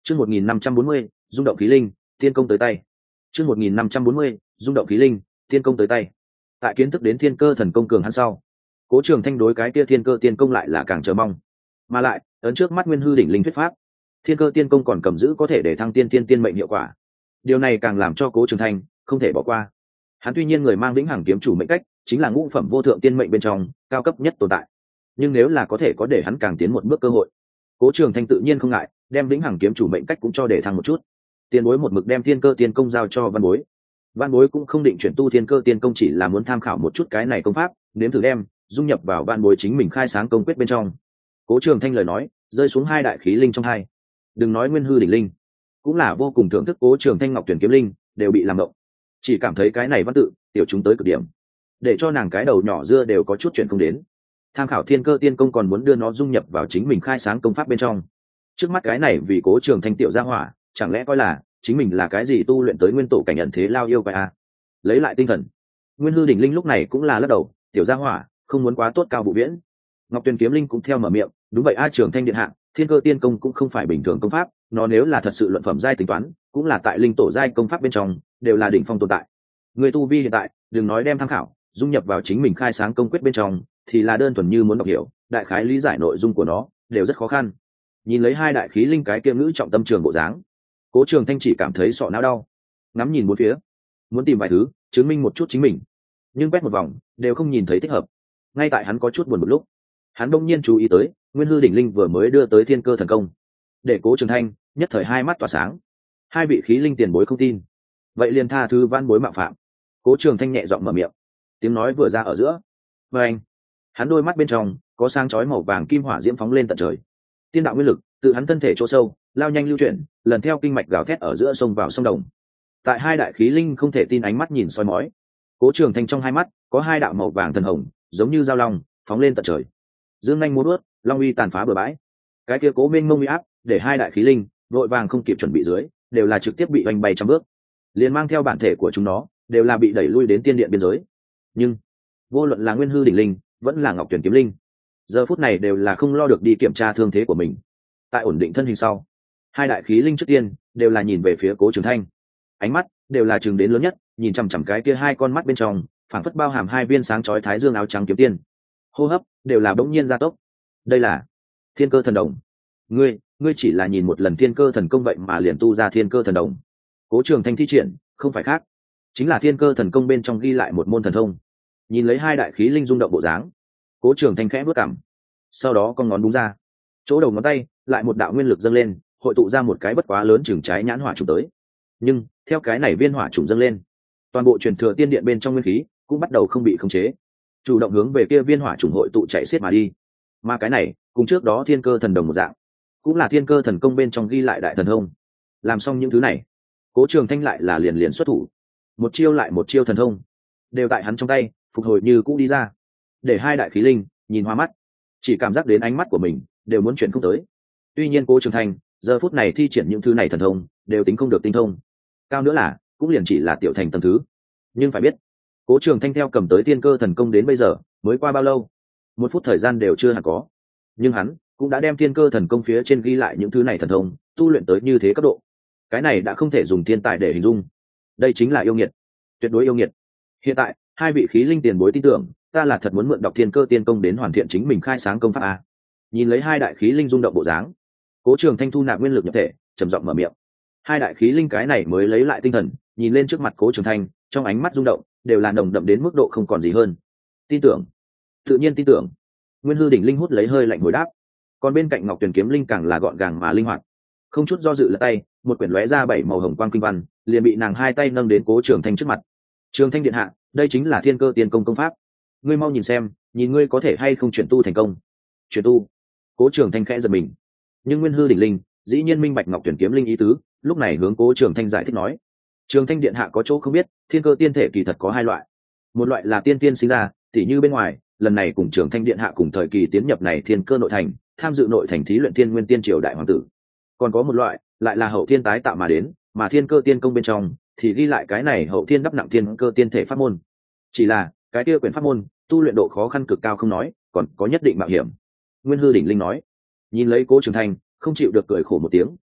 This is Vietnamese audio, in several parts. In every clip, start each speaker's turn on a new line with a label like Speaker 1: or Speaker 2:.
Speaker 1: Chương 1540, rung động khí linh, tiên công tới tay. Chương 1540, rung động khí linh, tiên công tới tay. Tại kiến thức đến thiên cơ thần công cường hắn sau, Cố Trường Thanh đối cái kia thiên cơ tiên công lại là càng chờ mong. Mà lại, ấn trước mắt Nguyên Hư đỉnh linh thuyết pháp, thiên cơ tiên công còn cầm giữ có thể để thăng tiên mệnh hiệu quả. Điều này càng làm cho Cố Trường Thanh không thể bỏ qua. Hắn tuy nhiên người mang vĩnh hằng kiếm chủ mệnh cách, chính là ngũ phẩm vô thượng tiên mệnh bên trong cao cấp nhất tồn tại. Nhưng nếu là có thể có để hắn càng tiến một bước cơ hội, Cố Trường Thanh tự nhiên không ngại đem vĩnh hằng kiếm chủ mệnh cách cũng cho để thăng một chút. Tiền bối một mực đem thiên cơ tiên công giao cho văn bối, văn bối cũng không định chuyển tu thiên cơ tiên công, chỉ là muốn tham khảo một chút cái này công pháp, nếm thử đem dung nhập vào văn bối chính mình khai sáng công quyết bên trong. Cố Trường Thanh lời nói rơi xuống hai đại khí linh trong hai. Đừng nói Nguyên Hư đỉnh linh, cũng là vô cùng thưởng thức Cố Trường Thanh Ngọc Tuyển kiếm linh đều bị làm động, chỉ cảm thấy cái này văn tự tiểu chúng tới cực điểm, để cho nàng cái đầu nhỏ dưa đều có chút chuyện không đến. Tham khảo thiên cơ tiên công còn muốn đưa nó dung nhập vào chính mình khai sáng công pháp bên trong. Trước mắt cái này vì Cố Trường Thanh tiểu gia hỏa, chẳng lẽ coi là chính mình là cái gì tu luyện tới nguyên tổ cảnh nhận thế lao yêu quái à? Lấy lại tinh thần, Nguyên Hư đỉnh linh lúc này cũng là lắc đầu, tiểu gia hỏa không muốn quá tốt cao vụ viễn. Ngọc Tuyền kiếm linh cũng theo mở miệng, đúng vậy a Trường Thanh điện hạ, thiên cơ tiên công cũng không phải bình thường công pháp, nó nếu là thật sự luận phẩm giai tính toán, cũng là tại linh tổ giai công pháp bên trong đều là đỉnh phong tồn tại. Người tu vi hiện tại, đừng nói đem tham khảo dung nhập vào chính mình khai sáng công quyết bên trong, thì là đơn thuần như muốn đọc hiểu đại khái lý giải nội dung của nó đều rất khó khăn. Nhìn lấy hai đại khí linh cái kia ngữ trọng tâm trường bộ dáng, Cố Trường Thanh chỉ cảm thấy sọ não đau, ngắm nhìn bốn phía, muốn tìm vài thứ chứng minh một chút chính mình, nhưng quét một vòng đều không nhìn thấy thích hợp. Ngay tại hắn có chút buồn một lúc, hắn đông nhiên chú ý tới Nguyên Hư đỉnh linh vừa mới đưa tới thiên cơ thần công, để Cố Trường Thanh nhất thời hai mắt tỏa sáng. Hai vị khí linh tiền bối không tin, vậy liền tha thứ van bối mạo phạm. Cố Trường Thanh nhẹ giọng mở miệng, tiếng nói vừa ra ở giữa, và anh, hắn đôi mắt bên trong có sáng chói màu vàng kim hỏa diễm phóng lên tận trời. Tiên đạo nguyên lực từ hắn thân thể chỗ sâu lao nhanh lưu chuyển, lần theo kinh mạch gào thét ở giữa sông vào sông đồng. Tại hai đại khí linh không thể tin ánh mắt nhìn soi mói, Cố Trường Thanh trong hai mắt có hai đạo màu vàng thần hồng, giống như dao long phóng lên tận trời, dương nhanh múa vuốt, long uy tàn phá bừa bãi. Cái kia cố mênh mông uy áp để hai đại khí linh vội vàng không kịp chuẩn bị dưới, đều là trực tiếp bị oanh bay trăm bước, liền mang theo bản thể của chúng nó đều là bị đẩy lui đến tiên điện biên giới. Nhưng vô luận là Nguyên Hư đỉnh linh vẫn là Ngọc Tuyển kiếm linh, giờ phút này đều là không lo được đi kiểm tra thương thế của mình. Tại ổn định thân hình sau, hai đại khí linh trước tiên đều là nhìn về phía Cố Trường Thanh, ánh mắt đều là chừng đến lớn nhất, nhìn chằm chằm cái kia hai con mắt bên trong phảng phất bao hàm hai viên sáng chói thái dương áo trắng kiếm tiên. Hô hấp đều là bỗng nhiên gia tốc. Đây là thiên cơ thần đồng. Ngươi chỉ là nhìn một lần thiên cơ thần công vậy mà liền tu ra thiên cơ thần đồng. Cố Trường Thanh thi triển không phải khác, chính là thiên cơ thần công bên trong ghi lại một môn thần thông. Nhìn lấy hai đại khí linh rung động bộ dáng, Cố Trường Thanh khẽ bước cằm, sau đó con ngón búng ra, chỗ đầu ngón tay lại một đạo nguyên lực dâng lên, hội tụ ra một cái bất quá lớn chừng trái nhãn hỏa trùng tới. Nhưng theo cái này viên hỏa trùng dâng lên, toàn bộ truyền thừa tiên điện bên trong nguyên khí cũng bắt đầu không bị khống chế, chủ động hướng về kia viên hỏa trùng hội tụ chạy xiết mà đi. Mà cái này cùng trước đó thiên cơ thần đồng một dạng, cũng là thiên cơ thần công bên trong ghi lại đại thần thông. Làm xong những thứ này, Cố Trường Thanh lại là liền xuất thủ, một chiêu lại một chiêu thần thông đều tại hắn trong tay phục hồi như cũ đi ra, để hai đại khí linh nhìn hoa mắt, chỉ cảm giác đến ánh mắt của mình đều muốn chuyển không tới. Tuy nhiên Cố Trường Thanh giờ phút này thi triển những thứ này thần thông đều tính không được tinh thông, cao nữa là cũng liền chỉ là tiểu thành tầng thứ. Nhưng phải biết, Cố Trường Thanh theo cầm tới thiên cơ thần công đến bây giờ mới qua bao lâu, một phút thời gian đều chưa hẳn có, nhưng hắn cũng đã đem thiên cơ thần công phía trên ghi lại những thứ này thần thông tu luyện tới như thế cấp độ. Cái này đã không thể dùng thiên tài để hình dung, đây chính là yêu nghiệt, tuyệt đối yêu nghiệt. Hiện tại hai vị khí linh tiền bối tin tưởng ta là thật muốn mượn đọc thiên cơ tiên công đến hoàn thiện chính mình khai sáng công pháp a. Nhìn lấy hai đại khí linh rung động bộ dáng, Cố Trường Thanh thu nạp nguyên lực nhập thể, trầm giọng mở miệng. Hai đại khí linh cái này mới lấy lại tinh thần, nhìn lên trước mặt Cố Trường Thanh, trong ánh mắt rung động đều là nồng đậm đến mức độ không còn gì hơn. Tin tưởng, tự nhiên tin tưởng. Nguyên Hư đỉnh linh hút lấy hơi lạnh hồi đáp. Còn bên cạnh Ngọc Tuyển kiếm linh càng là gọn gàng mà linh hoạt, không chút do dự lật tay, một quyển lóe ra bảy màu hồng quang kinh văn liền bị nàng hai tay nâng đến Cố Trường Thanh trước mặt. Trường Thanh điện hạ, đây chính là thiên cơ tiên công công pháp, ngươi mau nhìn xem, nhìn ngươi có thể hay không chuyển tu thành công. Chuyển tu? Cố Trường Thanh khẽ giật mình, nhưng Nguyên Hư đỉnh linh dĩ nhiên minh bạch Ngọc Tuyển kiếm linh ý tứ, lúc này hướng Cố Trường Thanh giải thích nói: Trường Thanh điện hạ có chỗ không biết, thiên cơ tiên thể kỳ thật có hai loại, một loại là tiên tiên sinh ra, tỉ như bên ngoài lần này cùng Trường Thanh điện hạ cùng thời kỳ tiến nhập này thiên cơ nội thành, tham dự nội thành thí luyện thiên nguyên tiên triều đại hoàng tử. Còn có một loại lại là hậu thiên tái tạo mà đến, mà thiên cơ tiên công bên trong thì ghi lại cái này hậu thiên đắp nặng thiên cơ tiên thể pháp môn. Chỉ là cái kia quyển pháp môn tu luyện độ khó khăn cực cao không nói, còn có nhất định mạo hiểm. Nguyên Hư đỉnh linh nói. Nhìn lấy Cố Trường Thanh không chịu được cười khổ một tiếng,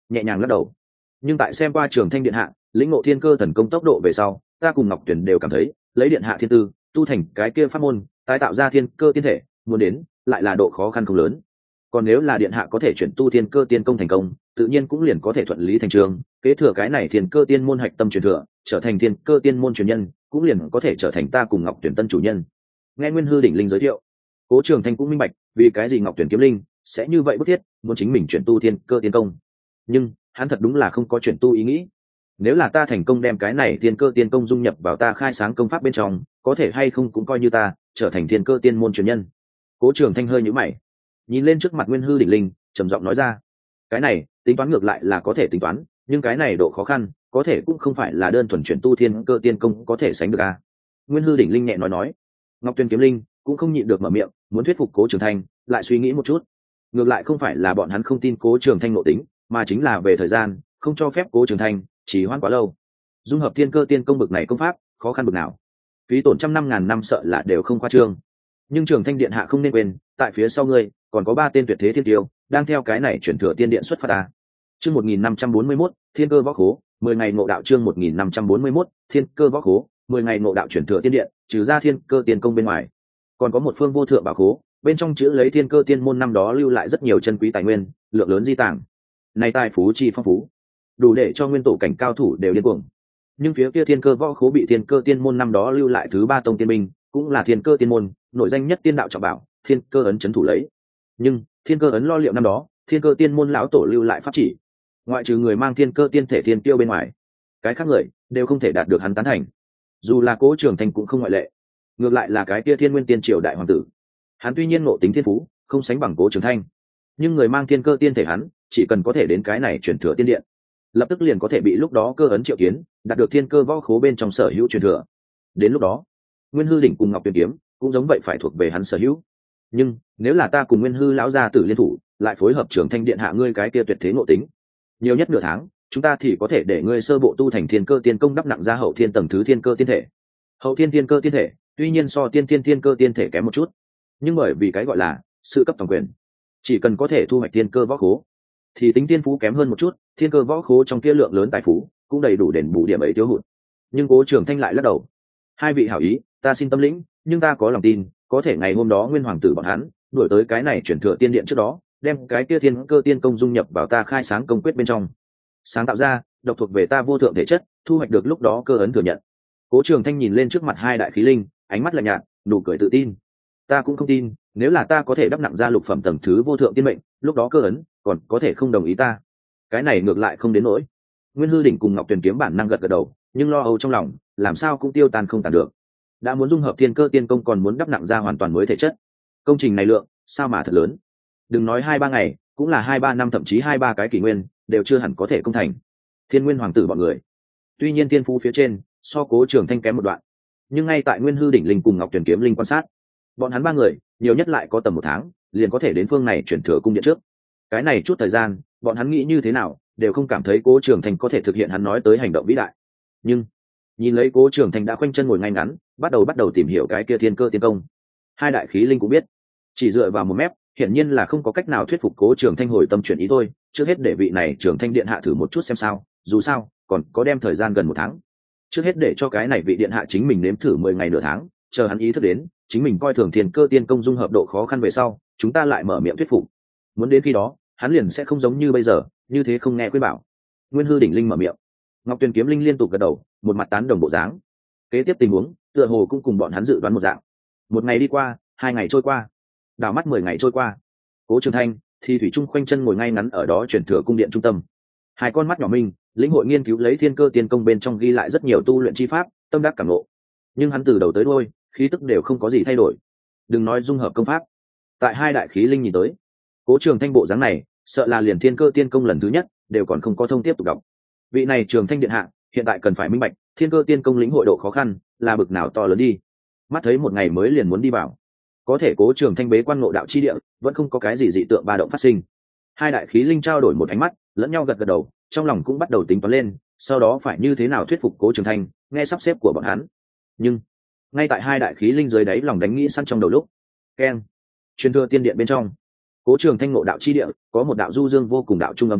Speaker 1: nhẹ nhàng lắc đầu. Nhưng tại xem qua Trường Thanh điện hạ lĩnh ngộ thiên cơ thần công tốc độ về sau, ta cùng Ngọc Tuyển đều cảm thấy lấy điện hạ thiên tư tu thành cái kia pháp môn tái tạo ra thiên cơ tiên thể, muốn đến lại là độ khó khăn không lớn. Còn nếu là điện hạ có thể chuyển tu thiên cơ tiên công thành công, tự nhiên cũng liền có thể thuận lý thành trường kế thừa cái này thiên cơ tiên môn hạch tâm truyền thừa, trở thành thiên cơ tiên môn truyền nhân, cũng liền có thể trở thành ta cùng Ngọc Tuyển tân chủ nhân. Nghe Nguyên Hư đỉnh linh giới thiệu, Cố Trường Thanh cũng minh bạch vì cái gì Ngọc Tuyển kiếm linh sẽ như vậy bức thiết muốn chính mình chuyển tu thiên cơ tiên công. Nhưng hắn thật đúng là không có chuyển tu ý nghĩ. Nếu là ta thành công đem cái này thiên cơ tiên công dung nhập vào ta khai sáng công pháp bên trong, có thể hay không cũng coi như ta trở thành thiên cơ tiên môn truyền nhân. Cố Trường Thanh hơi nhíu mày, nhìn lên trước mặt Nguyên Hư đỉnh linh, trầm giọng nói ra: cái này tính toán ngược lại là có thể tính toán, nhưng cái này độ khó khăn có thể cũng không phải là đơn thuần chuyển tu thiên cơ tiên công có thể sánh được a. Nguyên Hư đỉnh linh nhẹ nói. Ngọc Tuyên kiếm linh cũng không nhịn được mở miệng, muốn thuyết phục Cố Trường Thanh, lại suy nghĩ một chút. Ngược lại không phải là bọn hắn không tin Cố Trường Thanh nội tính, mà chính là về thời gian, không cho phép Cố Trường Thanh trì hoãn quá lâu. Dung hợp thiên cơ tiên công bực này công pháp, khó khăn bực nào, phí tổn trăm năm ngàn năm sợ là đều không khoa trương. Nhưng Trường Thanh điện hạ không nên quên, tại phía sau ngươi còn có 3 tên tuyệt thế thiên tiêu đang theo cái này chuyển thừa tiên điện xuất phát ta. Chương 1541, Thiên Cơ Võ Khố, 10 ngày ngộ đạo. Chương 1541, Thiên Cơ Võ Khố, 10 ngày ngộ đạo chuyển thừa tiên điện, trừ ra thiên cơ tiên công bên ngoài, còn có một phương vô thượng bảo khố, bên trong chứa lấy thiên cơ tiên môn năm đó lưu lại rất nhiều chân quý tài nguyên, lượng lớn di tàng. Này tài phú chi phong phú, đủ để cho nguyên tổ cảnh cao thủ đều điên cuồng. Nhưng phía kia thiên cơ võ khố bị thiên cơ tiên môn năm đó lưu lại thứ 3 tông tiên binh, cũng là thiên cơ tiên môn nổi danh nhất tiên đạo trọng bảo, thiên cơ ấn trấn thủ lấy. Nhưng thiên cơ ấn lo liệu năm đó thiên cơ tiên môn lão tổ lưu lại pháp chỉ, ngoại trừ người mang thiên cơ tiên thể thiên tiêu bên ngoài, cái khác người đều không thể đạt được hắn tán thành. Dù là Cố Trường Thanh cũng không ngoại lệ. Ngược lại là cái kia Thiên Nguyên Tiên Triều đại hoàng tử, hắn tuy nhiên ngộ tính thiên phú không sánh bằng Cố Trường Thanh, nhưng người mang thiên cơ tiên thể hắn chỉ cần có thể đến cái này chuyển thừa tiên điện, lập tức liền có thể bị lúc đó cơ ấn triệu kiến, đạt được thiên cơ võ khố bên trong sở hữu truyền thừa. Đến lúc đó Nguyên Hư đỉnh cùng Ngọc Tuyên kiếm cũng giống vậy phải thuộc về hắn sở hữu. Nhưng nếu là ta cùng Nguyên Hư lão gia tử liên thủ, lại phối hợp Trường Thanh điện hạ ngươi cái kia tuyệt thế ngộ tính, nhiều nhất nửa tháng chúng ta thì có thể để ngươi sơ bộ tu thành thiên cơ tiên công, đắp nặng ra hậu thiên tầng thứ thiên cơ tiên thể. Hậu thiên thiên cơ tiên thể tuy nhiên so tiên thiên thiên cơ tiên thể kém một chút, nhưng bởi vì cái gọi là sự cấp toàn quyền, chỉ cần có thể thu hoạch thiên cơ võ khố, thì tính tiên phú kém hơn một chút, thiên cơ võ khố trong kia lượng lớn tài phú cũng đầy đủ đền bù điểm ấy thiếu hụt. Nhưng Cố Trường Thanh lại lắc đầu: hai vị hảo ý ta xin tâm lĩnh, nhưng ta có lòng tin có thể ngày hôm đó Nguyên hoàng tử bọn hắn đuổi tới cái này chuyển thừa tiên điện trước đó, đem cái kia thiên cơ tiên công dung nhập vào ta khai sáng công quyết bên trong, sáng tạo ra độc thuộc về ta vô thượng thể chất, thu hoạch được lúc đó cơ ấn thừa nhận. Cố Trường Thanh nhìn lên trước mặt 2 đại khí linh, ánh mắt lạnh nhạt, nụ cười tự tin: ta cũng không tin, nếu là ta có thể đắp nặng ra lục phẩm tầng thứ vô thượng tiên mệnh, lúc đó cơ ấn còn có thể không đồng ý ta. Cái này ngược lại không đến nỗi. Nguyên Hư đỉnh cùng Ngọc Tuyền kiếm bản năng gật gật đầu, nhưng lo âu trong lòng làm sao cũng tiêu tan không tàn được. Đã muốn dung hợp thiên cơ tiên công, còn muốn đắp nặng ra hoàn toàn mới thể chất, công trình này lượng sao mà thật lớn. Đừng nói 2-3 ngày, cũng là 2-3 năm, thậm chí 2-3 cái kỷ nguyên đều chưa hẳn có thể công thành. Thiên Nguyên hoàng tử bọn người tuy nhiên tiên phú phía trên so Cố Trường Thanh kém một đoạn, nhưng ngay tại Nguyên Hư đỉnh linh cùng Ngọc Tuyền kiếm linh quan sát, bọn hắn 3 người nhiều nhất lại có tầm 1 tháng liền có thể đến phương này chuyển thừa cung điện trước. Cái này chút thời gian, bọn hắn nghĩ như thế nào đều không cảm thấy Cố Trường Thanh có thể thực hiện hắn nói tới hành động vĩ đại. Nhưng nhìn lấy Cố Trường Thanh đã khoanh chân ngồi ngay ngắn, bắt đầu tìm hiểu cái kia thiên cơ tiên công, 2 đại khí linh cũng biết chỉ dựa vào một mép hiển nhiên là không có cách nào thuyết phục Cố Trường Thanh hồi tâm chuyển ý thôi. Trước hết để vị này Trường Thanh điện hạ thử một chút xem sao, dù sao còn có đem thời gian gần 1 tháng. Trước hết để cho cái này vị điện hạ chính mình nếm thử 10 ngày nửa tháng, chờ hắn ý thức đến chính mình coi thường thiên cơ tiên công dung hợp độ khó khăn về sau, chúng ta lại mở miệng thuyết phục. Muốn đến khi đó hắn liền sẽ không giống như bây giờ như thế không nghe khuyên bảo. Nguyên Hư đỉnh linh mở miệng, Ngọc Tuyền kiếm linh liên tục gật đầu, một mặt tán đồng bộ dáng. Kế tiếp tình huống tựa hồ cũng cùng bọn hắn dự đoán một dạng. 1 ngày đi qua, 2 ngày trôi qua, đảo mắt 10 ngày trôi qua. Cố Trường Thanh thì thủy chung khoanh chân ngồi ngay ngắn ở đó chuyển thừa cung điện trung tâm, 2 con mắt nhỏ minh lĩnh hội nghiên cứu lấy thiên cơ tiên công bên trong ghi lại rất nhiều tu luyện chi pháp, tâm đắc cảm ngộ. Nhưng hắn từ đầu tới đuôi khí tức đều không có gì thay đổi, đừng nói dung hợp công pháp. Tại 2 đại khí linh nhìn tới, Cố Trường Thanh bộ dáng này sợ là liền thiên cơ tiên công lần thứ nhất đều còn không có thông tiếp tục đọc. Vị này Trường Thanh điện hạ hiện tại cần phải minh bạch thiên cơ tiên công lĩnh hội độ khó khăn là bực nào to lớn đi. Mắt thấy 1 ngày mới liền muốn đi vào, có thể Cố Trường Thanh bế quan ngộ đạo chi địa vẫn không có cái gì dị tượng ba động phát sinh. 2 đại khí linh trao đổi một ánh mắt, lẫn nhau gật gật đầu, trong lòng cũng bắt đầu tính toán lên sau đó phải như thế nào thuyết phục Cố Trường Thanh nghe sắp xếp của bọn hắn. Nhưng ngay tại 2 đại khí linh dưới đáy lòng đánh nghĩ săn trong đầu lúc, keng, truyền thừa tiên điện bên trong, Cố Trường Thanh ngộ đạo chi địa có một đạo du dương vô cùng đạo trung âm thanh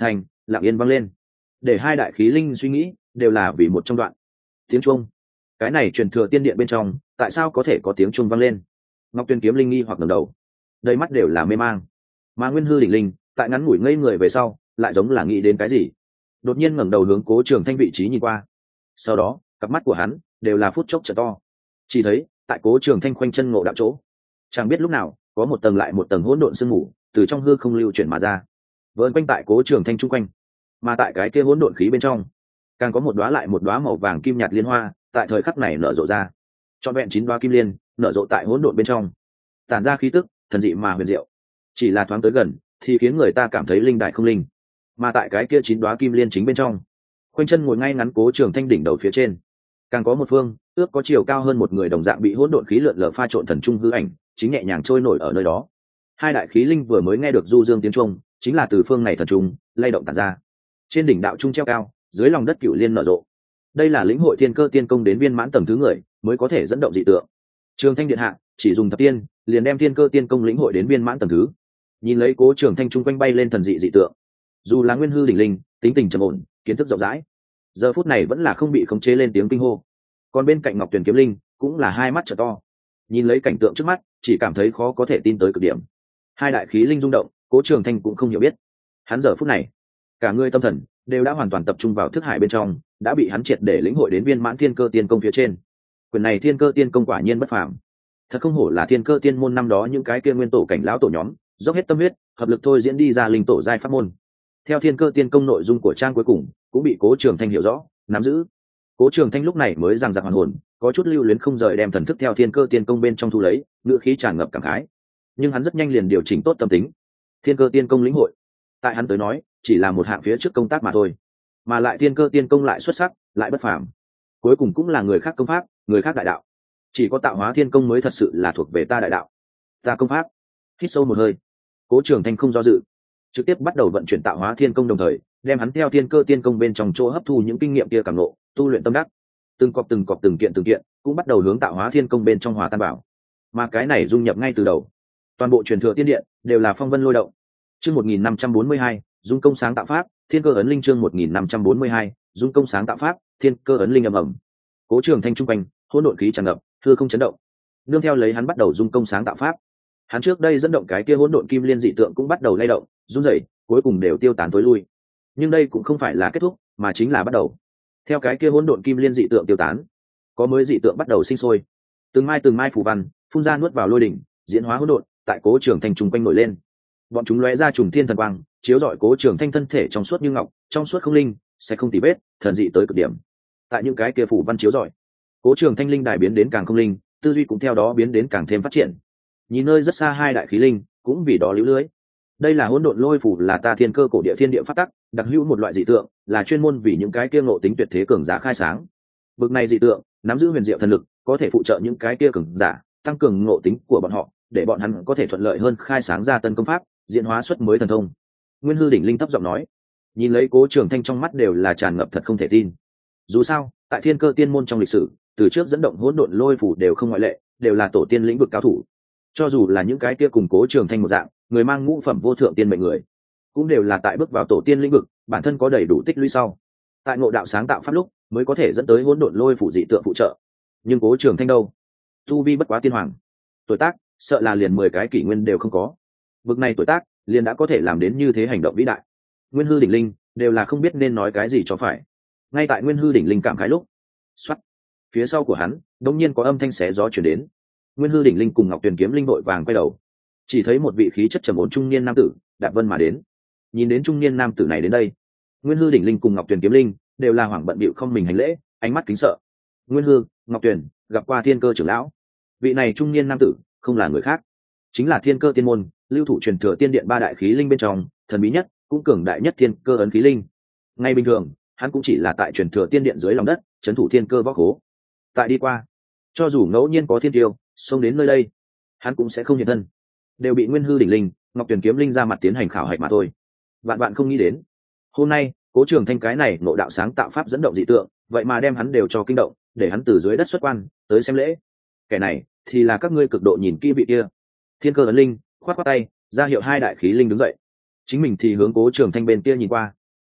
Speaker 1: lặng yên vang lên, để hai đại khí linh suy nghĩ đều là vì một trong đoạn tiếng chuông. Cái này truyền thừa tiên điện bên trong tại sao có thể có tiếng chuông vang lên? Ngọc Tuyền kiếm linh nghi hoặc ngẩng đầu, đầy mắt đều là mê mang. Mà Nguyên Hư đỉnh linh tại ngắn ngủi ngây người về sau lại giống là nghĩ đến cái gì, đột nhiên ngẩng đầu hướng Cố Trường Thanh vị trí nhìn qua. Sau đó cặp mắt của hắn đều là phút chốc trở to, chỉ thấy tại Cố Trường Thanh khoanh chân ngộ đạo chỗ, chẳng biết lúc nào có một tầng lại một tầng hỗn độn sương mù từ trong hư không lưu chuyển mà ra, vờn quanh tại Cố Trường Thanh chung quanh. Mà tại cái kia hỗn độn khí bên trong càng có một đóa lại một đóa màu vàng kim nhạt liên hoa tại thời khắc này nở rộ ra, trọn vẹn 9 đóa kim liên nở rộ tại hỗn độn bên trong, tản ra khí tức thần dị mà huyền diệu, chỉ là thoáng tới gần thì khiến người ta cảm thấy linh đại không linh. Mà tại cái kia 9 đóa kim liên chính bên trong, khoanh chân ngồi ngay ngắn Cố Trường Thanh đỉnh đầu phía trên, càng có một phương ước có chiều cao hơn một người đồng dạng bị hỗn độn khí lượn lờ pha trộn thần trung hư ảnh chính nhẹ nhàng trôi nổi ở nơi đó. Hai đại khí linh vừa mới nghe được du dương tiếng trung, chính là từ phương này thần trung lay động tản ra. Trên đỉnh đạo trung treo cao, dưới lòng đất cửu liên nở rộ. Đây là lĩnh hội thiên cơ tiên công đến viên mãn tầng thứ người mới có thể dẫn động dị tượng. Trường Thanh điện hạ chỉ dùng thập tiên liền đem thiên cơ tiên công lĩnh hội đến viên mãn tầng thứ. Nhìn lấy Cố Trường Thanh trung quanh bay lên thần dị dị tượng, dù là Nguyên Hư đỉnh linh tính tình trầm ổn, kiến thức rộng rãi, giờ phút này vẫn là không bị khống chế lên tiếng kinh hô. Còn bên cạnh Ngọc Tuyền kiếm linh cũng là hai mắt trợ to, nhìn lấy cảnh tượng trước mắt chỉ cảm thấy khó có thể tin tới cực điểm. Hai đại khí linh rung động, Cố Trường Thanh cũng không hiểu biết. Hắn giờ phút này cả người tâm thần đều đã hoàn toàn tập trung vào thức hải bên trong, đã bị hắn triệt để lĩnh hội đến viên mãn thiên cơ tiên công phía trên. Quyền này thiên cơ tiên công quả nhiên bất phàm, thật không hổ là thiên cơ tiên môn năm đó những cái kia nguyên tổ cảnh lão tổ nhóm dốc hết tâm huyết hợp lực thôi diễn đi ra linh tổ giai pháp môn. Theo thiên cơ tiên công nội dung của trang cuối cùng cũng bị Cố Trường Thanh hiểu rõ nắm giữ. Cố Trường Thanh lúc này mới rằng giặc hoàn hồn, có chút lưu luyến không rời đem thần thức theo thiên cơ tiên công bên trong thu lấy, ngữ khí tràn ngập cảm khái. Nhưng hắn rất nhanh liền điều chỉnh tốt tâm tính. Thiên cơ tiên công lĩnh hội, tại hắn tới nói, chỉ là một hạng phía trước công tác mà thôi. Mà lại thiên cơ tiên công lại xuất sắc, lại bất phàm. Cuối cùng cũng là người khác công pháp, người khác đại đạo. Chỉ có tạo hóa thiên công mới thật sự là thuộc về ta đại đạo. Ta công pháp. Hít sâu một hơi, Cố Trường Thanh không do dự, trực tiếp bắt đầu vận chuyển tạo hóa thiên công, đồng thời đem hắn theo thiên cơ tiên công bên trong chỗ hấp thu những kinh nghiệm kia cảm ngộ, tu luyện tâm đắc, từng cọp từng kiện cũng bắt đầu hướng tạo hóa thiên công bên trong hòa tan bảo. Mà cái này dung nhập ngay từ đầu, toàn bộ truyền thừa tiên điện đều là phong vân lôi động. Chương 1542, dung công sáng tạo pháp, thiên cơ ấn linh. Chương 1542, dung công sáng tạo pháp, thiên cơ ấn linh ầm ầm. Cố Trường Thanh trung quanh hỗn độn khí tràn ngập, hư không chấn động. Nương theo lấy hắn bắt đầu dung công sáng tạo pháp, hắn trước đây dẫn động cái kia hỗn độn kim liên dị tượng cũng bắt đầu lay động, run rẩy, cuối cùng đều tiêu tán tối lui. Nhưng đây cũng không phải là kết thúc, mà chính là bắt đầu. Theo cái kia hỗn độn kim liên dị tượng tiêu tán, có mới dị tượng bắt đầu sinh sôi. Từng mai phù văn phun ra nuốt vào lôi đỉnh, diễn hóa hỗn độn tại Cố Trường Thanh trung quanh nổi lên. Bọn chúng lóe ra trùng thiên thần quang, chiếu rọi Cố Trường Thanh thân thể trong suốt như ngọc, trong suốt không linh, sẽ không tì vết, thần dị tới cực điểm. Tại những cái kia phù văn chiếu rọi, Cố Trường Thanh linh đài biến đến càng không linh, tư duy cũng theo đó biến đến càng thêm phát triển. Nhìn nơi rất xa hai đại khí linh cũng vì đó liễu lưới. Đây là hỗn độn lôi phù, là ta thiên cơ cổ địa thiên địa phát tắc, đặc hữu một loại dị tượng, là chuyên môn vì những cái kia ngộ tính tuyệt thế cường giả khai sáng. Bực này dị tượng nắm giữ huyền diệu thần lực, có thể phụ trợ những cái kia cường giả tăng cường ngộ tính của bọn họ, để bọn hắn có thể thuận lợi hơn khai sáng ra tân công pháp, diễn hóa xuất mới thần thông. Nguyên Hư đỉnh linh thấp giọng nói, nhìn lấy Cố Trường Thanh trong mắt đều là tràn ngập thật không thể tin. Dù sao tại thiên cơ tiên môn trong lịch sử, từ trước dẫn động hỗn độn lôi phù đều không ngoại lệ, đều là tổ tiên lĩnh vực cao thủ. Cho dù là những cái kia cùng Cố Trường Thanh một dạng người mang ngũ phẩm vô thượng tiên mệnh người, cũng đều là tại bước vào tổ tiên lĩnh vực, bản thân có đầy đủ tích lũy sau, tại ngộ đạo sáng tạo pháp lúc mới có thể dẫn tới hỗn độn lôi phủ dị tượng phụ trợ. Nhưng Cố Trường Thanh đâu, tu vi bất quá tiên hoàng, tuổi tác sợ là liền 10 cái kỷ nguyên đều không có. Bực này tuổi tác liền đã có thể làm đến như thế hành động vĩ đại. Nguyên Hư đỉnh linh đều là không biết nên nói cái gì cho phải. Ngay tại Nguyên Hư đỉnh linh cảm khái lúc, xoắt, phía sau của hắn đột nhiên có âm thanh xé gió truyền đến. Nguyên Hư đỉnh linh cùng Ngọc Tuyền kiếm linh vội vàng quay đầu, chỉ thấy một vị khí chất trầm ổn trung niên nam tử đạp vân mà đến. Nhìn đến trung niên nam tử này đến đây, Nguyên Hư đỉnh linh cùng Ngọc Tuyền kiếm linh đều là hoảng bận bịu không mình hành lễ, ánh mắt kính sợ. Nguyên Hư, Ngọc Tuyền gặp qua thiên cơ trưởng lão. Vị này trung niên nam tử không là người khác, chính là thiên cơ tiên môn lưu thủ truyền thừa tiên điện ba đại khí linh bên trong thần bí nhất cũng cường đại nhất thiên cơ ấn khí linh. Ngay bình thường hắn cũng chỉ là tại truyền thừa tiên điện dưới lòng đất trấn thủ thiên cơ võ khố. Tại đi qua, cho dù ngẫu nhiên có thiên tiêu xông đến nơi đây, hắn cũng sẽ không hiện thân, đều bị Nguyên Hư đỉnh linh, Ngọc Tuyền kiếm linh ra mặt tiến hành khảo hạch mà thôi. Vạn bạn không nghĩ đến, hôm nay Cố Trường Thanh cái này ngộ đạo sáng tạo pháp dẫn động dị tượng, vậy mà đem hắn đều cho kinh động, để hắn từ dưới đất xuất quan tới xem lễ. Kẻ này thì là các ngươi cực độ nhìn kỹ vị kia. Thiên cơ ấn linh khoát khoát tay ra hiệu hai đại khí linh đứng dậy, chính mình thì hướng Cố Trường Thanh bên kia nhìn qua.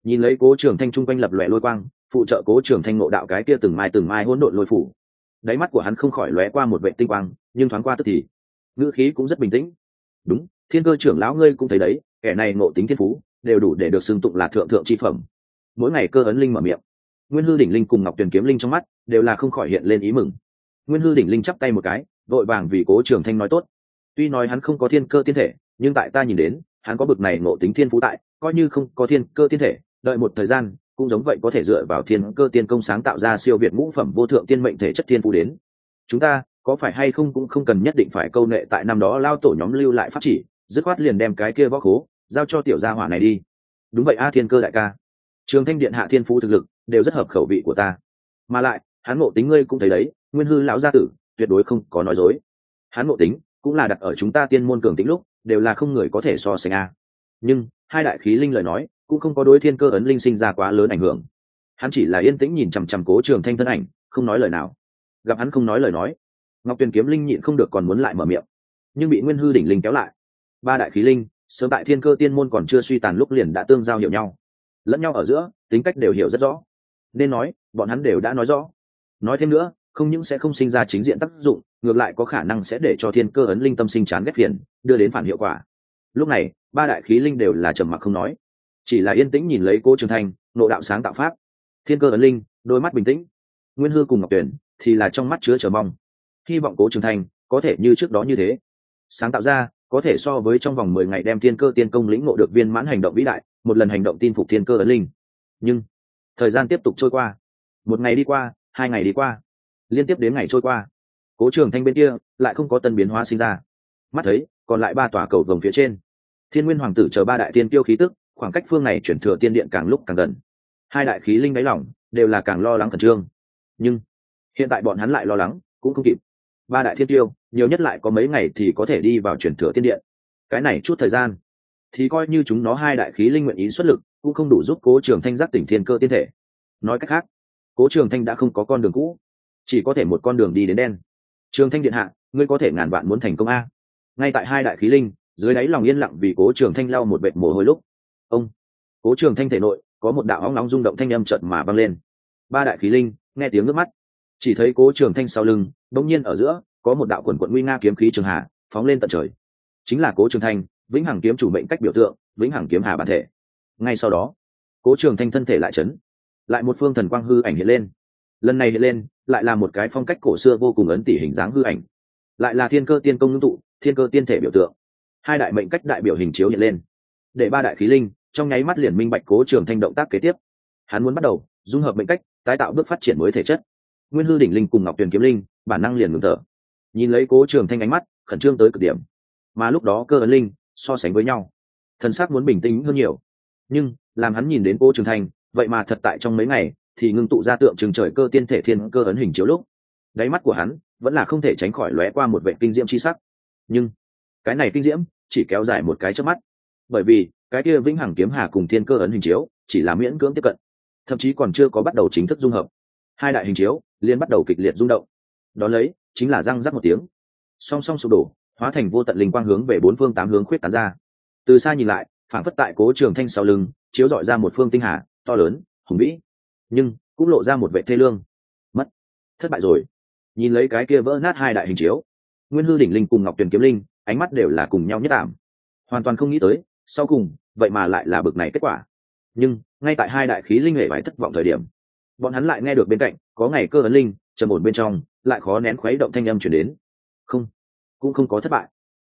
Speaker 1: Nhìn lấy Cố Trường Thanh trung quanh lập lòe lôi quang, phụ trợ Cố Trường Thanh ngộ đạo cái kia từng mai hỗn độn lôi phủ. Đáy mắt của hắn không khỏi lóe qua một vệ tinh quang, nhưng thoáng qua tức thì, ngữ khí cũng rất bình tĩnh. Đúng, Thiên Cơ trưởng lão ngươi cũng thấy đấy, kẻ này ngộ tính thiên phú, đều đủ để được xưng tụng là thượng thượng chi phẩm. Mỗi ngày Cơ ấn linh mở miệng, Nguyên Hư đỉnh linh cùng Ngọc Tuyền kiếm linh trong mắt đều là không khỏi hiện lên ý mừng. Nguyên Hư đỉnh linh chắp tay một cái, vội vàng vì Cố Trường Thanh nói tốt. Tuy nói hắn không có thiên cơ tiên thể, nhưng tại ta nhìn đến, hắn có bực này ngộ tính thiên phú tại, coi như không có thiên cơ tiên thể, đợi một thời gian, cũng giống vậy có thể dựa vào thiên cơ tiên công sáng tạo ra siêu việt ngũ phẩm vô thượng tiên mệnh thể chất thiên phú đến. Chúng ta có phải hay không cũng không cần nhất định phải câu nệ tại năm đó lao tổ nhóm lưu lại pháp chỉ, dứt khoát liền đem cái kia võ khố giao cho tiểu gia hỏa này đi. Đúng vậy a, Thiên Cơ đại ca, Trường Thanh điện hạ thiên phú thực lực đều rất hợp khẩu vị của ta, mà lại hắn ngộ tính ngươi cũng thấy đấy, Nguyên Hư lão gia tử tuyệt đối không có nói dối. Hắn ngộ tính cũng là đặt ở chúng ta tiên môn cường tính lúc đều là không người có thể so sánh a. Nhưng hai đại khí linh lời nói cũng không có đối thiên cơ ấn linh sinh ra quá lớn ảnh hưởng. Hắn chỉ là yên tĩnh nhìn chằm chằm Cố Trường Thanh thân ảnh, không nói lời nào. Gặp hắn không nói lời nói, Ngọc Tuyền kiếm linh nhịn không được còn muốn lại mở miệng, nhưng bị Nguyên Hư đỉnh linh kéo lại. Ba đại khí linh sớm tại thiên cơ tiên môn còn chưa suy tàn lúc liền đã tương giao hiểu nhau, lẫn nhau ở giữa tính cách đều hiểu rất rõ, nên nói bọn hắn đều đã nói rõ. Nói thêm nữa không những sẽ không sinh ra chính diện tác dụng, ngược lại có khả năng sẽ để cho thiên cơ ấn linh tâm sinh chán ghét phiền, đưa đến phản hiệu quả. Lúc này ba đại khí linh đều là trầm mặc không nói, chỉ là yên tĩnh nhìn lấy Cố Trường Thanh nộ đạo sáng tạo pháp. Thiên cơ ấn linh đôi mắt bình tĩnh, Nguyên Hư cùng Ngọc Tuyển thì là trong mắt chứa chờ mong, hy vọng Cố Trường Thanh có thể như trước đó như thế sáng tạo ra có thể so với trong vòng 10 ngày đem thiên cơ tiên công lĩnh ngộ được viên mãn hành động vĩ đại, một lần hành động tin phục thiên cơ ấn linh. Nhưng thời gian tiếp tục trôi qua, một ngày đi qua, 2 ngày đi qua, liên tiếp đến ngày trôi qua, Cố Trường Thanh bên kia lại không có tân biến hóa sinh ra. Mắt thấy còn lại 3 tòa cầu vồng phía trên, Thiên Nguyên Hoàng tử chờ 3 đại tiên tiêu khí tức, khoảng cách phương này chuyển thừa tiên điện càng lúc càng gần. Hai đại khí linh đáy lòng đều là càng lo lắng khẩn trương. Nhưng hiện tại bọn hắn lại lo lắng cũng không kịp. 3 đại thiên tiêu nhiều nhất lại có mấy ngày thì có thể đi vào chuyển thừa tiên điện. Cái này chút thời gian thì coi như chúng nó hai đại khí linh nguyện ý xuất lực cũng không đủ giúp Cố Trường Thanh giác tỉnh thiên cơ tiên thể. Nói cách khác, Cố Trường Thanh đã không có con đường cũ, chỉ có thể một con đường đi đến đen. Trường Thanh điện hạ, ngươi có thể ngàn vạn muốn thành công a. Ngay tại hai đại khí linh dưới đáy lòng yên lặng vì Cố Trường Thanh lau một vệt mồ hôi lúc, ông Cố Trường Thanh thể nội có một đạo óng nóng rung động thanh âm chợt mà vang lên. 3 đại khí linh nghe tiếng nước mắt, chỉ thấy Cố Trường Thanh sau lưng bỗng nhiên ở giữa có một đạo quần quận nguy nga kiếm khí trường hà phóng lên tận trời, chính là Cố Trường Thanh vĩnh hằng kiếm chủ mệnh cách biểu tượng, vĩnh hằng kiếm hà bản thể. Ngay sau đó, Cố Trường Thanh thân thể lại chấn, lại một phương thần quang hư ảnh hiện lên. Lần này hiện lên lại là một cái phong cách cổ xưa vô cùng ấn tỉ hình dáng hư ảnh, lại là thiên cơ tiên công ngưng tụ, thiên cơ tiên thể biểu tượng. Hai đại mệnh cách đại biểu hình chiếu hiện lên, để 3 đại khí linh trong nháy mắt liền minh bạch Cố Trường Thanh động tác kế tiếp. Hắn muốn bắt đầu dung hợp mệnh cách, tái tạo bước phát triển mới thể chất. Nguyên Hư đỉnh linh cùng Ngọc Tuyền kiếm linh bản năng liền ngừng thở, nhìn lấy Cố Trường Thanh ánh mắt khẩn trương tới cực điểm. Mà lúc đó cơ ấn linh so sánh với nhau, thần sắc muốn bình tĩnh hơn nhiều. Nhưng làm hắn nhìn đến Cố Trường Thanh vậy mà thật tại trong mấy ngày thì ngưng tụ ra tượng trưng trời cơ tiên thể thiên cơ ấn hình chiếu lúc, đáy mắt của hắn vẫn là không thể tránh khỏi lóe qua một vệ kinh diễm chi sắc. Nhưng cái này kinh diễm chỉ kéo dài một cái chớp mắt, bởi vì cái kia vĩnh hằng kiếm hà cùng thiên cơ ấn hình chiếu chỉ là miễn cưỡng tiếp cận, thậm chí còn chưa có bắt đầu chính thức dung hợp, hai đại hình chiếu liền bắt đầu kịch liệt rung động. Đó lấy chính là răng rắc một tiếng, song song sụp đổ, hóa thành vô tận linh quang hướng về 4 phương 8 hướng khuyết tán ra. Từ xa nhìn lại, phảng phất tại Cố Trường Thanh sau lưng chiếu rọi ra một phương tinh hà to lớn hùng vĩ, nhưng cũng lộ ra một vẻ thê lương. Mất, thất bại rồi. Nhìn lấy cái kia vỡ nát hai đại hình chiếu, Nguyên Hư đỉnh linh cùng Ngọc Tuyền kiếm linh ánh mắt đều là cùng nhau nhất ảm, hoàn toàn không nghĩ tới sau cùng vậy mà lại là bực này kết quả. Nhưng ngay tại hai đại khí linh hệ vải thất vọng thời điểm, bọn hắn lại nghe được bên cạnh có ngày cơ ấn linh trầm ổn bên trong lại khó nén khuấy động thanh âm chuyển đến. Không, cũng không có thất bại.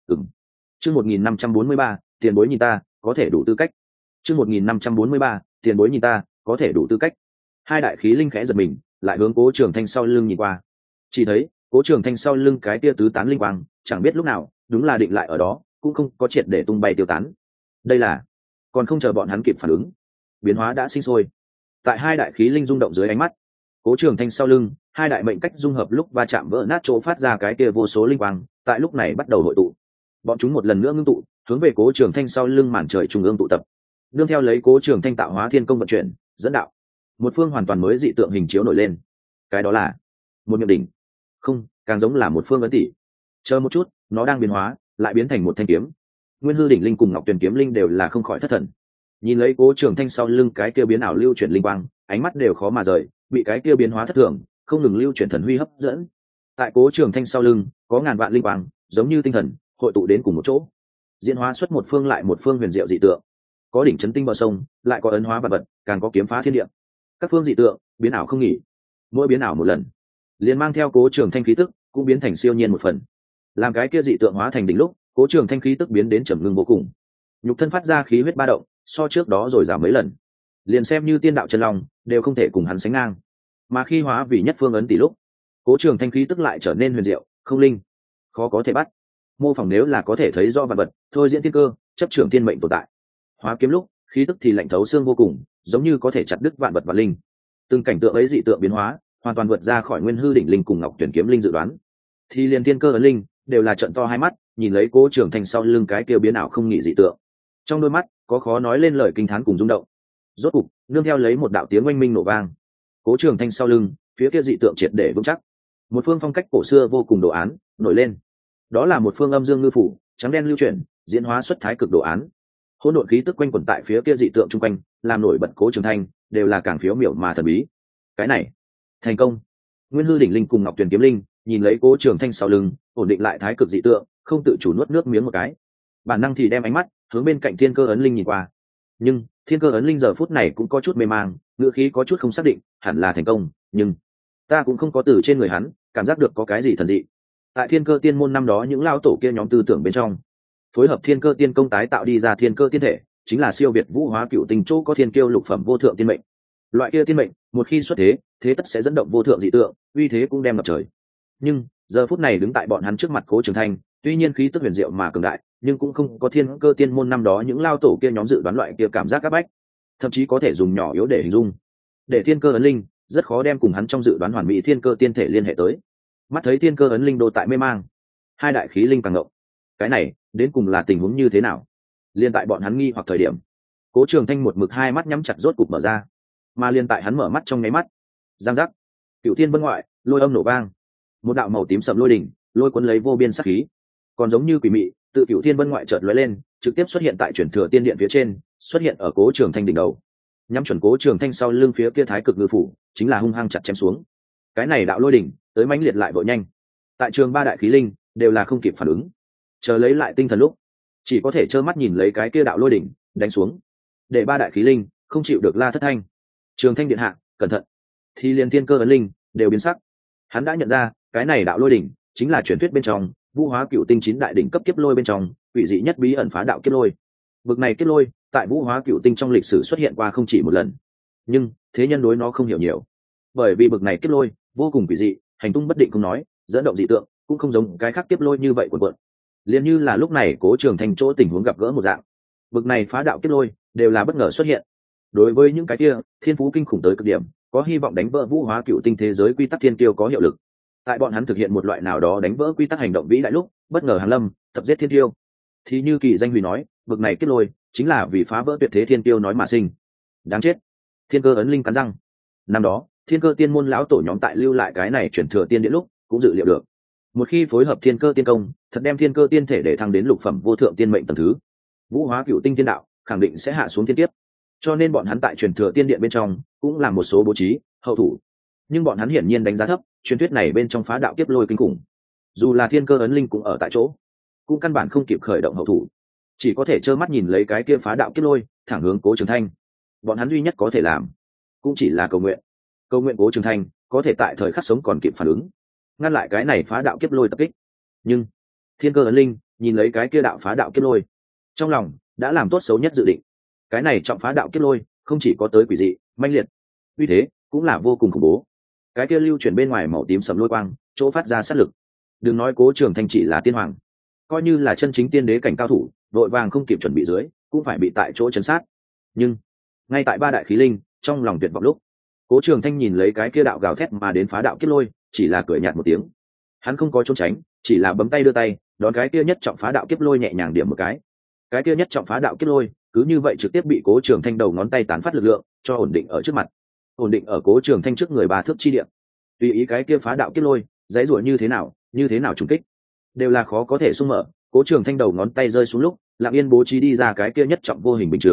Speaker 1: Chương 1543, tiền bối nhìn ta có thể đủ tư cách. Chương 1543, tiền bối nhìn ta có thể đủ tư cách. Hai đại khí linh khẽ giật mình, lại hướng Cố Trường Thanh sau lưng nhìn qua. Chỉ thấy Cố Trường Thanh sau lưng cái tia tứ tán linh quang, chẳng biết lúc nào đúng là định lại ở đó, cũng không có triệt để tung bay tiêu tán. Đây là còn không chờ bọn hắn kịp phản ứng, biến hóa đã sinh sôi. Tại hai đại khí linh rung động dưới ánh mắt, Cố Trường Thanh sau lưng hai đại mệnh cách dung hợp lúc va chạm vỡ nát chỗ phát ra cái kia vô số linh quang, tại lúc này bắt đầu hội tụ. Bọn chúng một lần nữa ngưng tụ, hướng về Cố Trường Thanh sau lưng màn trời trung ương tụ tập. Nương theo lấy Cố Trường Thanh tạo hóa thiên công vận chuyển, dẫn đạo, một phương hoàn toàn mới dị tượng hình chiếu nổi lên. Cái đó là một miệng đỉnh, không, càng giống là một phương ấn tỷ. Chờ một chút, nó đang biến hóa, lại biến thành một thanh kiếm. Nguyên Hư đỉnh linh cùng Ngọc Tuyền kiếm linh đều là không khỏi thất thần. nhìn lấy cố trường thanh sau lưng cái kia biến ảo lưu chuyển linh quang, ánh mắt đều khó mà rời, bị cái kia biến hóa thất thường không ngừng lưu chuyển thần huy hấp dẫn. Tại cố trường thanh sau lưng có ngàn vạn linh quang giống như tinh thần hội tụ đến cùng một chỗ, diễn hóa xuất một phương lại một phương huyền diệu dị tượng. Có đỉnh chấn tinh bờ sông, lại có ấn hóa vật vật, càng có kiếm phá thiên địa. Các phương dị tượng biến ảo không nghỉ, mỗi biến ảo một lần liền mang theo cố trường thanh khí tức cũng biến thành siêu nhiên một phần. Làm cái kia dị tượng hóa thành đỉnh lúc, cố trường thanh khí tức biến đến trầm ngưng vô cùng, nhục thân phát ra khí huyết ba động so trước đó rồi giảm mấy lần, liền xem như tiên đạo chân long đều không thể cùng hắn sánh ngang. Mà khi hóa vì nhất phương ấn tỷ lúc, cố trường thanh khí tức lại trở nên huyền diệu không linh, khó có thể bắt, mô phỏng nếu là có thể thấy do vật vật thôi diễn thiên cơ, chấp trưởng thiên mệnh tồn tại. Hóa kiếm lúc khí tức thì lạnh thấu xương vô cùng, giống như có thể chặt đứt vạn vật và linh. Từng cảnh tượng ấy dị tượng biến hóa hoàn toàn vượt ra khỏi nguyên hư đỉnh linh cùng ngọc tuyển kiếm linh dự đoán. Thì liền thiên cơ ấn linh đều là trận to hai mắt nhìn lấy cố trường thanh sau lưng cái kia biến ảo không nghỉ dị tượng, trong đôi mắt có khó nói lên lời kinh thán cùng rung động. Rốt cục nương theo lấy một đạo tiếng oanh minh nổ vang, cố trường thanh sau lưng phía kia dị tượng triệt để vững chắc. Một phương phong cách cổ xưa vô cùng đồ án nổi lên, đó là một phương âm dương ngư phủ trắng đen lưu chuyển diễn hóa xuất thái cực đồ án. Hỗn độn khí tức quanh quẩn tại phía kia dị tượng chung quanh, làm nổi bật cố trường thanh đều là càng phiếu miểu mà thần bí. Cái này thành công. Nguyên hư đỉnh linh cùng ngọc tuyền kiếm linh nhìn lấy cố trường thanh sau lưng ổn định lại thái cực dị tượng, không tự chủ nuốt nước miếng một cái, bản năng thì đem ánh mắt hướng bên cạnh thiên cơ ấn linh nhìn qua. Nhưng thiên cơ ấn linh giờ phút này cũng có chút mê mang, ngữ khí có chút không xác định, hẳn là thành công, nhưng ta cũng không có từ trên người hắn cảm giác được có cái gì thần dị. Tại thiên cơ tiên môn năm đó những lao tổ kia nhóm tư tưởng bên trong, phối hợp thiên cơ tiên công tái tạo đi ra thiên cơ tiên thể chính là siêu việt vũ hóa cựu tình chỗ có thiên kiêu lục phẩm vô thượng tiên mệnh. Loại kia tiên mệnh một khi xuất thế, thế tất sẽ dẫn động vô thượng dị tượng, uy thế cũng đem ngập trời. Nhưng giờ phút này đứng tại bọn hắn trước mặt cố trường thanh, tuy nhiên khí tức huyền diệu mà cường đại, nhưng cũng không có thiên cơ tiên môn năm đó những lao tổ kia nhóm dự đoán loại kia cảm giác áp bách, thậm chí có thể dùng nhỏ yếu để hình dung. Để thiên cơ ấn linh rất khó đem cùng hắn trong dự đoán hoàn mỹ thiên cơ tiên thể liên hệ tới. Mắt thấy thiên cơ ấn linh đô tại mê mang, hai đại khí linh càng ngộng, cái này đến cùng là tình huống như thế nào? Liên tại bọn hắn nghi hoặc thời điểm, cố trường thanh một mực hai mắt nhắm chặt rốt cục mở ra, mà liên tại hắn mở mắt trong nháy mắt, giang giác, cựu thiên vân ngoại lôi âm nổ vang, một đạo màu tím sầm lôi đỉnh lôi cuốn lấy vô biên sát khí, còn giống như quỷ mị tự cựu thiên vân ngoại chợt lóe lên, trực tiếp xuất hiện tại chuyển thừa tiên điện phía trên, xuất hiện ở cố trường thanh đỉnh đầu, nhắm chuẩn cố trường thanh sau lưng phía kia thái cực ngư phủ, chính là hung hăng chặt chém xuống. Cái này đạo lôi đỉnh tới mãnh liệt lại vội nhanh, tại trường ba đại khí linh đều là không kịp phản ứng, chờ lấy lại tinh thần lúc chỉ có thể trơ mắt nhìn lấy cái kia đạo lôi đỉnh đánh xuống, để ba đại khí linh không chịu được la thất thanh. Trường thanh điện hạ cẩn thận. Thì liền thiên cơ ấn linh đều biến sắc, hắn đã nhận ra cái này đạo lôi đỉnh chính là truyền thuyết bên trong vũ hóa cựu tinh 9 đại đỉnh cấp kiếp lôi bên trong quỷ dị nhất bí ẩn phá đạo kiếp lôi. Bực này kiếp lôi tại vũ hóa cựu tinh trong lịch sử xuất hiện qua không chỉ một lần, nhưng thế nhân đối nó không hiểu nhiều, bởi vì bực này kiếp lôi vô cùng quỷ dị, hành tung bất định không nói, dẫn động dị tượng cũng không giống cái khác kiếp lôi như vậy cuộn cuộn, liền như là lúc này cố trường thanh chỗ tình huống gặp gỡ một dạng. Bực này phá đạo kiếp lôi đều là bất ngờ xuất hiện, đối với những cái kia thiên phú kinh khủng tới cực điểm, có hy vọng đánh vỡ vũ hóa cựu tinh thế giới quy tắc thiên kiêu có hiệu lực. Tại bọn hắn thực hiện một loại nào đó đánh vỡ quy tắc hành động vĩ đại lúc, bất ngờ hàng lâm tập giết thiên kiêu, thì như kỳ danh hủy nói, bực này kiếp lôi chính là vì phá vỡ tuyệt thế thiên kiêu nói mà sinh. Đáng chết. Thiên cơ ấn linh cắn răng. Năm đó thiên cơ tiên môn lão tổ nhóm tại lưu lại cái này chuyển thừa tiên điện lúc cũng dự liệu được, một khi phối hợp thiên cơ tiên công thật đem thiên cơ tiên thể để thăng đến lục phẩm vô thượng tiên mệnh tầng thứ, vũ hóa cựu tinh tiên đạo khẳng định sẽ hạ xuống thiên kiếp. Cho nên bọn hắn tại truyền thừa tiên điện bên trong cũng làm một số bố trí hậu thủ, nhưng bọn hắn hiển nhiên đánh giá thấp truyền thuyết này bên trong phá đạo kiếp lôi kinh khủng. Dù là thiên cơ ấn linh cũng ở tại chỗ, cũng căn bản không kịp khởi động hậu thủ, chỉ có thể trơ mắt nhìn lấy cái kia phá đạo kiếp lôi thẳng hướng cố trường thanh. Bọn hắn duy nhất có thể làm cũng chỉ là cầu nguyện cố trường thanh có thể tại thời khắc sống còn kịp phản ứng, ngăn lại cái này phá đạo kiếp lôi tập kích. Nhưng thiên cơ ấn linh nhìn lấy cái kia đạo phá đạo kiếp lôi, trong lòng đã làm tốt xấu nhất dự định. Cái này trọng phá đạo kiếp lôi không chỉ có tới quỷ dị manh liệt, uy thế cũng là vô cùng khủng bố. Cái kia lưu chuyển bên ngoài màu tím sầm lôi quang chỗ phát ra sát lực, đừng nói cố trường thanh chỉ là tiên hoàng, coi như là chân chính tiên đế cảnh cao thủ vội vàng không kịp chuẩn bị dưới cũng phải bị tại chỗ chấn sát. Nhưng ngay tại ba đại khí linh trong lòng tuyệt vọng lúc, cố trường thanh nhìn lấy cái kia đạo gào thét mà đến phá đạo kiếp lôi, chỉ là cười nhạt một tiếng. Hắn không có trốn tránh, chỉ là bấm tay đưa tay đón cái kia nhất trọng phá đạo kiếp lôi nhẹ nhàng điểm một cái. Cái kia nhất trọng phá đạo kiếp lôi cứ như vậy trực tiếp bị cố trường thanh đầu ngón tay tán phát lực lượng cho ổn định ở trước mặt, ổn định ở cố trường thanh trước người 3 thước chi địa. Tùy ý cái kia phá đạo kiếp lôi dãy rủa như thế nào trùng kích đều là khó có thể xung mở. Cố trường thanh đầu ngón tay rơi xuống lúc lặng yên bố trí đi ra cái kia nhất trọng vô hình bình chướng,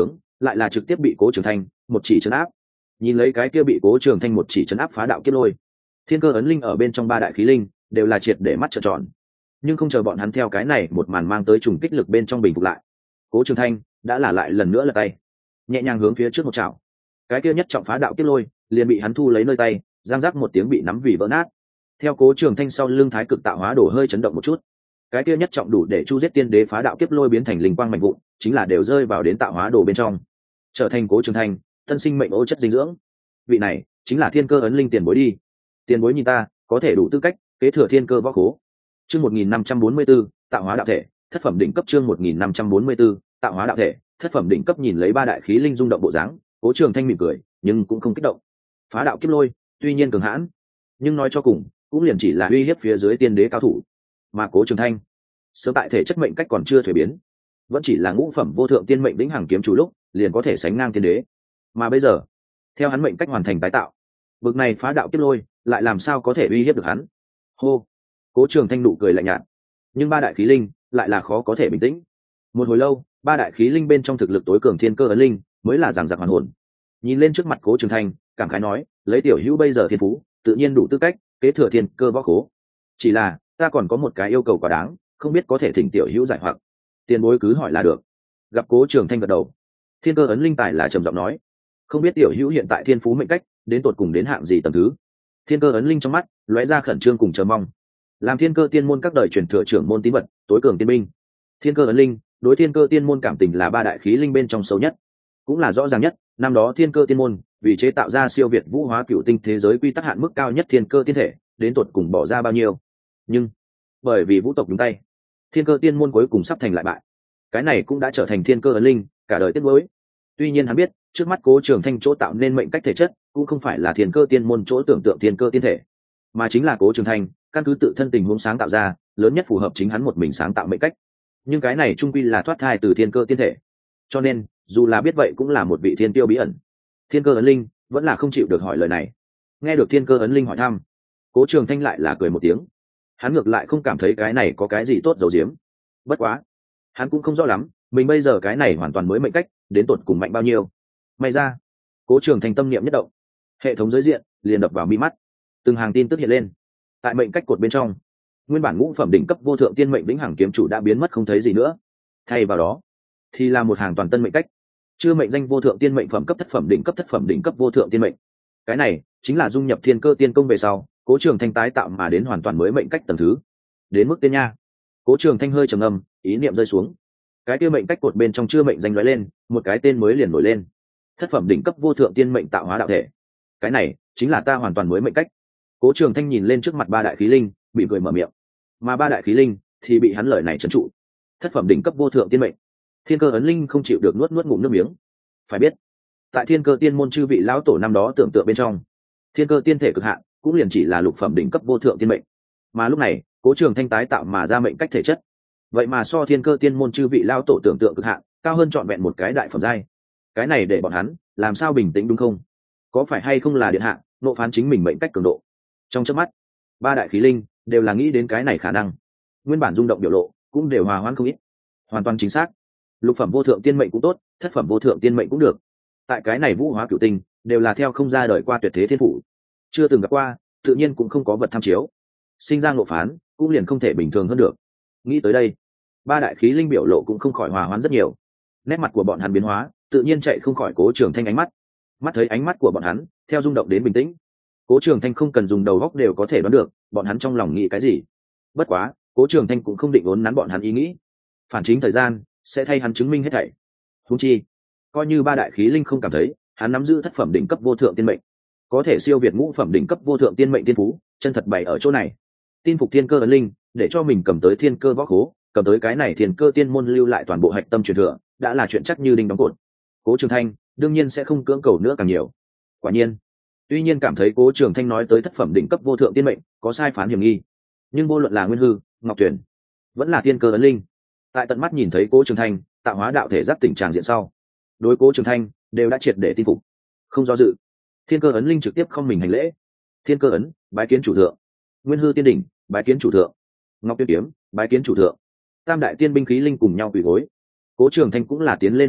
Speaker 1: lại là trực tiếp bị Cố Trường Thanh một chỉ trấn áp. Nhìn lấy cái kia bị Cố Trường Thanh một chỉ trấn áp phá đạo kiếp lôi, thiên cơ ấn linh ở bên trong ba đại khí linh đều là triệt để mắt trợn tròn. Nhưng không chờ bọn hắn theo cái này một màn mang tới trùng kích lực bên trong bình phục lại, Cố Trường Thanh đã là lại lần nữa lật tay, nhẹ nhàng hướng phía trước một chảo, cái kia nhất trọng phá đạo kiếp lôi liền bị hắn thu lấy nơi tay, giang giác một tiếng bị nắm vì vỡ nát. Theo Cố Trường Thanh sau lưng thái cực tạo hóa đổ hơi chấn động một chút, cái kia nhất trọng đủ để chu giết tiên đế phá đạo kiếp lôi biến thành linh quang mạnh vụn, chính là đều rơi vào đến tạo hóa đồ bên trong, trở thành Cố Trường Thanh tân sinh mệnh ô chất dinh dưỡng. Vị này chính là thiên cơ ấn linh tiền bối đi. Tiền bối nhìn ta có thể đủ tư cách kế thừa thiên cơ võ khố. Chương 1544, tạo hóa đạo thể, thất phẩm đỉnh cấp. Chương 1544, tạo hóa đạo thể, thất phẩm đỉnh cấp. Nhìn lấy ba đại khí linh rung động bộ dáng, Cố Trường Thanh mỉm cười, nhưng cũng không kích động. Phá đạo kiếp lôi, tuy nhiên cường hãn, nhưng nói cho cùng, cũng liền chỉ là uy hiếp phía dưới tiên đế cao thủ. Mà Cố Trường Thanh, sớm tại thể chất mệnh cách còn chưa thuế biến, vẫn chỉ là ngũ phẩm vô thượng tiên mệnh đỉnh hàng kiếm chủ lúc, liền có thể sánh ngang tiên đế. Mà bây giờ, theo hắn mệnh cách hoàn thành tái tạo, bực này phá đạo kiếp lôi, lại làm sao có thể uy hiếp được hắn? Hô. Cố Trường Thanh nụ cười lạnh nhạt, nhưng ba đại khí linh lại là khó có thể bình tĩnh. Một hồi lâu, ba đại khí linh bên trong thực lực tối cường thiên cơ ấn linh mới là giằng giặc hoàn hồn. Nhìn lên trước mặt Cố Trường Thanh, cảm khái nói, lấy tiểu hữu bây giờ thiên phú, tự nhiên đủ tư cách kế thừa thiên cơ võ khố. Chỉ là ta còn có một cái yêu cầu quá đáng, không biết có thể thỉnh tiểu hữu giải hoặc. Tiền bối cứ hỏi là được. Gặp Cố Trường Thanh gật đầu, thiên cơ ấn linh tài là trầm giọng nói, không biết tiểu hữu hiện tại thiên phú mệnh cách đến tột cùng đến hạng gì tầng thứ? Thiên cơ ấn linh trong mắt lóe ra khẩn trương cùng chờ mong. Làm thiên cơ tiên môn các đời truyền thừa trưởng môn tín vật, tối cường tiên binh, thiên cơ ấn linh đối thiên cơ tiên môn cảm tình là ba đại khí linh bên trong sâu nhất, cũng là rõ ràng nhất. Năm đó thiên cơ tiên môn vì chế tạo ra siêu việt vũ hóa cựu tinh thế giới quy tắc hạn mức cao nhất thiên cơ tiên thể, đến tột cùng bỏ ra bao nhiêu? Nhưng bởi vì vũ tộc nhúng tay, thiên cơ tiên môn cuối cùng sắp thành lại bại. Cái này cũng đã trở thành thiên cơ ấn linh cả đời tiếc nuối. Tuy nhiên hắn biết, trước mắt Cố Trường Thanh chỗ tạo nên mệnh cách thể chất cũng không phải là thiên cơ tiên môn chỗ tưởng tượng thiên cơ tiên thể, mà chính là Cố Trường Thanh căn cứ tự thân tình huống sáng tạo ra, lớn nhất phù hợp chính hắn một mình sáng tạo mệnh cách. Nhưng cái này trung quy là thoát thai từ thiên cơ tiên thể, cho nên dù là biết vậy cũng là một vị thiên tiêu bí ẩn. Thiên cơ ấn linh vẫn là không chịu được hỏi lời này. Nghe được thiên cơ ấn linh hỏi thăm, Cố Trường Thanh lại là cười một tiếng. Hắn ngược lại không cảm thấy cái này có cái gì tốt giấu giếm. Bất quá, hắn cũng không rõ lắm, mình bây giờ cái này hoàn toàn mới mệnh cách, đến tột cùng mạnh bao nhiêu. May ra, Cố Trường Thanh tâm niệm nhất động, hệ thống giới diện liền đập vào mi mắt, từng hàng tin tức hiện lên. Tại mệnh cách cột bên trong, nguyên bản ngũ phẩm đỉnh cấp vô thượng tiên mệnh vĩnh hằng kiếm chủ đã biến mất không thấy gì nữa. Thay vào đó, thì là một hàng toàn tân mệnh cách, chưa mệnh danh vô thượng tiên mệnh phẩm cấp thất phẩm đỉnh cấp vô thượng tiên mệnh. Cái này chính là dung nhập thiên cơ tiên công về sau, Cố Trường Thanh tái tạo mà đến hoàn toàn mới mệnh cách tầng thứ. Đến mức tên nha. Cố Trường Thanh hơi trầm ngâm, ý niệm rơi xuống. Cái kia mệnh cách cột bên trong chưa mệnh danh lóe lên, một cái tên mới liền nổi lên. Thất phẩm đỉnh cấp vô thượng tiên mệnh tạo hóa đạo thể. Cái này chính là ta hoàn toàn mới mệnh cách. Cố Trường Thanh nhìn lên trước mặt ba đại khí linh, bị cười mở miệng. Mà ba đại khí linh thì bị hắn lời này trấn trụ. Thất phẩm đỉnh cấp vô thượng tiên mệnh. Thiên cơ ấn linh không chịu được nuốt ngụm nước miếng. Phải biết, tại thiên cơ tiên môn chư vị lão tổ năm đó tưởng tượng bên trong, thiên cơ tiên thể cực hạn cũng liền chỉ là lục phẩm đỉnh cấp vô thượng tiên mệnh. Mà lúc này, Cố Trường Thanh tái tạo mà ra mệnh cách thể chất, vậy mà so thiên cơ tiên môn chư vị lão tổ tưởng tượng cực hạn cao hơn trọn vẹn một cái đại phẩm giai. Cái này để bọn hắn làm sao bình tĩnh đúng không? Có phải hay không là điện hạ nộ phán chính mình mệnh cách cường độ? Trong chớp mắt, ba đại khí linh đều là nghĩ đến cái này khả năng, nguyên bản rung động biểu lộ cũng đều hòa hoãn không ít. Hoàn toàn chính xác, lục phẩm vô thượng tiên mệnh cũng tốt, thất phẩm vô thượng tiên mệnh cũng được, tại cái này vũ hóa cửu tinh đều là theo không ra đời qua tuyệt thế thiên phủ, chưa từng gặp qua, tự nhiên cũng không có vật tham chiếu, sinh ra ngộ phán cũng liền không thể bình thường hơn được. Nghĩ tới đây, ba đại khí linh biểu lộ cũng không khỏi hòa hoãn rất nhiều. Nét mặt của bọn hắn biến hóa, tự nhiên chạy không khỏi Cố Trường Thanh ánh mắt. Mắt thấy ánh mắt của bọn hắn theo rung động đến bình tĩnh, Cố Trường Thanh không cần dùng đầu óc đều có thể đoán được bọn hắn trong lòng nghĩ cái gì. Bất quá, Cố Trường Thanh cũng không định uốn nắn bọn hắn ý nghĩ, phản chính thời gian sẽ thay hắn chứng minh hết thảy. Huống chi, coi như ba đại khí linh không cảm thấy hắn nắm giữ thất phẩm đỉnh cấp vô thượng tiên mệnh, có thể siêu việt ngũ phẩm đỉnh cấp vô thượng tiên mệnh tiên phú, chân thật bày ở chỗ này. Tin phục thiên cơ ấn linh, để cho mình cầm tới thiên cơ võ khố, cầm tới cái này thiên cơ tiên môn lưu lại toàn bộ hạch tâm truyền thừa, đã là chuyện chắc như đinh đóng cột. Cố Trường Thanh đương nhiên sẽ không cưỡng cầu nữa càng nhiều. Quả nhiên, tuy nhiên cảm thấy Cố Trường Thanh nói tới thất phẩm đỉnh cấp vô thượng tiên mệnh có sai phán hiểm nghi, nhưng vô luận là Nguyên Hư, Ngọc Tuyển, vẫn là thiên cơ ấn linh, tại tận mắt nhìn thấy Cố Trường Thanh tạo hóa đạo thể giáp tỉnh tràng diện sau, đối Cố Trường Thanh đều đã triệt để tin phục, không do dự. Thiên cơ ấn linh trực tiếp không mình hành lễ. Thiên cơ ấn bái kiến chủ thượng. Nguyên Hư tiên đỉnh bái kiến chủ thượng. Ngọc Tuyên kiếm bái kiến chủ thượng. Tam đại tiên binh khí linh cùng nhau quỳ gối. Cố Trường Thanh cũng là tiến lên một bước,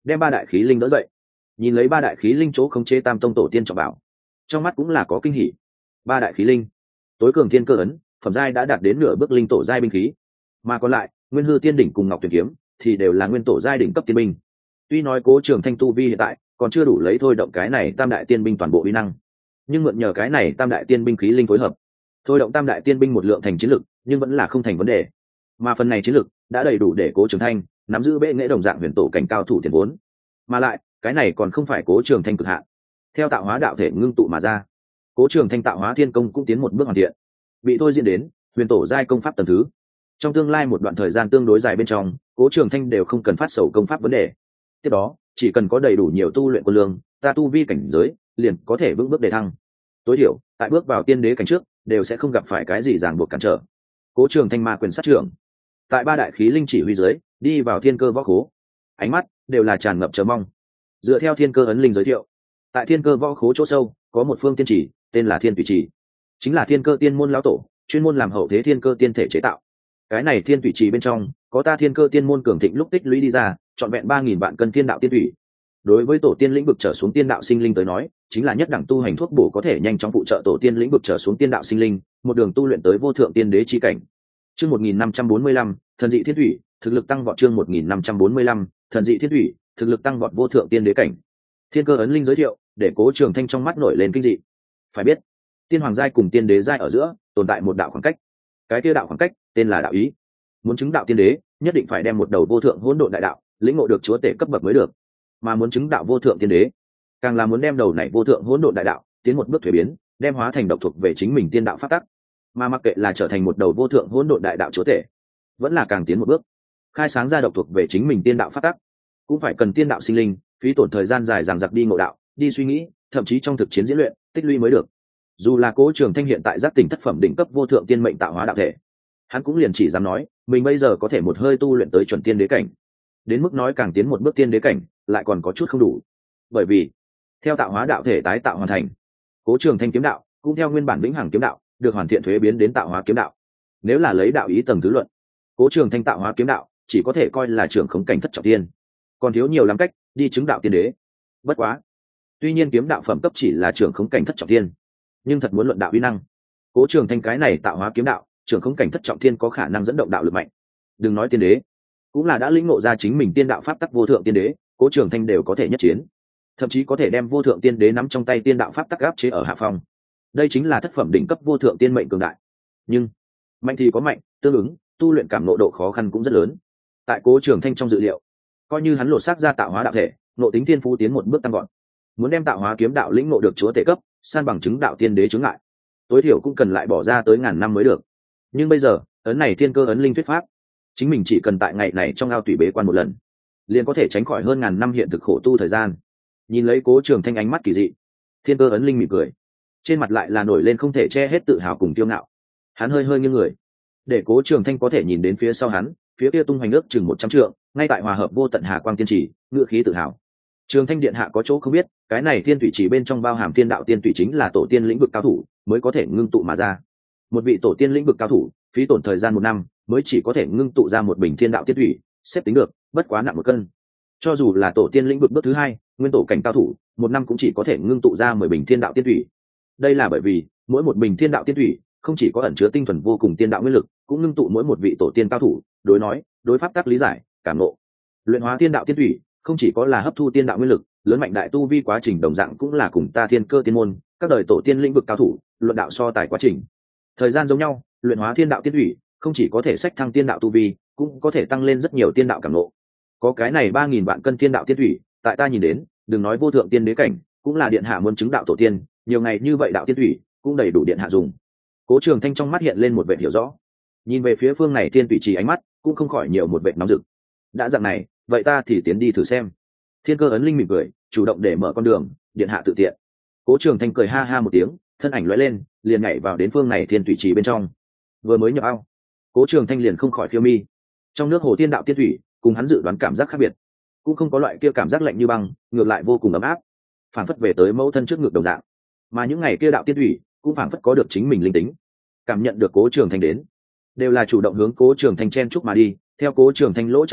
Speaker 1: đem ba đại khí linh đỡ dậy. Nhìn lấy ba đại khí linh chỗ khống chế tam tông tổ tiên trọng bảo, trong mắt cũng là có kinh hỉ. Ba đại khí linh, tối cường thiên cơ ấn, phẩm giai đã đạt đến nửa bước linh tổ giai binh khí, mà còn lại nguyên hư tiên đỉnh cùng ngọc tuyển kiếm thì đều là nguyên tổ giai đỉnh cấp tiên binh. Tuy nói Cố Trường Thanh tu vi hiện tại còn chưa đủ lấy thôi động cái này tam đại tiên binh toàn bộ uy năng, nhưng mượn nhờ cái này tam đại tiên binh khí linh phối hợp, thôi động tam đại tiên binh một lượng thành chiến lực, nhưng vẫn là không thành vấn đề. Mà phần này chiến lực đã đầy đủ để Cố Trường Thanh nắm giữ bệ nghệ đồng dạng huyền tổ cảnh cao thủ tiền vốn. Mà lại, cái này còn không phải Cố Trường Thanh cực hạn. Theo tạo hóa đạo thể ngưng tụ mà ra, Cố Trường Thanh tạo hóa thiên công cũng tiến một bước hoàn thiện, bị thôi diễn đến huyền tổ giai công pháp tầng thứ. Trong tương lai một đoạn thời gian tương đối dài bên trong, Cố Trường Thanh đều không cần phát sầu công pháp vấn đề. Tiếp đó, chỉ cần có đầy đủ nhiều tu luyện quân lương, ta tu vi cảnh giới liền có thể vững bước đề thăng. Tối thiểu, tại bước vào tiên đế cảnh trước, đều sẽ không gặp phải cái gì ràng buộc cản trở. Cố Trường Thanh ma quyền sát trưởng, tại ba đại khí linh chỉ huy dưới, đi vào thiên cơ võ khố. Ánh mắt đều là tràn ngập chờ mong. Dựa theo thiên cơ ấn linh giới thiệu, tại thiên cơ võ khố chỗ sâu, có một phương tiên chỉ, tên là Thiên Tùy Trì, chính là thiên cơ tiên môn lão tổ, chuyên môn làm hậu thế thiên cơ tiên thể chế tạo. Cái này Thiên Tùy Trì bên trong, có ta thiên cơ tiên môn cường thịnh lúc tích lũy đi ra, trọn vẹn 3000 vạn cân thiên đạo tiên thủy. Đối với tổ tiên lĩnh vực trở xuống tiên đạo sinh linh tới nói, chính là nhất đẳng tu hành thuốc bổ, có thể nhanh chóng phụ trợ tổ tiên lĩnh vực trở xuống tiên đạo sinh linh, một đường tu luyện tới vô thượng tiên đế chi cảnh. Chương 1545, thần dị thiên thủy, thực lực tăng vọt. Chương 1545, thần dị thiên thủy, thực lực tăng vọt vô thượng tiên đế cảnh. Thiên cơ ấn linh giới thiệu, để Cố Trường Thanh trong mắt nổi lên kinh dị. Phải biết, tiên hoàng giai cùng tiên đế giai ở giữa tồn tại một đạo khoảng cách. Cái kia đạo khoảng cách tên là đạo ý. Muốn chứng đạo tiên đế, nhất định phải đem một đầu vô thượng hỗn độn đại đạo lĩnh ngộ được chúa tể cấp bậc mới được. Mà muốn chứng đạo vô thượng tiên đế, càng là muốn đem đầu này vô thượng hỗn độn đại đạo tiến một bước thuế biến, đem hóa thành độc thuộc về chính mình tiên đạo pháp tắc. Mà mặc kệ là trở thành một đầu vô thượng hỗn độn đại đạo chúa tể, vẫn là càng tiến một bước, khai sáng ra độc thuộc về chính mình tiên đạo pháp tắc, cũng phải cần tiên đạo sinh linh phí tổn thời gian dài dằng dặc đi ngộ đạo, đi suy nghĩ, thậm chí trong thực chiến diễn luyện, tích lũy mới được. Dù là Cố Trường Thanh hiện tại giác tỉnh thất phẩm đỉnh cấp vô thượng tiên mệnh tạo hóa đạo thể, hắn cũng liền chỉ dám nói mình bây giờ có thể một hơi tu luyện tới chuẩn tiên đế cảnh. Đến mức nói càng tiến một bước tiên đế cảnh lại còn có chút không đủ. Bởi vì theo tạo hóa đạo thể tái tạo hoàn thành, Cố Trường Thanh kiếm đạo cũng theo nguyên bản vĩnh hằng kiếm đạo được hoàn thiện thuế biến đến tạo hóa kiếm đạo. Nếu là lấy đạo ý tầng thứ luận, Cố Trường Thanh tạo hóa kiếm đạo chỉ có thể coi là trưởng khống cảnh thất trọng tiên, còn thiếu nhiều lắm cách đi chứng đạo tiên đế. Bất quá, tuy nhiên kiếm đạo phẩm cấp chỉ là trưởng khống cảnh thất trọng tiên, nhưng thật muốn luận đạo uy năng, Cố Trường Thanh cái này tạo hóa kiếm đạo trưởng khống cảnh thất trọng thiên có khả năng dẫn động đạo lực mạnh. Đừng nói tiên đế, cũng là đã lĩnh ngộ ra chính mình tiên đạo pháp tắc vô thượng tiên đế, Cố Trường Thanh đều có thể nhất chiến, thậm chí có thể đem vô thượng tiên đế nắm trong tay tiên đạo pháp tắc áp chế ở hạ phong. Đây chính là thất phẩm đỉnh cấp vô thượng tiên mệnh cường đại. Nhưng mạnh thì có mạnh, tương ứng tu luyện cảm ngộ độ khó khăn cũng rất lớn. Tại Cố Trường Thanh trong dự liệu, coi như hắn lột xác ra tạo hóa đạo thể, ngộ tính tiên phú tiến một bước tăng gọn, muốn đem tạo hóa kiếm đạo lĩnh ngộ được chúa tể cấp, san bằng chứng đạo tiên đế chứng ngại, tối thiểu cũng cần lại bỏ ra tới ngàn năm mới được. Nhưng bây giờ, ấn này thiên cơ ấn linh thuyết pháp, chính mình chỉ cần tại ngày này trong ao tủy bế quan một lần, liền có thể tránh khỏi hơn ngàn năm hiện thực khổ tu thời gian. Nhìn lấy Cố Trường Thanh ánh mắt kỳ dị, thiên cơ ấn linh mỉm cười, trên mặt lại là nổi lên không thể che hết tự hào cùng kiêu ngạo. Hắn hơi hơi nghiêng người, để Cố Trường Thanh có thể nhìn đến phía sau hắn, phía kia tung hoành ước chừng 100 trượng, ngay tại hòa hợp vô tận hà quang tiên chỉ, ngựa khí tự hào. Trường Thanh điện hạ có chỗ không biết, cái này thiên thủy chỉ bên trong bao hàm tiên đạo tiên thủy chính là tổ tiên lĩnh vực cao thủ mới có thể ngưng tụ mà ra. Một vị tổ tiên lĩnh vực cao thủ, phí tổn thời gian 1 năm mới chỉ có thể ngưng tụ ra một bình thiên đạo tiên thủy, xếp tính được, bất quá nặng 1 cân. Cho dù là tổ tiên lĩnh vực bước thứ 2, nguyên tổ cảnh cao thủ, 1 năm cũng chỉ có thể ngưng tụ ra 10 bình thiên đạo tiên thủy. Đây là bởi vì, mỗi một bình thiên đạo tiên thủy không chỉ có ẩn chứa tinh thuần vô cùng tiên đạo nguyên lực, cũng ngưng tụ mỗi một vị tổ tiên cao thủ, đối nói, đối pháp tắc lý giải, cảm ngộ. Luyện hóa tiên đạo tiên thủy, không chỉ có là hấp thu tiên đạo nguyên lực, lớn mạnh đại tu vi quá trình đồng dạng cũng là cùng ta thiên cơ tiên môn, các đời tổ tiên lĩnh vực cao thủ, luận đạo so tài quá trình. Thời gian giống nhau, luyện hóa thiên đạo tiên thủy, không chỉ có thể sách thăng tiên đạo tu vi, cũng có thể tăng lên rất nhiều tiên đạo cảm ngộ. Có cái này 3000 vạn cân tiên đạo tiên thủy, tại ta nhìn đến, đừng nói vô thượng tiên đế cảnh, cũng là điện hạ muốn chứng đạo tổ tiên, nhiều ngày như vậy đạo tiên thủy cũng đầy đủ điện hạ dùng. Cố Trường Thanh trong mắt hiện lên một vẻ hiểu rõ, nhìn về phía phương này tiên thủy trì, ánh mắt cũng không khỏi nhiều một vẻ nóng rực. Đã dạng này, vậy ta thì tiến đi thử xem. Thiên cơ ấn linh mỉm cười, chủ động để mở con đường, điện hạ tự tiện. Cố Trường Thanh cười ha ha một tiếng, thân ảnh lóe lên, liền nhảy vào đến phương này thiên thủy trì bên trong. Vừa mới nhập ao, Cố Trường Thanh liền không khỏi khiêu mi. Trong nước hồ thiên đạo tiên thủy, cùng hắn dự đoán cảm giác khác biệt, cũng không có loại kia cảm giác lạnh như băng, ngược lại vô cùng ấm áp, phảng phất về tới mẫu thân trước ngực đồng dạng. Mà những ngày kia đạo tiên thủy cũng phảng phất có được chính mình linh tính, cảm nhận được Cố Trường Thanh đến, đều là chủ động hướng Cố Trường Thanh chen chúc mà đi. Theo Cố Trường Thanh lỗ chân lông,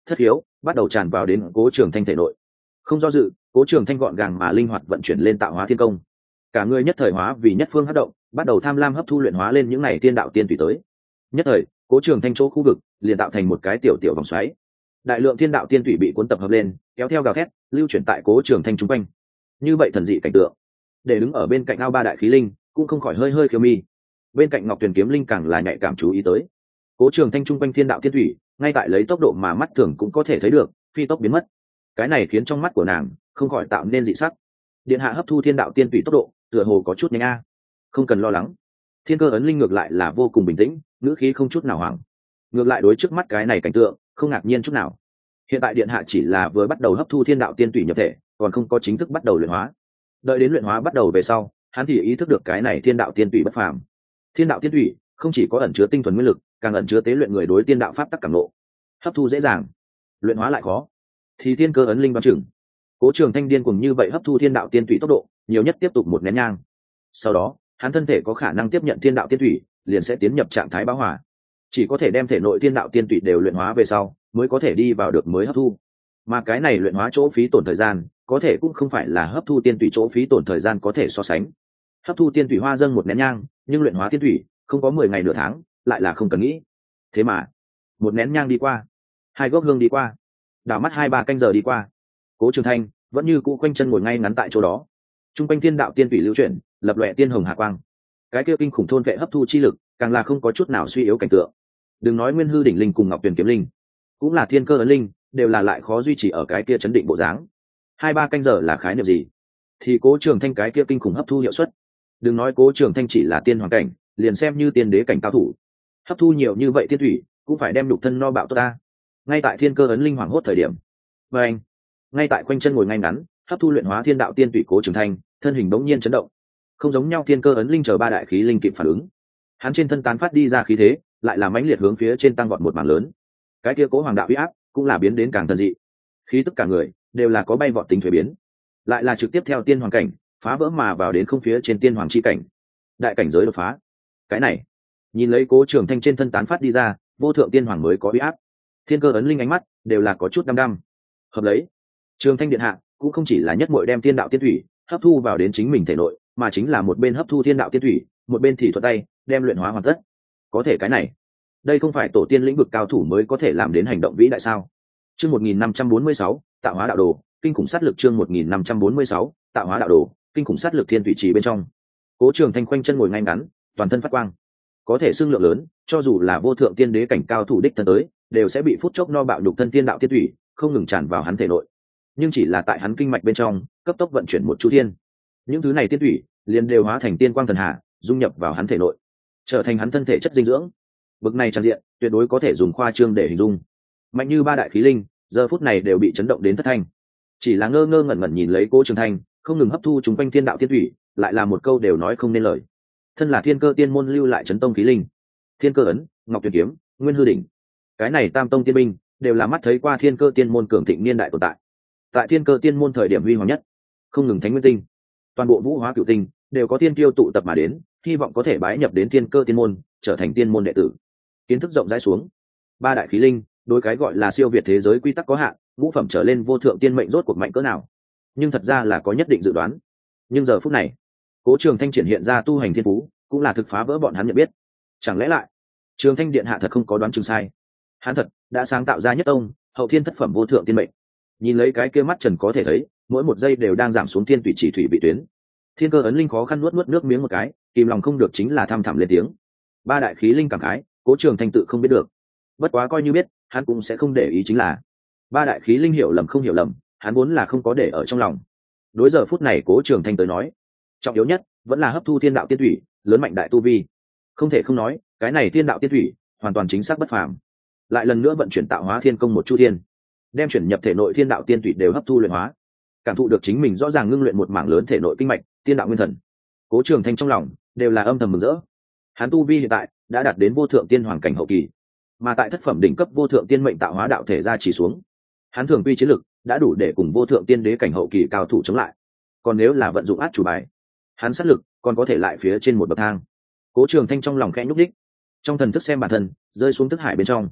Speaker 1: thất hiếu bắt đầu tràn vào đến Cố Trường Thanh thể nội. Không do dự, Cố Trường Thanh gọn gàng mà linh hoạt vận chuyển lên tạo hóa thiên công. Cả người nhất thời hóa vì nhất phương hấp động, bắt đầu tham lam hấp thu luyện hóa lên những này tiên đạo tiên tùy tới. Nhất thời, Cố Trường Thanh chỗ khu vực liền tạo thành một cái tiểu tiểu vòng xoáy. Đại lượng tiên đạo tiên tùy bị cuốn tập hợp lên, kéo theo gào thét, lưu chuyển tại Cố Trường Thanh trung quanh. Như vậy thần dị cảnh tượng. Để đứng ở bên cạnh ao ba đại khí linh, cũng không khỏi hơi hơi khiêu mi. Bên cạnh Ngọc Tuyền kiếm linh càng là nhạy cảm chú ý tới. Cố Trường Thanh trung quanh thiên đạo tiên thủy, ngay tại lấy tốc độ mà mắt thường cũng có thể thấy được, phi tốc biến mất. Cái này khiến trong mắt của nàng không khỏi tạo nên dị sắc. Điện hạ hấp thu thiên đạo tiên thủy tốc độ, tựa hồ có chút nhanh a. Không cần lo lắng. Thiên Cơ ấn linh ngược lại là vô cùng bình tĩnh, ngữ khí không chút nào hoảng. Ngược lại đối trước mắt cái này cảnh tượng, không ngạc nhiên chút nào. Hiện tại điện hạ chỉ là vừa bắt đầu hấp thu thiên đạo tiên thủy nhập thể, còn không có chính thức bắt đầu luyện hóa. Đợi đến luyện hóa bắt đầu về sau, hắn thì ý thức được cái này thiên đạo tiên thủy bất phàm. Thiên đạo tiên thủy không chỉ có ẩn chứa tinh thuần nguyên lực, càng ẩn chứa tế luyện người đối tiên đạo pháp tắc cảm ngộ. Hấp thu dễ dàng, luyện hóa lại khó. Thì Thiên Cơ ấn linh đoán chừng. Cố Trường Thanh điên cuồng như vậy hấp thu thiên đạo tiên thủy tốc độ, nhiều nhất tiếp tục một nén nhang. Sau đó, hắn thân thể có khả năng tiếp nhận thiên đạo tiên thủy, liền sẽ tiến nhập trạng thái bão hòa. Chỉ có thể đem thể nội thiên đạo tiên thủy đều luyện hóa về sau, mới có thể đi vào được mới hấp thu. Mà cái này luyện hóa chỗ phí tổn thời gian, có thể cũng không phải là hấp thu tiên thủy chỗ phí tổn thời gian có thể so sánh. Hấp thu tiên thủy hoa dâng một nén nhang, nhưng luyện hóa tiên thủy không có 10 ngày nửa tháng, lại là không cần nghĩ. Thế mà, một nén nhang đi qua, 2 gốc hương đi qua, đảo mắt 2-3 canh giờ đi qua, Cố Trường Thanh vẫn như cũ quanh chân ngồi ngay ngắn tại chỗ đó. Trung quanh thiên đạo tiên thủy lưu chuyển, lập lòe tiên hồng hạ quang. Cái kia kinh khủng thôn vệ hấp thu chi lực, càng là không có chút nào suy yếu cảnh tượng. Đừng nói Nguyên Hư đỉnh linh cùng Ngọc Tuyền kiếm linh, cũng là Thiên Cơ ấn linh, đều là lại khó duy trì ở cái kia chấn định bộ dáng. 2-3 canh giờ là khái niệm gì? Thì Cố Trường Thanh cái kia kinh khủng hấp thu hiệu suất. Đừng nói Cố Trường Thanh chỉ là tiên hoàng cảnh, liền xem như tiên đế cảnh cao thủ, hấp thu nhiều như vậy tiên thủy, cũng phải đem nhục thân no bạo tốt ta. Ngay tại Thiên Cơ ấn linh hoảng hốt thời điểm, và anh, ngay tại quanh chân ngồi ngay ngắn, hấp thu luyện hóa thiên đạo tiên thủy Cố Trường Thanh, thân hình bỗng nhiên chấn động. Không giống nhau, Thiên Cơ ấn linh chờ 3 đại khí linh kịp phản ứng, hắn trên thân tán phát đi ra khí thế, lại là mãnh liệt hướng phía trên tăng vọt một mảng lớn. Cái kia Cố hoàng đạo uy áp, cũng là biến đến càng thần dị. Khí tức cả người đều là có bay vọt tính thuế biến, lại là trực tiếp theo tiên hoàng cảnh phá vỡ mà vào đến không phía trên tiên hoàng chi cảnh, đại cảnh giới đột phá. Cái này, nhìn lấy Cố Trường Thanh trên thân tán phát đi ra vô thượng tiên hoàng mới có uy áp, Thiên Cơ ấn linh ánh mắt đều là có chút đăm đăm. Hợp lấy, Trường Thanh điện hạ cũng không chỉ là nhất muội đem tiên đạo tiên thủy hấp thu vào đến chính mình thể nội, mà chính là một bên hấp thu thiên đạo tiên thủy, một bên thì thuận tay đem luyện hóa hoàn tất. Có thể cái này, đây không phải tổ tiên lĩnh vực cao thủ mới có thể làm đến hành động vĩ đại sao? Chương 1546, tạo hóa đạo đồ, kinh khủng sát lực. Chương 1546, tạo hóa đạo đồ, kinh khủng sát lực. Thiên thủy trì bên trong, Cố Trường Thanh khoanh chân ngồi ngay ngắn, toàn thân phát quang, có thể xưng lượng lớn, cho dù là vô thượng tiên đế cảnh cao thủ đích thân tới, đều sẽ bị phút chốc no bạo nhục thân tiên đạo tiên thủy, không ngừng tràn vào hắn thể nội. Nhưng chỉ là tại hắn kinh mạch bên trong, cấp tốc vận chuyển một chu thiên, những thứ này tiên thủy liền đều hóa thành tiên quang thần hà, dung nhập vào hắn thể nội, trở thành hắn thân thể chất dinh dưỡng. Bực này trang diện, tuyệt đối có thể dùng khoa trương để hình dung. Mạnh như 3 đại khí linh, giờ phút này đều bị chấn động đến thất thanh, chỉ là ngơ ngơ ngẩn ngẩn nhìn lấy Cố Trường Thanh không ngừng hấp thu chúng quanh thiên đạo tiên thủy, lại là một câu đều nói không nên lời. Thân là Thiên Cơ tiên môn lưu lại chấn tông khí linh, Thiên Cơ ấn, Ngọc Tuyền kiếm, Nguyên Hư đỉnh, cái này tam tông tiên binh đều là mắt thấy qua Thiên Cơ tiên môn cường thịnh niên đại tồn tại. Tại Thiên Cơ tiên môn thời điểm huy hoàng nhất, không ngừng thánh nguyên tinh, toàn bộ vũ hóa cửu tinh đều có tiên tiêu tụ tập mà đến, hy vọng có thể bái nhập đến Thiên Cơ tiên môn, trở thành tiên môn đệ tử. Kiến thức rộng rãi xuống, 3 đại khí linh đối cái gọi là siêu việt thế giới quy tắc có hạn, ngũ phẩm trở lên vô thượng tiên mệnh rốt cuộc mạnh cỡ nào, nhưng thật ra là có nhất định dự đoán. Nhưng giờ phút này, Cố Trường Thanh triển hiện ra tu hành thiên phú, cũng là thực phá vỡ bọn hắn nhận biết. Chẳng lẽ lại, Trường Thanh điện hạ thật không có đoán chừng sai, hắn thật đã sáng tạo ra nhất tông hậu thiên thất phẩm vô thượng tiên mệnh. Nhìn lấy cái kia mắt trần có thể thấy, mỗi một giây đều đang giảm xuống thiên thủy chỉ thủy vị tuyến. Thiên Cơ ấn linh khó khăn nuốt nước miếng một cái, kìm lòng không được chính là thăm thẳm lên tiếng. 3 đại khí linh cảm khái, Cố Trường Thanh tự không biết được. Bất quá coi như biết, hắn cũng sẽ không để ý, chính là 3 đại khí linh hiểu lầm không hiểu lầm, hắn vốn là không có để ở trong lòng. Đối giờ phút này Cố Trường Thanh tới nói, trọng yếu nhất vẫn là hấp thu thiên đạo tiên thủy, lớn mạnh đại tu vi. Không thể không nói, cái này thiên đạo tiên thủy hoàn toàn chính xác bất phàm. Lại lần nữa vận chuyển tạo hóa thiên công một chu thiên, đem chuyển nhập thể nội thiên đạo tiên thủy đều hấp thu luyện hóa, cảm thụ được chính mình rõ ràng ngưng luyện một mảng lớn thể nội kinh mạch tiên đạo nguyên thần. Cố Trường Thanh trong lòng đều là âm thầm mừng rỡ. Hắn tu vi hiện tại đã đạt đến vô thượng tiên hoàng cảnh hậu kỳ, mà tại thất phẩm đỉnh cấp vô thượng tiên mệnh tạo hóa đạo thể ra chỉ xuống, hắn thường quy chiến lực đã đủ để cùng vô thượng tiên đế cảnh hậu kỳ cao thủ chống lại. Còn nếu là vận dụng át chủ bài, hắn sát lực còn có thể lại phía trên một bậc thang. Cố Trường Thanh trong lòng khẽ nhúc đích, trong thần thức xem bản thân rơi xuống thức hải bên trong,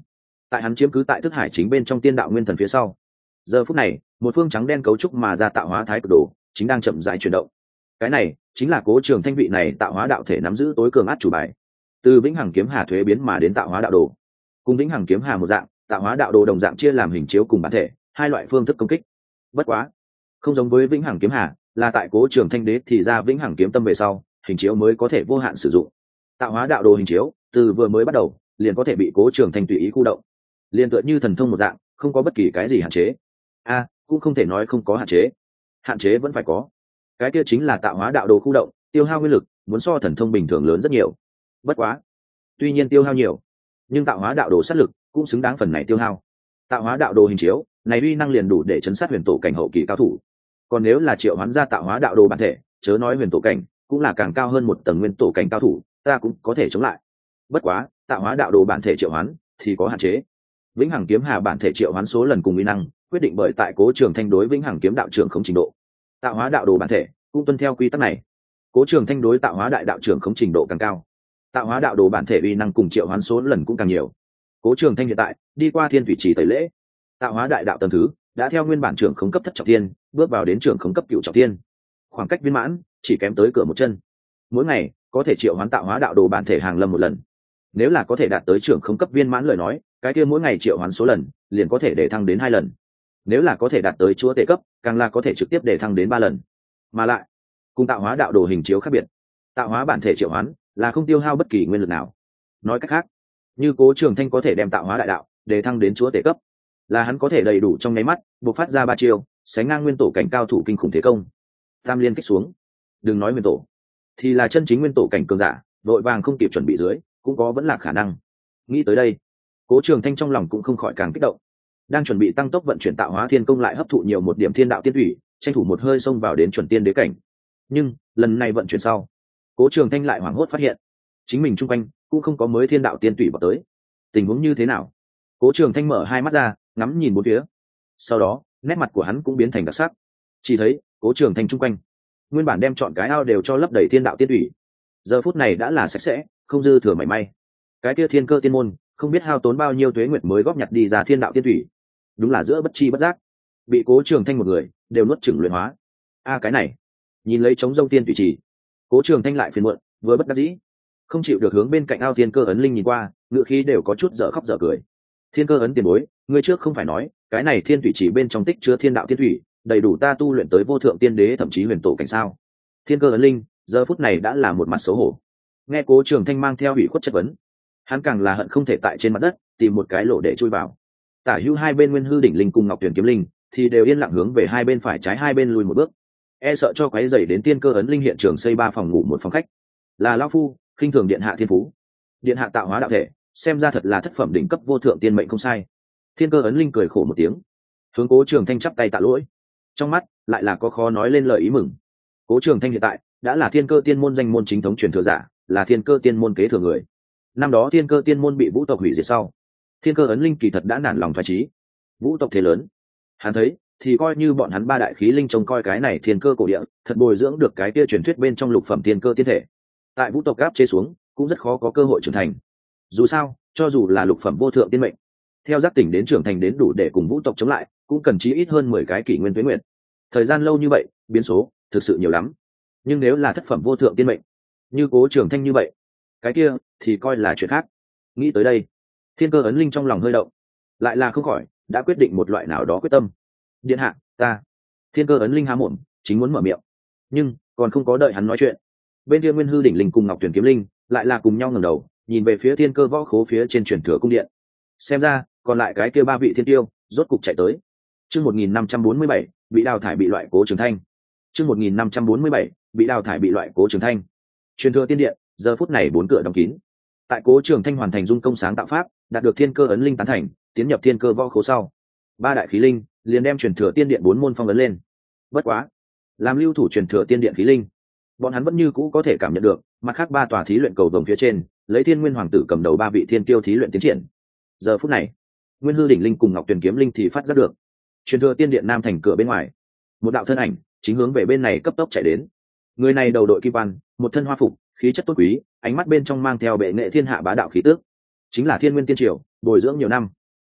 Speaker 1: tại hắn chiếm cứ tại thức hải chính bên trong tiên đạo nguyên thần phía sau. Giờ phút này một phương trắng đen cấu trúc mà ra tạo hóa thái cực đồ chính đang chậm rãi chuyển động. Cái này chính là Cố Trường Thanh vị này tạo hóa đạo thể nắm giữ tối cường át chủ bài. Từ vĩnh hằng kiếm hà thuế biến mà đến tạo hóa đạo đồ, cùng vĩnh hằng kiếm hà một dạng, tạo hóa đạo đồ đồng dạng chia làm hình chiếu cùng bản thể hai loại phương thức công kích. Bất quá không giống với vĩnh hằng kiếm hà, là tại Cố Trường Thanh đế thì ra vĩnh hằng kiếm tâm về sau, hình chiếu mới có thể vô hạn sử dụng. Tạo hóa đạo đồ hình chiếu từ vừa mới bắt đầu liền có thể bị Cố Trường Thanh tùy ý khu động, liền tựa như thần thông một dạng, không có bất kỳ cái gì hạn chế. Cũng không thể nói không có hạn chế vẫn phải có. Cái kia chính là tạo hóa đạo đồ khu động tiêu hao nguyên lực muốn so thần thông bình thường lớn rất nhiều. Bất quá tuy nhiên tiêu hao nhiều, nhưng tạo hóa đạo đồ sát lực cũng xứng đáng phần này tiêu hao. Tạo hóa đạo đồ hình chiếu này uy năng liền đủ để chấn sát huyền tổ cảnh hậu kỳ cao thủ. Còn nếu là triệu hoán ra tạo hóa đạo đồ bản thể, chớ nói huyền tổ cảnh, cũng là càng cao hơn một tầng nguyên tổ cảnh cao thủ, ta cũng có thể chống lại. Bất quá tạo hóa đạo đồ bản thể triệu hoán thì có hạn chế. Vĩnh hằng kiếm hà bản thể triệu hoán số lần cùng uy năng quyết định bởi tại Cố Trường Thanh đối vĩnh hằng kiếm đạo trưởng không trình độ. Tạo hóa đạo đồ bản thể cũng tuân theo quy tắc này. Cố Trường Thanh đối tạo hóa đại đạo trưởng không trình độ càng cao, tạo hóa đạo đồ bản thể uy năng cùng triệu hoán số lần cũng càng nhiều. Cố Trường Thanh hiện tại đi qua thiên thủy trì tẩy lễ, tạo hóa đại đạo tầng thứ đã theo nguyên bản trưởng khống cấp thất trọng thiên bước vào đến trưởng khống cấp cửu trọng thiên, khoảng cách viên mãn chỉ kém tới cửa một chân. Mỗi ngày có thể triệu hoán tạo hóa đạo đồ bản thể hàng lâm một lần. Nếu là có thể đạt tới trưởng khống cấp viên mãn lời nói, cái kia mỗi ngày triệu hoán số lần liền có thể để thăng đến 2 lần. Nếu là có thể đạt tới chúa tể cấp, càng là có thể trực tiếp để thăng đến 3 lần. Mà lại cùng tạo hóa đạo đồ hình chiếu khác biệt, tạo hóa bản thể triệu hoán là không tiêu hao bất kỳ nguyên lực nào. Nói cách khác, như Cố Trường Thanh có thể đem tạo hóa đại đạo để thăng đến chúa tể cấp, là hắn có thể đầy đủ trong nháy mắt bộc phát ra 3 chiêu sánh ngang nguyên tổ cảnh cao thủ kinh khủng thế công, tam liên kích xuống. Đừng nói nguyên tổ, thì là chân chính nguyên tổ cảnh cường giả vội vàng không kịp chuẩn bị dưới cũng có vẫn là khả năng. Nghĩ tới đây, Cố Trường Thanh trong lòng cũng không khỏi càng kích động. Đang chuẩn bị tăng tốc vận chuyển tạo hóa thiên công lại hấp thụ nhiều một điểm thiên đạo tiên thủy, tranh thủ một hơi xông vào đến chuẩn tiên đế cảnh. Nhưng lần này vận chuyển sau, Cố Trường Thanh lại hoảng hốt phát hiện chính mình chung quanh cũng không có mới thiên đạo tiên thủy vào tới. Tình huống như thế nào? Cố Trường Thanh mở hai mắt ra ngắm nhìn bốn phía, sau đó nét mặt của hắn cũng biến thành đặc sắc. Chỉ thấy Cố Trường Thanh chung quanh nguyên bản đem chọn cái ao đều cho lấp đầy thiên đạo tiên thủy, giờ phút này đã là sạch sẽ không dư thừa mảy may. Cái kia thiên cơ tiên môn không biết hao tốn bao nhiêu tuế nguyệt mới góp nhặt đi ra thiên đạo tiên thủy, đúng là giữa bất chi bất giác bị Cố Trường Thanh một người đều nuốt chửng luyện hóa. Cái này, nhìn lấy trống rông tiên thủy trì, Cố Trường Thanh lại phiền muộn vừa bất đắc dĩ, không chịu được hướng bên cạnh ao thiên cơ ấn linh nhìn qua, ngựa khí đều có chút dở khóc dở cười. Thiên cơ ấn tiền bối, ngươi trước không phải nói cái này thiên thủy trì bên trong tích chứa thiên đạo tiên thủy đầy đủ ta tu luyện tới vô thượng tiên đế thậm chí huyền tổ cảnh sao? Thiên cơ ấn linh giờ phút này đã là một mặt xấu hổ. Nghe Cố Trường Thanh mang theo ủy khuất chất vấn, hắn càng là hận không thể tại trên mặt đất tìm một cái lỗ để chui vào. Tả hữu hai bên Nguyên Hư đỉnh linh cùng Ngọc Tuyển kiếm linh thì đều yên lặng hướng về hai bên phải trái hai bên lùi một bước, e sợ cho quấy rầy đến tiên cơ ấn linh hiện trường xây 3 phòng ngủ một phòng khách. Là lão phu khinh thường điện hạ thiên phú. Điện hạ tạo hóa đạo thể xem ra thật là thất phẩm đỉnh cấp vô thượng tiên mệnh không sai. Thiên cơ ấn linh cười khổ một tiếng, hướng Cố Trường Thanh chắp tay tạ lỗi, trong mắt lại là có khó nói lên lời ý mừng. Cố Trường Thanh hiện tại đã là thiên cơ tiên môn danh môn chính thống truyền thừa giả, là thiên cơ tiên môn kế thừa người. Năm đó thiên cơ tiên môn bị vũ tộc hủy diệt sau, thiên cơ ấn linh kỳ thật đã nản lòng thoái chí. Vũ tộc thế lớn, hắn thấy thì coi như bọn hắn 3 đại khí linh trông coi cái này thiên cơ cổ địa, thật bồi dưỡng được cái kia truyền thuyết bên trong lục phẩm thiên cơ tiên thể, tại vũ tộc áp chế xuống cũng rất khó có cơ hội trưởng thành. Dù sao, cho dù là lục phẩm vô thượng tiên mệnh, theo giác tỉnh đến trưởng thành đến đủ để cùng vũ tộc chống lại, cũng cần chí ít hơn 10 cái kỷ nguyên tuế nguyệt. Thời gian lâu như vậy, biến số thực sự nhiều lắm. Nhưng nếu là thất phẩm vô thượng tiên mệnh, như Cố Trường Thanh như vậy, cái kia thì coi là chuyện khác. Nghĩ tới đây, thiên cơ ấn linh trong lòng hơi động, lại là không khỏi đã quyết định một loại nào đó quyết tâm. Điện hạ, ta. Thiên cơ ấn linh há mồm chính muốn mở miệng, nhưng còn không có đợi hắn nói chuyện, bên kia Nguyên Hư đỉnh linh cùng Ngọc Tuyển kiếm linh lại là cùng nhau ngẩng đầu nhìn về phía thiên cơ võ khố phía trên truyền thừa cung điện. Xem ra còn lại cái kia 3 vị thiên tiêu rốt cục chạy tới. Chương 1547, bị đào thải bị loại Cố Trường Thanh. Chương 1547, bị đào thải bị loại Cố Trường Thanh. Truyền thừa tiên điện giờ phút này 4 cửa đóng kín. Tại Cố Trường Thanh hoàn thành dung công sáng tạo pháp, đạt được thiên cơ ấn linh tán thành, tiến nhập thiên cơ võ khố sau, 3 đại khí linh liền đem truyền thừa tiên điện 4 môn phong ấn lên. Bất quá, làm lưu thủ truyền thừa tiên điện khí linh, bọn hắn vẫn như cũ có thể cảm nhận được mặt khác 3 tòa thí luyện cầu vồng phía trên lấy thiên nguyên hoàng tử cầm đầu 3 vị thiên tiêu thí luyện tiến triển. Giờ phút này, Nguyên Hư đỉnh linh cùng Ngọc Tuyển kiếm linh thì phát giác được truyền thừa tiên điện nam thành cửa bên ngoài, một đạo thân ảnh chính hướng về bên này cấp tốc chạy đến. Người này đầu đội kim văn, một thân hoa phục, khí chất tốt quý, ánh mắt bên trong mang theo bệ nghệ thiên hạ bá đạo khí tước, chính là Thiên Nguyên tiên triều bồi dưỡng nhiều năm,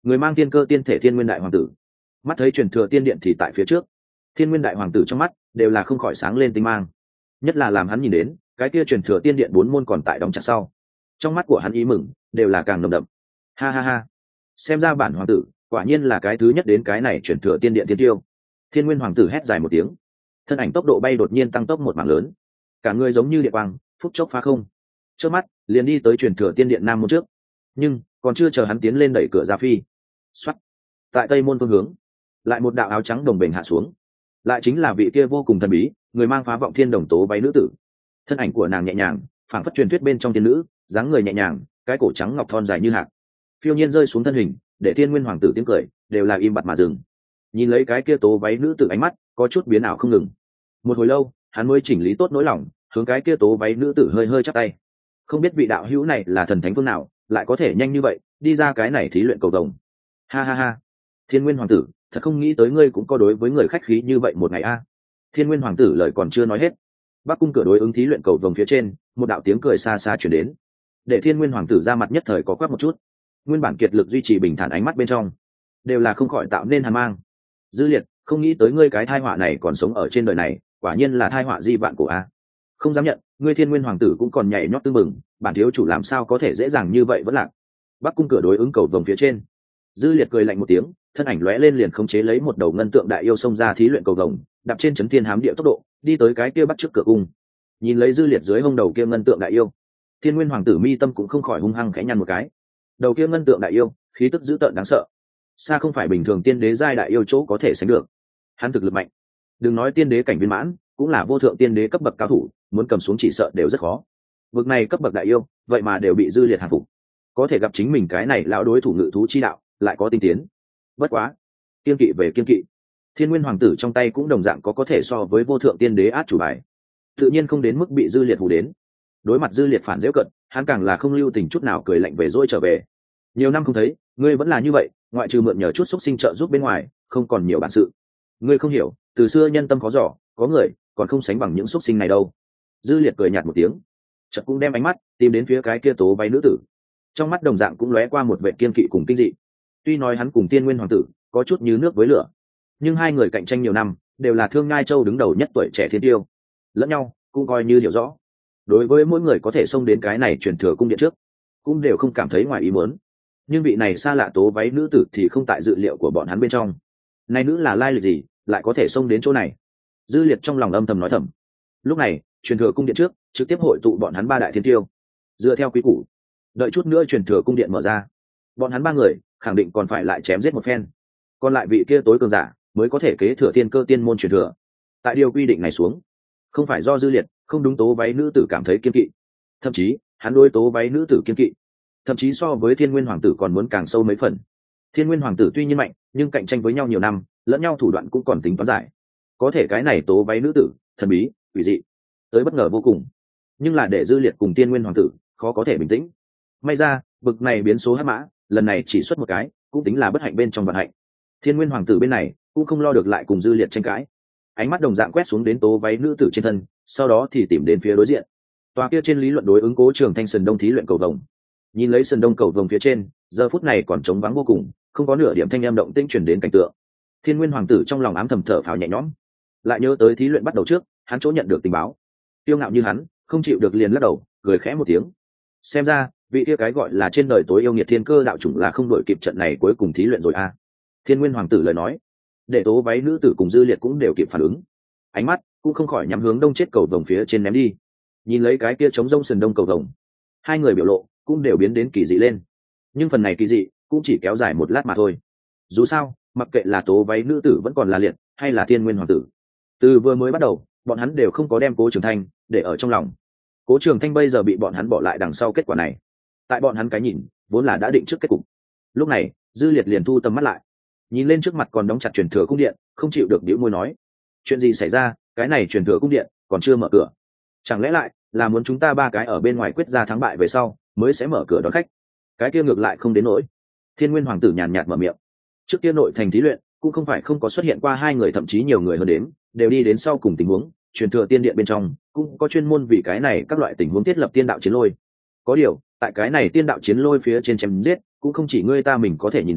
Speaker 1: người mang tiên cơ tiên thể thiên nguyên đại hoàng tử. Mắt thấy truyền thừa tiên điện thì tại phía trước, thiên nguyên đại hoàng tử trong mắt đều là không khỏi sáng lên tinh mang, nhất là làm hắn nhìn đến cái kia truyền thừa tiên điện 4 môn còn tại đóng chặt sau, trong mắt của hắn ý mừng đều là càng nồng đậm. Ha ha ha, xem ra bản hoàng tử quả nhiên là cái thứ nhất đến cái này truyền thừa tiên điện tiên tiêu. Thiên nguyên hoàng tử hét dài một tiếng, thân ảnh tốc độ bay đột nhiên tăng tốc một mảng lớn, cả người giống như điện quang phút chốc phá không, trước mắt liền đi tới truyền thừa tiên điện nam môn trước. Nhưng còn chưa chờ hắn tiến lên đẩy cửa ra phi, xoắt, tại tây môn phương hướng lại một đạo áo trắng đồng bền hạ xuống, lại chính là vị kia vô cùng thần bí người mang phá vọng thiên đồng tố váy nữ tử. Thân ảnh của nàng nhẹ nhàng phảng phất truyền thuyết bên trong tiên nữ, dáng người nhẹ nhàng, cái cổ trắng ngọc thon dài như hạt, phiêu nhiên rơi xuống thân hình, để thiên nguyên hoàng tử tiếng cười đều là im bặt mà dừng. Nhìn lấy cái kia tố váy nữ tử, ánh mắt có chút biến ảo không ngừng. Một hồi lâu hắn mới chỉnh lý tốt nỗi lòng, hướng cái kia tố váy nữ tử hơi hơi chắp tay. Không biết vị đạo hữu này là thần thánh phương nào, lại có thể nhanh như vậy đi ra cái này thí luyện cầu vồng. Ha ha ha, thiên nguyên hoàng tử, thật không nghĩ tới ngươi cũng có đối với người khách khí như vậy một ngày a. Thiên nguyên hoàng tử lời còn chưa nói hết, bắc cung cửa đối ứng thí luyện cầu vồng phía trên một đạo tiếng cười xa xa chuyển đến, để thiên nguyên hoàng tử ra mặt nhất thời có quắc một chút. Nguyên bản kiệt lực duy trì bình thản ánh mắt bên trong đều là không khỏi tạo nên hàn mang. Dư Liệt, không nghĩ tới ngươi cái thai họa này còn sống ở trên đời này, quả nhiên là thai họa di vạn cổ a. Không dám nhận, ngươi thiên nguyên hoàng tử cũng còn nhảy nhót tưng bừng, bản thiếu chủ làm sao có thể dễ dàng như vậy vẫn lạc. Bắc cung cửa đối ứng cầu vồng phía trên, Dư Liệt cười lạnh một tiếng, thân ảnh lóe lên liền khống chế lấy một đầu ngân tượng đại yêu xông ra thí luyện cầu vồng, đạp trên chấn thiên hám địa tốc độ đi tới cái kia bắt trước cửa cung. Nhìn lấy Dư Liệt dưới hông đầu kia ngân tượng đại yêu, thiên nguyên hoàng tử mi tâm cũng không khỏi hung hăng khẽ nhăn một cái. Đầu kia ngân tượng đại yêu khí tức dữ tợn đáng sợ, xa không phải bình thường tiên đế giai đại yêu chỗ có thể sánh được. Hắn thực lực mạnh, đừng nói tiên đế cảnh viên mãn, cũng là vô thượng tiên đế cấp bậc cao thủ, muốn cầm xuống chỉ sợ đều rất khó. Vực này cấp bậc đại yêu vậy mà đều bị Dư Liệt hàng phục, có thể gặp chính mình cái này lão đối thủ ngự thú chi đạo lại có tinh tiến. Bất quá kiên kỵ về kiên kỵ, thiên nguyên hoàng tử trong tay cũng đồng dạng có thể so với vô thượng tiên đế át chủ bài, tự nhiên không đến mức bị Dư Liệt hù đến. Đối mặt Dư Liệt phản giễu cận, hắn càng là không lưu tình chút nào cười lạnh về dỗi trở về. Nhiều năm không thấy, ngươi vẫn là như vậy, ngoại trừ mượn nhờ chút xúc sinh trợ giúp bên ngoài, không còn nhiều bản sự. Ngươi không hiểu, từ xưa nhân tâm khó giỏ, có người còn không sánh bằng những xúc sinh này đâu. Dư Liệt cười nhạt một tiếng, chợt cũng đem ánh mắt tìm đến phía cái kia tố váy nữ tử, trong mắt đồng dạng cũng lóe qua một vẻ kiên kỵ cùng kinh dị. Tuy nói hắn cùng tiên nguyên hoàng tử có chút như nước với lửa, nhưng hai người cạnh tranh nhiều năm, đều là thương ngai châu đứng đầu nhất tuổi trẻ thiên tiêu, lẫn nhau cũng coi như hiểu rõ. Đối với mỗi người có thể xông đến cái này truyền thừa cung điện trước, cũng đều không cảm thấy ngoài ý muốn. Nhưng vị này xa lạ tố váy nữ tử thì không tại dự liệu của bọn hắn bên trong. Này nữ là lai lịch gì, lại có thể xông đến chỗ này? Dư Liệt trong lòng âm thầm nói thầm. Lúc này truyền thừa cung điện trước trực tiếp hội tụ bọn hắn 3 đại thiên tiêu. Dựa theo quy củ, đợi chút nữa truyền thừa cung điện mở ra, bọn hắn 3 người khẳng định còn phải lại chém giết một phen, còn lại vị kia tối cường giả mới có thể kế thừa tiên cơ tiên môn truyền thừa. Tại điều quy định này xuống, không phải do Dư Liệt không đúng tố váy nữ tử cảm thấy kiên kỵ, thậm chí hắn đối tố váy nữ tử kiên kỵ thậm chí so với thiên nguyên hoàng tử còn muốn càng sâu mấy phần. Thiên nguyên hoàng tử tuy nhiên mạnh, nhưng cạnh tranh với nhau nhiều năm, lẫn nhau thủ đoạn cũng còn tính toán giải. Có thể cái này tố váy nữ tử thần bí quỷ dị tới bất ngờ vô cùng, nhưng là để Dư Liệt cùng tiên nguyên hoàng tử khó có thể bình tĩnh. May ra bực này biến số hắc mã lần này chỉ xuất một cái, cũng tính là bất hạnh bên trong vận hạnh. Thiên nguyên hoàng tử bên này cũng không lo được lại cùng Dư Liệt tranh cãi, ánh mắt đồng dạng quét xuống đến tố váy nữ tử trên thân, sau đó thì tìm đến phía đối diện tòa kia trên lý luận đối ứng Cố Trường Thanh sân đông thí luyện cầu vồng. Nhìn lấy sân đông cầu vồng phía trên, giờ phút này còn trống vắng vô cùng, không có nửa điểm thanh âm động tĩnh truyền đến cảnh tượng. Thiên nguyên hoàng tử trong lòng ám thầm thở phào nhẹ nhõm, lại nhớ tới thí luyện bắt đầu trước hắn chỗ nhận được tình báo. Tiêu ngạo như hắn không chịu được liền lắc đầu, cười khẽ một tiếng. Xem ra vị kia cái gọi là trên đời tối yêu nghiệt thiên cơ đạo chủng là không đội kịp trận này cuối cùng thí luyện rồi a. Thiên nguyên hoàng tử lời nói để tố váy nữ tử cùng Dư Liệt cũng đều kịp phản ứng, ánh mắt cũng không khỏi nhắm hướng đông chết cầu vồng phía trên ném đi. Nhìn lấy cái kia trống rông sườn đông cầu vồng, hai người biểu lộ cũng đều biến đến kỳ dị lên, nhưng phần này kỳ dị cũng chỉ kéo dài một lát mà thôi. Dù sao mặc kệ là tố váy nữ tử vẫn còn là Liệt hay là thiên nguyên hoàng tử, từ vừa mới bắt đầu bọn hắn đều không có đem Cố Trường Thanh để ở trong lòng. Cố Trường Thanh bây giờ bị bọn hắn bỏ lại đằng sau kết quả này, tại bọn hắn cái nhìn vốn là đã định trước kết cục. Lúc này Dư Liệt liền thu tầm mắt lại, nhìn lên trước mặt còn đóng chặt truyền thừa cung điện, không chịu được bĩu môi nói: chuyện gì xảy ra, cái này truyền thừa cung điện còn chưa mở cửa, chẳng lẽ lại là muốn chúng ta 3 cái ở bên ngoài quyết ra thắng bại về sau mới sẽ mở cửa đón khách? Cái kia ngược lại không đến nỗi. Thiên nguyên hoàng tử nhàn nhạt mở miệng. Trước kia nội thành thí luyện cũng không phải không có xuất hiện qua 2 người, thậm chí nhiều người hơn đến, đều đi đến sau cùng tình huống. Truyền thừa tiên điện bên trong cũng có chuyên môn vì cái này các loại tình huống thiết lập tiên đạo chiến lôi. Có điều tại cái này tiên đạo chiến lôi phía trên chém giết cũng không chỉ ngươi ta mình có thể nhìn đến,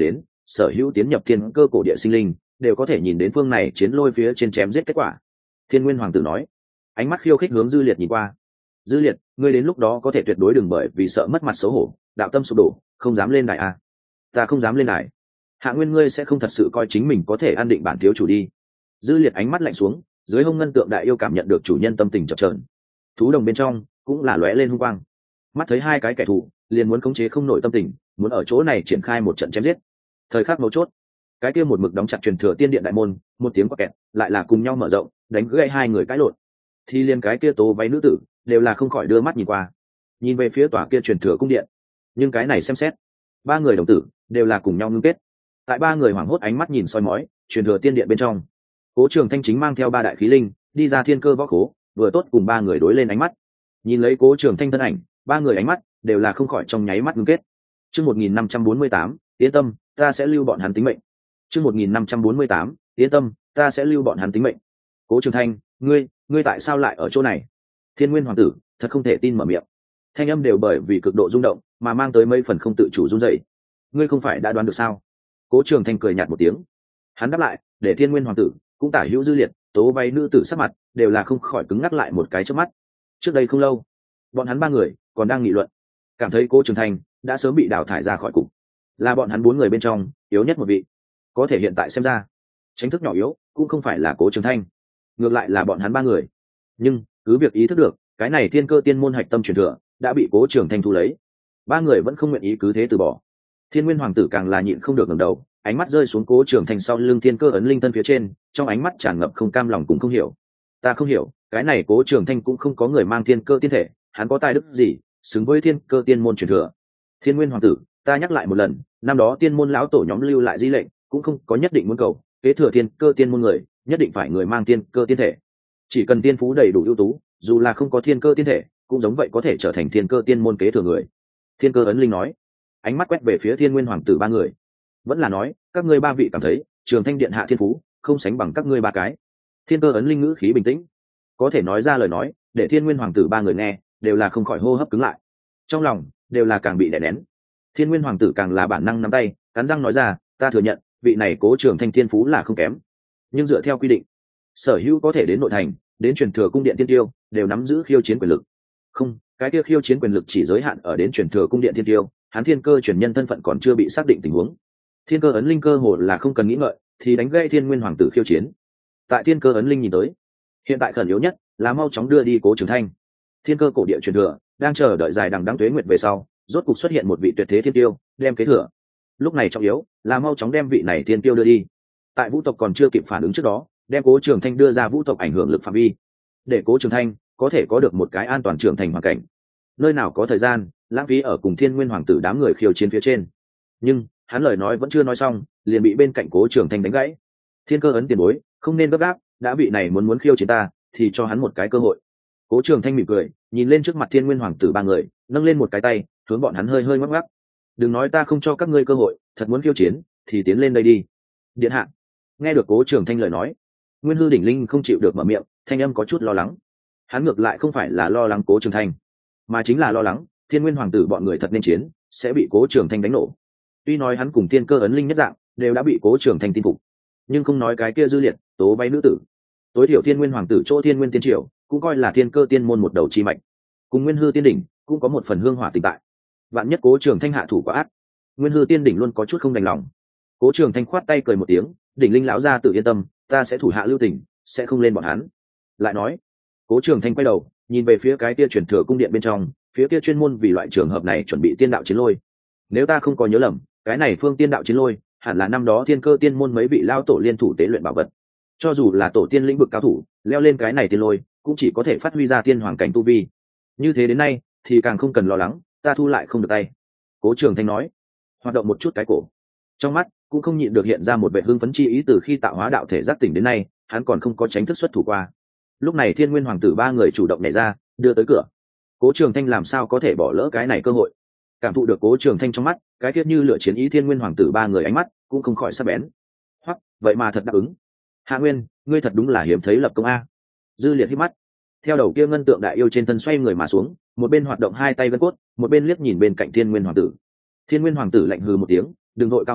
Speaker 1: sở hữu tiến nhập thiên cơ cổ địa sinh linh đều có thể nhìn đến phương này chiến lôi phía trên chém giết kết quả. Thiên Nguyên Hoàng tử nói, ánh mắt khiêu khích hướng Dư Liệt nhìn qua. Dư Liệt, ngươi đến lúc đó có thể tuyệt đối đừng bởi vì sợ mất mặt xấu hổ đạo tâm sụp đổ không dám lên đài à. Ta không dám lên đài. Hạ Nguyên, ngươi sẽ không thật sự coi chính mình có thể an định bản thiếu chủ đi. Dư Liệt ánh mắt lạnh xuống, dưới hông ngân tượng đại yêu cảm nhận được chủ nhân tâm tình chập chờn, thú đồng bên trong cũng là lóe lên hung quang. Mắt thấy hai cái kẻ thù liền muốn khống chế không nổi tâm tình, muốn ở chỗ này triển khai một trận chém giết. Thời khắc mấu chốt, cái kia một mực đóng chặt truyền thừa tiên điện đại môn, một tiếng quạt kẹt lại là cùng nhau mở rộng, đánh gãy hai người cãi lộn. Thì liền cái kia tố váy nữ tử đều là không khỏi đưa mắt nhìn qua, nhìn về phía tòa kia truyền thừa cung điện. Nhưng cái này xem xét, ba người đồng tử đều là cùng nhau ngưng kết. Tại ba người hoảng hốt ánh mắt nhìn soi mói, truyền thừa tiên điện bên trong, Cố Trường Thanh chính mang theo ba đại khí linh đi ra thiên cơ võ khố, vừa tốt cùng ba người đối lên ánh mắt. Nhìn lấy Cố Trường Thanh thân ảnh, ba người ánh mắt đều là không khỏi trong nháy mắt ngưng kết. Chương 1548, yên tâm, ta sẽ lưu bọn hắn tính mệnh. Chương 1548, yên tâm, ta sẽ lưu bọn hắn tính mệnh. Cố Trường Thanh, ngươi tại sao lại ở chỗ này? Thiên Nguyên Hoàng tử thật không thể tin mở miệng. Thanh âm đều bởi vì cực độ rung động mà mang tới mấy phần không tự chủ run rẩy. Ngươi không phải đã đoán được sao? Cố Trường Thanh cười nhạt một tiếng. Hắn đáp lại, để Thiên Nguyên Hoàng tử cũng tả hữu Dư Liệt, tố váy nữ tử sắc mặt đều là không khỏi cứng ngắc lại một cái chớp mắt. Trước đây không lâu, bọn hắn ba người còn đang nghị luận, cảm thấy Cố Trường Thanh đã sớm bị đào thải ra khỏi cục, là bọn hắn bốn người bên trong yếu nhất một vị. Có thể hiện tại xem ra, chính thức nhỏ yếu cũng không phải là Cố Trường Thanh, ngược lại là bọn hắn ba người. Nhưng cứ việc ý thức được cái này thiên cơ tiên môn hạch tâm truyền thừa đã bị Cố Trường Thanh thu lấy, ba người vẫn không nguyện ý cứ thế từ bỏ. Thiên Nguyên Hoàng tử càng là nhịn không được ngẩng đầu, ánh mắt rơi xuống Cố Trường Thanh sau lưng thiên cơ ấn linh thân phía trên, trong ánh mắt tràn ngập không cam lòng cũng không hiểu. Ta không hiểu, cái này Cố Trường Thanh cũng không có người mang thiên cơ tiên thể, hắn có tài đức gì xứng với thiên cơ tiên môn truyền thừa? Thiên Nguyên Hoàng tử, ta nhắc lại một lần, năm đó tiên môn lão tổ nhóm lưu lại di lệnh, cũng không có nhất định muốn cầu kế thừa thiên cơ tiên môn người nhất định phải người mang thiên cơ tiên thể. Chỉ cần tiên phú đầy đủ ưu tú, dù là không có thiên cơ tiên thể, cũng giống vậy có thể trở thành thiên cơ tiên môn kế thừa người. Thiên cơ ấn linh nói, ánh mắt quét về phía Thiên Nguyên Hoàng tử ba người, vẫn là nói, các ngươi ba vị cảm thấy Trường Thanh điện hạ thiên phú không sánh bằng các ngươi ba cái. Thiên cơ ấn linh ngữ khí bình tĩnh, có thể nói ra lời nói để Thiên Nguyên Hoàng tử ba người nghe đều là không khỏi hô hấp cứng lại, trong lòng đều là càng bị đè nén. Thiên Nguyên Hoàng tử càng là bản năng nắm tay cắn răng nói ra, ta thừa nhận vị này Cố Trường Thanh thiên phú là không kém, nhưng dựa theo quy định, sở hữu có thể đến nội thành đến truyền thừa cung điện tiên tiêu đều nắm giữ khiêu chiến quyền lực. Không, cái kia khiêu chiến quyền lực chỉ giới hạn ở đến truyền thừa cung điện tiên tiêu, hắn thiên cơ truyền nhân thân phận còn chưa bị xác định tình huống. Thiên cơ ấn linh cơ hồ là không cần nghĩ ngợi thì đánh gây Thiên Nguyên Hoàng tử khiêu chiến. Tại thiên cơ ấn linh nhìn tới, hiện tại khẩn yếu nhất là mau chóng đưa đi Cố Trường Thanh. Thiên cơ cổ địa truyền thừa đang chờ đợi dài đằng đẵng tuế nguyệt về sau, rốt cục xuất hiện một vị tuyệt thế thiên tiêu đem kế thừa. Lúc này trọng yếu là mau chóng đem vị này thiên tiêu đưa đi, tại vũ tộc còn chưa kịp phản ứng trước đó, đem Cố Trường Thanh đưa ra vũ tộc ảnh hưởng lực phạm vi, để Cố Trường Thanh có thể có được một cái an toàn trưởng thành hoàn cảnh. Nơi nào có thời gian lãng phí ở cùng Thiên Nguyên Hoàng tử đám người khiêu chiến phía trên. Nhưng hắn lời nói vẫn chưa nói xong, liền bị bên cạnh Cố Trường Thanh đánh gãy. Thiên cơ ấn tiền bối, không nên gấp gáp, đã vị này muốn khiêu chiến ta thì cho hắn một cái cơ hội. Cố Trường Thanh mỉm cười, nhìn lên trước mặt Thiên Nguyên Hoàng tử ba người, nâng lên một cái tay hướng bọn hắn hơi hơi ngoắc ngoắc. Đừng nói ta không cho các ngươi cơ hội, thật muốn khiêu chiến thì tiến lên đây đi. Điện hạ. Nghe được Cố Trường Thanh lời nói, Nguyên Hư đỉnh linh không chịu được mở miệng, thanh âm có chút lo lắng. Hắn ngược lại không phải là lo lắng Cố Trường Thanh, mà chính là lo lắng Thiên Nguyên Hoàng tử bọn người thật nên chiến sẽ bị Cố Trường Thanh đánh nổ. Tuy nói hắn cùng Thiên Cơ ấn linh nhất dạng đều đã bị Cố Trường Thanh tin phục, nhưng không nói cái kia Dư Liệt, tố bay nữ tử, tối thiểu Thiên Nguyên Hoàng tử chỗ Thiên Nguyên tiên triều cũng coi là thiên cơ tiên môn một đầu chi mạch, cùng Nguyên Hư tiên đỉnh cũng có một phần hương hỏa tình tại. Vạn nhất Cố Trường Thanh hạ thủ quá ác, Nguyên Hư tiên đỉnh luôn có chút không đành lòng. Cố Trường Thanh khoát tay cười một tiếng, đỉnh linh lão gia tự yên tâm, ta sẽ thủ hạ lưu tình, sẽ không lên bọn hắn. Lại nói, Cố Trường Thanh quay đầu nhìn về phía cái kia truyền thừa cung điện bên trong, phía kia chuyên môn vì loại trường hợp này chuẩn bị tiên đạo chiến lôi. Nếu ta không có nhớ lầm, cái này phương tiên đạo chiến lôi hẳn là năm đó thiên cơ tiên môn mấy vị lao tổ liên thủ tế luyện bảo vật. Cho dù là tổ tiên lĩnh vực cao thủ leo lên cái này tiên lôi, cũng chỉ có thể phát huy ra tiên hoàng cảnh tu vi. Như thế đến nay thì càng không cần lo lắng, ta thu lại không được tay. Cố Trường Thanh nói, hoạt động một chút cái cổ, trong mắt cũng không nhịn được hiện ra một vẻ hưng phấn chi ý. Từ khi tạo hóa đạo thể giác tỉnh đến nay, hắn còn không có tránh thức xuất thủ qua. Lúc này Thiên Nguyên Hoàng tử ba người chủ động nhảy ra, đưa tới cửa. Cố Trường Thanh làm sao có thể bỏ lỡ cái này cơ hội? Cảm thụ được Cố Trường Thanh trong mắt cái tiết như lửa chiến ý, Thiên Nguyên Hoàng tử ba người ánh mắt cũng không khỏi sắc bén. Hoặc vậy mà thật đáp ứng. Hạ Nguyên, ngươi thật đúng là hiếm thấy lập công a. Dư Liệt hít mắt, theo đầu kia ngân tượng đại yêu trên thân xoay người mà xuống, một bên hoạt động hai tay gân cốt, một bên liếc nhìn bên cạnh Thiên Nguyên Hoàng tử. Thiên Nguyên Hoàng tử lạnh hừ một tiếng, đừng vội cao hứng,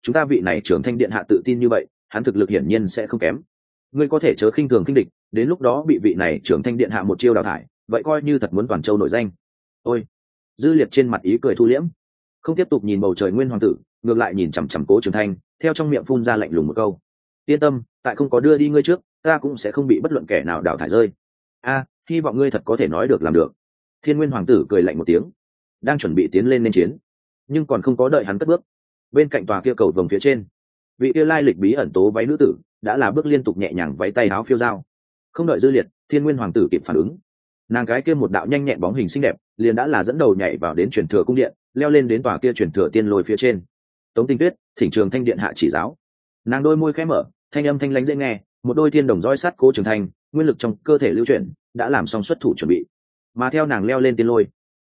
Speaker 1: chúng ta vị này trưởng thanh điện hạ tự tin như vậy, hắn thực lực hiển nhiên sẽ không kém. Ngươi có thể chớ khinh thường khinh địch, đến lúc đó bị vị này trưởng thanh điện hạ một chiêu đào thải, vậy coi như thật muốn toàn châu nổi danh. Ôi, Dư Liệt trên mặt ý cười thu liễm, không tiếp tục nhìn bầu trời nguyên hoàng tử, ngược lại nhìn chằm chằm Cố Trường Thanh, theo trong miệng phun ra lạnh lùng một câu: yên tâm, tại không có đưa đi ngươi trước, ta cũng sẽ không bị bất luận kẻ nào đào thải rơi. Hy vọng ngươi thật có thể nói được làm được. Thiên Nguyên hoàng tử cười lạnh một tiếng, đang chuẩn bị tiến lên nên chiến, nhưng còn không có đợi hắn cất bước, bên cạnh tòa kia cầu vồng phía trên, vị kia lai lịch bí ẩn tố váy nữ tử đã là bước liên tục nhẹ nhàng váy tay áo phiêu dao. Không đợi Dư Liệt, Thiên Nguyên hoàng tử kịp phản ứng, nàng cái kia một đạo nhanh nhẹn bóng hình xinh đẹp liền đã là dẫn đầu nhảy vào đến truyền thừa cung điện, leo lên đến tòa kia truyền thừa tiên lôi phía trên. Tống Tinh Tuyết, thỉnh Trường Thanh điện hạ chỉ giáo. Nàng đôi môi khẽ mở, thanh âm thanh lãnh dễ nghe, một đôi thiên đồng roi sắt Cố Trường Thanh, nguyên lực trong cơ thể lưu chuyển, đã làm xong xuất thủ chuẩn bị. Mà theo nàng leo lên tiên lôi,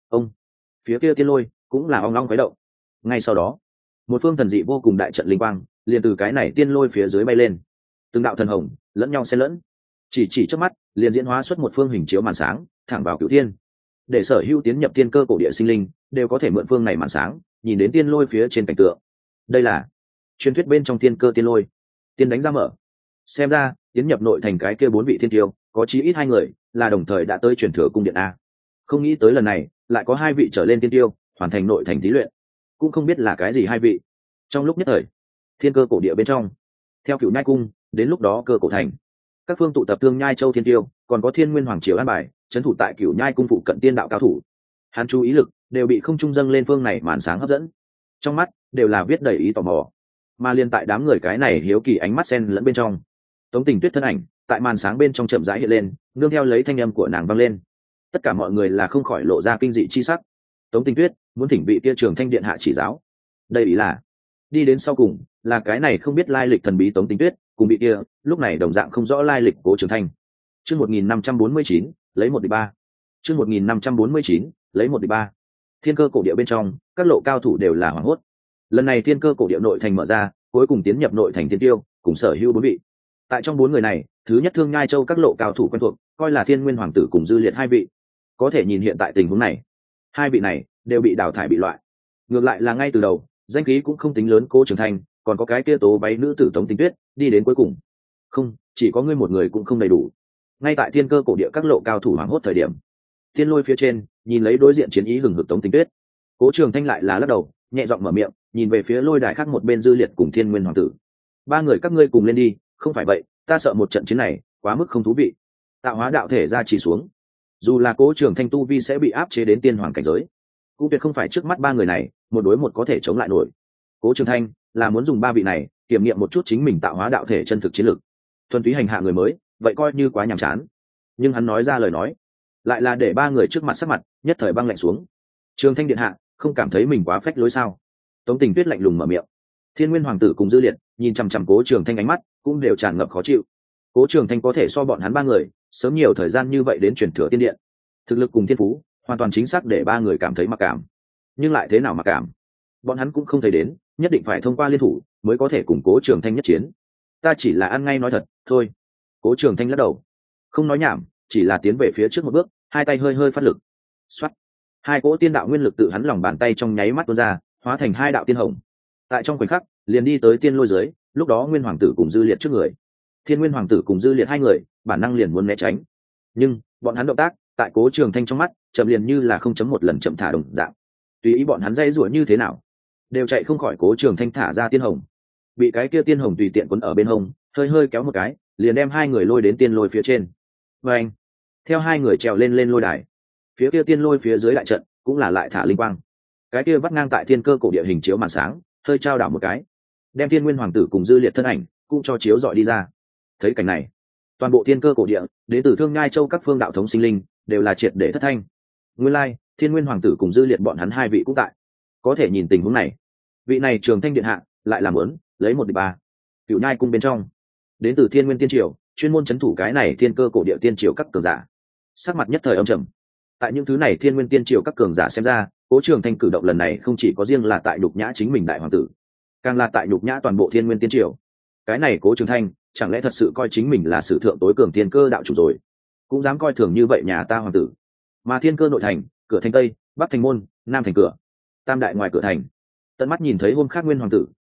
Speaker 1: phía kia tiên lôi cũng là ong long khuấy động. Ngay sau đó, một phương thần dị vô cùng đại trận linh quang liền từ cái này tiên lôi phía dưới bay lên, từng đạo thần hồng lẫn nhau xen lẫn, chỉ trước mắt liền diễn hóa xuất một phương hình chiếu màn sáng thẳng vào cửu thiên, để sở hữu tiến nhập tiên cơ cổ địa sinh linh đều có thể mượn phương này màn sáng nhìn đến tiên lôi phía trên cảnh tượng. Đây là truyền thuyết bên trong tiên cơ tiên lôi, tiên đánh ra mở. Xem ra tiến nhập nội thành cái kia 4 vị thiên tiêu có chí ít 2 người là đồng thời đã tới truyền thừa cung điện a. Không nghĩ tới lần này lại có 2 vị trở lên tiên tiêu hoàn thành nội thành thí luyện, cũng không biết là cái gì 2 vị. Trong lúc nhất thời, thiên cơ cổ địa bên trong, theo Cửu Nhai cung đến lúc đó cơ cổ thành, các phương tụ tập Thương Nhai Châu thiên tiêu, còn có Thiên Nguyên hoàng triều an bài trấn thủ tại Cửu Nhai cung phụ cận tiên đạo cao thủ. Hắn chú ý lực đều bị không trung dâng lên phương này màn sáng hấp dẫn, trong mắt đều là viết đầy ý tò mò. Mà liên tại đám người cái này hiếu kỳ ánh mắt xen lẫn bên trong, Tống Tình Tuyết thân ảnh tại màn sáng bên trong chậm rãi hiện lên, nương theo lấy thanh âm của nàng vang lên. Tất cả mọi người là không khỏi lộ ra kinh dị chi sắc. Tống Tình Tuyết muốn thỉnh vị kia Trường Thanh điện hạ chỉ giáo. Đây ý là đi đến sau cùng là cái này không biết lai lịch thần bí Tống Tình Tuyết cùng vị kia lúc này đồng dạng không rõ lai lịch Cố Trường Thanh. Chương 1549, lấy 1-3. Chương 1549, lấy 1-3. Thiên cơ cổ địa bên trong, các lộ cao thủ đều là hoảng hốt. Lần này thiên cơ cổ địa nội thành mở ra, cuối cùng tiến nhập nội thành tiên tiêu, cùng sở hữu 4 vị. Tại trong 4 người này, thứ nhất Thương Nhai Châu các lộ cao thủ quen thuộc, coi là Thiên Nguyên hoàng tử cùng Dư Liệt 2 vị. Có thể nhìn hiện tại tình huống này, 2 vị này đều bị đào thải bị loại. Ngược lại là ngay từ đầu, danh khí cũng không tính lớn Cố Trường Thanh, còn có cái kia tố váy nữ tử Tống Tình Tuyết, đi đến cuối cùng. Không, chỉ có ngươi một người cũng không đầy đủ. Ngay tại thiên cơ cổ địa các lộ cao thủ hoảng hốt thời điểm, tiên lôi phía trên nhìn lấy đối diện chiến ý hừng hực Tống Tình Tuyết, Cố Trường Thanh lại là lắc đầu, nhẹ giọng mở miệng, nhìn về phía lôi đài khác một bên Dư Liệt cùng Thiên Nguyên hoàng tử. 3 người các ngươi cùng lên đi, không phải vậy ta sợ một trận chiến này quá mức không thú vị. Tạo hóa đạo thể ra chỉ xuống, dù là Cố Trường Thanh tu vi sẽ bị áp chế đến tiên hoàng cảnh giới, cũng tuyệt không phải trước mắt 3 người này một đối một có thể chống lại nổi. Cố Trường Thanh là muốn dùng 3 vị này kiểm nghiệm một chút chính mình tạo hóa đạo thể chân thực chiến lược. Thuần túy hành hạ người mới, vậy coi như quá nhàm chán. Nhưng hắn nói ra lời nói, lại là để 3 người trước mặt sắc mặt nhất thời băng lạnh xuống. Trường Thanh điện hạ, không cảm thấy mình quá phách lối sao? Tống Tình Tuyết lạnh lùng mở miệng. Thiên Nguyên hoàng tử cùng Dư Liệt nhìn chằm chằm Cố Trường Thanh ánh mắt cũng đều tràn ngập khó chịu. Cố Trường Thanh có thể so bọn hắn 3 người sớm nhiều thời gian như vậy đến truyền thừa tiên điện, thực lực cùng thiên phú hoàn toàn chính xác để 3 người cảm thấy mặc cảm. Nhưng lại thế nào mặc cảm, bọn hắn cũng không thấy đến, nhất định phải thông qua liên thủ mới có thể cùng Cố Trường Thanh nhất chiến. Ta chỉ là ăn ngay nói thật thôi. Cố Trường Thanh lắc đầu, không nói nhảm, chỉ là tiến về phía trước một bước, 2 tay hơi hơi phát lực. Soát, 2 cỗ tiên đạo nguyên lực tự hắn lòng bàn tay trong nháy mắt tuôn ra, hóa thành 2 đạo tiên hồng. Tại trong khoảnh khắc liền đi tới tiên lôi dưới, lúc đó Nguyên hoàng tử cùng Dư Liệt trước người. Thiên Nguyên hoàng tử cùng Dư Liệt 2 người bản năng liền muốn né tránh, nhưng bọn hắn động tác tại Cố Trường Thanh trong mắt chậm liền như là 0.1 lần chậm thả đồng dạng. Tùy ý bọn hắn dây rủa như thế nào, đều chạy không khỏi Cố Trường Thanh thả ra tiên hồng. Bị cái kia tiên hồng tùy tiện quấn ở bên hông, hơi hơi kéo một cái, liền đem 2 người lôi đến tiên lôi phía trên. Và anh, theo 2 người trèo lên lôi đài, phía kia tiên lôi phía dưới đại trận cũng là lại thả linh quang. Cái kia vắt ngang tại thiên cơ cổ địa hình chiếu màn sáng, hơi trao đảo một cái, đem Thiên Nguyên hoàng tử cùng Dư Liệt thân ảnh cũng cho chiếu dọi đi ra. Thấy cảnh này, toàn bộ thiên cơ cổ địa đến từ Thương Nhai Châu các phương đạo thống sinh linh đều là triệt để thất thanh. Nguyên lai Thiên Nguyên hoàng tử cùng Dư Liệt bọn hắn 2 vị cũng tại. Có thể nhìn tình huống này, vị này Trường Thanh điện hạ lại làm muốn lấy 1-3. Cửu Nhai cung bên trong, đến từ Thiên Nguyên tiên triều chuyên môn trấn thủ cái này thiên cơ cổ địa tiên triều các cường giả, sắc mặt nhất thời âm trầm. Tại những thứ này Thiên Nguyên tiên triều các cường giả xem ra, Cố Trường Thanh cử động lần này không chỉ có riêng là tại nhục nhã chính mình đại hoàng tử, càng là tại nhục nhã toàn bộ Thiên Nguyên tiên triều. Cái này Cố Trường Thanh chẳng lẽ thật sự coi chính mình là sử thượng tối cường thiên cơ đạo chủ rồi, cũng dám coi thường như vậy nhà ta hoàng tử. Mà thiên cơ nội thành, cửa thành tây, bắc thành môn, nam thành cửa, tam đại ngoài cửa thành, tận mắt nhìn thấy hôm khác Nguyên hoàng tử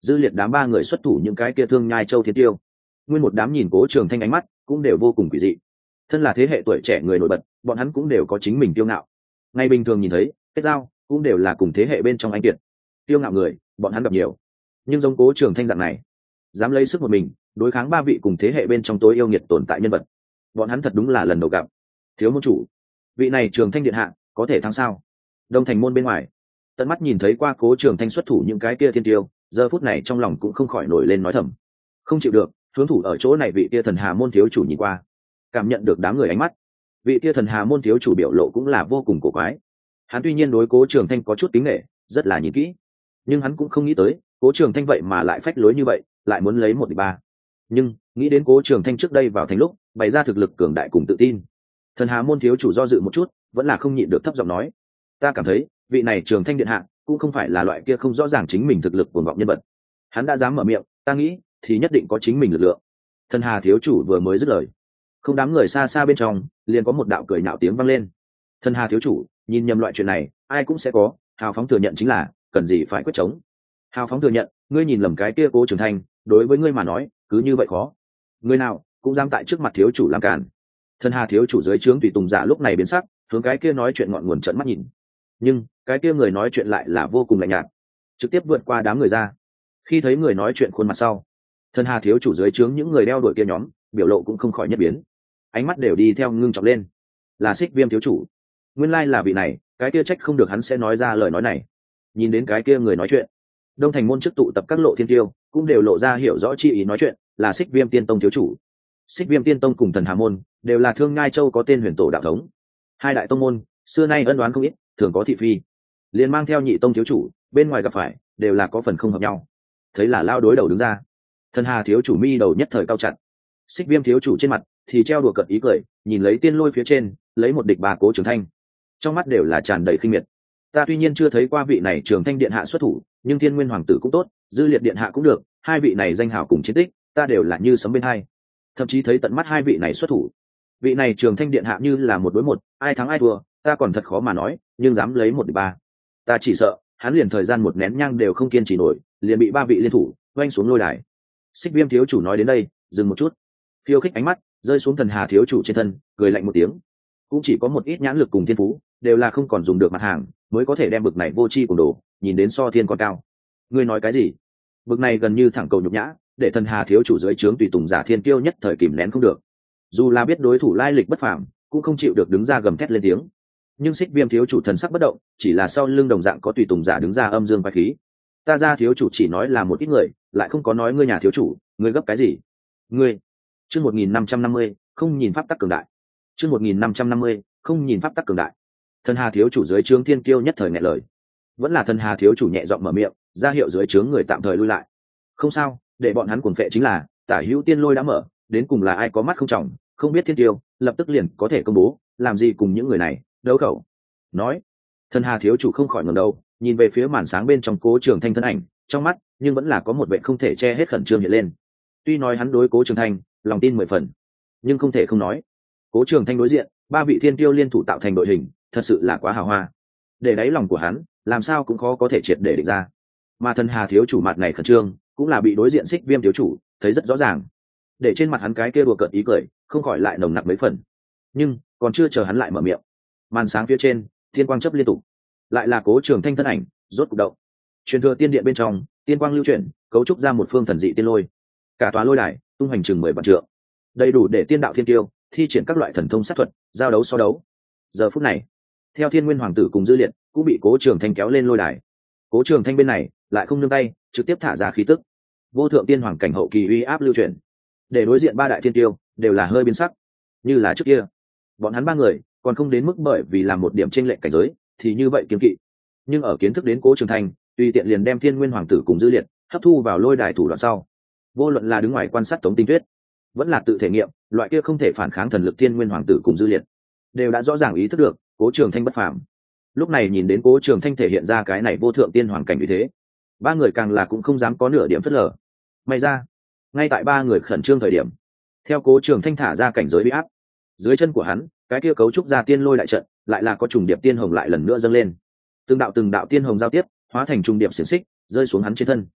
Speaker 1: dư liệt đám ba người xuất thủ những cái kia thương nhai châu thiên tiêu. Nguyên một đám nhìn Cố Trường Thanh ánh mắt cũng đều vô cùng quỷ dị. Thân là thế hệ tuổi trẻ người nổi bật, bọn hắn cũng đều có chính mình kiêu ngạo. Ngày bình thường nhìn thấy kết giao cũng đều là cùng thế hệ bên trong anh kiệt. Kiêu ngạo người bọn hắn gặp nhiều, nhưng giống Cố Trường Thanh dạng này dám lấy sức một mình đối kháng ba vị cùng thế hệ bên trong tối yêu nghiệt tồn tại nhân vật, bọn hắn thật đúng là lần đầu gặp. Thiếu môn chủ, vị này Trường Thanh điện hạ có thể thắng sao? Đông thành môn bên ngoài, tận mắt nhìn thấy qua Cố Trường Thanh xuất thủ những cái kia thiên tiêu, giờ phút này trong lòng cũng không khỏi nổi lên nói thầm, không chịu được. Hướng thủ ở chỗ này vị kia Thần Hà môn thiếu chủ nhìn qua, cảm nhận được đám người ánh mắt, vị kia Thần Hà môn thiếu chủ biểu lộ cũng là vô cùng cổ quái. Hắn tuy nhiên đối Cố Trường Thanh có chút kính nể, rất là nhìn kỹ, nhưng hắn cũng không nghĩ tới Cố Trường Thanh vậy mà lại phách lối như vậy, lại muốn lấy 1-3. Nhưng nghĩ đến Cố Trường Thanh trước đây vào thành lúc bày ra thực lực cường đại cùng tự tin, Thần Hà môn thiếu chủ do dự một chút, vẫn là không nhịn được thấp giọng nói, ta cảm thấy vị này Trường Thanh điện hạ cũng không phải là loại kia không rõ ràng chính mình thực lực cuồng vọng nhân vật. Hắn đã dám mở miệng, ta nghĩ thì nhất định có chính mình lực lượng. Thần Hà thiếu chủ vừa mới dứt lời, không đám người xa xa bên trong liền có một đạo cười nhạo tiếng vang lên. Thần Hà thiếu chủ, nhìn nhầm loại chuyện này ai cũng sẽ có, hào phóng thừa nhận chính là, cần gì phải quyết chống. Hào phóng thừa nhận, ngươi nhìn lầm cái kia Cố Trường Thanh, đối với ngươi mà nói cứ như vậy khó. Người nào cũng dám tại trước mặt thiếu chủ làm cản. Thần Hà thiếu chủ dưới trướng tùy tùng giả lúc này biến sắc, hướng cái kia nói chuyện ngọn nguồn trợn mắt nhìn. Nhưng cái kia người nói chuyện lại là vô cùng lạnh nhạt, trực tiếp vượt qua đám người ra. Khi thấy người nói chuyện khuôn mặt sau, Thần Hà thiếu chủ dưới trướng những người đeo đuổi kia nhóm biểu lộ cũng không khỏi nhất biến, ánh mắt đều đi theo ngưng trọng lên. Là Xích Viêm thiếu chủ, nguyên lai là vị này, cái kia trách không được hắn sẽ nói ra lời nói này. Nhìn đến cái kia người nói chuyện, Đông thành môn trước tụ tập các lộ thiên tiêu cũng đều lộ ra hiểu rõ chi ý nói chuyện, là Xích Viêm tiên tông thiếu chủ. Xích Viêm tiên tông cùng Thần Hà môn đều là thương ngai châu có tên huyền tổ đạo thống, hai đại tông môn xưa nay ân đoán không ít, thường có thị phi, liền mang theo nhị tông thiếu chủ bên ngoài gặp phải đều là có phần không hợp nhau. Thấy là lao đối đầu đứng ra, Thần Hà thiếu chủ mi đầu nhất thời cao chặt. Xích Viêm thiếu chủ trên mặt thì treo đùa cợt ý cười, nhìn lấy tiên lôi phía trên lấy 1-3 Cố Trường Thanh, trong mắt đều là tràn đầy khinh miệt. Ta tuy nhiên chưa thấy qua vị này Trường Thanh điện hạ xuất thủ, nhưng Thiên Nguyên hoàng tử cũng tốt, Dư Liệt điện hạ cũng được, hai vị này danh hào cùng chiến tích ta đều là như sấm bên hai. Thậm chí thấy tận mắt hai vị này xuất thủ, vị này Trường Thanh điện hạ như là 1 đối 1, ai thắng ai thua ta còn thật khó mà nói, nhưng dám lấy 1-3, ta chỉ sợ hắn liền thời gian một nén nhang đều không kiên trì nổi, liền bị ba vị liên thủ oanh xuống lôi đài. Xích Viêm thiếu chủ nói đến đây dừng một chút, khiêu khích ánh mắt rơi xuống Thần Hà thiếu chủ trên thân, cười lạnh một tiếng. Cũng chỉ có một ít nhãn lực cùng thiên phú đều là không còn dùng được mặt hàng, mới có thể đem bực này vô tri cùng đồ nhìn đến so thiên còn cao. Ngươi nói cái gì? Bực này gần như thẳng cầu nhục nhã, để Thần Hà thiếu chủ dưới trướng tùy tùng giả thiên kiêu nhất thời kìm nén không được. Dù là biết đối thủ lai lịch bất phàm, cũng không chịu được đứng ra gầm thét lên tiếng. Nhưng Xích Viêm thiếu chủ thần sắc bất động, chỉ là sau lưng đồng dạng có tùy tùng giả đứng ra âm dương quái khí. Ta ra thiếu chủ chỉ nói là một ít người, lại không có nói ngươi nhà thiếu chủ, ngươi gấp cái gì? Ngươi chương 1550, không nhìn pháp tắc cường đại. chương 1550, không nhìn pháp tắc cường đại. Thần Hà thiếu chủ dưới trướng thiên kiêu nhất thời nghẹn lời. Vẫn là Thần Hà thiếu chủ nhẹ giọng mở miệng, ra hiệu dưới trướng người tạm thời lui lại. Không sao, để bọn hắn cuồng phệ chính là, tả hữu tiên lôi đã mở, đến cùng là ai có mắt không trọng, không biết thiên tiêu, lập tức liền có thể công bố, làm gì cùng những người này đấu khẩu. Nói, Thần Hà thiếu chủ không khỏi ngẩng đầu, nhìn về phía màn sáng bên trong Cố Trường Thanh thân ảnh, trong mắt nhưng vẫn là có một vẻ không thể che hết khẩn trương hiện lên. Tuy nói hắn đối Cố Trường Thanh lòng tin 10 phần, nhưng không thể không nói, Cố Trường Thanh đối diện ba vị thiên tiêu liên thủ tạo thành đội hình, thật sự là quá hào hoa. Để đáy lòng của hắn, làm sao cũng khó có thể triệt để định ra. Mà Thần Hà thiếu chủ mặt này khẩn trương, cũng là bị đối diện Xích Viêm thiếu chủ thấy rất rõ ràng. Để trên mặt hắn cái kia đùa cợt ý cười, không khỏi lại nồng nặc mấy phần. Nhưng còn chưa chờ hắn lại mở miệng, màn sáng phía trên tiên quang chớp liên tục, lại là Cố Trường Thanh thân ảnh rốt cục động. Truyền thừa tiên điện bên trong, tiên quang lưu chuyển, cấu trúc ra một phương thần dị tiên lôi. Cả tòa lôi đài tung hành chừng 10 vạn trượng, đầy đủ để tiên đạo thiên tiêu thi triển các loại thần thông sát thuật, giao đấu so đấu. Giờ phút này, theo Thiên Nguyên hoàng tử cùng Dư Liệt cũng bị Cố Trường Thanh kéo lên lôi đài. Cố Trường Thanh bên này lại không nương tay, trực tiếp thả ra khí tức vô thượng tiên hoàng cảnh hậu kỳ uy áp lưu chuyển, để đối diện ba đại thiên tiêu đều là hơi biến sắc. Như là trước kia, bọn hắn ba người còn không đến mức bởi vì làm một điểm chênh lệch cảnh giới thì như vậy kiêng kỵ, nhưng ở kiến thức đến Cố Trường Thanh tùy tiện liền đem Thiên Nguyên hoàng tử cùng Dư Liệt hấp thu vào lôi đài thủ đoạn sau, vô luận là đứng ngoài quan sát Tống Tinh Tuyết, vẫn là tự thể nghiệm loại kia không thể phản kháng thần lực Thiên Nguyên hoàng tử cùng Dư Liệt, đều đã rõ ràng ý thức được Cố Trường Thanh bất phàm. Lúc này nhìn đến Cố Trường Thanh thể hiện ra cái này vô thượng tiên hoàng cảnh uy thế, ba người càng là cũng không dám có nửa điểm phớt lờ. May ra, ngay tại ba người khẩn trương thời điểm, theo Cố Trường Thanh thả ra cảnh giới bị áp, dưới chân của hắn cái kia cấu trúc ra tiên lôi đại trận lại là có trùng điệp tiên hồng lại lần nữa dâng lên. Từng đạo tiên hồng giao tiếp, hóa thành trùng điệp xiển xích rơi xuống hắn trên thân.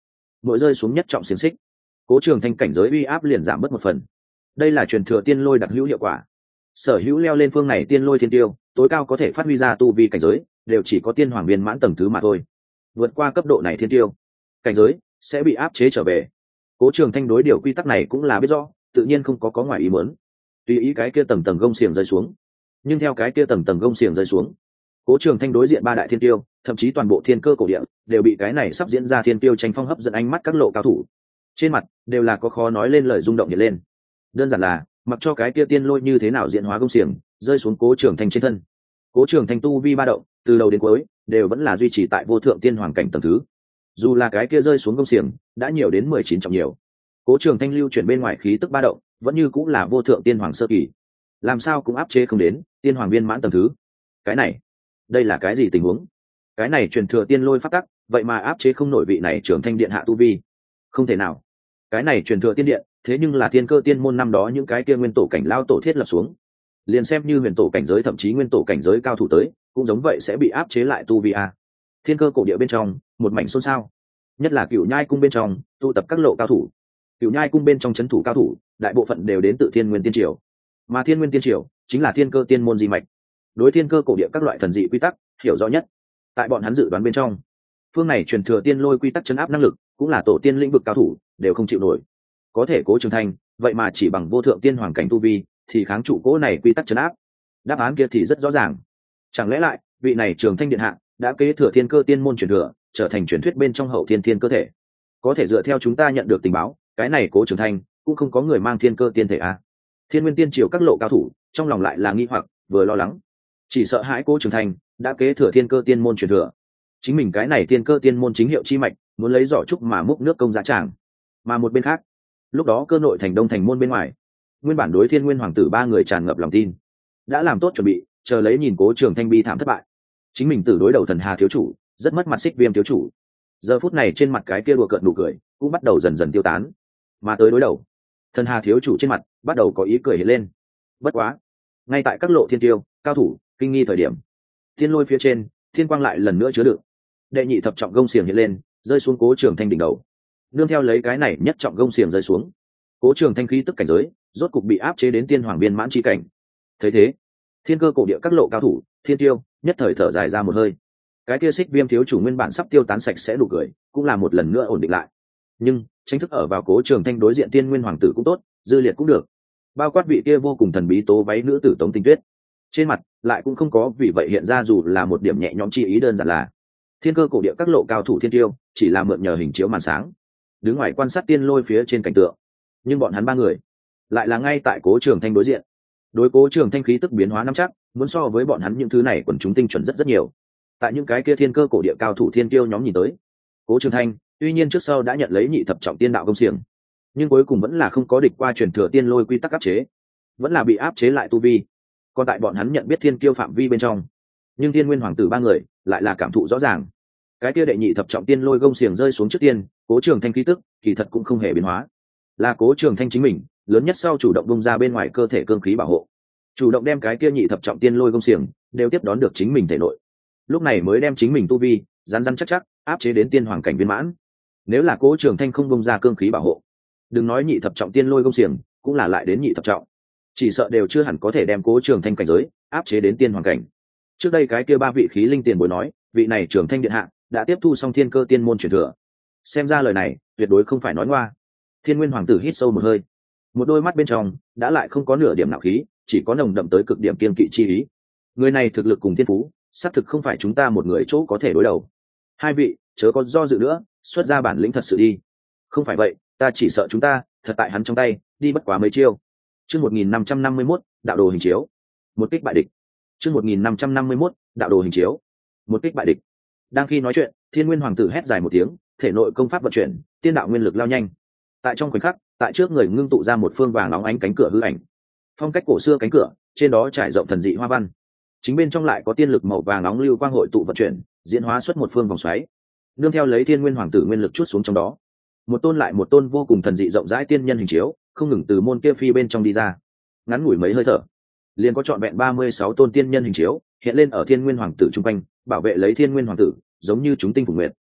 Speaker 1: mỗi rơi xuống nhất trọng xiềng xích, Cố Trường Thanh cảnh giới uy áp liền giảm bớt một phần. Đây là truyền thừa tiên lôi đặc hữu hiệu quả. Sở hữu leo lên phương này tiên lôi thiên tiêu, tối cao có thể phát huy ra tu vi cảnh giới, đều chỉ có tiên hoàng viên mãn tầng thứ mà thôi. Vượt qua cấp độ này thiên tiêu, cảnh giới sẽ bị áp chế trở về. Cố Trường Thanh đối điều quy tắc này cũng là biết rõ, tự nhiên không có ngoài ý muốn. Tùy ý cái kia tầng tầng gông xiềng rơi xuống, nhưng theo cái kia tầng tầng gông xiềng rơi xuống, Cố Trường Thanh đối diện ba đại thiên tiêu, thậm chí toàn bộ thiên cơ cổ địa đều bị cái này sắp diễn ra thiên tiêu tranh phong hấp dẫn ánh mắt các lộ cao thủ. Trên mặt đều là có khó nói lên lời rung động hiện lên. Đơn giản là mặc cho cái kia tiên lôi như thế nào diễn hóa gông xiềng rơi xuống Cố Trường Thanh trên thân, Cố Trường Thanh tu vi ba động từ đầu đến cuối đều vẫn là duy trì tại vô thượng tiên hoàng cảnh tầng thứ. Dù là cái kia rơi xuống gông xiềng đã nhiều đến 19 trọng nhiều, Cố Trường Thanh lưu chuyển bên ngoài khí tức ba động vẫn như cũng là vô thượng tiên hoàng sơ kỳ, làm sao cũng áp chế không đến tiên hoàng viên mãn tầng thứ. Cái này, đây là cái gì tình huống? Cái này truyền thừa tiên lôi pháp tắc, vậy mà áp chế không nổi vị này Trường Thanh điện hạ tu vi? Không thể nào. Cái này truyền thừa tiên điện, thế nhưng là thiên cơ tiên môn năm đó những cái kia nguyên tổ cảnh lao tổ thiết lập xuống, liền xem như huyền tổ cảnh giới thậm chí nguyên tổ cảnh giới cao thủ tới, cũng giống vậy sẽ bị áp chế lại tu vi a. Thiên cơ cổ địa bên trong, một mảnh xôn xao. Nhất là Cửu Nhai cung bên trong, tụ tập các lộ cao thủ. Cửu Nhai cung bên trong trấn thủ cao thủ, đại bộ phận đều đến từ Thiên Nguyên Tiên Triều. Mà Thiên Nguyên Tiên Triều chính là thiên cơ tiên môn di mạch. Đối thiên cơ cổ địa các loại thần dị quy tắc, hiểu rõ nhất. Tại bọn hắn dự đoán bên trong, phương này truyền thừa tiên lôi quy tắc chấn áp năng lực, cũng là tổ tiên lĩnh vực cao thủ, đều không chịu nổi. Có thể Cố Trường Thanh, vậy mà chỉ bằng vô thượng tiên hoàng cảnh tu vi, thì kháng trụ cố này quy tắc chấn áp. Đáp án kia thì rất rõ ràng. Chẳng lẽ lại, vị này Trường Thanh điện hạ đã kế thừa thiên cơ tiên môn truyền thừa, trở thành truyền thuyết bên trong hậu thiên thiên cơ thể? Có thể dựa theo chúng ta nhận được tình báo, cái này Cố Trường Thanh cũng không có người mang thiên cơ tiên thể a. Thiên Nguyên Tiên Triều các lộ cao thủ, trong lòng lại là nghi hoặc, vừa lo lắng, chỉ sợ hãi Cố Trường Thanh đã kế thừa thiên cơ tiên môn truyền thừa. Chính mình cái này thiên cơ tiên môn chính hiệu chi mạch, muốn lấy giỏ trúc mà múc nước công giá tràng. Mà một bên khác, lúc đó cơ nội thành đông thành môn bên ngoài, nguyên bản đối Thiên Nguyên hoàng tử ba người tràn ngập lòng tin, đã làm tốt chuẩn bị, chờ lấy nhìn Cố Trường Thanh bi thảm thất bại. Chính mình từ đối đầu Thần Hà thiếu chủ, rất mất mặt Xích Viêm thiếu chủ. Giờ phút này trên mặt cái kia đùa cợt nụ cười cũng bắt đầu dần dần tiêu tán, mà tới đối đầu, Thần Hà thiếu chủ trên mặt bắt đầu có ý cười hiện lên. Bất quá, ngay tại các lộ thiên tiêu cao thủ kinh nghi thời điểm, thiên lôi phía trên thiên quang lại lần nữa chứa đựng, đệ nhị thập trọng gông xiềng hiện lên, rơi xuống Cố Trường Thanh đỉnh đầu. Nương theo lấy cái này nhất trọng gông xiềng rơi xuống, Cố Trường Thanh khí tức cảnh giới rốt cục bị áp chế đến tiên hoàng viên mãn chi cảnh. Thấy thế, thiên cơ cổ địa các lộ cao thủ thiên tiêu nhất thời thở dài ra một hơi. Cái kia Xích Viêm thiếu chủ nguyên bản sắp tiêu tán sạch sẽ đủ cười, cũng là một lần nữa ổn định lại. Nhưng tranh thức ở vào Cố Trường Thanh đối diện tiên nguyên hoàng tử cũng tốt, dư liệt cũng được, bao quát vị kia vô cùng thần bí tố váy nữ tử Tống Tinh Tuyết, trên mặt lại cũng không có vì vậy hiện ra dù là một điểm nhẹ nhõm chi ý. Đơn giản là thiên cơ cổ địa các lộ cao thủ thiên tiêu chỉ là mượn nhờ hình chiếu màn sáng, đứng ngoài quan sát tiên lôi phía trên cảnh tượng. Nhưng bọn hắn ba người lại là ngay tại Cố Trường Thanh đối diện, đối Cố Trường Thanh khí tức biến hóa nắm chắc, muốn so với bọn hắn những thứ này quần chúng tinh chuẩn rất nhiều. Tại những cái kia thiên cơ cổ địa cao thủ thiên tiêu nhóm nhìn tới, Cố Trường Thanh tuy nhiên trước sau đã nhận lấy nhị thập trọng tiên đạo công xiềng, nhưng cuối cùng vẫn là không có địch qua truyền thừa tiên lôi quy tắc áp chế, vẫn là bị áp chế lại tu vi. Còn tại bọn hắn nhận biết thiên kiêu phạm vi bên trong, nhưng Thiên Nguyên hoàng tử ba người lại là cảm thụ rõ ràng, cái kia đệ nhị thập trọng tiên lôi gông xiềng rơi xuống trước tiên, Cố Trường Thanh khí tức kỳ thật cũng không hề biến hóa, là Cố Trường Thanh chính mình lớn nhất sau chủ động bung ra bên ngoài cơ thể cương khí bảo hộ, chủ động đem cái kia nhị thập trọng tiên lôi gông xiềng đều tiếp đón được chính mình thể nội, lúc này mới đem chính mình tu vi rắn rắn chắc chắc áp chế đến tiên hoàng cảnh viên mãn. Nếu là Cố Trường Thanh không bung ra cương khí bảo hộ, đừng nói nhị thập trọng tiên lôi gông xiềng, cũng là lại đến nhị thập trọng, chỉ sợ đều chưa hẳn có thể đem Cố Trường Thanh cảnh giới áp chế đến tiên hoàng cảnh. Trước đây cái kia ba vị khí linh tiền bối nói, vị này Trường Thanh điện hạ đã tiếp thu xong thiên cơ tiên môn truyền thừa, xem ra lời này tuyệt đối không phải nói ngoa. Thiên Nguyên hoàng tử hít sâu một hơi, một đôi mắt bên trong đã lại không có nửa điểm nạo khí, chỉ có nồng đậm tới cực điểm kiên kỵ chi ý. Người này thực lực cùng thiên phú xác thực không phải chúng ta một người chỗ có thể đối đầu. Hai vị chớ có do dự nữa, xuất ra bản lĩnh thật sự đi, không phải vậy ta chỉ sợ chúng ta thật tại hắn trong tay đi bất quá mấy chiêu. Chương 1551, đạo đồ hình chiếu, một kích bại địch. Chương 1551, đạo đồ hình chiếu, một kích bại địch. Đang khi nói chuyện, Thiên Nguyên hoàng tử hét dài một tiếng, thể nội công pháp vận chuyển, tiên đạo nguyên lực lao nhanh. Tại trong khoảnh khắc, tại trước người ngưng tụ ra một phương vàng óng ánh cánh cửa hư ảnh. Phong cách cổ xưa cánh cửa, trên đó trải rộng thần dị hoa văn. Chính bên trong lại có tiên lực màu vàng nóng lưu quang hội tụ vận chuyển, diễn hóa xuất một phương vòng xoáy. Nương theo lấy Thiên Nguyên hoàng tử nguyên lực chút xuống trong đó, một tôn lại một tôn vô cùng thần dị rộng rãi tiên nhân hình chiếu không ngừng từ môn kia phi bên trong đi ra. Ngắn ngủi mấy hơi thở, liền có trọn vẹn 36 tôn tiên nhân hình chiếu hiện lên ở Thiên Nguyên hoàng tử trung quanh, bảo vệ lấy Thiên Nguyên hoàng tử giống như chúng tinh phùng nguyệt.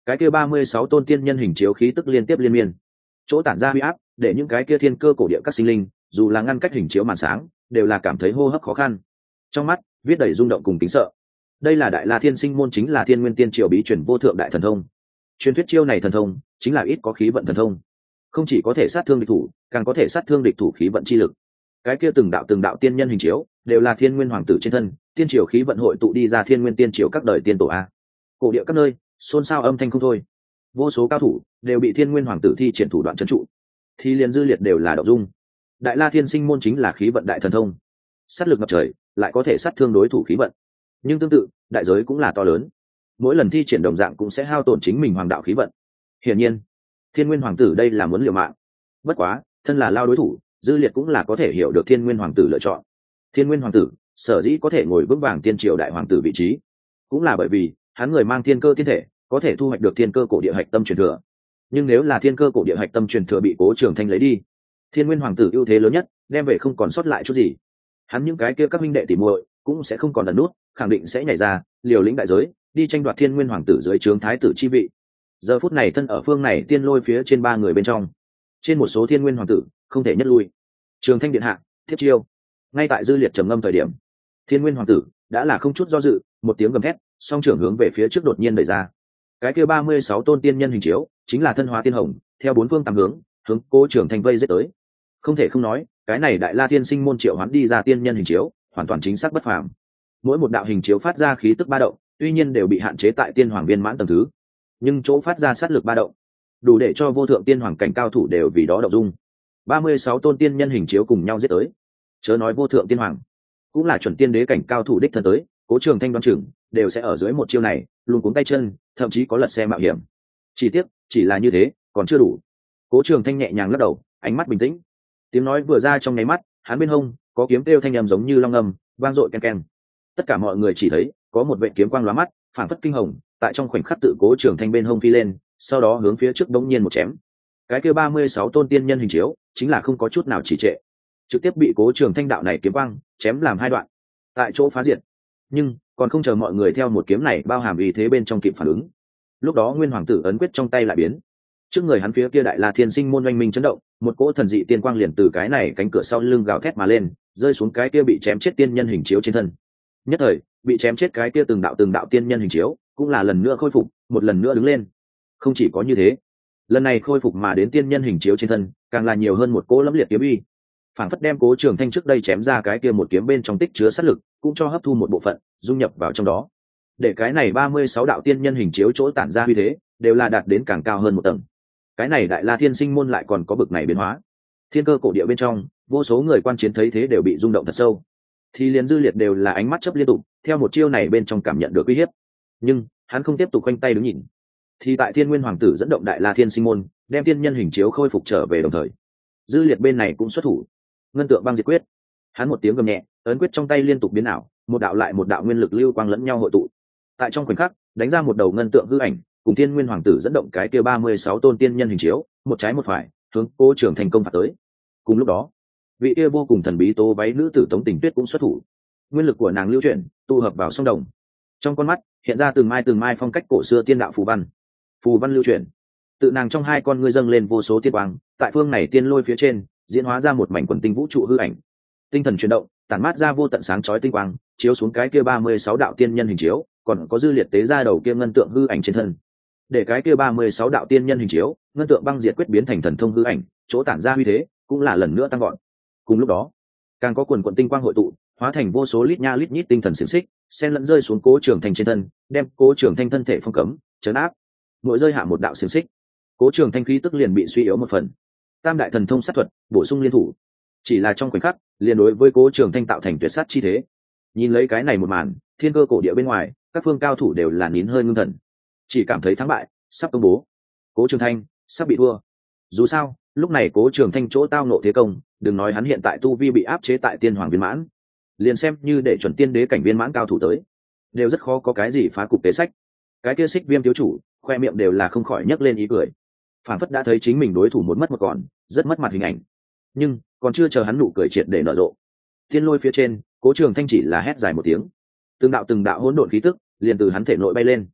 Speaker 1: cái kia 36 tôn tiên nhân hình chiếu khí tức liên tiếp liên miên, chỗ tản ra huy áp để những cái kia thiên cơ cổ địa các sinh linh dù là ngăn cách hình chiếu màn sáng đều là cảm thấy hô hấp khó khăn, trong mắt viết đầy rung động cùng kính sợ. Đây là đại la thiên sinh môn, chính là thiên nguyên tiên triều bí truyền vô thượng đại thần thông. Truyền thuyết chiêu này thần thông chính là ít có khí vận thần thông, không chỉ có thể sát thương địch thủ, càng có thể sát thương địch thủ khí vận chi lực. Cái kia từng đạo tiên nhân hình chiếu đều là thiên nguyên hoàng tử trên thân, tiên triều khí vận hội tụ đi ra thiên nguyên tiên triều các đời tiên tổ a. Cổ địa các nơi xôn xao âm thanh không thôi, vô số cao thủ đều bị thiên nguyên hoàng tử thi triển thủ đoạn trấn trụ, thì liền dư liệt đều là động dung. Đại la thiên sinh môn chính là khí vận đại thần thông, sát lực ngập trời, lại có thể sát thương đối thủ khí vận, nhưng tương tự đại giới cũng là to lớn, mỗi lần thi triển đồng dạng cũng sẽ hao tổn chính mình hoàng đạo khí vận. Hiển nhiên thiên nguyên hoàng tử đây là muốn liều mạng. Bất quá thân là lao đối thủ, dư liệt cũng là có thể hiểu được thiên nguyên hoàng tử lựa chọn. Thiên nguyên hoàng tử sở dĩ có thể ngồi vững vàng tiên triều đại hoàng tử vị trí, cũng là bởi vì hắn người mang thiên cơ thiên thể, có thể thu hoạch được thiên cơ cổ địa hạch tâm truyền thừa. Nhưng nếu là thiên cơ cổ địa hạch tâm truyền thừa bị Cố Trường Thanh lấy đi, thiên nguyên hoàng tử ưu thế lớn nhất đem về không còn sót lại chút gì. Hắn những cái kia các minh đệ tỉ muội cũng sẽ không còn ẩn nút, khẳng định sẽ nhảy ra liều lĩnh đại giới đi tranh đoạt thiên nguyên hoàng tử dưới trướng thái tử chi vị. Giờ phút này thân ở phương này tiên lôi phía trên 3 người bên trong, trên một số thiên nguyên hoàng tử không thể nhất lui. Trường Thanh điện hạ, thiết chiêu. Ngay tại dư liệt trầm ngâm thời điểm, thiên nguyên hoàng tử đã là không chút do dự, một tiếng gầm thét, song trưởng hướng về phía trước đột nhiên đẩy ra. Cái kia 36 tôn tiên nhân hình chiếu chính là thân hóa tiên hồng, theo 4 phương 8 hướng Cố Trường Thanh vây giết tới. Không thể không nói, cái này đại la tiên sinh môn triệu hoán đi ra tiên nhân hình chiếu hoàn toàn chính xác bất phàm. Mỗi một đạo hình chiếu phát ra khí tức ba động, tuy nhiên đều bị hạn chế tại tiên hoàng viên mãn tầng thứ, nhưng chỗ phát ra sát lực ba động đủ để cho vô thượng tiên hoàng cảnh cao thủ đều vì đó động dung. 36 tôn tiên nhân hình chiếu cùng nhau giết tới, chớ nói vô thượng tiên hoàng, cũng là chuẩn tiên đế cảnh cao thủ đích thân tới, Cố Trường Thanh đoán chừng đều sẽ ở dưới một chiêu này luống cuống tay chân, thậm chí có lật xe mạo hiểm. Chỉ tiếc chỉ là như thế còn chưa đủ. Cố Trường Thanh nhẹ nhàng lắc đầu, ánh mắt bình tĩnh. Tiếng nói vừa ra trong nháy mắt, hắn bên hông có kiếm kêu thanh âm giống như long ngâm vang dội ken ken. Tất cả mọi người chỉ thấy có một vệt kiếm quang lóa mắt, phản phất kinh hồng, tại trong khoảnh khắc tự Cố Trường Thanh bên hông phi lên, sau đó hướng phía trước đống nhiên một chém. Cái kia 36 tôn tiên nhân hình chiếu chính là không có chút nào trì trệ, trực tiếp bị Cố Trường Thanh đạo này kiếm quang chém làm 2 đoạn, tại chỗ phá diệt. Nhưng còn không chờ mọi người theo một kiếm này bao hàm ý thế bên trong kịp phản ứng, lúc đó nguyên hoàng tử ấn quyết trong tay lại biến, trước người hắn phía kia đại la thiên sinh môn oanh minh chấn động, một cỗ thần dị tiên quang liền từ cái này cánh cửa sau lưng gào thét mà lên, rơi xuống cái kia bị chém chết tiên nhân hình chiếu trên thân. Nhất thời bị chém chết cái kia từng đạo tiên nhân hình chiếu cũng là lần nữa khôi phục, một lần nữa đứng lên. Không chỉ có như thế, lần này khôi phục mà đến tiên nhân hình chiếu trên thân càng là nhiều hơn một cỗ lẫm liệt kiếm uy, phảng phất đem Cố Trường Thanh trước đây chém ra cái kia một kiếm bên trong tích chứa sát lực cũng cho hấp thu một bộ phận, dung nhập vào trong đó, để cái này 36 đạo tiên nhân hình chiếu chỗ tản ra uy thế đều là đạt đến càng cao hơn một tầng. Cái này đại la thiên sinh môn lại còn có bực này biến hóa. Thiên cơ cổ địa bên trong, vô số người quan chiến thấy thế đều bị rung động thật sâu, thì liền dư liệt đều là ánh mắt chớp liên tục, theo một chiêu này bên trong cảm nhận được uy hiếp. Nhưng hắn không tiếp tục khoanh tay đứng nhìn. Thì tại thiên nguyên hoàng tử dẫn động đại la thiên sinh môn, đem tiên nhân hình chiếu khôi phục trở về đồng thời, dư liệt bên này cũng xuất thủ, ngân tượng băng diệt quyết. Hắn một tiếng gầm nhẹ, ấn quyết trong tay liên tục biến ảo, một đạo lại một đạo nguyên lực lưu quang lẫn nhau hội tụ, tại trong khoảnh khắc đánh ra một đầu ngân tượng hư ảnh, cùng thiên nguyên hoàng tử dẫn động cái kia 36 tôn tiên nhân hình chiếu, một trái một phải hướng Cố Trường Thanh công phạt tới. Cùng lúc đó, vị kia vô cùng thần bí tố váy nữ tử Tống Tình Tuyết cũng xuất thủ, nguyên lực của nàng lưu chuyển tụ hợp vào song đồng, trong con mắt hiện ra từng mai phong cách cổ xưa tiên đạo phù văn lưu chuyển, tự nàng trong 2 con ngươi dâng lên vô số tiên quang, tại phương này tiên lôi phía trên diễn hóa ra một mảnh quần tinh vũ trụ hư ảnh, tinh thần chuyển động tản mát ra vô tận sáng chói tinh quang, chiếu xuống cái kia 36 đạo tiên nhân hình chiếu, còn có dư liệt tế ra đầu kia ngân tượng hư ảnh trên thân, để cái kia 36 đạo tiên nhân hình chiếu ngân tượng băng diệt quyết biến thành thần thông hư ảnh, chỗ tản ra uy thế cũng là lần nữa tăng gọn. Cùng lúc đó, càng có quần quần tinh quang hội tụ, hóa thành vô số lít nha lít nhít tinh thần xiềng xích, xen lẫn rơi xuống Cố Trường Thanh trên thân, đem Cố Trường Thanh thân thể phong cấm, trấn áp. Mỗi rơi hạ một đạo xiềng xích, Cố Trường Thanh khí tức liền bị suy yếu một phần. Tam đại thần thông sát thuật bổ sung liên thủ, chỉ là trong khoảnh khắc liền đối với Cố Trường Thanh tạo thành tuyệt sát chi thế. Nhìn lấy cái này một màn, thiên cơ cổ địa bên ngoài các phương cao thủ đều là nín hơi ngưng thần, chỉ cảm thấy thắng bại sắp công bố, Cố Trường Thanh sắp bị thua. Dù sao lúc này Cố Trường Thanh chỗ tao nộ thế công, đừng nói hắn hiện tại tu vi bị áp chế tại tiên hoàng viên mãn, liền xem như để chuẩn tiên đế cảnh viên mãn cao thủ tới, đều rất khó có cái gì phá cục kế sách. Cái kia Xích Viêm thiếu chủ khoe miệng đều là không khỏi nhấc lên ý cười, phản phất đã thấy chính mình đối thủ một mất một còn, rất mất mặt hình ảnh. Nhưng còn chưa chờ hắn nụ cười triệt để nở rộ, tiên lôi phía trên Cố Trường Thanh chỉ là hét dài một tiếng, từng đạo hỗn độn khí tức liền từ hắn thể nội bay lên,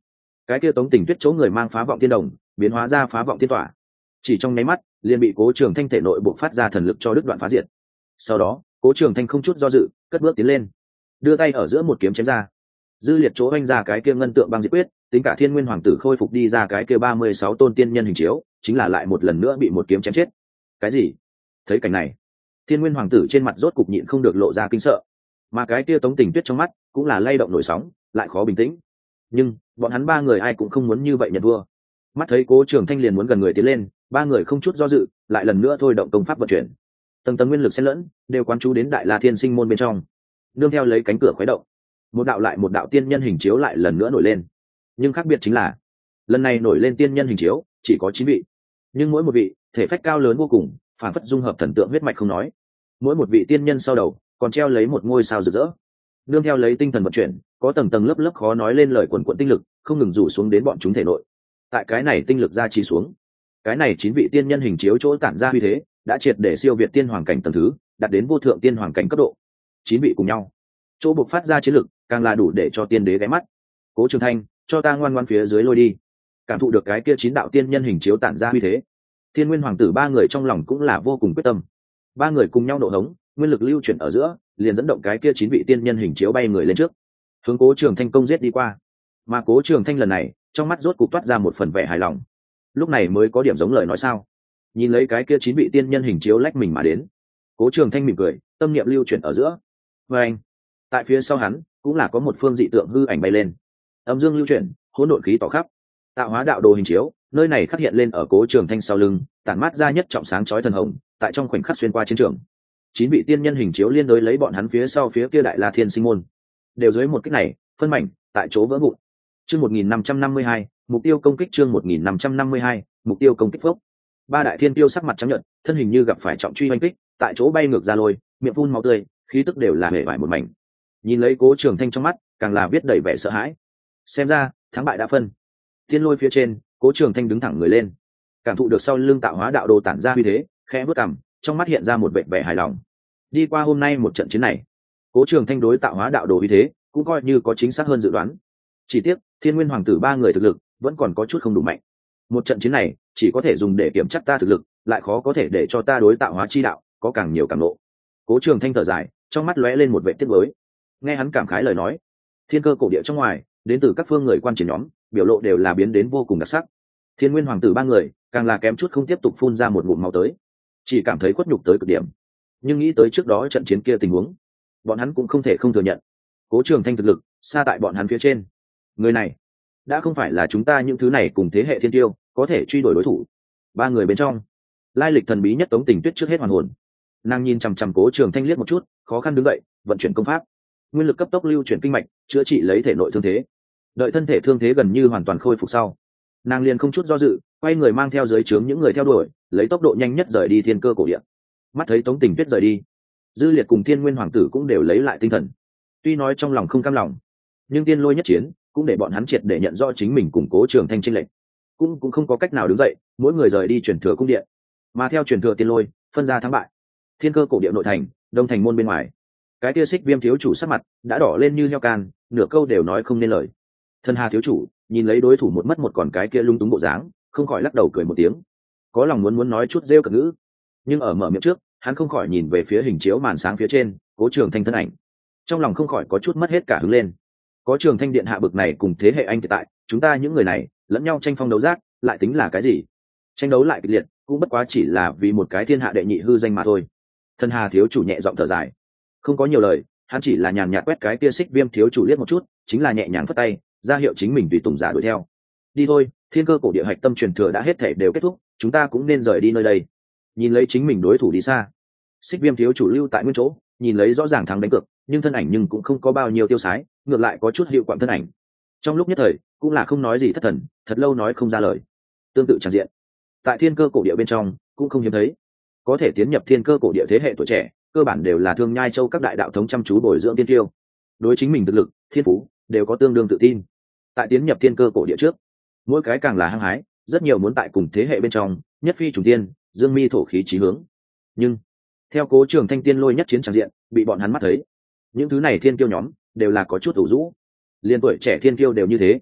Speaker 1: cái kia Tống Tình Tuyết chỗ người mang phá vọng tiên đồng biến hóa ra phá vọng tiên tỏa, chỉ trong nháy mắt liền bị Cố Trường Thanh thể nội buộc phát ra thần lực cho đứt đoạn phá diệt. Sau đó Cố Trường Thanh không chút do dự cất bước tiến lên, đưa tay ở giữa một kiếm chém ra, dư liệt chỗ oanh ra cái kia ngân tượng băng diệt quyết, tính cả Thiên Nguyên Hoàng tử khôi phục đi ra cái kia 36 tôn tiên nhân hình chiếu, chính là lại một lần nữa bị một kiếm chém chết. Cái gì? Thấy cảnh này, Thiên Nguyên Hoàng tử trên mặt rốt cục nhịn không được lộ ra kinh sợ, mà cái kia Tống Tình Tuyết trong mắt cũng là lay động nổi sóng, lại khó bình tĩnh. Nhưng bọn hắn ba người ai cũng không muốn như vậy nhận thua. Mắt thấy Cố Trường Thanh liền muốn gần người tiến lên, ba người không chút do dự lại lần nữa thôi động công pháp vận chuyển, tầng tầng nguyên lực xen lẫn đều quán chú đến Đại La Thiên Sinh môn bên trong. Nương theo lấy cánh cửa khuấy động, một đạo lại một đạo tiên nhân hình chiếu lại lần nữa nổi lên. Nhưng khác biệt chính là lần này nổi lên tiên nhân hình chiếu chỉ có 9 vị, nhưng mỗi một vị thể phách cao lớn vô cùng, phản phất dung hợp thần tượng huyết mạch không nói, mỗi một vị tiên nhân sau đầu còn treo lấy một ngôi sao rực rỡ. Nương theo lấy tinh thần vận chuyển, có tầng tầng lớp lớp khó nói lên lời quần quần tinh lực không ngừng rủ xuống đến bọn chúng thể nội. Tại cái này tinh lực ra chỉ xuống, cái này 9 vị tiên nhân hình chiếu chỗ tản ra uy thế đã triệt để siêu việt tiên hoàng cảnh tầng thứ, đạt đến vô thượng tiên hoàng cảnh cấp độ. 9 vị cùng nhau chỗ bộc phát ra chiến lực càng là đủ để cho tiên đế ghé mắt. Cố Trường Thanh, cho ta ngoan ngoãn phía dưới lôi đi. Cảm thụ được cái kia 9 đạo tiên nhân hình chiếu tản ra uy thế, Thiên Nguyên Hoàng tử ba người trong lòng cũng là vô cùng quyết tâm. Ba người cùng nhau nộ hống, nguyên lực lưu chuyển ở giữa, liền dẫn động cái kia 9 vị tiên nhân hình chiếu bay người lên trước, hướng Cố Trường Thanh công giết đi qua. Mà Cố Trường Thanh lần này trong mắt rốt cục toát ra một phần vẻ hài lòng, lúc này mới có điểm giống lời nói sao. Nhìn lấy cái kia 9 vị tiên nhân hình chiếu lách mình mà đến, Cố Trường Thanh mỉm cười, tâm niệm lưu chuyển ở giữa. Và anh, tại phía sau hắn cũng là có một phương dị tượng hư ảnh bay lên, âm dương lưu chuyển, hỗn độn khí tỏ khắp. Tạo hóa đạo đồ hình chiếu, nơi này khắc hiện lên ở Cố Trường Thanh sau lưng, tản mát ra nhất trọng sáng chói thần hồng, tại trong khoảnh khắc xuyên qua chiến trường. 9 vị tiên nhân hình chiếu liên đối lấy bọn hắn phía sau phía kia Đại La Thiên Sinh môn, đều dưới một kích này, phân mảnh tại chỗ vỡ vụn. Chương 1552, mục tiêu công kích. Chương 1552, mục tiêu công kích phốc. Ba đại thiên tiêu sắc mặt trắng nhợt, thân hình như gặp phải trọng truy oanh kích, tại chỗ bay ngược ra lôi, miệng phun máu tươi, khí tức đều là hề bại một mảnh. Nhìn lấy Cố Trường Thanh trong mắt, càng là viết đầy vẻ sợ hãi. Xem ra, thắng bại đã phân. Tiên lôi phía trên, Cố Trường Thanh đứng thẳng người lên, cảm thụ được sau lưng tạo hóa đạo đồ tản ra uy thế, khẽ bước cằm, trong mắt hiện ra một vẻ hài lòng. Đi qua hôm nay một trận chiến này, Cố Trường Thanh đối tạo hóa đạo đồ uy thế cũng coi như có chính xác hơn dự đoán. Chỉ tiếc, Thiên Nguyên Hoàng tử ba người thực lực vẫn còn có chút không đủ mạnh. Một trận chiến này chỉ có thể dùng để kiểm chắc ta thực lực, lại khó có thể để cho ta đối tạo hóa chi đạo có càng nhiều cảm ngộ. Cố Trường Thanh thở dài, trong mắt lóe lên một vẻ tiếc nuối. Nghe hắn cảm khái lời nói, thiên cơ cổ địa trong ngoài, đến từ các phương người quan triển nhóm, biểu lộ đều là biến đến vô cùng đặc sắc. Thiên Nguyên Hoàng tử ba người càng là kém chút không tiếp tục phun ra một ngụm máu tới, chỉ cảm thấy khuất nhục tới cực điểm. Nhưng nghĩ tới trước đó trận chiến kia tình huống, bọn hắn cũng không thể không thừa nhận, Cố Trường Thanh thực lực xa tại bọn hắn phía trên. Người này đã không phải là chúng ta những thứ này cùng thế hệ thiên tiêu có thể truy đuổi đối thủ. Ba người bên trong, lai lịch thần bí nhất Tống Tình Tuyết trước hết hoàn hồn. Nàng nhìn chằm chằm Cố Trường Thanh liếc một chút, khó khăn đứng dậy, vận chuyển công pháp, nguyên lực cấp tốc lưu chuyển kinh mạch, chữa trị lấy thể nội thương thế. Đợi thân thể thương thế gần như hoàn toàn khôi phục sau, nàng liền không chút do dự quay người mang theo dưới trướng những người theo đuổi, lấy tốc độ nhanh nhất rời đi thiên cơ cổ địa. Mắt thấy Tống Tình Tuyết rời đi, Dư Liệt cùng Thiên Nguyên Hoàng tử cũng đều lấy lại tinh thần. Tuy nói trong lòng không cam lòng, nhưng tiên lôi nhất chiến cũng để bọn hắn triệt để nhận rõ chính mình cùng Cố Trường Thanh chênh lệch, cũng không có cách nào đứng dậy, mỗi người rời đi truyền thừa cung điện, mà theo truyền thừa tiên lôi phân ra thắng bại. Thiên cơ cổ địa nội thành, đông thành môn bên ngoài, cái kia Xích Viêm thiếu chủ sắc mặt đã đỏ lên như heo can, nửa câu đều nói không nên lời. Thần Hà thiếu chủ nhìn lấy đối thủ một mất một còn cái kia lung túng bộ dáng, không khỏi lắc đầu cười một tiếng, có lòng muốn nói chút rêu cợt ngữ, nhưng ở mở miệng trước, hắn không khỏi nhìn về phía hình chiếu màn sáng phía trên Cố Trường Thanh thân ảnh, trong lòng không khỏi có chút mất hết cả hứng lên. Có Trường Thanh điện hạ bực này cùng thế hệ anh hiện tại, chúng ta những người này lẫn nhau tranh phong đấu giác, lại tính là cái gì? Tranh đấu lại kịch liệt, cũng bất quá chỉ là vì một cái thiên hạ đệ nhị hư danh mà thôi. Thần Hà thiếu chủ nhẹ giọng thở dài, không có nhiều lời, hắn chỉ là nhàn nhạt quét cái kia Xích Viêm thiếu chủ liếc một chút, chính là nhẹ nhàng phất tay, ra hiệu chính mình tùy tùng giả đuổi theo. Đi thôi, thiên cơ cổ địa hạch tâm truyền thừa đã hết thể đều kết thúc, chúng ta cũng nên rời đi nơi đây. Nhìn lấy chính mình đối thủ đi xa, Xích Viêm thiếu chủ lưu tại nguyên chỗ, nhìn lấy rõ ràng thắng đánh cược, nhưng thân ảnh nhưng cũng không có bao nhiêu tiêu sái, ngược lại có chút hiệu quạng thân ảnh. Trong lúc nhất thời, cũng là không nói gì thất thần, thật lâu nói không ra lời. Tương tự tràn diện, tại thiên cơ cổ địa bên trong cũng không hiếm thấy. Có thể tiến nhập thiên cơ cổ địa thế hệ tuổi trẻ, cơ bản đều là Thương Nhai Châu các đại đạo thống chăm chú bồi dưỡng tiên tiêu, đối chính mình thực lực, thiên phú đều có tương đương tự tin. Tại tiến nhập thiên cơ cổ địa trước, mỗi cái càng là hăng hái, rất nhiều muốn tại cùng thế hệ bên trong nhất phi trùng tiên, dương mi thổ khí chí hướng. Nhưng theo Cố Trường Thanh tiên lôi nhất chiến tràn diện bị bọn hắn mắt thấy, những thứ này thiên kiêu nhóm đều là có chút ủ rũ. Liên tuổi trẻ thiên kiêu đều như thế,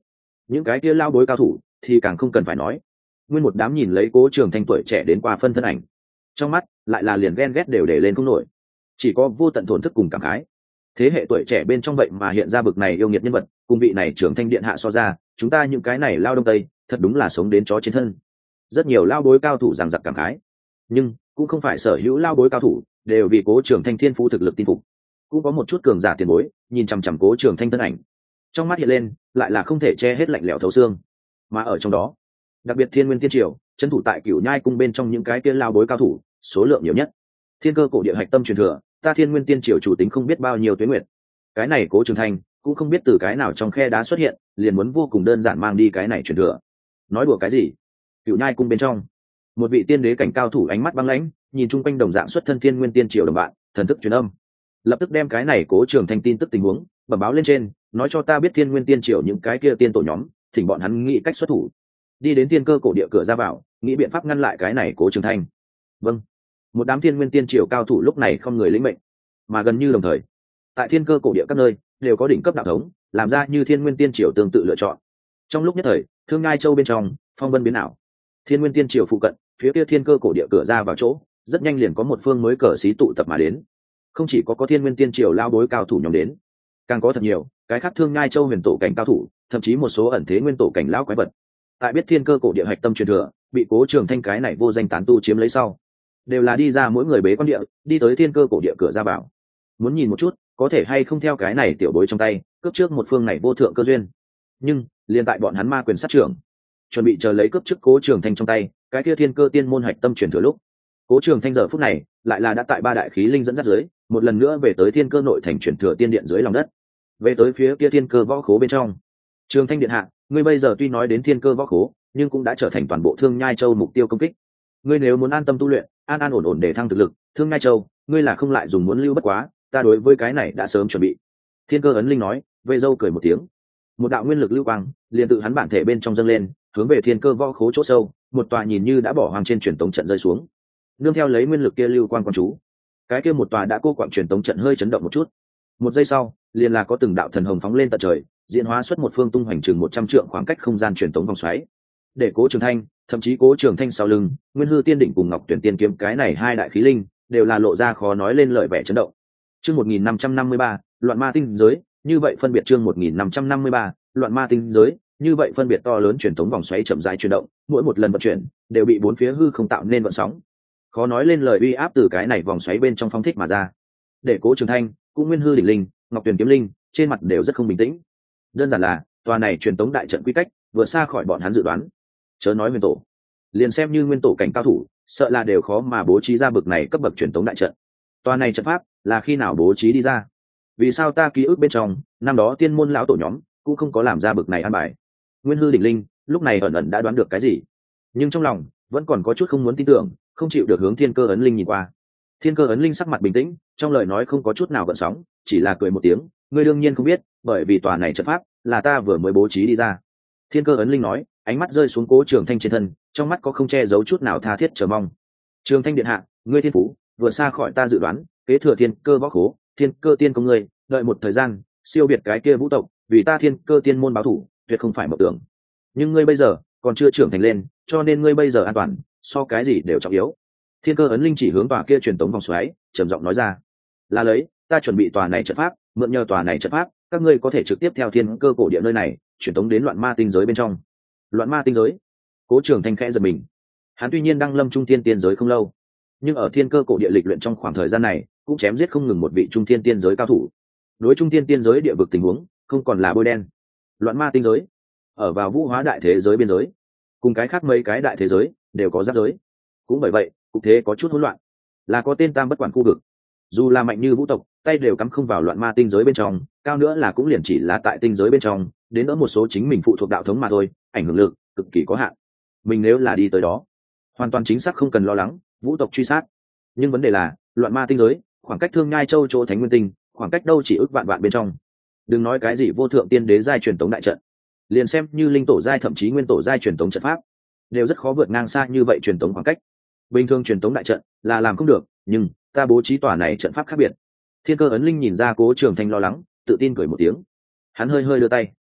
Speaker 1: những cái kia lao bối cao thủ thì càng không cần phải nói. Nguyên một đám nhìn lấy Cố Trường Thanh tuổi trẻ đến qua phân thân ảnh, trong mắt lại là liền ghen ghét đều để lên không nổi, chỉ có vô tận thổn thức cùng cảm khái. Thế hệ tuổi trẻ bên trong vậy mà hiện ra bực này yêu nghiệt nhân vật, cùng vị này Trường Thanh điện hạ so ra, chúng ta những cái này lao đông tây thật đúng là sống đến chó trên thân. Rất nhiều lao bối cao thủ giằng giặc cảm khái, nhưng cũng không phải sở hữu lao bối cao thủ đều vì Cố Trường Thanh thiên phú thực lực tin phục. Cũng có một chút cường giả tiền bối nhìn chằm chằm Cố Trường Thanh thân ảnh, trong mắt hiện lên lại là không thể che hết lạnh lẽo thấu xương. Mà ở trong đó, đặc biệt Thiên Nguyên Tiên Triều trấn thủ tại Cửu Nhai cung bên trong những cái kia lao bối cao thủ số lượng nhiều nhất. Thiên cơ cổ địa hạch tâm truyền thừa, ta Thiên Nguyên Tiên Triều chủ tính không biết bao nhiêu tuế nguyệt. Cái này Cố Trường Thanh cũng không biết từ cái nào trong khe đá xuất hiện, liền muốn vô cùng đơn giản mang đi cái này truyền thừa. Nói đùa cái gì? Cửu Nhai cung bên trong, một vị tiên đế cảnh cao thủ ánh mắt băng lãnh, nhìn chung quanh đồng dạng xuất thân Thiên Nguyên Tiên Triều đồng bạn, thần thức truyền âm, lập tức đem cái này Cố Trường Thanh tin tức tình huống bẩm báo lên trên, nói cho ta biết Thiên Nguyên Tiên Triều những cái kia tiên tổ nhóm, thỉnh bọn hắn nghĩ cách xuất thủ, đi đến Thiên cơ cổ địa cửa ra vào, nghĩ biện pháp ngăn lại cái này Cố Trường Thanh. Vâng. Một đám Thiên Nguyên Tiên Triều cao thủ lúc này không người lĩnh mệnh, mà gần như đồng thời, tại Thiên cơ cổ địa các nơi đều có đỉnh cấp đạo thống làm ra như Thiên Nguyên Tiên Triều tương tự lựa chọn. Trong lúc nhất thời, Thương Ngai Châu bên trong phong vân biến ảo. Thiên Nguyên Tiên Triều phụ cận, phía kia Thiên cơ cổ địa cửa ra vào chỗ, rất nhanh liền có một phương mới cờ xí tụ tập mà đến. Không chỉ có Thiên Nguyên Tiên Triều lao bối cao thủ nhóm đến, càng có thật nhiều cái khác Thương Ngai Châu huyền tổ cảnh cao thủ, thậm chí một số ẩn thế nguyên tổ cảnh lão quái vật. Tại biết Thiên cơ cổ địa hạch tâm truyền thừa bị Cố Trường Thanh cái này vô danh tán tu chiếm lấy sau, đều là đi ra mỗi người bế quan địa, đi tới Thiên cơ cổ địa cửa ra vào, muốn nhìn một chút có thể hay không theo cái này tiểu bối trong tay cướp trước một phương này vô thượng cơ duyên. Nhưng liền tại bọn hắn ma quyền sát trưởng chuẩn bị chờ lấy cướp trước Cố Trường Thanh trong tay cái kia Thiên cơ tiên môn hạch tâm truyền thừa lúc, Cố Trường Thanh giờ phút này lại là đã tại ba đại khí linh dẫn dắt dưới một lần nữa về tới Thiên cơ nội thành truyền thừa tiên điện dưới lòng đất, về tới phía kia Thiên cơ võ khố bên trong. Trường Thanh điện hạ, ngươi bây giờ tuy nói đến Thiên cơ võ khố, nhưng cũng đã trở thành toàn bộ Thương Nhai Châu mục tiêu công kích. Ngươi nếu muốn an tâm tu luyện, an an ổn ổn để thăng thực lực, Thương Nhai Châu ngươi là không lại dùng muốn lưu bất quá, ta đối với cái này đã sớm chuẩn bị. Thiên cơ ấn linh nói. Vệ dâu cười một tiếng, một đạo nguyên lực lưu quang liền tự hắn bản thể bên trong dâng lên, hướng về Thiên cơ võ khố chỗ sâu, một tòa nhìn như đã bỏ hoang trên truyền tống trận rơi xuống. Nương theo lấy nguyên lực kia lưu quang quan chú, cái kia một tòa đã cô quạng truyền tống trận hơi chấn động một chút. Một giây sau, liền là có từng đạo thần hồng phóng lên tận trời, diễn hóa xuất một phương tung hoành chừng 100 trượng khoảng cách không gian truyền tống vòng xoáy. Để Cố Trường Thanh, thậm chí Cố Trường Thanh sau lưng, Nguyên Hư Tiên Đỉnh cùng Ngọc Tuyển Tiên Kiếm cái này hai đại khí linh, đều là lộ ra khó nói lên lời vẻ chấn động. Chương 1553, Loạn Ma tinh giới, như vậy phân biệt chương 1553, Loạn Ma tinh giới, như vậy phân biệt to lớn truyền tống vòng xoáy chậm rãi chuyển động, mỗi một lần vận chuyển đều bị bốn phía hư không tạo nên vận sóng. Khó nói lên lời uy áp từ cái này vòng xoáy bên trong phóng thích mà ra. Để Cố Trường Thanh, cũng Nguyên Hư đỉnh linh, Ngọc Tuyển kiếm linh, trên mặt đều rất không bình tĩnh. Đơn giản là, tòa này truyền tống đại trận quy cách vượt xa khỏi bọn hắn dự đoán. Chớ nói nguyên tổ, liền xem như nguyên tổ cảnh cao thủ, sợ là đều khó mà bố trí ra bực này cấp bậc truyền tống đại trận. Tòa này trận pháp là khi nào bố trí đi ra? Vì sao ta ký ức bên trong năm đó tiên môn lão tổ nhóm cũng không có làm ra bực này an bài? Nguyên Hư đỉnh linh lúc này ẩn ẩn đã đoán được cái gì, nhưng trong lòng vẫn còn có chút không muốn tin tưởng, không chịu được hướng Thiên cơ ấn linh nhìn qua. Thiên cơ ấn linh sắc mặt bình tĩnh, trong lời nói không có chút nào gợn sóng, chỉ là cười một tiếng. Ngươi đương nhiên không biết, bởi vì tòa này trận pháp là ta vừa mới bố trí đi ra. Thiên cơ ấn linh nói, ánh mắt rơi xuống Cố Trường Thanh trên thân, trong mắt có không che giấu chút nào tha thiết chờ mong. Trường Thanh điện hạ, ngươi thiên phú vừa xa khỏi ta dự đoán, kế thừa Thiên cơ võ khố, Thiên cơ tiên công ngươi, đợi một thời gian siêu biệt cái kia vũ tộc, vì ta Thiên cơ tiên môn báo thủ, tuyệt không phải mộng tưởng. Nhưng ngươi bây giờ còn chưa trưởng thành lên, cho nên ngươi bây giờ an toàn so cái gì đều trọng yếu. Thiên cơ ấn linh chỉ hướng tòa kia truyền tống vòng xoáy, trầm giọng nói ra. Là lấy, ta chuẩn bị tòa này trận pháp, mượn nhờ tòa này trận pháp, các ngươi có thể trực tiếp theo Thiên cơ cổ địa nơi này truyền tống đến Loạn Ma tinh giới bên trong. Loạn Ma tinh giới? Cố Trường Thanh khẽ giật mình. Hắn tuy nhiên đăng lâm trung thiên tiên giới không lâu, nhưng ở Thiên cơ cổ địa lịch luyện trong khoảng thời gian này, cũng chém giết không ngừng một vị trung thiên tiên giới cao thủ. Đối trung thiên tiên giới địa vực tình huống, không còn là bôi đen. Loạn Ma tinh giới ở vào Vũ Hóa đại thế giới biên giới, cùng cái khác mấy cái đại thế giới đều có giáp giới. Cũng bởi vậy, cục thế có chút hỗn loạn, là có tên tam bất quản khu vực. Dù là mạnh như vũ tộc, tay đều cắm không vào Loạn Ma tinh giới bên trong, cao nữa là cũng liền chỉ là tại tinh giới bên trong, đến đỡ một số chính mình phụ thuộc đạo thống mà thôi, ảnh hưởng lực cực kỳ có hạn. Mình nếu là đi tới đó, hoàn toàn chính xác không cần lo lắng vũ tộc truy sát. Nhưng vấn đề là, Loạn Ma tinh giới, khoảng cách Thương Nhai Châu chỗ Thánh Nguyên tinh, khoảng cách đâu chỉ ước vạn vạn bên trong. Đừng nói cái gì vô thượng tiên đế giai truyền tống đại trận, liền xem như linh tổ giai thậm chí nguyên tổ giai truyền tống trận pháp, đều rất khó vượt ngang xa như vậy truyền tống khoảng cách. Bình thường truyền tống đại trận là làm không được, nhưng ta bố trí tòa này trận pháp khác biệt. Thiên cơ ấn linh nhìn ra Cố Trường Thanh lo lắng, tự tin cười một tiếng. Hắn hơi hơi đưa tay,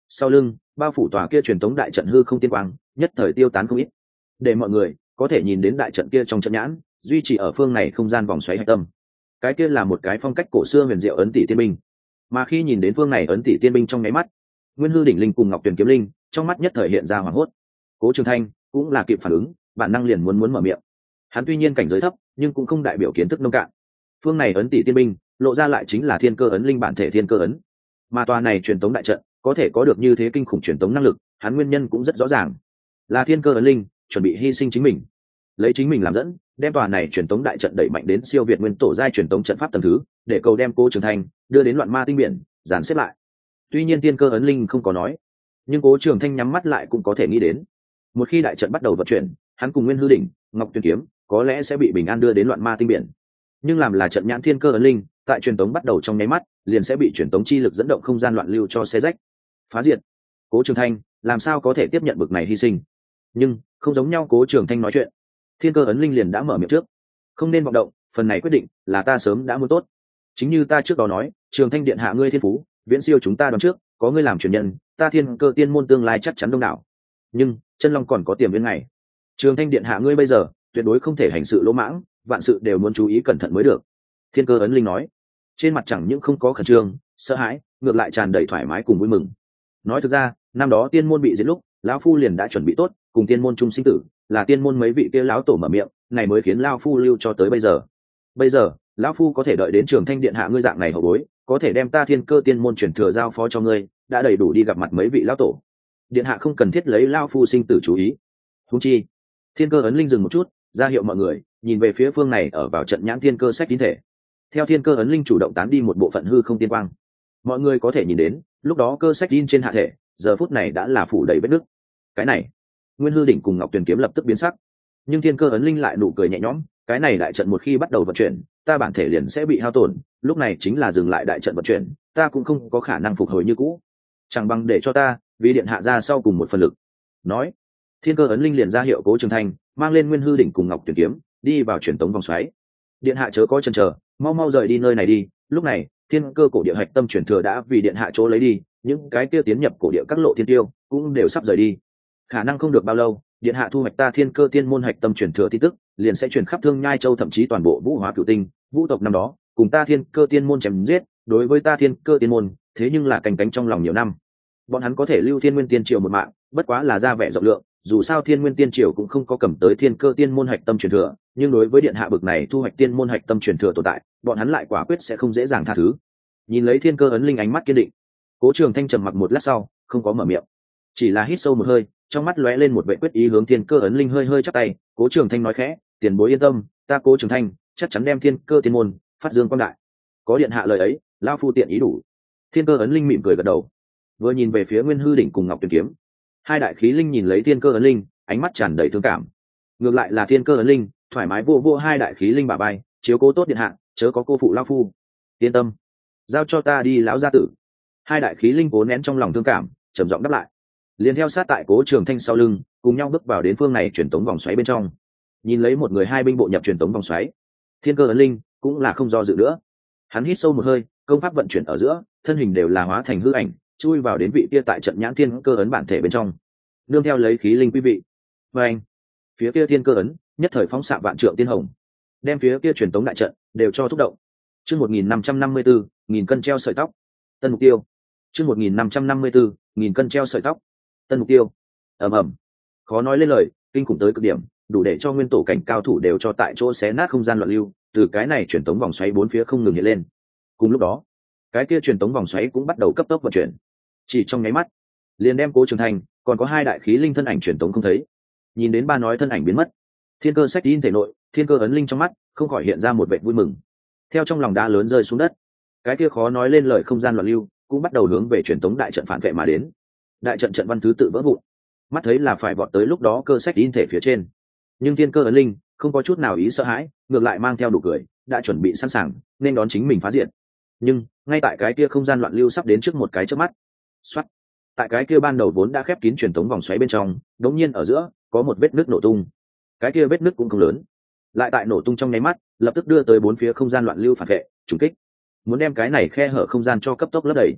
Speaker 1: Sau lưng bao phủ tòa kia truyền tống đại trận hư không tiên quang nhất thời tiêu tán không ít, để mọi người có thể nhìn đến đại trận kia trong trận nhãn duy trì ở phương này không gian vòng xoáy hạch tâm. Cái kia là một cái phong cách cổ xưa huyền diệu ấn tỷ tiên binh, mà khi nhìn đến phương này ấn tỷ tiên binh trong nháy mắt, Nguyên Hư Đỉnh Linh cùng Ngọc Tuyền Kiếm Linh trong mắt nhất thời hiện ra hoảng hốt. Cố Trường Thanh cũng là kịp phản ứng, bản năng liền muốn mở miệng. Hắn tuy nhiên cảnh giới thấp, nhưng cũng không đại biểu kiến thức nông cạn. Phương này ấn tỷ tiên binh lộ ra lại chính là thiên cơ ấn linh bản thể thiên cơ ấn, mà tòa này truyền tống đại trận có thể có được như thế kinh khủng truyền tống năng lực, hắn nguyên nhân cũng rất rõ ràng, là thiên cơ ấn linh chuẩn bị hy sinh chính mình, lấy chính mình làm dẫn, đem tòa này truyền tống đại trận đẩy mạnh đến siêu việt nguyên tổ giai truyền tống trận pháp tầng thứ, để cầu đem Cố Trường Thanh đưa đến loạn ma tinh biển, dàn xếp lại. Tuy nhiên thiên cơ ấn linh không có nói, nhưng Cố Trường Thanh nhắm mắt lại cũng có thể nghĩ đến, một khi đại trận bắt đầu vận chuyển, hắn cùng Nguyên Hư Đỉnh, Ngọc Tuyền Kiếm có lẽ sẽ bị bình an đưa đến loạn ma tinh biển. Nhưng làm là trận nhãn thiên cơ ấn linh, tại truyền tống bắt đầu trong nháy mắt, liền sẽ bị truyền tống chi lực dẫn động không gian loạn lưu cho xé rách, phá diệt. Cố Trường Thanh làm sao có thể tiếp nhận bực này hy sinh? Nhưng không giống nhau, Cố Trường Thanh nói chuyện, thiên cơ ấn linh liền đã mở miệng trước. Không nên vọng động, phần này quyết định là ta sớm đã muốn tốt. Chính như ta trước đó nói, Trường Thanh điện hạ ngươi thiên phú viễn siêu chúng ta đoán trước, có ngươi làm truyền nhân, ta thiên cơ tiên môn tương lai chắc chắn đông đảo. Nhưng chân long còn có tiềm viên ngày. Trường Thanh điện hạ ngươi bây giờ tuyệt đối không thể hành sự lỗ mãng, vạn sự đều muốn chú ý cẩn thận mới được. Thiên cơ ấn linh nói, trên mặt chẳng những không có khẩn trương sợ hãi, ngược lại tràn đầy thoải mái cùng vui mừng. Nói thực ra, năm đó tiên môn bị diệt lúc, lão phu liền đã chuẩn bị tốt cùng tiên môn chung sinh tử, là tiên môn mấy vị kia lão tổ mở miệng, này mới khiến lão phu lưu cho tới bây giờ. Bây giờ lão phu có thể đợi đến Trường Thanh điện hạ ngươi dạng này hậu bối, có thể đem ta thiên cơ tiên môn chuyển thừa giao phó cho ngươi, đã đầy đủ đi gặp mặt mấy vị lão tổ. Điện hạ không cần thiết lấy lão phu sinh tử chú ý. Huống chi, thiên cơ ấn linh dừng một chút, ra hiệu mọi người nhìn về phía phương này ở vào trận nhãn thiên cơ sách tín thể. Theo thiên cơ ấn linh chủ động tán đi một bộ phận hư không tiên quang, mọi người có thể nhìn đến, lúc đó cơ sách in trên hạ thể giờ phút này đã là phủ đầy vết nứt. Cái này, Nguyên Hư Đỉnh cùng Ngọc Tuyền Kiếm lập tức biến sắc, nhưng thiên cơ ấn linh lại nụ cười nhẹ nhõm, cái này đại trận một khi bắt đầu vận chuyển, ta bản thể liền sẽ bị hao tổn, lúc này chính là dừng lại đại trận vận chuyển, ta cũng không có khả năng phục hồi như cũ, chẳng bằng để cho ta vì điện hạ ra sau cùng một phần lực. Nói, thiên cơ ấn linh liền ra hiệu Cố Trường Thanh mang lên Nguyên Hư Đỉnh cùng Ngọc Tuyền Kiếm đi vào truyền tống vòng xoáy. Điện hạ chớ có chần chờ, mau mau rời đi nơi này đi. Lúc này thiên cơ cổ địa hạch tâm truyền thừa đã vì điện hạ chỗ lấy đi, những cái kia tiến nhập cổ địa các lộ thiên tiêu cũng đều sắp rời đi, khả năng không được bao lâu, điện hạ thu hoạch ta thiên cơ tiên môn hạch tâm truyền thừa tin tức liền sẽ truyền khắp Thương Nhai Châu, thậm chí toàn bộ Vũ Hóa Cửu Tinh. Vũ tộc năm đó cùng ta thiên cơ tiên môn chém giết, đối với ta thiên cơ tiên môn thế nhưng là canh cánh trong lòng nhiều năm. Bọn hắn có thể lưu Thiên Nguyên Tiên Triều một mạng, bất quá là ra vẻ rộng lượng, dù sao Thiên Nguyên Tiên Triều cũng không có cầm tới thiên cơ tiên môn hạch tâm truyền thừa, nhưng đối với điện hạ bực này thu hoạch tiên môn hạch tâm truyền thừa tồn tại, bọn hắn lại quả quyết sẽ không dễ dàng tha thứ. Nhìn lấy thiên cơ ấn linh ánh mắt kiên định, Cố Trường Thanh trầm mặc một lát sau không có mở miệng, chỉ là hít sâu một hơi, trong mắt lóe lên một vẻ quyết ý, hướng thiên cơ ấn linh hơi hơi chắp tay. Cố Trường Thanh nói khẽ, tiền bối yên tâm, ta Cố Trường Thanh chắc chắn đem thiên cơ tiên môn phát dương quang đại. Có điện hạ lời ấy, lão phu tiện ý đủ. Thiên cơ ấn linh mỉm cười gật đầu, vừa nhìn về phía Nguyên Hư Đỉnh cùng Ngọc Tuyền Kiếm. Hai đại khí linh nhìn lấy thiên cơ ấn linh, ánh mắt tràn đầy thương cảm. Ngược lại là thiên cơ ấn linh thoải mái vô vô hai đại khí linh bả vai, chiếu cố tốt điện hạ, chớ có cô phụ lão phu. Yên tâm, giao cho ta đi lão gia tử. Hai đại khí linh cố nén trong lòng thương cảm, trầm giọng đáp lại, liền theo sát tại Cố Trường Thanh sau lưng, cùng nhau bước vào đến phương này truyền tống vòng xoáy bên trong. Nhìn lấy một người hai binh bộ nhập truyền tống vòng xoáy, thiên cơ ấn linh cũng là không do dự nữa, hắn hít sâu một hơi, công pháp vận chuyển ở giữa, thân hình đều là hóa thành hư ảnh, chui vào đến vị kia tại trận nhãn thiên cơ ấn bản thể bên trong, nương theo lấy khí linh quý vị. Và anh, phía kia thiên cơ ấn nhất thời phóng xạ vạn trượng tiên hồng, đem phía kia truyền tống đại trận đều cho thúc động. Chương 1554, nghìn cân treo sợi tóc. Tân mục tiêu. Chương 1554, nghìn cân treo sợi tóc. Tân mục tiêu. Ầm ầm. Khó nói lên lời, kinh khủng tới cực điểm, đủ để cho nguyên tổ cảnh cao thủ đều cho tại chỗ xé nát không gian loạn lưu, từ cái này truyền tống vòng xoáy bốn phía không ngừng hiện lên. Cùng lúc đó, cái kia truyền tống vòng xoáy cũng bắt đầu cấp tốc vận chuyển. Chỉ trong nháy mắt, liền đem Cố Trường Thanh còn có hai đại khí linh thân ảnh truyền tống không thấy. Nhìn đến ba nói thân ảnh biến mất, thiên cơ sách in thể nội, thiên cơ ấn linh trong mắt không khỏi hiện ra một vẻ vui mừng. Theo trong lòng đá lớn rơi xuống đất, cái kia khó nói lên lời không gian loạn lưu cũng bắt đầu hướng về truyền tống đại trận phản vệ mà đến. Đại trận trận văn thứ tự vỡ vụn, mắt thấy là phải vọt tới lúc đó cơ sách in thể phía trên, nhưng thiên cơ ấn linh không có chút nào ý sợ hãi, ngược lại mang theo đủ cười, đã chuẩn bị sẵn sàng nên đón chính mình phá diện. Nhưng ngay tại cái kia không gian loạn lưu sắp đến trước một cái chớp mắt, xoắt, tại cái kia ban đầu vốn đã khép kín truyền tống vòng xoáy bên trong, đột nhiên ở giữa có một vết nứt nổ tung. Cái kia vết nứt cũng không lớn, lại tại nổ tung trong nháy mắt lập tức đưa tới bốn phía không gian loạn lưu phản vệ trùng kích, muốn đem cái này khe hở không gian cho cấp tốc lấp đầy.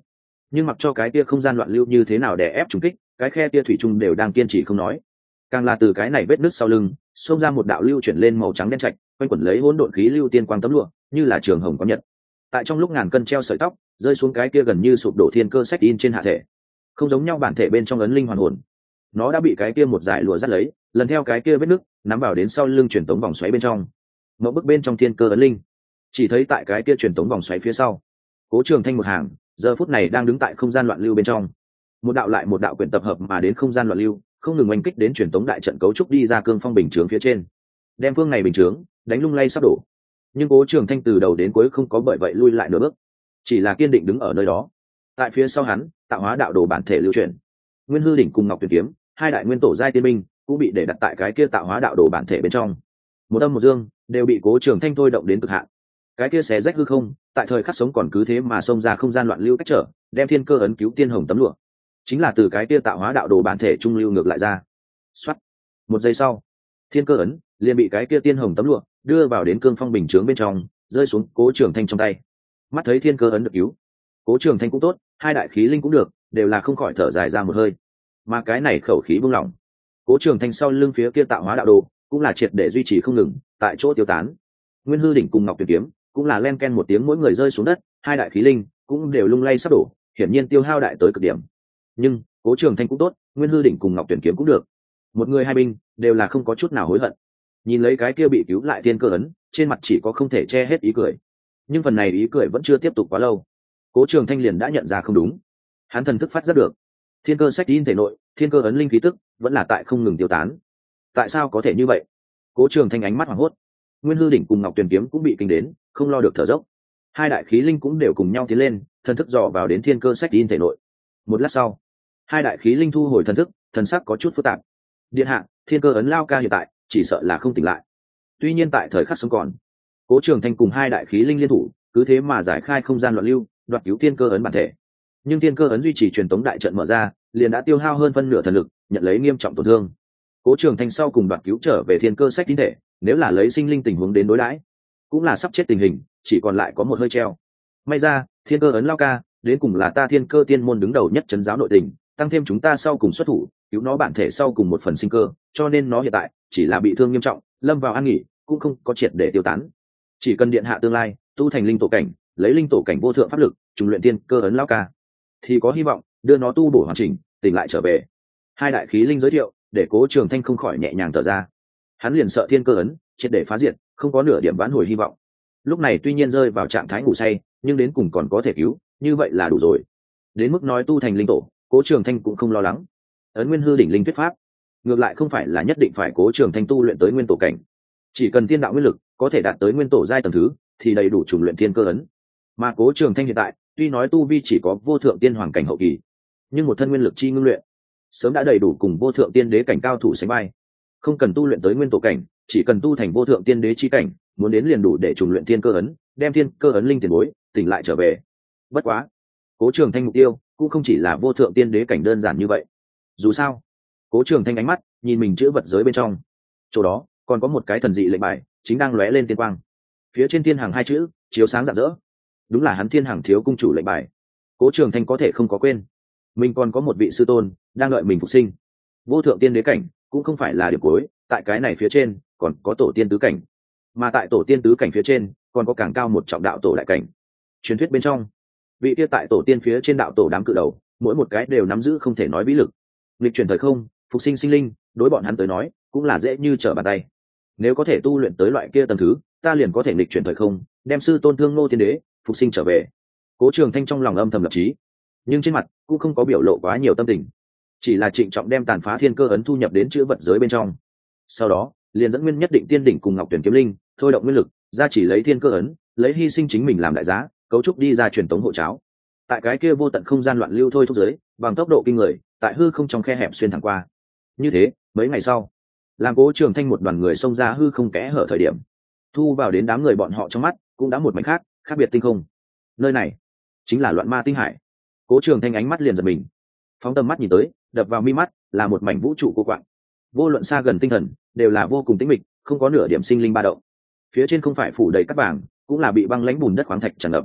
Speaker 1: nhưng mặc cho cái kia không gian loạn lưu như thế nào để ép trùng kích, cái khe kia thủy chung đều đang kiên trì không nói. Càng là từ cái này vết nứt sau lưng xông ra một đạo lưu chuyển lên màu trắng đen trạch, quanh quẩn lấy hỗn độn khí lưu tiên quang tấm lụa, như là trường hồng có nhật. Tại trong lúc ngàn cân treo sợi tóc rơi xuống cái kia gần như sụp đổ thiên cơ sách in trên hạ thể, không giống nhau bản thể bên trong ấn linh hoàn hồn, nó đã bị cái kia một dải lụa dắt lấy, lần theo cái kia vết nứt nắm vào đến sau lưng truyền tống vòng xoáy bên trong. Mẫu bức bên trong thiên cơ ấn linh, chỉ thấy tại cái kia truyền tống vòng xoáy phía sau, Cố Trường Thanh một hàng giờ phút này đang đứng tại không gian loạn lưu bên trong. Một đạo lại một đạo quyển tập hợp mà đến không gian loạn lưu, không ngừng oanh kích đến truyền tống đại trận cấu trúc đi ra cương phong bình chướng phía trên, đem phương này bình chướng đánh lung lay sắp đổ. Nhưng Cố Trường Thanh từ đầu đến cuối không có bởi vậy lui lại nửa bước, chỉ là kiên định đứng ở nơi đó. Tại phía sau hắn, tạo hóa đạo đồ bản thể lưu chuyển, Nguyên Hư đỉnh cùng Ngọc Tuyệt kiếm, hai đại nguyên tổ giai tiên binh cũng bị để đặt tại cái kia tạo hóa đạo đồ bản thể bên trong. Một âm một dương đều bị Cố Trường Thanh thôi động đến cực hạn. Cái kia xé rách hư không, tại thời khắc sống còn cứ thế mà xông ra không gian loạn lưu cách trở, đem thiên cơ ấn cứu tiên hồng tấm lụa, chính là từ cái kia tạo hóa đạo đồ bản thể trung lưu ngược lại ra. Soát. Một giây sau, thiên cơ ấn liền bị cái kia tiên hồng tấm lụa đưa vào đến cương phong bình chướng bên trong, rơi xuống Cố Trường Thanh trong tay. Mắt thấy thiên cơ ấn được cứu, Cố Trường Thanh cũng tốt, hai đại khí linh cũng được, đều là không khỏi thở dài ra một hơi. Mà cái này khẩu khí buông lỏng, Cố Trường Thanh sau lưng phía kia tạo hóa đạo đồ cũng là triệt để duy trì không ngừng, tại chỗ tiêu tán. Nguyên Hư đỉnh cùng Ngọc Tuyệt kiếm cũng là len ken một tiếng mỗi người rơi xuống đất, hai đại khí linh cũng đều lung lay sắp đổ, hiển nhiên tiêu hao đại tới cực điểm. Nhưng Cố Trường Thanh cũng tốt, Nguyên Hư đỉnh cùng Ngọc Tuyệt kiếm cũng được, một người hai binh đều là không có chút nào hối hận. Nhìn lấy cái kia bị cứu lại thiên cơ ấn, trên mặt chỉ có không thể che hết ý cười. Nhưng phần này ý cười vẫn chưa tiếp tục quá lâu, Cố Trường Thanh liền đã nhận ra không đúng. Hắn thần thức phát giác được, thiên cơ sách in thể nội, thiên cơ ấn linh khí tức vẫn là tại không ngừng tiêu tán. Tại sao có thể như vậy? Cố Trường Thanh ánh mắt hoảng hốt. Nguyên Hư đỉnh cùng Ngọc Tuyền kiếm cũng bị kinh đến, không lo được thở dốc. Hai đại khí linh cũng đều cùng nhau tiến lên, thần thức dò vào đến thiên cơ sách in thể nội. Một lát sau, hai đại khí linh thu hồi thần thức, thần sắc có chút phức tạp. Điện hạ, thiên cơ ấn lao ca hiện tại chỉ sợ là không tỉnh lại. Tuy nhiên tại thời khắc sống còn, Cố Trường Thanh cùng hai đại khí linh liên thủ, cứ thế mà giải khai không gian loạn lưu, đoạt cứu thiên cơ ấn bản thể. Nhưng thiên cơ ấn duy trì truyền tống đại trận mở ra, liền đã tiêu hao hơn phân nửa thần lực, nhận lấy nghiêm trọng tổn thương. Cố Trường Thanh sau cùng đoạt cứu trở về thiên cơ sách tín thể, nếu là lấy sinh linh tình huống đến đối đãi, cũng là sắp chết tình hình, chỉ còn lại có một hơi treo. May ra, thiên cơ ấn lao ca, đến cùng là ta thiên cơ tiên môn đứng đầu nhất trấn giáo nội tình, tăng thêm chúng ta sau cùng xuất thủ, cứu nó bản thể sau cùng một phần sinh cơ, cho nên nó hiện tại chỉ là bị thương nghiêm trọng, lâm vào an nghỉ, cũng không có triệt để tiêu tán. Chỉ cần điện hạ tương lai tu thành linh tổ cảnh, lấy linh tổ cảnh vô thượng pháp lực, trùng luyện thiên cơ ấn lao ca, thì có hy vọng đưa nó tu bổ hoàn chỉnh, tỉnh lại trở về. Hai đại khí linh giới thiệu, để Cố Trường Thanh không khỏi nhẹ nhàng thở ra. Hắn liền sợ thiên cơ ấn triệt để phá diệt, không có nửa điểm vãn hồi hy vọng. Lúc này tuy nhiên rơi vào trạng thái ngủ say, nhưng đến cùng còn có thể cứu, như vậy là đủ rồi. Đến mức nói tu thành linh tổ, Cố Trường Thanh cũng không lo lắng. Ấn Nguyên Hư đỉnh linh thuyết pháp, ngược lại không phải là nhất định phải Cố Trường Thanh tu luyện tới nguyên tổ cảnh, chỉ cần tiên đạo nguyên lực có thể đạt tới nguyên tổ giai tầng thứ, thì đầy đủ trùng luyện thiên cơ ấn. Mà Cố Trường Thanh hiện tại tuy nói tu vi chỉ có vô thượng tiên hoàng cảnh hậu kỳ, nhưng một thân nguyên lực chi ngưng luyện sớm đã đầy đủ cùng vô thượng tiên đế cảnh cao thủ sánh vai. Không cần tu luyện tới nguyên tổ cảnh, chỉ cần tu thành vô thượng tiên đế chi cảnh, muốn đến liền đủ để trùng luyện thiên cơ ấn, đem thiên cơ ấn linh tiền bối tỉnh lại trở về. Bất quá, Cố Trường Thanh mục tiêu cũng không chỉ là vô thượng tiên đế cảnh đơn giản như vậy. Dù sao, Cố Trường Thanh ánh mắt nhìn mình chữ vật giới bên trong, chỗ đó còn có một cái thần dị lệnh bài chính đang lóe lên tiên quang, phía trên thiên hàng hai chữ chiếu sáng rạng rỡ, đúng là hắn Thiên Hàng thiếu cung chủ lệnh bài. Cố Trường Thanh có thể không có quên, mình còn có một vị sư tôn đang đợi mình phục sinh. Vô thượng tiên đế cảnh cũng không phải là điểm cuối, tại cái này phía trên còn có tổ tiên tứ cảnh, mà tại tổ tiên tứ cảnh phía trên còn có càng cao một trọng đạo tổ đại cảnh. Truyền thuyết bên trong, vị kia tại tổ tiên phía trên đạo tổ đám cự đầu, mỗi một cái đều nắm giữ không thể nói vĩ lực. Nghịch chuyển thời không, phục sinh sinh linh, đối bọn hắn tới nói cũng là dễ như trở bàn tay. Nếu có thể tu luyện tới loại kia tầng thứ, ta liền có thể nghịch chuyển thời không, đem sư tôn Thương Ngô tiên đế phục sinh trở về. Cố Trường Thanh trong lòng âm thầm lập chí, nhưng trên mặt cũng không có biểu lộ quá nhiều tâm tình, chỉ là trịnh trọng đem tàn phá thiên cơ ấn thu nhập đến chữ vật giới bên trong. Sau đó liền dẫn Nguyên Nhất Định Tiên đỉnh cùng Ngọc Tuyển kiếm linh thôi động nguyên lực ra chỉ lấy thiên cơ ấn, lấy hy sinh chính mình làm đại giá, cấu trúc đi ra truyền tống hộ cháo. Tại cái kia vô tận không gian loạn lưu thôi thúc giới, bằng tốc độ kinh người, tại hư không trong khe hẹp xuyên thẳng qua. Như thế, mấy ngày sau, làm Cố Trường Thanh một đoàn người xông ra hư không kẽ hở thời điểm, thu vào đến đám người bọn họ trong mắt cũng đã một mảnh khác, khác biệt tinh không. Nơi này chính là Loạn Ma tinh hải. Cố Trường Thanh ánh mắt liền giật mình, phóng tầm mắt nhìn tới, đập vào mi mắt là một mảnh vũ trụ cô quạng, vô luận xa gần tinh thần đều là vô cùng tĩnh mịch, không có nửa điểm sinh linh ba động. Phía trên không phải phủ đầy cát vàng, cũng là bị băng lãnh bùn đất khoáng thạch tràn ngập.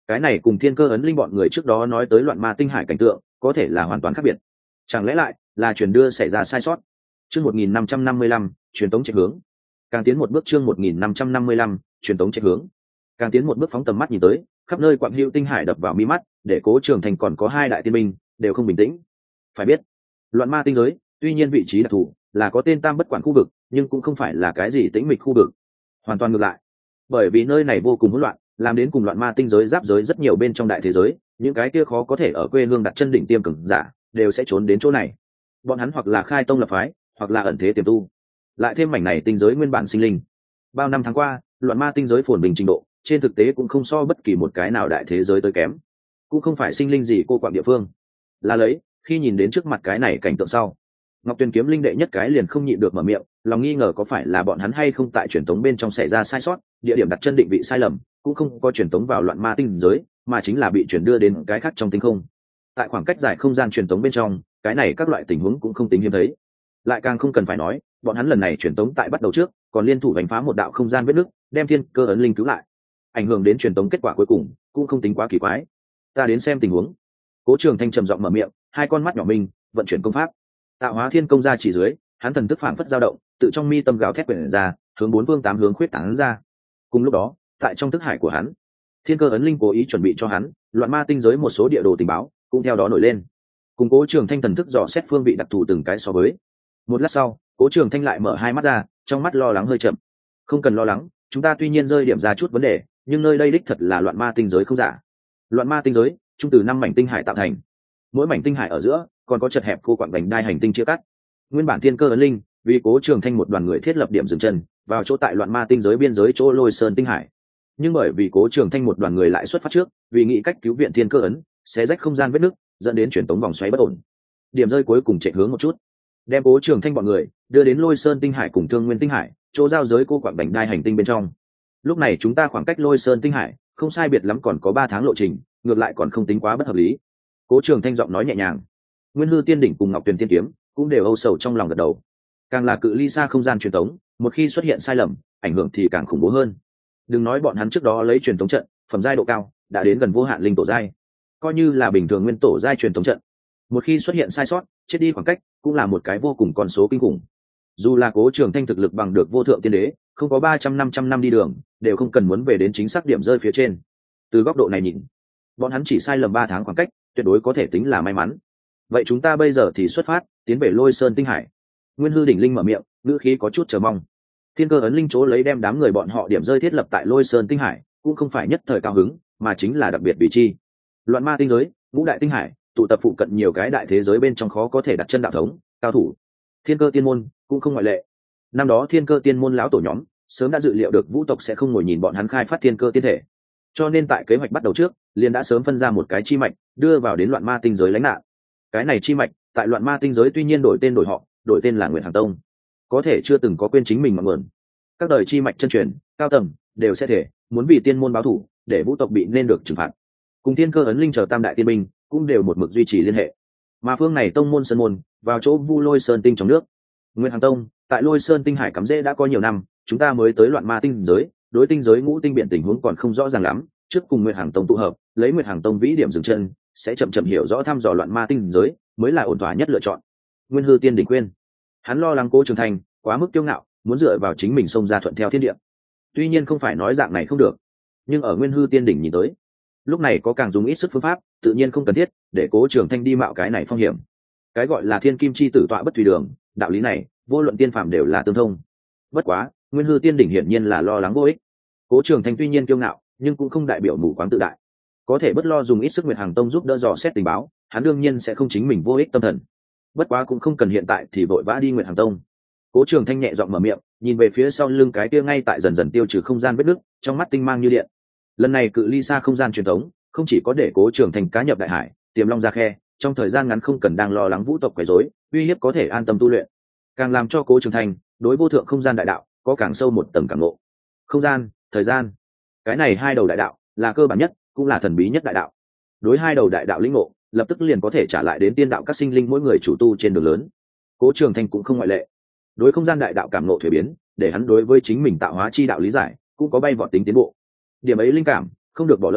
Speaker 1: cái này cùng thiên cơ ấn linh bọn người trước đó nói tới loạn ma tinh hải cảnh tượng có thể là hoàn toàn khác biệt. Chẳng lẽ lại là chuyển đưa xảy ra sai sót? Chương 1555, truyền tống chạy hướng. Càng tiến một bước, chương 1555, truyền tống chạy hướng. Càng tiến một bước, phóng tầm mắt nhìn tới, khắp nơi quặng hữu tinh hải đập vào mi mắt, để Cố Trường Thành còn có hai đại tiên binh đều không bình tĩnh. Phải biết, loạn ma tinh giới, tuy nhiên vị trí đặc thù là có tên tam bất quản khu vực, nhưng cũng không phải là cái gì tĩnh mịch khu vực. Hoàn toàn ngược lại. Bởi vì nơi này vô cùng hỗn loạn, làm đến cùng loạn ma tinh giới giáp giới rất nhiều bên trong đại thế giới, những cái kia khó có thể ở quê hương đặt chân đỉnh tiêm cường giả, đều sẽ trốn đến chỗ này. Bọn hắn hoặc là khai tông lập phái, hoặc là ẩn thế tiềm tu. Lại thêm mảnh này tinh giới nguyên bản sinh linh. Bao năm tháng qua, loạn ma tinh giới phồn bình trình độ, trên thực tế cũng không so bất kỳ một cái nào đại thế giới tới kém. Cũng không phải sinh linh gì cô quạng địa phương. Là lấy, khi nhìn đến trước mặt cái này cảnh tượng sau, Ngọc Tuyền kiếm linh đệ nhất cái liền không nhịn được mở miệng, lòng nghi ngờ có phải là bọn hắn hay không tại truyền tống bên trong xảy ra sai sót, địa điểm đặt chân định vị sai lầm, cũng không có truyền tống vào loạn ma tinh giới, mà chính là bị chuyển đưa đến cái khác trong tinh không. Tại khoảng cách dài không gian truyền tống bên trong, cái này các loại tình huống cũng không tính hiếm thấy. Lại càng không cần phải nói, bọn hắn lần này truyền tống tại bắt đầu trước, còn liên thủ đánh phá một đạo không gian vết nứt, đem thiên cơ ấn linh cứu lại. Ảnh hưởng đến truyền tống kết quả cuối cùng, cũng không tính quá kỳ quái. Ta đến xem tình huống. Cố Trường Thanh trầm giọng mở miệng, hai con mắt nhỏ mình vận chuyển công pháp. Tạo hóa thiên công ra chỉ dưới, hắn thần thức phảng phất dao động, tự trong mi tâm gào thét quyển ra, hướng bốn phương tám hướng khuyết tán ra. Cùng lúc đó, tại trong thức hải của hắn, thiên cơ ấn linh cố ý chuẩn bị cho hắn loạn ma tinh giới một số địa đồ tình báo, cũng theo đó nổi lên. Cùng Cố Trường Thanh thần thức dò xét phương vị đặc thù từng cái so với. Một lát sau, Cố Trường Thanh lại mở hai mắt ra, trong mắt lo lắng hơi chậm. Không cần lo lắng, chúng ta tuy nhiên rơi điểm ra chút vấn đề, nhưng nơi đây đích thật là loạn ma tinh giới không giả. Loạn ma tinh giới, chung từ 5 mảnh tinh hải tạo thành. Mỗi mảnh tinh hải ở giữa còn có chật hẹp cô quặng vành đai hành tinh chia cắt. Nguyên bản thiên cơ ấn linh vì Cố Trường Thanh một đoàn người thiết lập điểm dừng chân vào chỗ tại loạn ma tinh giới biên giới chỗ Lôi Sơn tinh hải, nhưng bởi vì Cố Trường Thanh một đoàn người lại xuất phát trước, vì nghĩ cách cứu viện thiên cơ ấn, xé rách không gian vết nứt, dẫn đến chuyển tống vòng xoáy bất ổn. Điểm rơi cuối cùng chạy hướng một chút, đem Cố Trường Thanh bọn người đưa đến Lôi Sơn tinh hải cùng Thương Nguyên tinh hải, chỗ giao giới cô quặng vành đai hành tinh bên trong. Lúc này chúng ta khoảng cách Lôi Sơn tinh hải không sai biệt lắm còn có 3 tháng lộ trình, ngược lại còn không tính quá bất hợp lý. Cố Trường Thanh giọng nói nhẹ nhàng. Nguyên Hư Tiên đỉnh cùng Ngọc Tuyền Tiên kiếm cũng đều âu sầu trong lòng gật đầu. Càng là cự ly xa không gian truyền tống, một khi xuất hiện sai lầm, ảnh hưởng thì càng khủng bố hơn. Đừng nói bọn hắn trước đó lấy truyền tống trận, phẩm giai độ cao, đã đến gần vô hạn linh tổ giai. Coi như là bình thường nguyên tổ giai truyền tống trận, một khi xuất hiện sai sót, chết đi khoảng cách, cũng là một cái vô cùng con số kinh khủng. Dù là Cố Trường Thanh thực lực bằng được vô thượng tiên đế, không có 300-500 năm đi đường, đều không cần muốn về đến chính xác điểm rơi phía trên. Từ góc độ này nhìn, bọn hắn chỉ sai lầm 3 tháng khoảng cách, tuyệt đối có thể tính là may mắn. Vậy chúng ta bây giờ thì xuất phát, tiến về Lôi Sơn tinh hải. Nguyên Hư đỉnh linh mở miệng, ngữ khí có chút chờ mong. Thiên cơ ấn linh chỗ lấy đem đám người bọn họ điểm rơi thiết lập tại Lôi Sơn tinh hải, cũng không phải nhất thời cao hứng, mà chính là đặc biệt vị chi. Loạn ma tinh giới, ngũ đại tinh hải, tụ tập phụ cận nhiều cái đại thế giới bên trong khó có thể đặt chân đạo thống, cao thủ. Thiên cơ tiên môn cũng không ngoại lệ. Năm đó Thiên cơ tiên môn lão tổ nhóm sớm đã dự liệu được Vũ tộc sẽ không ngồi nhìn bọn hắn khai phát thiên cơ tiên thể, cho nên tại kế hoạch bắt đầu trước, liền đã sớm phân ra một cái chi mạch đưa vào đến loạn ma tinh giới lánh nạn. Cái này chi mạch tại loạn ma tinh giới tuy nhiên đổi tên đổi họ, đổi tên là Nguyệt Hàng Tông, có thể chưa từng có quên chính mình mà nguồn. Các đời chi mạch chân truyền cao tầng đều sẽ thể muốn vì tiên môn báo thù, để Vũ tộc bị nên được trừng phạt. Cùng Thiên cơ ấn linh chờ tam đại tiên binh cũng đều một mực duy trì liên hệ. Mà phương này tông môn sơn môn vào chỗ Vu Lôi Sơn tinh trong nước. Nguyệt Hàng Tông tại Lôi Sơn tinh hải cắm rễ đã có nhiều năm, chúng ta mới tới loạn ma tinh giới, đối tinh giới ngũ tinh biện tình huống còn không rõ ràng lắm, trước cùng Nguyệt Hàng Tông tụ hợp, lấy Nguyệt Hàng Tông vĩ điểm dừng chân, sẽ chậm chậm hiểu rõ thăm dò loạn ma tinh giới, mới là ổn thỏa nhất lựa chọn. Nguyên Hư Tiên đỉnh khuyên. Hắn lo lắng Cố Trường Thanh quá mức kiêu ngạo, muốn dựa vào chính mình xông ra thuận theo thiên địa. Tuy nhiên không phải nói dạng này không được, nhưng ở Nguyên Hư Tiên đỉnh nhìn tới, lúc này có càng dùng ít sức phương pháp, tự nhiên không cần thiết để Cố Trường Thanh đi mạo cái này phong hiểm. Cái gọi là thiên kim chi tử tọa bất thủy đường, đạo lý này vô luận tiên phàm đều là tương thông. Bất quá, Nguyên Hư Tiên đỉnh hiển nhiên là lo lắng vô ích. Cố Trường Thanh tuy nhiên kiêu ngạo, nhưng cũng không đại biểu mù quáng tự đại. Có thể bất lo dùng ít sức Nguyệt Hàng Tông giúp đỡ dò xét tình báo, hắn đương nhiên sẽ không chính mình vô ích tâm thần. Bất quá cũng không cần hiện tại thì vội vã đi Nguyệt Hàng Tông. Cố Trường Thanh nhẹ giọng mở miệng, nhìn về phía sau lưng cái kia ngay tại dần dần tiêu trừ không gian vết nứt, trong mắt tinh mang như điện. Lần này cự ly xa không gian truyền thống, không chỉ có để Cố Trường Thanh cá nhập đại hải, tiềm long ra khe, trong thời gian ngắn không cần đang lo lắng Vũ tộc quấy rối, uy hiếp có thể an tâm tu luyện. Càng làm cho Cố Trường Thanh đối vô thượng không gian đại đạo có càng sâu một tầng cảm ngộ. Không gian, thời gian, cái này hai đầu đại đạo là cơ bản nhất, cũng là thần bí nhất đại đạo. Đối hai đầu đại đạo lĩnh ngộ, lập tức liền có thể trả lại đến tiên đạo các sinh linh mỗi người chủ tu trên đường lớn. Cố Trường Thanh cũng không ngoại lệ. Đối không gian đại đạo cảm ngộ thuế biến, để hắn đối với chính mình tạo hóa chi đạo lý giải cũng có bay vọt tính tiến bộ. Điểm ấy linh cảm không được bỏ lỡ,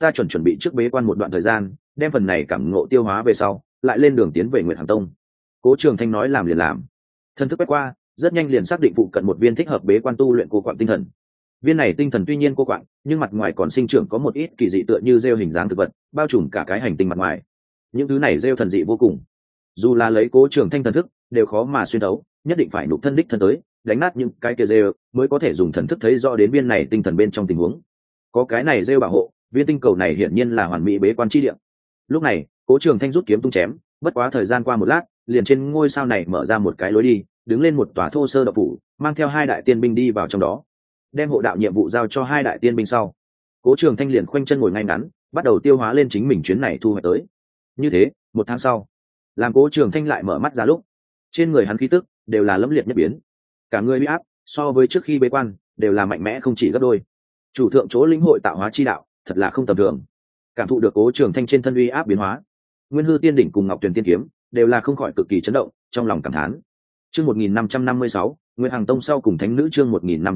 Speaker 1: ta chuẩn bị trước bế quan một đoạn thời gian, đem phần này cảm ngộ tiêu hóa về sau lại lên đường tiến về Nguyệt Hằng Tông. Cố Trường Thanh nói làm liền làm. Thần thức quét qua, rất nhanh liền xác định phụ cận một viên thích hợp bế quan tu luyện cô quạng tinh thần. Viên này tinh thần tuy nhiên cô quạng, nhưng mặt ngoài còn sinh trưởng có một ít kỳ dị tựa như rêu hình dáng thực vật, bao trùm cả cái hành tinh mặt ngoài. Những thứ này rêu thần dị vô cùng, dù là lấy Cố Trường Thanh thần thức đều khó mà xuyên đấu, nhất định phải nụ thân đích thân tới đánh nát những cái kia rêu mới có thể dùng thần thức thấy rõ đến viên này tinh thần bên trong tình huống. Có cái này rêu bảo hộ, viên tinh cầu này hiển nhiên là hoàn mỹ bế quan chi địa. Lúc này Cố Trường Thanh rút kiếm tung chém, bất quá thời gian qua một lát, liền trên ngôi sao này mở ra một cái lối đi, đứng lên một tòa thô sơ độc phủ, mang theo 2 đại tiên binh đi vào trong đó, đem hộ đạo nhiệm vụ giao cho 2 đại tiên binh sau, Cố Trường Thanh liền khoanh chân ngồi ngay ngắn, bắt đầu tiêu hóa lên chính mình chuyến này thu hoạch tới. Như thế, 1 tháng sau, làm Cố Trường Thanh lại mở mắt ra lúc, trên người hắn khí tức đều là lẫm liệt nhất biến, cả người uy áp so với trước khi bế quan đều là mạnh mẽ không chỉ gấp đôi. Chủ thượng chỗ lĩnh hội tạo hóa chi đạo, thật là không tầm thường. Cảm thụ được Cố Trường Thanh trên thân uy áp biến hóa, Nguyên Hư Tiên đỉnh cùng Ngọc Tuyền Tiên kiếm đều là không khỏi cực kỳ chấn động, trong lòng cảm thán. Chương 1556, Nguyệt Hằng Tông sau cùng thánh nữ. Chương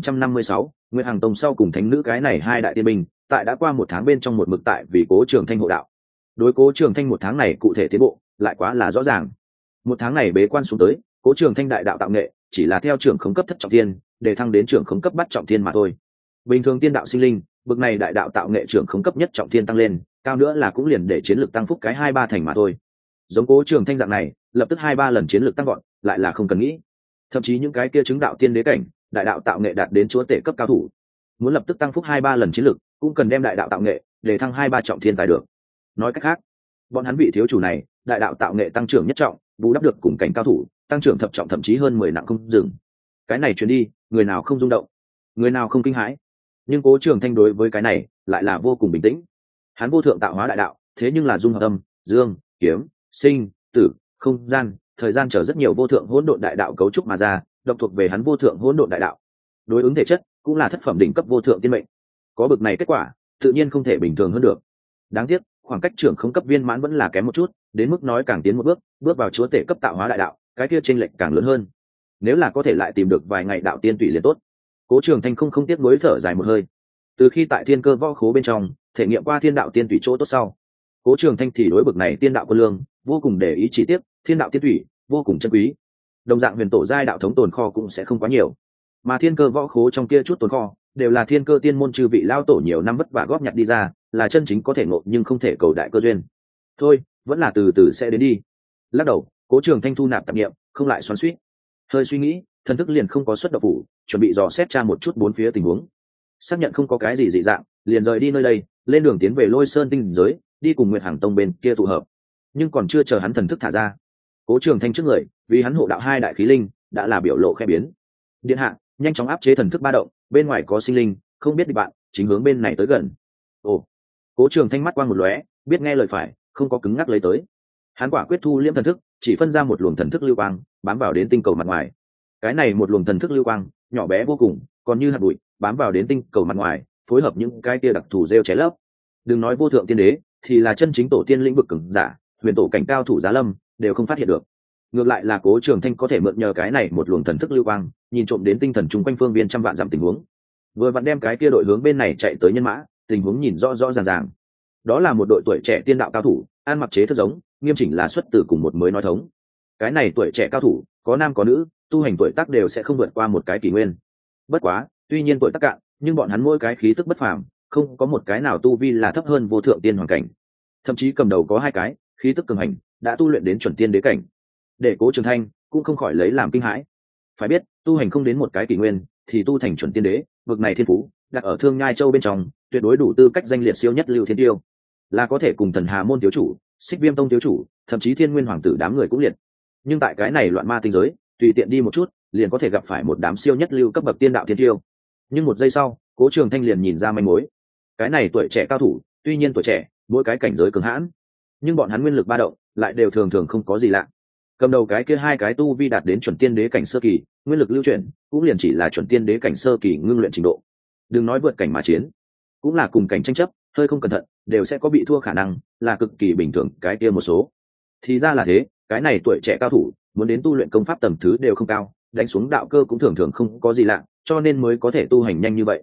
Speaker 1: 1556, Nguyệt Hằng Tông sau cùng thánh nữ. Cái này 2 đại tiên binh, tại đã qua 1 tháng bên trong một mực tại vì Cố Trường Thanh hộ đạo. Đối Cố Trường Thanh 1 tháng này cụ thể tiến bộ lại quá là rõ ràng. 1 tháng này bế quan xuống tới, Cố Trường Thanh đại đạo tạo nghệ chỉ là theo trưởng khống cấp thất trọng thiên, để thăng đến trưởng khống cấp bát trọng thiên mà thôi. Bình thường tiên đạo sinh linh, bậc này đại đạo tạo nghệ trưởng khống cấp nhất trọng thiên tăng lên, cao nữa là cũng liền để chiến lược tăng phúc cái 2-3 thành mà thôi. Giống Cố Trường Thanh dạng này, lập tức 2-3 lần chiến lược tăng vọt, lại là không cần nghĩ. Thậm chí những cái kia chứng đạo tiên đế cảnh, đại đạo tạo nghệ đạt đến chúa tể cấp cao thủ, muốn lập tức tăng phúc 2-3 lần chiến lược, cũng cần đem đại đạo tạo nghệ để thăng 2-3 trọng thiên tài được. Nói cách khác, bọn hắn vị thiếu chủ này, đại đạo tạo nghệ tăng trưởng nhất trọng, bù đắp được cùng cảnh cao thủ, tăng trưởng thập trọng thậm chí hơn 10 nặng không dừng. Cái này truyền đi, người nào không rung động, người nào không kinh hãi. Nhưng Cố Trường Thanh đối với cái này lại là vô cùng bình tĩnh. Hắn vô thượng tạo hóa đại đạo, thế nhưng là dung hợp âm, dương, kiếm, sinh, tử, không gian, thời gian trở rất nhiều vô thượng hỗn độn đại đạo cấu trúc mà ra, độc thuộc về hắn vô thượng hỗn độn đại đạo. Đối ứng thể chất cũng là thất phẩm đỉnh cấp vô thượng tiên mệnh. Có bực này kết quả, tự nhiên không thể bình thường hơn được. Đáng tiếc, khoảng cách trưởng không cấp viên mãn vẫn là kém một chút, đến mức nói càng tiến một bước, bước vào chúa tể cấp tạo hóa đại đạo, cái kia chênh lệch càng lớn hơn. Nếu là có thể lại tìm được vài ngày đạo tiên tùy liền tốt. Cố Trường Thanh không tiếc nuối thở dài một hơi. Từ khi tại Thiên Cơ Võ Khố bên trong thể nghiệm qua thiên đạo tiên tùy chỗ tốt sau, Cố Trường Thanh thì đối bực này tiên đạo quân lương vô cùng để ý chi tiết, thiên đạo tiên tùy vô cùng chân quý. Đồng dạng huyền tổ giai đạo thống tồn kho cũng sẽ không quá nhiều, mà Thiên Cơ Võ Khố trong kia chút tồn kho đều là thiên cơ tiên môn chư vị lao tổ nhiều năm vất vả góp nhặt đi ra, là chân chính có thể ngộ nhưng không thể cầu đại cơ duyên. Thôi, vẫn là từ từ sẽ đến đi. Lắc đầu, Cố Trường Thanh thu nạp tạp niệm, không lại xoắn xuýt. Hơi suy nghĩ, thần thức liền không có xuất động phủ, chuẩn bị dò xét tra một chút bốn phía tình huống. Xác nhận không có cái gì dị dạng, liền rời đi nơi đây, lên đường tiến về Lôi Sơn tinh giới, đi cùng Nguyệt Hằng Tông bên kia tụ hợp. Nhưng còn chưa chờ hắn thần thức thả ra, Cố Trường Thanh trước người, vì hắn hộ đạo 2 đại khí linh, đã là biểu lộ khẽ biến. Điện hạ, nhanh chóng áp chế thần thức ba động, bên ngoài có sinh linh, không biết địch bạn, chính hướng bên này tới gần. Ồ. Cố Trường Thanh mắt quang một lóe, biết nghe lời phải, không có cứng ngắc lấy tới. Hắn quả quyết thu liễm thần thức, chỉ phân ra một luồng thần thức lưu quang, bám vào đến tinh cầu mặt ngoài. Cái này một luồng thần thức lưu quang, nhỏ bé vô cùng, còn như hạt bụi, bám vào đến tinh cầu mặt ngoài, phối hợp những cái tia đặc thù rêu cháy lấp. Đừng nói vô thượng tiên đế, thì là chân chính tổ tiên lĩnh vực cường giả, huyền tổ cảnh cao thủ giá lâm, đều không phát hiện được. Ngược lại là Cố Trường Thanh có thể mượn nhờ cái này một luồng thần thức lưu quang, nhìn trộm đến tinh thần chung quanh phương viên trăm vạn dặm tình huống. Vừa vặn đem cái kia đội hướng bên này chạy tới nhân mã, tình huống nhìn rõ rõ ràng ràng. Đó là một đội tuổi trẻ tiên đạo cao thủ, ăn mặc chế thức giống, nghiêm chỉnh là xuất từ cùng một mới nói thống. Cái này tuổi trẻ cao thủ, có nam có nữ, tu hành tuổi tác đều sẽ không vượt qua một cái kỷ nguyên. Bất quá, tuy nhiên tuổi tác cạn, nhưng bọn hắn mỗi cái khí tức bất phàm, không có một cái nào tu vi là thấp hơn vô thượng tiên hoàn cảnh. Thậm chí cầm đầu có 2 cái, khí tức cường hành, đã tu luyện đến chuẩn tiên đế cảnh. Để Cố Trường Thanh cũng không khỏi lấy làm kinh hãi. Phải biết, tu hành không đến một cái kỷ nguyên, thì tu thành chuẩn tiên đế, vực này thiên phú, đặt ở Thương Nhai Châu bên trong, tuyệt đối đủ tư cách danh liệt siêu nhất lưu thiên tiêu, là có thể cùng Thần Hà môn thiếu chủ, Xích Viêm tông thiếu chủ, thậm chí Thiên Nguyên hoàng tử đám người cũng liệt. Nhưng tại cái này loạn ma tinh giới, tùy tiện đi một chút, liền có thể gặp phải một đám siêu nhất lưu cấp bậc tiên đạo thiên tiêu. Nhưng một giây sau, Cố Trường Thanh liền nhìn ra manh mối. Cái này tuổi trẻ cao thủ, tuy nhiên tuổi trẻ, mỗi cái cảnh giới cường hãn, nhưng bọn hắn nguyên lực ba động lại đều thường thường không có gì lạ. Cầm đầu cái kia 2 cái tu vi đạt đến chuẩn tiên đế cảnh sơ kỳ, nguyên lực lưu chuyển cũng liền chỉ là chuẩn tiên đế cảnh sơ kỳ ngưng luyện trình độ. Đừng nói vượt cảnh mà chiến, cũng là cùng cảnh tranh chấp, hơi không cẩn thận đều sẽ có bị thua khả năng, là cực kỳ bình thường. Cái kia một số thì ra là thế, cái này tuổi trẻ cao thủ muốn đến tu luyện công pháp tầm thứ đều không cao, đánh xuống đạo cơ cũng thường thường không có gì lạ, cho nên mới có thể tu hành nhanh như vậy.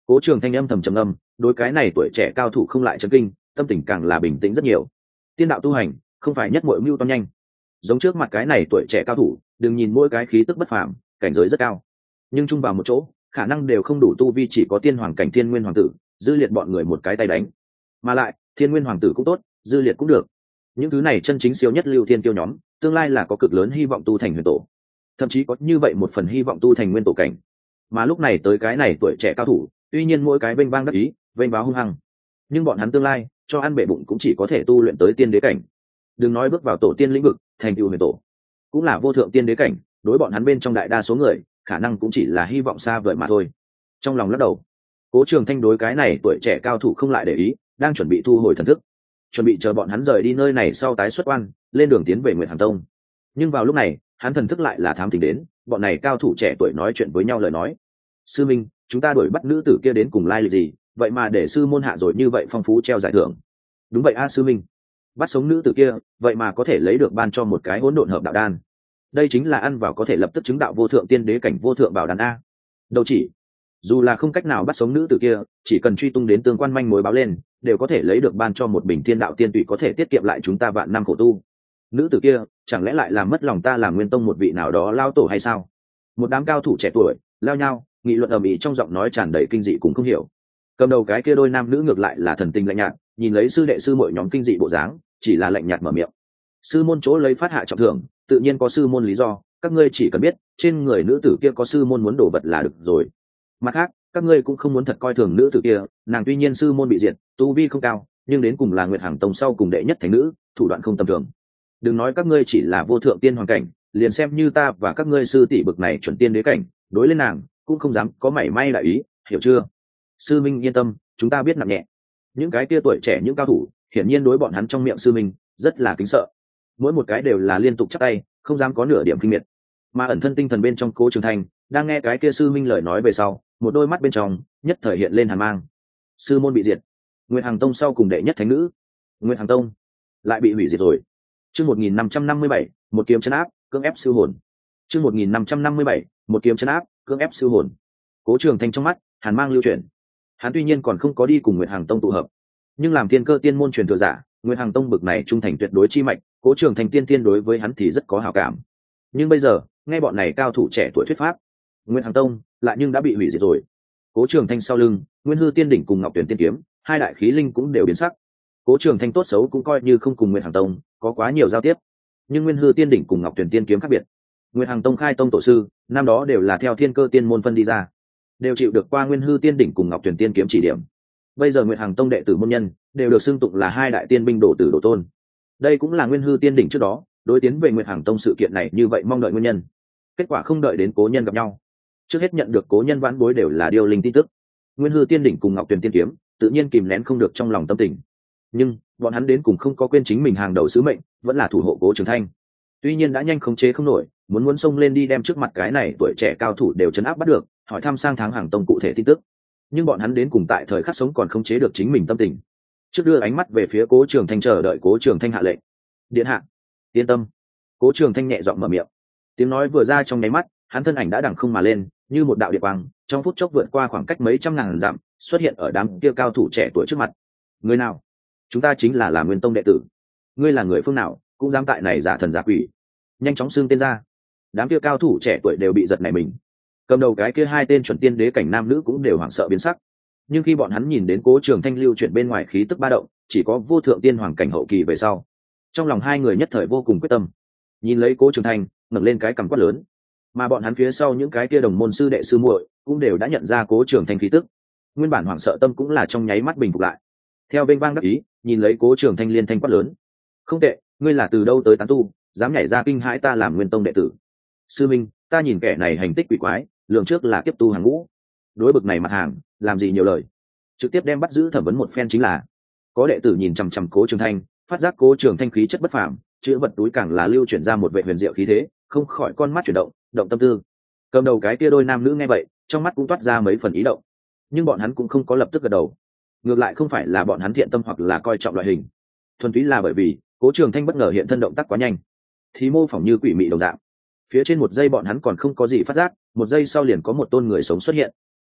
Speaker 1: Cố Trường Thanh âm thầm trầm âm, đối cái này tuổi trẻ cao thủ không lại chấn kinh, tâm tình càng là bình tĩnh rất nhiều. Tiên đạo tu hành không phải nhất muội mưu toan nhanh, giống trước mặt cái này tuổi trẻ cao thủ, đừng nhìn mỗi cái khí tức bất phàm, cảnh giới rất cao, nhưng chung vào một chỗ khả năng đều không đủ tu vi, chỉ có tiên hoàng cảnh Thiên Nguyên hoàng tử Dư Liệt bọn người một cái tay đánh. Mà lại Thiên Nguyên hoàng tử cũng tốt, Dư Liệt cũng được, những thứ này chân chính siêu nhất lưu thiên kiêu nhóm tương lai là có cực lớn hy vọng tu thành huyền tổ, thậm chí có như vậy một phần hy vọng tu thành nguyên tổ cảnh. Mà lúc này tới cái này tuổi trẻ cao thủ, tuy nhiên mỗi cái vênh vang đắc ý, vênh báo hung hăng, nhưng bọn hắn tương lai cho ăn bể bụng cũng chỉ có thể tu luyện tới tiên đế cảnh, đừng nói bước vào tổ tiên lĩnh vực thành tựu huyền tổ, cũng là vô thượng tiên đế cảnh, đối bọn hắn bên trong đại đa số người khả năng cũng chỉ là hy vọng xa vời mà thôi. Trong lòng lắc đầu, Cố Trường Thanh đối cái này tuổi trẻ cao thủ không lại để ý, đang chuẩn bị thu hồi thần thức, chuẩn bị chờ bọn hắn rời đi nơi này sau tái xuất quan, lên đường tiến về Nguyệt Hàn Tông. Nhưng vào lúc này hắn thần thức lại là thám tính đến bọn này cao thủ trẻ tuổi nói chuyện với nhau lời nói. Sư minh, chúng ta đuổi bắt nữ tử kia đến cùng lai lịch gì, vậy mà để sư môn hạ rồi như vậy phong phú treo giải thưởng? Đúng vậy a sư minh, bắt sống nữ tử kia vậy mà có thể lấy được ban cho một cái hỗn độn hợp đạo đan, đây chính là ăn vào có thể lập tức chứng đạo vô thượng tiên đế cảnh vô thượng bảo đan a. Đâu chỉ, dù là không cách nào bắt sống nữ tử kia, chỉ cần truy tung đến tương quan manh mối báo lên, đều có thể lấy được ban cho một bình thiên đạo tiên tụy, có thể tiết kiệm lại chúng ta vạn năm khổ tu. Nữ tử kia chẳng lẽ lại làm mất lòng ta làm Nguyên Tông một vị nào đó lao tổ hay sao? Một đám cao thủ trẻ tuổi lao nhau nghị luận ầm ĩ, trong giọng nói tràn đầy kinh dị cũng không hiểu. Cầm đầu cái kia đôi nam nữ ngược lại là thần tình lạnh nhạt, nhìn lấy sư đệ sư muội nhóm kinh dị bộ dáng, chỉ là lạnh nhạt mở miệng. Sư môn chỗ lấy phát hạ trọng thưởng, tự nhiên có sư môn lý do, các ngươi chỉ cần biết trên người nữ tử kia có sư môn muốn đổ vật là được rồi. Mặt khác, các ngươi cũng không muốn thật coi thường nữ tử kia, nàng tuy nhiên sư môn bị diệt, tu vi không cao, nhưng đến cùng là Nguyệt Hằng Tông sau cùng đệ nhất thánh nữ, thủ đoạn không tầm thường. Đừng nói các ngươi chỉ là vô thượng tiên hoàng cảnh, liền xem như ta và các ngươi sư tỷ bực này chuẩn tiên đế cảnh, đối lên nàng cũng không dám có mảy may đại ý, hiểu chưa? Sư minh yên tâm, chúng ta biết nặng nhẹ. Những cái kia tuổi trẻ những cao thủ hiển nhiên đối bọn hắn trong miệng sư minh rất là kính sợ, mỗi một cái đều là liên tục chắp tay, không dám có nửa điểm kinh miệt. Mà ẩn thân tinh thần bên trong Cố Trường Thanh đang nghe cái kia sư minh lời nói về sau, một đôi mắt bên trong nhất thời hiện lên hàn mang. Sư môn bị diệt, Nguyệt Hằng Tông sau cùng đệ nhất thánh nữ, Nguyệt Hằng Tông lại bị hủy diệt rồi. Chương 1557, một kiếm trấn áp, cưỡng ép siêu hồn. Chương 1557, một kiếm trấn áp, cưỡng ép siêu hồn. Cố Trường Thanh trong mắt hàn mang lưu chuyển. Hắn tuy nhiên còn không có đi cùng Nguyệt Hằng Tông tụ hợp, nhưng làm thiên cơ tiên môn truyền thừa giả, Nguyệt Hằng Tông bực này trung thành tuyệt đối chi mạnh, Cố Trường Thanh tiên đối với hắn thì rất có hảo cảm. Nhưng bây giờ, nghe bọn này cao thủ trẻ tuổi thuyết pháp, Nguyệt Hằng Tông lại nhưng đã bị hủy diệt rồi. Cố Trường Thanh sau lưng, Nguyên Hư Tiên đỉnh cùng Ngọc Tuyển Tiên kiếm, hai đại khí linh cũng đều biến sắc. Cố Trường Thanh tốt xấu cũng coi như không cùng Nguyệt Hằng Tông có quá nhiều giao tiếp, nhưng Nguyên Hư Tiên đỉnh cùng Ngọc Tuyển Tiên kiếm khác biệt. Nguyệt Hằng Tông khai tông tổ sư, năm đó đều là theo thiên cơ tiên môn phân đi ra, đều chịu được qua Nguyên Hư Tiên đỉnh cùng Ngọc Tuyển Tiên kiếm chỉ điểm. Bây giờ Nguyệt Hằng Tông đệ tử môn nhân đều được xưng tụng là hai đại tiên binh đổ tử đổ tôn. Đây cũng là Nguyên Hư Tiên đỉnh trước đó đối tiến về Nguyệt Hằng Tông sự kiện này như vậy mong đợi nguyên nhân. Kết quả không đợi đến cố nhân gặp nhau, trước hết nhận được cố nhân vãn bối đều là điều linh tin tức. Nguyên Hư Tiên đỉnh cùng Ngọc Tuyển Tiên kiếm tự nhiên kìm nén không được trong lòng tâm tình, nhưng bọn hắn đến cùng không có quên chính mình hàng đầu sứ mệnh, vẫn là thủ hộ Cố Trường Thanh. Tuy nhiên đã nhanh khống chế không nổi, muốn xông lên đi đem trước mặt cái này tuổi trẻ cao thủ đều trấn áp bắt được, hỏi thăm sang tháng Hàng Tông cụ thể tin tức, nhưng bọn hắn đến cùng tại thời khắc sống còn khống chế được chính mình tâm tình. Trước đưa ánh mắt về phía Cố Trường Thanh, chờ đợi Cố Trường Thanh hạ lệnh. Điện hạ, yên tâm. Cố Trường Thanh nhẹ giọng mở miệng, tiếng nói vừa ra trong nháy mắt, hắn thân ảnh đã đằng không mà lên, như một đạo điện quang, trong phút chốc vượt qua khoảng cách mấy trăm ngàn dặm, xuất hiện ở đám kia cao thủ trẻ tuổi trước mặt. Người nào? Chúng ta chính là Nguyên Tông đệ tử. Ngươi là người phương nào, cũng dám tại này giả thần giả quỷ? Nhanh chóng xưng tên ra. Đám kia cao thủ trẻ tuổi đều bị giật nảy mình. Cầm đầu cái kia hai tên chuẩn tiên đế cảnh nam nữ cũng đều hoảng sợ biến sắc. Nhưng khi bọn hắn nhìn đến Cố Trường Thanh lưu chuyển bên ngoài khí tức ba động, chỉ có vô thượng tiên hoàng cảnh hậu kỳ về sau, trong lòng hai người nhất thời vô cùng quyết tâm. Nhìn lấy Cố Trường Thanh, ngẩng lên cái cằm quát lớn. Mà bọn hắn phía sau những cái kia đồng môn sư đệ sư muội cũng đều đã nhận ra Cố Trường Thanh khí tức. Nguyên bản hoảng sợ tâm cũng là trong nháy mắt bình phục lại. Theo vênh vang đắc ý, nhìn lấy Cố Trường Thanh liên thanh quát lớn. Không tệ, ngươi là từ đâu tới tán tu, dám nhảy ra kinh hãi ta làm Nguyên Tông đệ tử? Sư minh, ta nhìn kẻ này hành tích quỷ quái, lượng trước là kiếp tu hàng ngũ. Đối bực này mặt hàng, làm gì nhiều lời, trực tiếp đem bắt giữ thẩm vấn một phen chính là. Có đệ tử nhìn chằm chằm Cố Trường Thanh, phát giác Cố Trường Thanh khí chất bất phàm, chữ vật túi càng là lưu chuyển ra một vệ huyền diệu khí thế, không khỏi con mắt chuyển động, động tâm tư. Cầm đầu cái kia đôi nam nữ nghe vậy, trong mắt cũng toát ra mấy phần ý động, nhưng bọn hắn cũng không có lập tức gật đầu. Ngược lại không phải là bọn hắn thiện tâm hoặc là coi trọng loại hình, thuần túy là bởi vì Cố Trường Thanh bất ngờ hiện thân động tác quá nhanh, thì mô phỏng như quỷ mị đồng dạng. Phía trên một giây bọn hắn còn không có gì phát giác, một giây sau liền có một tôn người sống xuất hiện.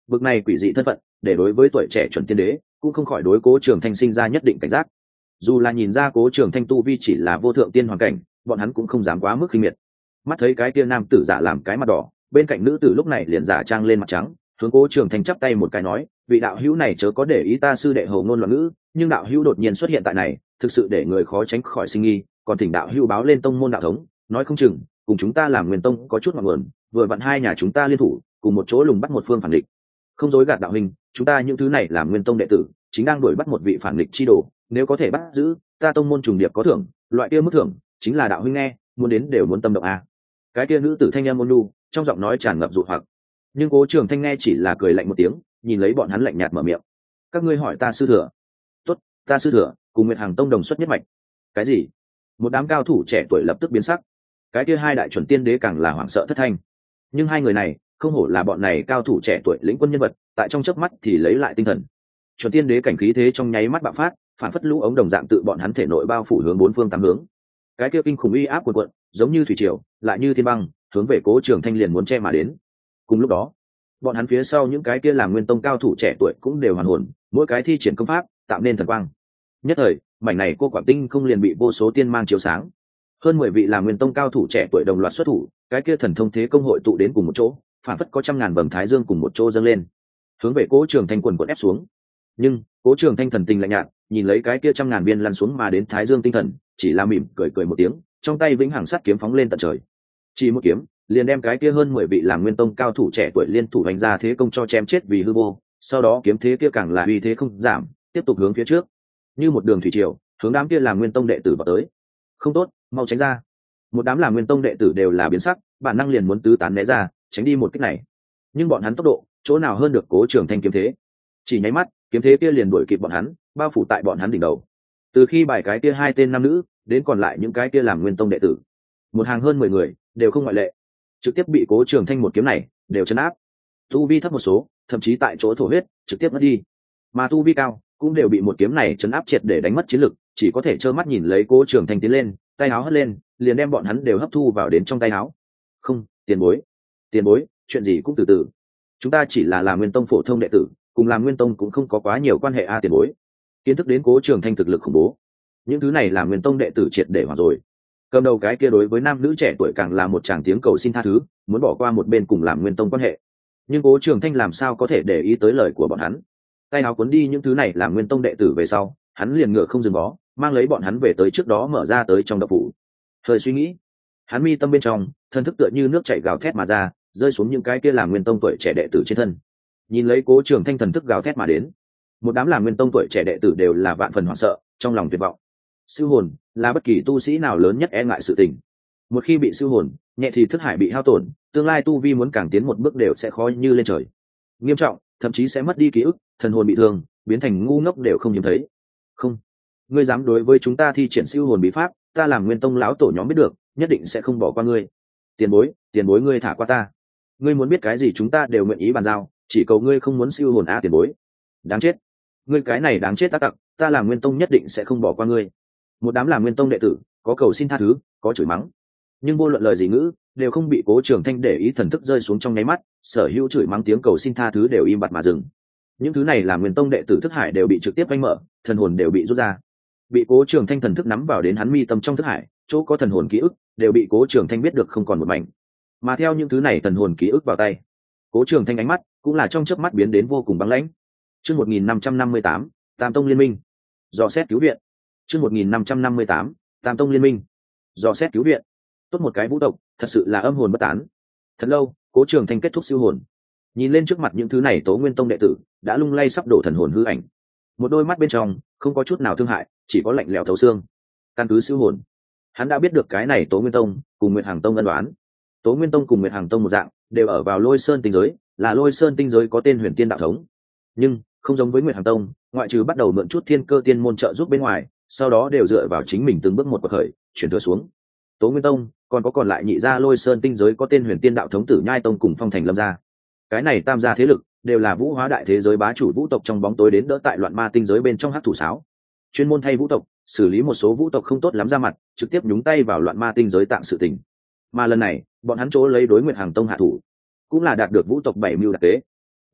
Speaker 1: Bực này quỷ dị thân phận để đối với tuổi trẻ chuẩn tiên đế cũng không khỏi đối Cố Trường Thanh sinh ra nhất định cảnh giác. Dù là nhìn ra Cố Trường Thanh tu vi chỉ là vô thượng tiên hoàn cảnh, bọn hắn cũng không dám quá mức khinh miệt. Mắt thấy cái kia nam tử giả làm cái mặt đỏ, bên cạnh nữ tử lúc này liền giả trang lên mặt trắng, hướng Cố Trường Thanh chắp tay một cái nói, vị đạo hữu này chớ có để ý ta sư đệ hầu ngôn loạn ngữ, nhưng đạo hữu đột nhiên xuất hiện tại này, thực sự để người khó tránh khỏi sinh nghi, còn thỉnh đạo hữu báo lên tông môn đạo thống, nói không chừng cùng chúng ta làm Nguyên Tông có chút ngọn nguồn, vừa vặn hai nhà chúng ta liên thủ, cùng một chỗ lùng bắt một phương phản địch. Không dối gạt đạo huynh, chúng ta những thứ này làm Nguyên Tông đệ tử, chính đang đuổi bắt một vị phản địch chi đồ, nếu có thể bắt giữ, ta tông môn trùng điệp có thưởng, loại kia mức thưởng chính là đạo huynh nghe, muốn đến đều muốn tâm động a. Cái kia nữ tử thanh em ôn nhu, trong giọng nói tràn ngập dụ hoặc. Nhưng Cố Trường Thanh nghe chỉ là cười lạnh một tiếng, nhìn lấy bọn hắn lạnh nhạt mở miệng. Các ngươi hỏi ta sư thừa. Tốt, ta sư thừa, cùng Nguyệt Hàng Tông đồng xuất nhất mạch. Cái gì? Một đám cao thủ trẻ tuổi lập tức biến sắc. Cái kia hai đại chuẩn tiên đế càng là hoảng sợ thất thanh. Nhưng hai người này, không hổ là bọn này cao thủ trẻ tuổi lĩnh quân nhân vật, tại trong chớp mắt thì lấy lại tinh thần. Chuẩn tiên đế cảnh khí thế trong nháy mắt bạo phát, phản phất lũ ống đồng dạng tự bọn hắn thể nội bao phủ hướng bốn phương tám hướng. Cái kia kinh khủng uy áp cuồn cuộn, giống như thủy triều, lại như thiên băng, hướng về Cố Trường Thanh liền muốn che mà đến. Cùng lúc đó, bọn hắn phía sau những cái kia làm Nguyên Tông cao thủ trẻ tuổi cũng đều hoàn hồn, mỗi cái thi triển công pháp, tạo nên thần quang. Nhất thời, mảnh này cô Quảng Tinh không liền bị vô số tiên mang chiếu sáng. Hơn 10 vị làm Nguyên Tông cao thủ trẻ tuổi đồng loạt xuất thủ, cái kia thần thông thế công hội tụ đến cùng một chỗ, phản phất có trăm ngàn vầng thái dương cùng một chỗ dâng lên, hướng về Cố Trường Thanh quần quật ép xuống. Nhưng Cố Trường Thanh thần tình lạnh nhạt, nhìn lấy cái kia trăm ngàn viên lăn xuống mà đến thái dương tinh thần, chỉ là mỉm cười cười một tiếng, trong tay vĩnh hằng sắt kiếm phóng lên tận trời. Chỉ một kiếm, liền đem cái kia hơn 10 vị làm Nguyên Tông cao thủ trẻ tuổi liên thủ đánh ra thế công cho chém chết vì hư vô, sau đó kiếm thế kia càng là uy thế không giảm, tiếp tục hướng phía trước, như một đường thủy triều, hướng đám kia làm Nguyên Tông đệ tử vào tới. Không tốt, mau tránh ra. Một đám làm Nguyên Tông đệ tử đều là biến sắc, bản năng liền muốn tứ tán né ra, tránh đi một kích này. Nhưng bọn hắn tốc độ, chỗ nào hơn được Cố Trường Thanh kiếm thế. Chỉ nháy mắt, kiếm thế kia liền đuổi kịp bọn hắn, bao phủ tại bọn hắn đỉnh đầu. Từ khi bài cái kia hai tên nam nữ, đến còn lại những cái kia làm Nguyên Tông đệ tử, một hàng hơn 10 người, đều không ngoại lệ, trực tiếp bị Cố Trường Thanh một kiếm này đều chấn áp. Tu vi thấp một số, thậm chí tại chỗ thổ huyết, trực tiếp mất đi. Mà tu vi cao, cũng đều bị một kiếm này chấn áp triệt để đánh mất chiến lực, chỉ có thể trơ mắt nhìn lấy Cố Trường Thanh tiến lên, tay áo hất lên, liền đem bọn hắn đều hấp thu vào đến trong tay áo. Không, tiền bối, chuyện gì cũng từ từ. Chúng ta chỉ là Nguyên Tông phổ thông đệ tử, cùng làm Nguyên Tông cũng không có quá nhiều quan hệ a tiền bối. Kiến thức đến Cố Trường Thanh thực lực khủng bố, những thứ này làm Nguyên Tông đệ tử triệt để hoảng rồi. Cầm đầu cái kia đối với nam nữ trẻ tuổi càng là một tràng tiếng cầu xin tha thứ, muốn bỏ qua một bên cùng làm Nguyên Tông quan hệ. Nhưng Cố Trường Thanh làm sao có thể để ý tới lời của bọn hắn. Tay áo cuốn đi những thứ này làm Nguyên Tông đệ tử về sau, hắn liền ngựa không dừng vó, mang lấy bọn hắn về tới trước đó mở ra tới trong động phủ. Hơi suy nghĩ, hắn mi tâm bên trong, thân thức tựa như nước chảy gào thét mà ra, rơi xuống những cái kia làm Nguyên Tông tuổi trẻ đệ tử trên thân. Nhìn lấy Cố Trường Thanh thần thức gào thét mà đến, một đám làm Nguyên Tông tuổi trẻ đệ tử đều là vạn phần hoảng sợ, trong lòng tuyệt vọng. Siêu hồn là bất kỳ tu sĩ nào lớn nhất e ngại sự tình. Một khi bị siêu hồn, nhẹ thì thức hải bị hao tổn, tương lai tu vi muốn càng tiến một bước đều sẽ khó như lên trời. Nghiêm trọng, thậm chí sẽ mất đi ký ức, thần hồn bị thương, biến thành ngu ngốc đều không nhìn thấy. Không, ngươi dám đối với chúng ta thi triển siêu hồn bí pháp, ta làm Nguyên Tông lão tổ nhóm biết được, nhất định sẽ không bỏ qua ngươi. Tiền bối ngươi thả qua ta. Ngươi muốn biết cái gì chúng ta đều nguyện ý bàn giao, chỉ cầu ngươi không muốn siêu hồn a tiền bối. Đáng chết, ngươi cái này đáng chết tác tặc, ta làm Nguyên Tông nhất định sẽ không bỏ qua ngươi. Một đám làm Nguyên Tông đệ tử, có cầu xin tha thứ, có chửi mắng, nhưng vô luận lời gì ngữ đều không bị Cố Trường Thanh để ý, thần thức rơi xuống trong nháy mắt, sở hữu chửi mắng tiếng cầu xin tha thứ đều im bặt mà dừng. Những thứ này làm Nguyên Tông đệ tử thức hải đều bị trực tiếp vanh mở, thần hồn đều bị rút ra, bị Cố Trường Thanh thần thức nắm vào đến hắn mi tâm trong thức hải, chỗ có thần hồn ký ức đều bị Cố Trường Thanh biết được không còn một mảnh. Mà theo những thứ này thần hồn ký ức vào tay, Cố Trường Thanh ánh mắt cũng là trong chớp mắt biến đến vô cùng băng lãnh. Chương 1558, Tam Tông liên minh, dò xét cứu viện. Chương 1558, Tam Tông liên minh, dò xét cứu viện. Tốt một cái vũ tộc, thật sự là âm hồn bất tán. Thật lâu, Cố Trường Thanh kết thúc siêu hồn, nhìn lên trước mặt những thứ này Tố Nguyên Tông đệ tử đã lung lay sắp đổ thần hồn hư ảnh, một đôi mắt bên trong không có chút nào thương hại, chỉ có lạnh lẽo thấu xương. Căn cứ siêu hồn, hắn đã biết được cái này Tố Nguyên Tông cùng Nguyệt Hàng Tông ân đoán. Tố Nguyên Tông cùng Nguyệt Hàng Tông một dạng, đều ở vào Lôi Sơn tinh giới, là Lôi Sơn tinh giới có tên Huyền Tiên đạo thống. Nhưng không giống với Nguyệt Hàng Tông, ngoại trừ bắt đầu mượn chút thiên cơ tiên môn trợ giúp bên ngoài, sau đó đều dựa vào chính mình từng bước một bậc khởi, chuyển thừa xuống. Tố Nguyên Tông còn có còn lại nhị gia Lôi Sơn tinh giới có tên Huyền Tiên đạo thống Tử Nhai Tông cùng Phong Thành Lâm gia. Cái này tam gia thế lực đều là vũ hóa đại thế giới bá chủ vũ tộc trong bóng tối đến đỡ tại loạn ma tinh giới bên trong hắc thủ sáo, chuyên môn thay vũ tộc xử lý một số vũ tộc không tốt lắm ra mặt, trực tiếp nhúng tay vào loạn ma tinh giới tạng sự tình. Mà lần này bọn hắn chỗ lấy đối Nguyệt Hàng Tông hạ thủ, cũng là đạt được vũ tộc bảy mưu đặc kế.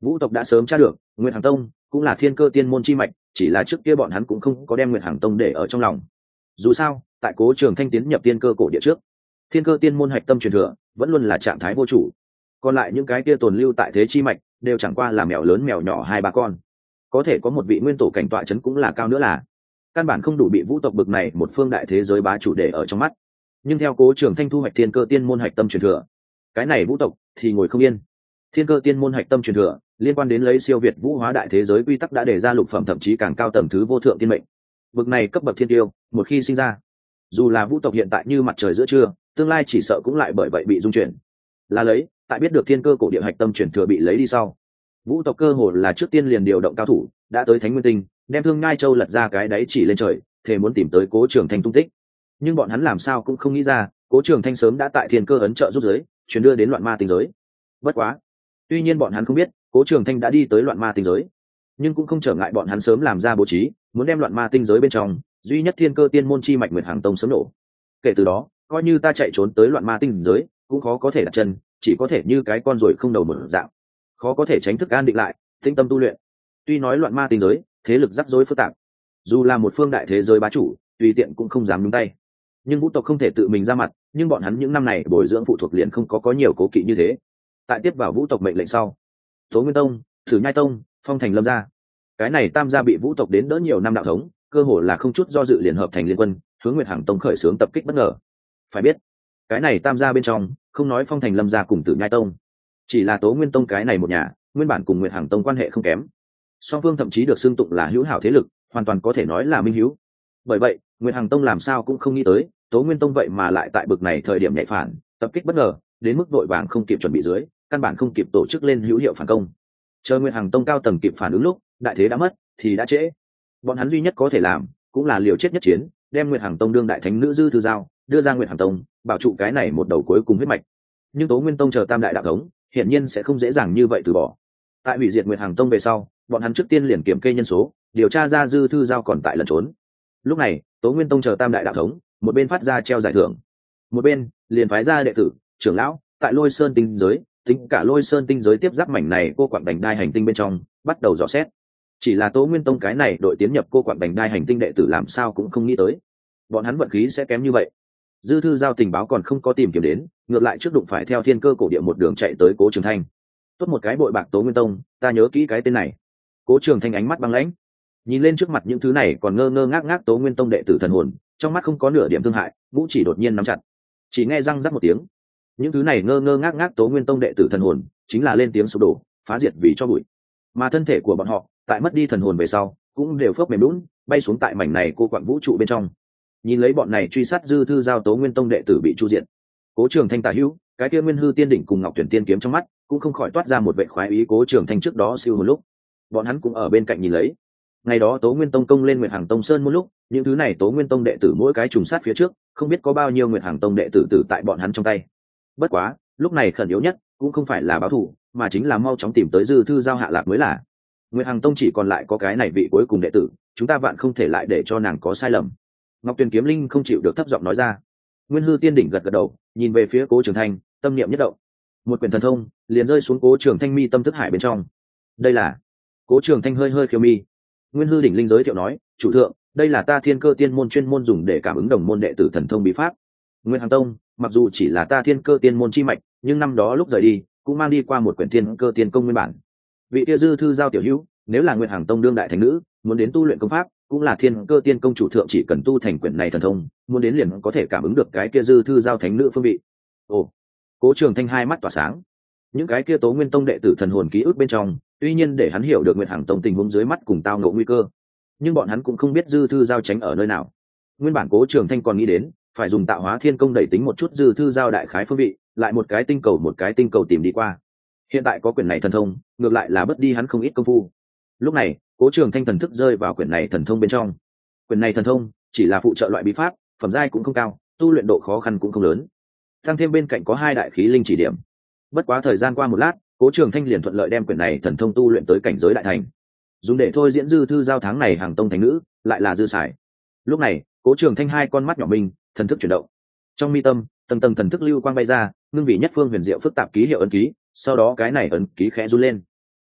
Speaker 1: Vũ tộc đã sớm tra được Nguyệt Hằng Tông cũng là thiên cơ tiên môn chi mạch, chỉ là trước kia bọn hắn cũng không có đem Nguyệt Hằng Tông để ở trong lòng. Dù sao tại Cố Trường Thanh tiến nhập tiên cơ cổ địa trước, thiên cơ tiên môn hạch tâm truyền thừa vẫn luôn là trạng thái vô chủ, còn lại những cái kia tồn lưu tại thế chi mạch đều chẳng qua là mèo lớn mèo nhỏ hai ba con, có thể có một vị nguyên tổ cảnh tọa chấn cũng là cao nữa, là căn bản không đủ bị Vũ tộc bực này một phương đại thế giới bá chủ để ở trong mắt. Nhưng theo Cố Trường Thanh thu hoạch thiên cơ tiên môn hạch tâm truyền thừa, cái này Vũ tộc thì ngồi không yên. Thiên cơ tiên môn hạch tâm truyền thừa liên quan đến lấy siêu việt vũ hóa đại thế giới quy tắc đã đề ra lục phẩm thậm chí càng cao tầng thứ vô thượng tiên mệnh, bực này cấp bậc thiên tiêu một khi sinh ra, dù là Vũ tộc hiện tại như mặt trời giữa trưa, tương lai chỉ sợ cũng lại bởi vậy bị dung chuyển. Là lấy tại biết được thiên cơ cổ địa hạch tâm truyền thừa bị lấy đi sau, Vũ tộc cơ hồ là trước tiên liền điều động cao thủ đã tới Thánh Nguyên Tinh, đem Thương Ngai Châu lật ra cái đáy chỉ lên trời, thề muốn tìm tới Cố Trường Thanh tung tích. Nhưng bọn hắn làm sao cũng không nghĩ ra, Cố Trường Thanh sớm đã tại thiên cơ ấn trợ giúp giới chuyển đưa đến Loạn Ma tinh giới. Bất quá, tuy nhiên bọn hắn không biết Cố Trường Thanh đã đi tới Loạn Ma tinh giới, nhưng cũng không trở ngại bọn hắn sớm làm ra bố trí, muốn đem Loạn Ma tinh giới bên trong duy nhất thiên cơ tiên môn chi mạch Nguyệt Hằng Tông sớm nổ. Kể từ đó, coi như ta chạy trốn tới Loạn Ma tinh giới, cũng khó có thể đặt chân, chỉ có thể như cái con ruồi không đầu mở dạng, khó có thể tránh thức an định lại, tĩnh tâm tu luyện. Tuy nói Loạn Ma tinh giới thế lực rắc rối phức tạp, dù là một phương đại thế giới bá chủ tùy tiện cũng không dám nhúng tay, nhưng Vũ tộc không thể tự mình ra mặt, nhưng bọn hắn những năm này bồi dưỡng phụ thuộc liền không có nhiều cố kỵ như thế. Tại tiếp vào Vũ tộc mệnh lệnh sau, Tố Nguyên Tông, Thử Nhai Tông, Phong Thành Lâm gia, cái này tam gia bị Vũ tộc đến đỡ nhiều năm đạo thống, cơ hồ là không chút do dự liền hợp thành liên quân, hướng Nguyệt Hằng Tông khởi xướng tập kích bất ngờ. Phải biết, cái này tam gia bên trong, không nói Phong Thành Lâm gia cùng Tử Nhai Tông, chỉ là Tố Nguyên Tông cái này một nhà, nguyên bản cùng Nguyệt Hằng Tông quan hệ không kém. Song phương thậm chí được xưng tụng là hữu hảo thế lực, hoàn toàn có thể nói là minh hữu. Bởi vậy, Nguyệt Hằng Tông làm sao cũng không nghĩ tới, Tố Nguyên Tông vậy mà lại tại bực này thời điểm nhạy phản, tập kích bất ngờ, đến mức vội vàng không kịp chuẩn bị dưới, căn bản không kịp tổ chức lên hữu hiệu phản công. Chờ Nguyệt Hằng Tông cao tầng kịp phản ứng lúc, đại thế đã mất, thì đã trễ. Bọn hắn duy nhất có thể làm, cũng là liều chết nhất chiến, đem Nguyệt Hằng Tông đương đại thánh nữ Dư Thư Giao đưa ra Nguyệt Hằng Tông, bảo trụ cái này một đầu cuối cùng huyết mạch. Nhưng Tố Nguyên Tông chờ tam đại đạo thống, hiển nhiên sẽ không dễ dàng như vậy từ bỏ. Tại hủy diệt Nguyệt Hằng Tông về sau, bọn hắn trước tiên liền kiểm kê nhân số, điều tra ra Dư Thư Giao còn tại lẩn trốn. Lúc này, Tố Nguyên Tông chờ tam đại đạo thống, một bên phát ra treo giải thưởng, một bên liền phái ra đệ tử, trưởng lão tại Lôi Sơn tinh giới, tính cả Lôi Sơn tinh giới tiếp giáp mảnh này cô quạng đành đai hành tinh bên trong, bắt đầu dò xét. Chỉ là Tố Nguyên Tông cái này đội tiến nhập cô quạng đành đai hành tinh đệ tử làm sao cũng không nghĩ tới, bọn hắn vận khí sẽ kém như vậy. Dư Thư Giao tình báo còn không có tìm kiếm đến, ngược lại trước đụng phải theo thiên cơ cổ địa một đường chạy tới Cố Trường Thanh. Tốt một cái bội bạc Tố Nguyên Tông, ta nhớ kỹ cái tên này. Cố Trường Thanh ánh mắt băng lãnh, nhìn lên trước mặt những thứ này còn ngơ ngơ ngác ngác Tố Nguyên Tông đệ tử thần hồn, trong mắt không có nửa điểm thương hại, ngũ chỉ đột nhiên nắm chặt. Chỉ nghe răng rắc một tiếng, những thứ này ngơ ngơ ngác ngác Tố Nguyên Tông đệ tử thần hồn chính là lên tiếng sụp đổ, phá diệt vì cho bụi. Mà thân thể của bọn họ tại mất đi thần hồn về sau, cũng đều phớp mềm lún, bay xuống tại mảnh này cô quạng vũ trụ bên trong. Nhìn lấy bọn này truy sát Dư Thư Giao Tố Nguyên Tông đệ tử bị chu diệt, Cố Trường Thanh tả hữu, cái kia Nguyên Hư Tiên đỉnh cùng Ngọc Tuyển Tiên kiếm trong mắt cũng không khỏi toát ra một vệ khoái ý. Cố Trường Thanh trước đó siêu một lúc, bọn hắn cũng ở bên cạnh nhìn lấy. Ngày đó Tố Nguyên Tông công lên Nguyệt Hằng Tông Sơn một lúc, những thứ này Tố Nguyên Tông đệ tử mỗi cái trùng sát phía trước, không biết có bao nhiêu Nguyệt Hằng Tông đệ tử tử tại bọn hắn trong tay. Bất quá, lúc này khẩn yếu nhất cũng không phải là báo thù, mà chính là mau chóng tìm tới Dư Thư Giao hạ lạc mới là. Nguyệt Hằng Tông chỉ còn lại có cái này vị cuối cùng đệ tử, chúng ta vạn không thể lại để cho nàng có sai lầm. Ngọc Tuyền Kiếm Linh không chịu được thấp giọng nói ra. Nguyên Hư Tiên đỉnh gật gật đầu, nhìn về phía Cố Trường Thanh, tâm niệm nhất động, một quyển thần thông liền rơi xuống Cố Trường Thanh mi tâm thức hải bên trong. Đây là... Cố Trường Thanh hơi hơi khiêu mi. Nguyên Hư đỉnh linh giới thiệu nói, chủ thượng, đây là ta thiên cơ tiên môn chuyên môn dùng để cảm ứng đồng môn đệ tử thần thông bí pháp. Nguyên Hằng Tông mặc dù chỉ là ta thiên cơ tiên môn chi mạch, nhưng năm đó lúc rời đi cũng mang đi qua một quyển thiên cơ tiên công nguyên bản. Vị kia Dư Thư Giao tiểu hữu, nếu là Nguyên Hằng Tông đương đại thánh nữ, muốn đến tu luyện công pháp, cũng là thiên cơ tiên công chủ thượng chỉ cần tu thành quyển này thần thông, muốn đến liền có thể cảm ứng được cái kia Dư Thư Giao thánh nữ phương vị. Ồ, Cố Trường Thanh hai mắt tỏa sáng. Những cái kia Tố Nguyên Tông đệ tử thần hồn ký ức bên trong, tuy nhiên để hắn hiểu được Nguyệt Hằng Tông tình huống dưới mắt cùng tao ngộ nguy cơ, nhưng bọn hắn cũng không biết Dư Thư Giao tránh ở nơi nào. Nguyên bản Cố Trường Thanh còn nghĩ đến phải dùng Tạo Hóa Thiên Công đẩy tính một chút Dư Thư Giao đại khái phương vị, lại một cái tinh cầu tìm đi qua. Hiện tại có quyển này thần thông, ngược lại là bất đi hắn không ít công phu. Lúc này, Cố Trường Thanh thần thức rơi vào quyển này thần thông bên trong. Quyển này thần thông chỉ là phụ trợ loại bí pháp, phẩm giai cũng không cao, tu luyện độ khó khăn cũng không lớn. Tăng thêm bên cạnh có hai đại khí linh chỉ điểm. Bất quá thời gian qua một lát, Cố Trường Thanh liền thuận lợi đem quyển này thần thông tu luyện tới cảnh giới đại thành, dùng để thôi diễn Dư Thư Giao tháng này hàng tông thánh nữ lại là dư xài. Lúc này, Cố Trường Thanh hai con mắt nhỏ mình, thần thức chuyển động. Trong mi tâm, tầng tầng thần thức lưu quang bay ra, ngưng vị nhất phương huyền diệu phức tạp ký hiệu ấn ký, sau đó cái này ấn ký khẽ run lên.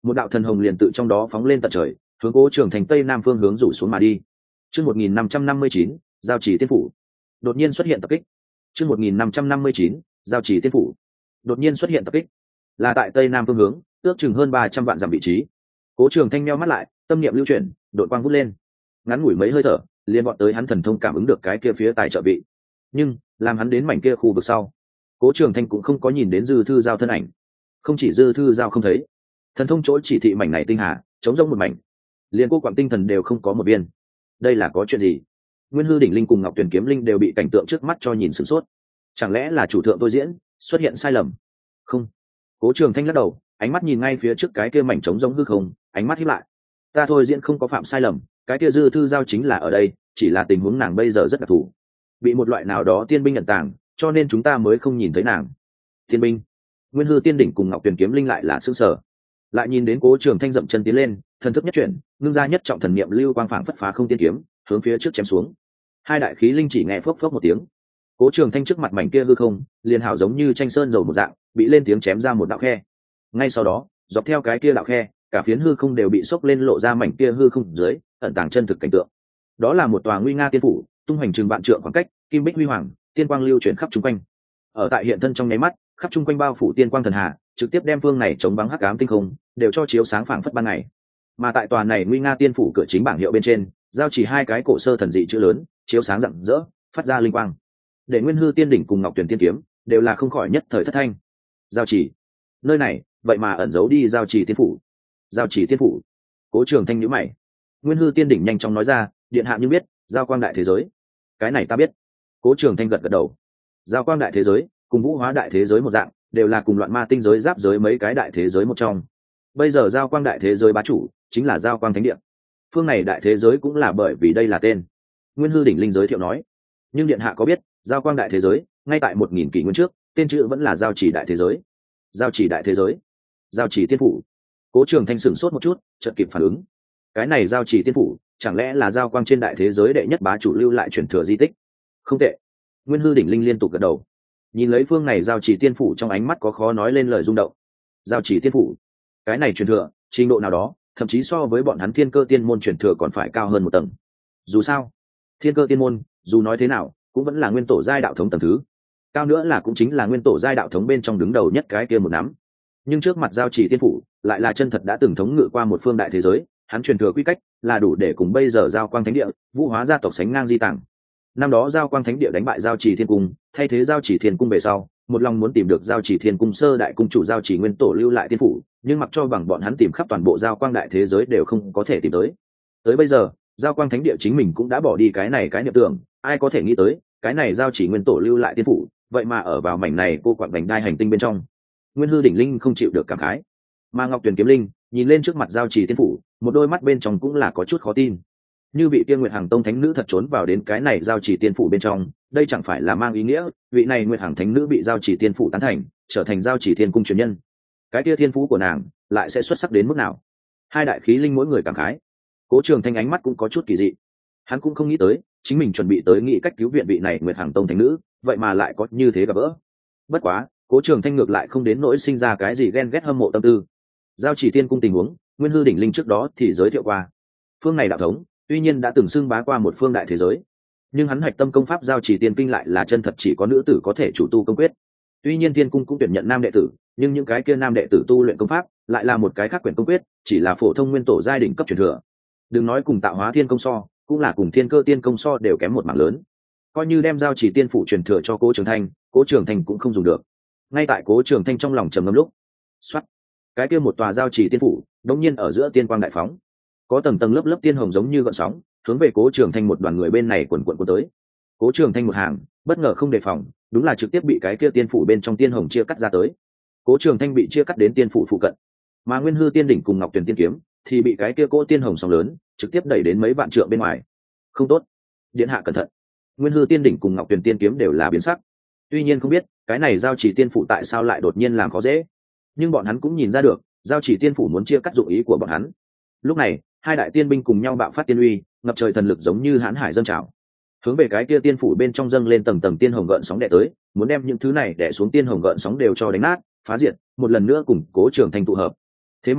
Speaker 1: một đạo thần hồng liền tự trong đó phóng lên tận trời, hướng Cố Trường Thanh tây nam phương hướng rủ xuống mà đi. Chương 1559, giao chỉ tiên phủ đột nhiên xuất hiện tập kích. Chương 1559, giao chỉ tiên phủ đột nhiên xuất hiện tập kích, là tại tây nam phương hướng, ước chừng hơn 300 vạn dặm vị trí. Cố Trường Thanh nheo mắt lại, tâm niệm lưu chuyển, đội quang vút lên, ngắn ngủi mấy hơi thở, liền vọt tới hắn thần thông cảm ứng được cái kia phía tài trợ vị. Nhưng làm hắn đến mảnh kia khu vực sau, Cố Trường Thanh cũng không có nhìn đến Dư Thư Giao thân ảnh. Không chỉ Dư Thư Giao không thấy, thần thông chỗ chỉ thị mảnh này tinh hà trống rỗng một mảnh, liền cô quặng tinh thần đều không có một viên. Đây là có chuyện gì? Nguyên Hư đỉnh linh cùng Ngọc Tuyển kiếm linh đều bị cảnh tượng trước mắt cho nhìn sửng sốt. Chẳng lẽ là chủ thượng tôi diễn xuất hiện sai lầm? Không. Cố Trường Thanh lắc đầu, ánh mắt nhìn ngay phía trước cái kia mảnh trống rỗng hư không, ánh mắt híp lại. Ta thôi diễn không có phạm sai lầm, cái kia Dư Thư Giao chính là ở đây, chỉ là tình huống nàng bây giờ rất đặc thù, bị một loại nào đó tiên binh nhận tàng, cho nên chúng ta mới không nhìn thấy nàng. Tiên binh? Nguyên Hư tiên đỉnh cùng Ngọc Tuyển kiếm linh lại là sửng sở, lại nhìn đến Cố Trường Thanh dậm chân tiến lên, thần thức nhất chuyển, ngưng ra nhất trọng thần niệm lưu quang phảng phất phá không tiên kiếm, hướng phía trước chém xuống. Hai đại khí linh chỉ nghe phốc phốc một tiếng, Cố Trường Thanh trước mặt mảnh kia hư không liền hảo giống như tranh sơn dầu một dạng, bị lên tiếng chém ra một đạo khe. Ngay sau đó, dọc theo cái kia đạo khe, cả phiến hư không đều bị sốc lên lộ ra mảnh kia hư không dưới ẩn tàng chân thực cảnh tượng. Đó là một tòa nguy nga tiên phủ, tung hoành chừng vạn trượng khoảng cách, kim bích huy hoàng, tiên quang lưu chuyển khắp chung quanh. Ở tại hiện thân trong nháy mắt, khắp chung quanh bao phủ tiên quang thần hà, trực tiếp đem phương này chống vắng hắc ám tinh không đều cho chiếu sáng phảng phất ban ngày. Mà tại tòa này nguy nga tiên phủ cửa chính bảng hiệu bên trên, giao chỉ hai cái cổ sơ thần dị chữ lớn, chiếu sáng rạng rỡ, phát ra linh quang. Để Nguyên Hư tiên đỉnh cùng Ngọc Tuyển tiên kiếm đều là không khỏi nhất thời thất thanh. Giao chỉ, nơi này vậy mà ẩn giấu đi giao chỉ tiên phủ. Giao chỉ tiên phủ? Cố Trường Thanh nhíu mày. Nguyên Hư tiên đỉnh nhanh chóng nói ra, điện hạ như biết, giao quang đại thế giới. Cái này ta biết. Cố Trường Thanh gật gật đầu. Giao quang đại thế giới cùng vũ hóa đại thế giới một dạng, đều là cùng loạn ma tinh giới giáp giới mấy cái đại thế giới một trong. Bây giờ giao quang đại thế giới bá chủ chính là giao quang thánh địa, phương này đại thế giới cũng là bởi vì đây là tên. Nguyên Hư đỉnh linh giới thiệu nói. Nhưng điện hạ có biết, giao quang đại thế giới ngay tại 1000 kỷ nguyên trước, tên chữ vẫn là giao chỉ đại thế giới. Giao chỉ đại thế giới? Giao chỉ tiên phủ? Cố Trường Thanh sửng sốt một chút, chợt kịp phản ứng. Cái này giao chỉ tiên phủ chẳng lẽ là giao quang trên đại thế giới đệ nhất bá chủ lưu lại truyền thừa di tích? Không tệ. Nguyên Hư đỉnh linh liên tục gật đầu, nhìn lấy phương này giao chỉ tiên phủ trong ánh mắt có khó nói lên lời rung động. Giao chỉ tiên phủ, cái này truyền thừa trình độ nào đó thậm chí so với bọn hắn Thiên Cơ tiên môn truyền thừa còn phải cao hơn một tầng. Dù sao Thiên Cơ tiên môn dù nói thế nào cũng vẫn là nguyên tổ giai đạo thống tầng thứ cao, nữa là cũng chính là nguyên tổ giai đạo thống bên trong đứng đầu nhất cái kia một nắm. Nhưng trước mặt giao chỉ tiên phủ lại là chân thật đã từng thống ngự qua một phương đại thế giới, hắn truyền thừa quy cách là đủ để cùng bây giờ giao quang thánh địa vũ hóa gia tộc sánh ngang di tàng. Năm đó giao quang thánh địa đánh bại giao chỉ thiên cung, thay thế giao chỉ thiên cung về sau, một lòng muốn tìm được giao chỉ thiên cung sơ đại cung chủ giao chỉ nguyên tổ lưu lại tiên phủ, nhưng mặc cho bằng bọn hắn tìm khắp toàn bộ giao quang đại thế giới đều không có thể tìm tới. Tới bây giờ giao quang thánh địa chính mình cũng đã bỏ đi cái này cái niệm tưởng, ai có thể nghĩ tới cái này giao chỉ nguyên tổ lưu lại tiên phủ vậy mà ở vào mảnh này cô quạng đánh đai hành tinh bên trong. Nguyên Hư đỉnh linh không chịu được cảm khái, mà Ngọc Tuyển kiếm linh nhìn lên trước mặt giao chỉ tiên phủ, một đôi mắt bên trong cũng là có chút khó tin. Như vị tiên Nguyệt Hàng tông thánh nữ thật trốn vào đến cái này giao chỉ tiên phủ bên trong, đây chẳng phải là mang ý nghĩa vị này Nguyệt Hàng thánh nữ bị giao chỉ tiên phủ tán thành, trở thành giao chỉ thiên cung truyền nhân, cái kia thiên phú của nàng lại sẽ xuất sắc đến mức nào? Hai đại khí linh mỗi người cảm khái. Cố Trường Thanh ánh mắt cũng có chút kỳ dị, hắn cũng không nghĩ tới chính mình chuẩn bị tới nghĩ cách cứu viện vị này Nguyệt Hàng tông thánh nữ, vậy mà lại có như thế gặp gỡ. Bất quá Cố Trường Thanh ngược lại không đến nỗi sinh ra cái gì ghen ghét hâm mộ tâm tư. Giao chỉ tiên cung tình huống Nguyên Hư đỉnh linh trước đó thì giới thiệu qua. Phương này đạo thống tuy nhiên đã từng xưng bá qua một phương đại thế giới, nhưng hắn hạch tâm công pháp giao chỉ tiên kinh lại là chân thật chỉ có nữ tử có thể chủ tu công quyết. Tuy nhiên tiên cung cũng tuyển nhận nam đệ tử, nhưng những cái kia nam đệ tử tu luyện công pháp lại là một cái khác quyển công quyết, chỉ là phổ thông nguyên tổ giai đỉnh cấp truyền thừa. Đừng nói cùng tạo hóa thiên công so, cũng là cùng thiên cơ tiên công so đều kém một mảng lớn. Coi như đem giao chỉ tiên phủ truyền thừa cho Cố Trường Thanh cũng không dùng được. Ngay tại Cố Trường Thanh trong lòng trầm ngâm lúc, xoát, cái kia một tòa giao chỉ tiên phủ đột nhiên ở giữa tiên quang đại phóng, có tầng tầng lớp lớp tiên hồng giống như gợn sóng hướng về Cố Trường Thanh một đoàn người bên này quần tới. Cố Trường Thanh một hàng bất ngờ không đề phòng, đúng là trực tiếp bị cái kia tiên phủ bên trong tiên hồng chia cắt ra tới. Cố Trường Thanh bị chia cắt đến tiên phủ phụ cận, mà Nguyên Hư tiên đỉnh cùng Ngọc Tuyển tiên kiếm thì bị cái kia cỗ tiên hồng sóng lớn trực tiếp đẩy đến mấy vạn trượng bên ngoài. Không tốt, điện hạ cẩn thận. Nguyên Hư tiên đỉnh cùng Ngọc Tuyển tiên kiếm đều là biến sắc. Tuy nhiên không biết cái này giao chỉ tiên phủ tại sao lại đột nhiên làm khó dễ, nhưng bọn hắn cũng nhìn ra được giao chỉ tiên phủ muốn chia cắt dụng ý của bọn hắn. Lúc này hai đại tiên binh cùng nhau bạo phát tiên uy, ngập trời thần lực giống như hãn hải dâng trào, hướng về cái kia tiên phủ bên trong dâng lên tầng tầng tiên hồng gợn sóng đè tới, muốn đem những thứ này đè xuống tiên hồng gợn sóng đều cho đánh nát, phá diệt, một lần nữa cùng Cố Trường Thanh tụ hợp. Thế mà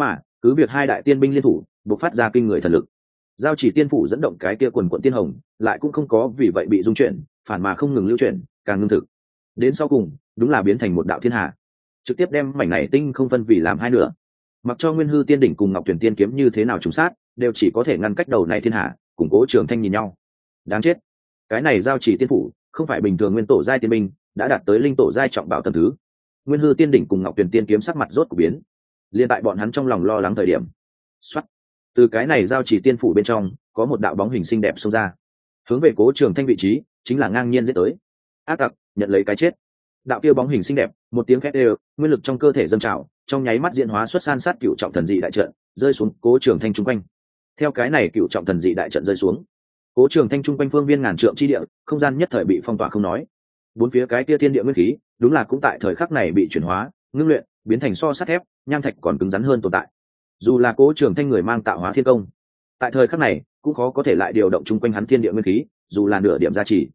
Speaker 1: cứ việc hai đại tiên binh liên thủ bộc phát ra kinh người thần lực, giao chỉ tiên phủ dẫn động cái kia quần quận tiên hồng lại cũng không có vì vậy bị dung chuyển, phản mà không ngừng lưu chuyển, càng ngưng thực. Đến sau cùng đúng là biến thành một đạo thiên hà, trực tiếp đem mảnh này tinh không phân vì làm hai nửa. Mặc cho Nguyên Hư Tiên đỉnh cùng Ngọc Tuyển Tiên kiếm như thế nào trùng sát, đều chỉ có thể ngăn cách đầu này thiên hà, cùng Cố Trường Thanh nhìn nhau. Đáng chết, cái này giao chỉ tiên phủ không phải bình thường nguyên tổ giai tiên binh, đã đạt tới linh tổ giai trọng bảo tầng thứ. Nguyên Hư Tiên đỉnh cùng Ngọc Tuyển Tiên kiếm sắc mặt rốt của biến. Liên tại bọn hắn trong lòng lo lắng thời điểm, xoát, từ cái này giao chỉ tiên phủ bên trong có một đạo bóng hình xinh đẹp xông ra, hướng về Cố Trường Thanh vị trí chính là ngang nhiên giết tới. Ác tặc, nhận lấy cái chết. Đạo kia bóng hình xinh đẹp, một tiếng khét đều, nguyên lực trong cơ thể dâng trào, trong nháy mắt diễn hóa xuất san sát cựu trọng thần dị đại trận, rơi xuống Cố Trường Thanh trung quanh. Theo cái này cựu trọng thần dị đại trận rơi xuống, Cố Trường Thanh trung quanh phương viên ngàn trượng chi địa, không gian nhất thời bị phong tỏa không nói. Bốn phía cái kia thiên địa nguyên khí, đúng là cũng tại thời khắc này bị chuyển hóa, ngưng luyện, biến thành so sắt thép, nham thạch còn cứng rắn hơn tồn tại. Dù là Cố Trường Thanh người mang tạo hóa thiên công, tại thời khắc này cũng khó có thể lại điều động trung quanh hắn thiên địa nguyên khí, dù là nửa điểm gia trì.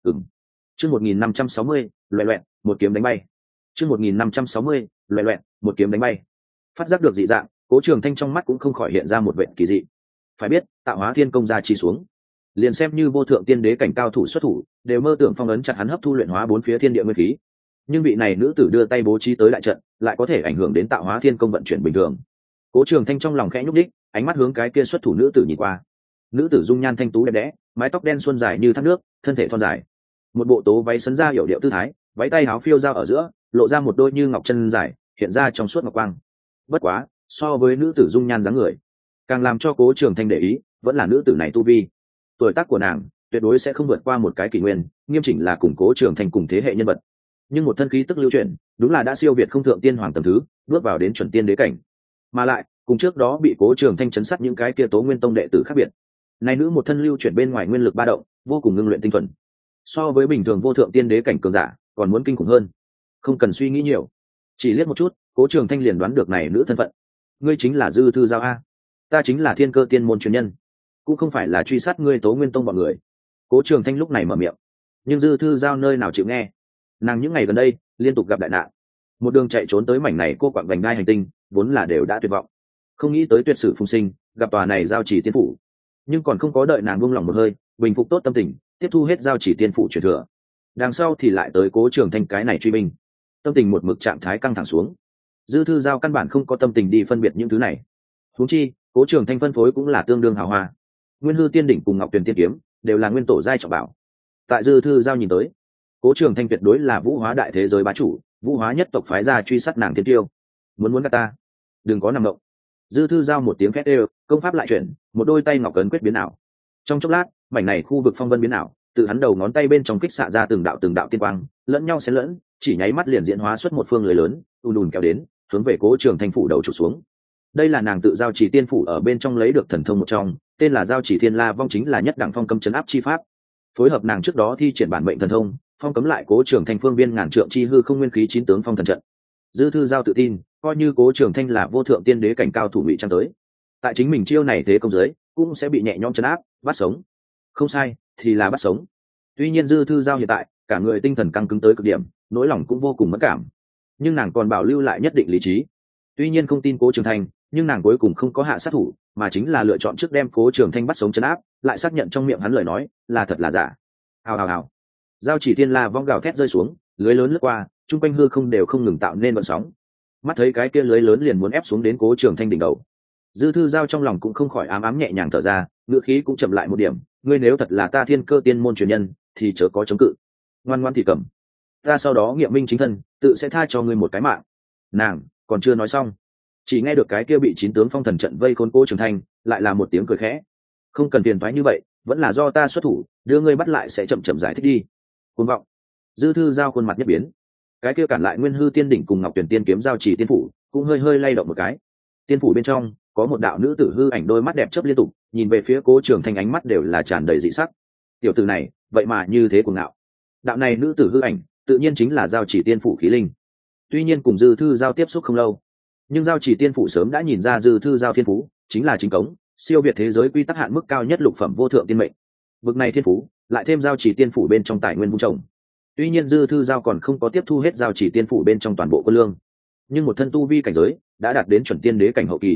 Speaker 1: Chương 1560, loè loẹt, một kiếm đánh bay. Chương 1560, loè loẹt, một kiếm đánh bay. Phát giác được dị dạng, Cố Trường Thanh trong mắt cũng không khỏi hiện ra một vẻ kỳ dị. Phải biết, tạo hóa thiên công gia chi xuống, liền xem như vô thượng tiên đế cảnh cao thủ xuất thủ, đều mơ tưởng phong ấn chặt hắn hấp thu luyện hóa bốn phía thiên địa nguyên khí. Nhưng vị này nữ tử đưa tay bố trí tới đại trận, lại có thể ảnh hưởng đến tạo hóa thiên công vận chuyển bình thường. Cố Trường Thanh trong lòng khẽ nhúc nhích, ánh mắt hướng cái kia xuất thủ nữ tử nhìn qua. Nữ tử dung nhan thanh tú đẹp đẽ, mái tóc đen xuân dài như thác nước, thân thể thon dài, một bộ tố váy sấn ra hiểu điệu tư thái, váy tay áo phiêu dao ở giữa, lộ ra một đôi như ngọc chân dài, hiện ra trong suốt ngọc quang. Bất quá, so với nữ tử dung nhan dáng người, càng làm cho Cố Trường Thanh để ý, vẫn là nữ tử này tu vi. Tuổi tác của nàng tuyệt đối sẽ không vượt qua một cái kỷ nguyên, nghiêm chỉnh là cùng Cố Trường Thanh cùng thế hệ nhân vật. Nhưng một thân khí tức lưu chuyển, đúng là đã siêu việt không thượng tiên hoàng tầng thứ, bước vào đến chuẩn tiên đế cảnh. Mà lại, cùng trước đó bị Cố Trường Thanh chấn sát những cái kia Tố Nguyên Tông đệ tử khác biệt. Này nữ một thân lưu chuyển bên ngoài nguyên lực ba động, vô cùng ngưng luyện tinh thuần. So với bình thường vô thượng tiên đế cảnh cường giả, còn muốn kinh khủng hơn. Không cần suy nghĩ nhiều, chỉ liếc một chút, Cố Trường Thanh liền đoán được này nữ thân phận. Ngươi chính là Dư Thư Giao a? Ta chính là Thiên Cơ Tiên môn truyền nhân, cũng không phải là truy sát ngươi Tố Nguyên Tông bọn người. Cố Trường Thanh lúc này mở miệng, nhưng Dư Thư Giao nơi nào chịu nghe. Nàng những ngày gần đây liên tục gặp đại nạn, một đường chạy trốn tới mảnh này cô quạng vành đai hành tinh, vốn là đều đã tuyệt vọng, không nghĩ tới tuyệt sử phùng sinh, gặp tòa này giao chỉ tiên phủ. Nhưng còn không có đợi nàng buông lòng một hơi, bình phục tốt tâm tình, tiếp thu hết giao chỉ tiên phủ truyền thừa, đằng sau thì lại tới Cố Trường Thanh cái này truy binh, tâm tình một mực trạng thái căng thẳng xuống. Dư Thư Giao căn bản không có tâm tình đi phân biệt những thứ này, huống chi Cố Trường Thanh phân phối cũng là tương đương hào hoa. Nguyên Hư Tiên đỉnh cùng Ngọc Tuyền Tiên kiếm đều là nguyên tổ giai trọng bảo. Tại Dư Thư Giao nhìn tới, Cố Trường Thanh tuyệt đối là vũ hóa đại thế giới bá chủ, vũ hóa nhất tộc phái ra truy sát nàng thiên tiêu. Muốn gạt ta, đừng có nằm động. Dư Thư Giao một tiếng khét đều, công pháp lại chuyển, một đôi tay ngọc ấn quyết biến ảo. Trong chốc lát, mảnh này khu vực phong vân biến ảo, từ hắn đầu ngón tay bên trong kích xạ ra từng đạo tiên quang, lẫn nhau xen lẫn, chỉ nháy mắt liền diễn hóa xuất một phương lưới lớn, ùn kéo đến, hướng về Cố Trường Thanh phủ đầu chụp xuống. Đây là nàng tự giao chỉ tiên phủ ở bên trong lấy được thần thông một trong, tên là giao chỉ thiên la vong, chính là nhất đẳng phong cấm chấn áp chi pháp. Phối hợp nàng trước đó thi triển bản mệnh thần thông, phong cấm lại Cố Trường Thanh phương viên ngàn trượng chi hư không nguyên khí chín tướng phong thần trận. Dư Thư Giao tự tin, coi như Cố Trường Thanh là vô thượng tiên đế cảnh cao thủ ngụy trang tới, tại chính mình chiêu này thế công giới cũng sẽ bị nhẹ nhõm chấn áp, bắt sống. Không sai, thì là bắt sống. Tuy nhiên Dư Thư Giao hiện tại cả người tinh thần căng cứng tới cực điểm, nỗi lòng cũng vô cùng mất cảm, nhưng nàng còn bảo lưu lại nhất định lý trí. Tuy nhiên không tin Cố Trường Thanh, nhưng nàng cuối cùng không có hạ sát thủ, mà chính là lựa chọn trước đem Cố Trường Thanh bắt sống chấn áp, lại xác nhận trong miệng hắn lời nói là thật là giả. Hào. Giao chỉ thiên la vong gào thét rơi xuống, lưới lớn lướt qua, trung quanh hư không đều không ngừng tạo nên vận sóng. Mắt thấy cái kia lưới lớn liền muốn ép xuống đến Cố Trường Thanh đỉnh đầu, Dư Thư Giao trong lòng cũng không khỏi ám nhẹ nhàng thở ra, ngữ khí cũng chậm lại một điểm. Ngươi nếu thật là ta Thiên Cơ Tiên môn truyền nhân, thì chớ có chống cự, ngoan thì cầm. Ta sau đó nghiệm minh chính thân, tự sẽ tha cho ngươi một cái mạng. Nàng còn chưa nói xong, chỉ nghe được cái kia bị chín tướng phong thần trận vây khốn Cố Trường Thanh lại là một tiếng cười khẽ. Không cần phiền toái như vậy, vẫn là do ta xuất thủ, đưa ngươi bắt lại sẽ chậm giải thích đi. Cuồng vọng. Dư Thư Giao khuôn mặt nhất biến, cái kia cản lại Nguyên Hư Tiên đỉnh cùng Ngọc Tuyển Tiên kiếm giao chỉ tiên phủ cũng hơi lay động một cái. Tiên phủ bên trong có một đạo nữ tử hư ảnh, đôi mắt đẹp chớp liên tục, nhìn về phía Cố Trường Thanh, ánh mắt đều là tràn đầy dị sắc. Tiểu tử này vậy mà như thế cuồng ngạo. Đạo này nữ tử hư ảnh tự nhiên chính là giao chỉ tiên phủ khí linh. Tuy nhiên cùng Dư Thư Giao tiếp xúc không lâu, nhưng giao chỉ tiên phủ sớm đã nhìn ra Dư Thư Giao thiên phú chính là chính cống, siêu việt thế giới quy tắc hạn mức cao nhất lục phẩm vô thượng tiên mệnh. Bực này thiên phú lại thêm giao chỉ tiên phủ bên trong tài nguyên vung trồng. Tuy nhiên Dư Thư Giao còn không có tiếp thu hết giao chỉ tiên phủ bên trong toàn bộ quân lương, nhưng một thân tu vi cảnh giới đã đạt đến chuẩn tiên đế cảnh hậu kỳ.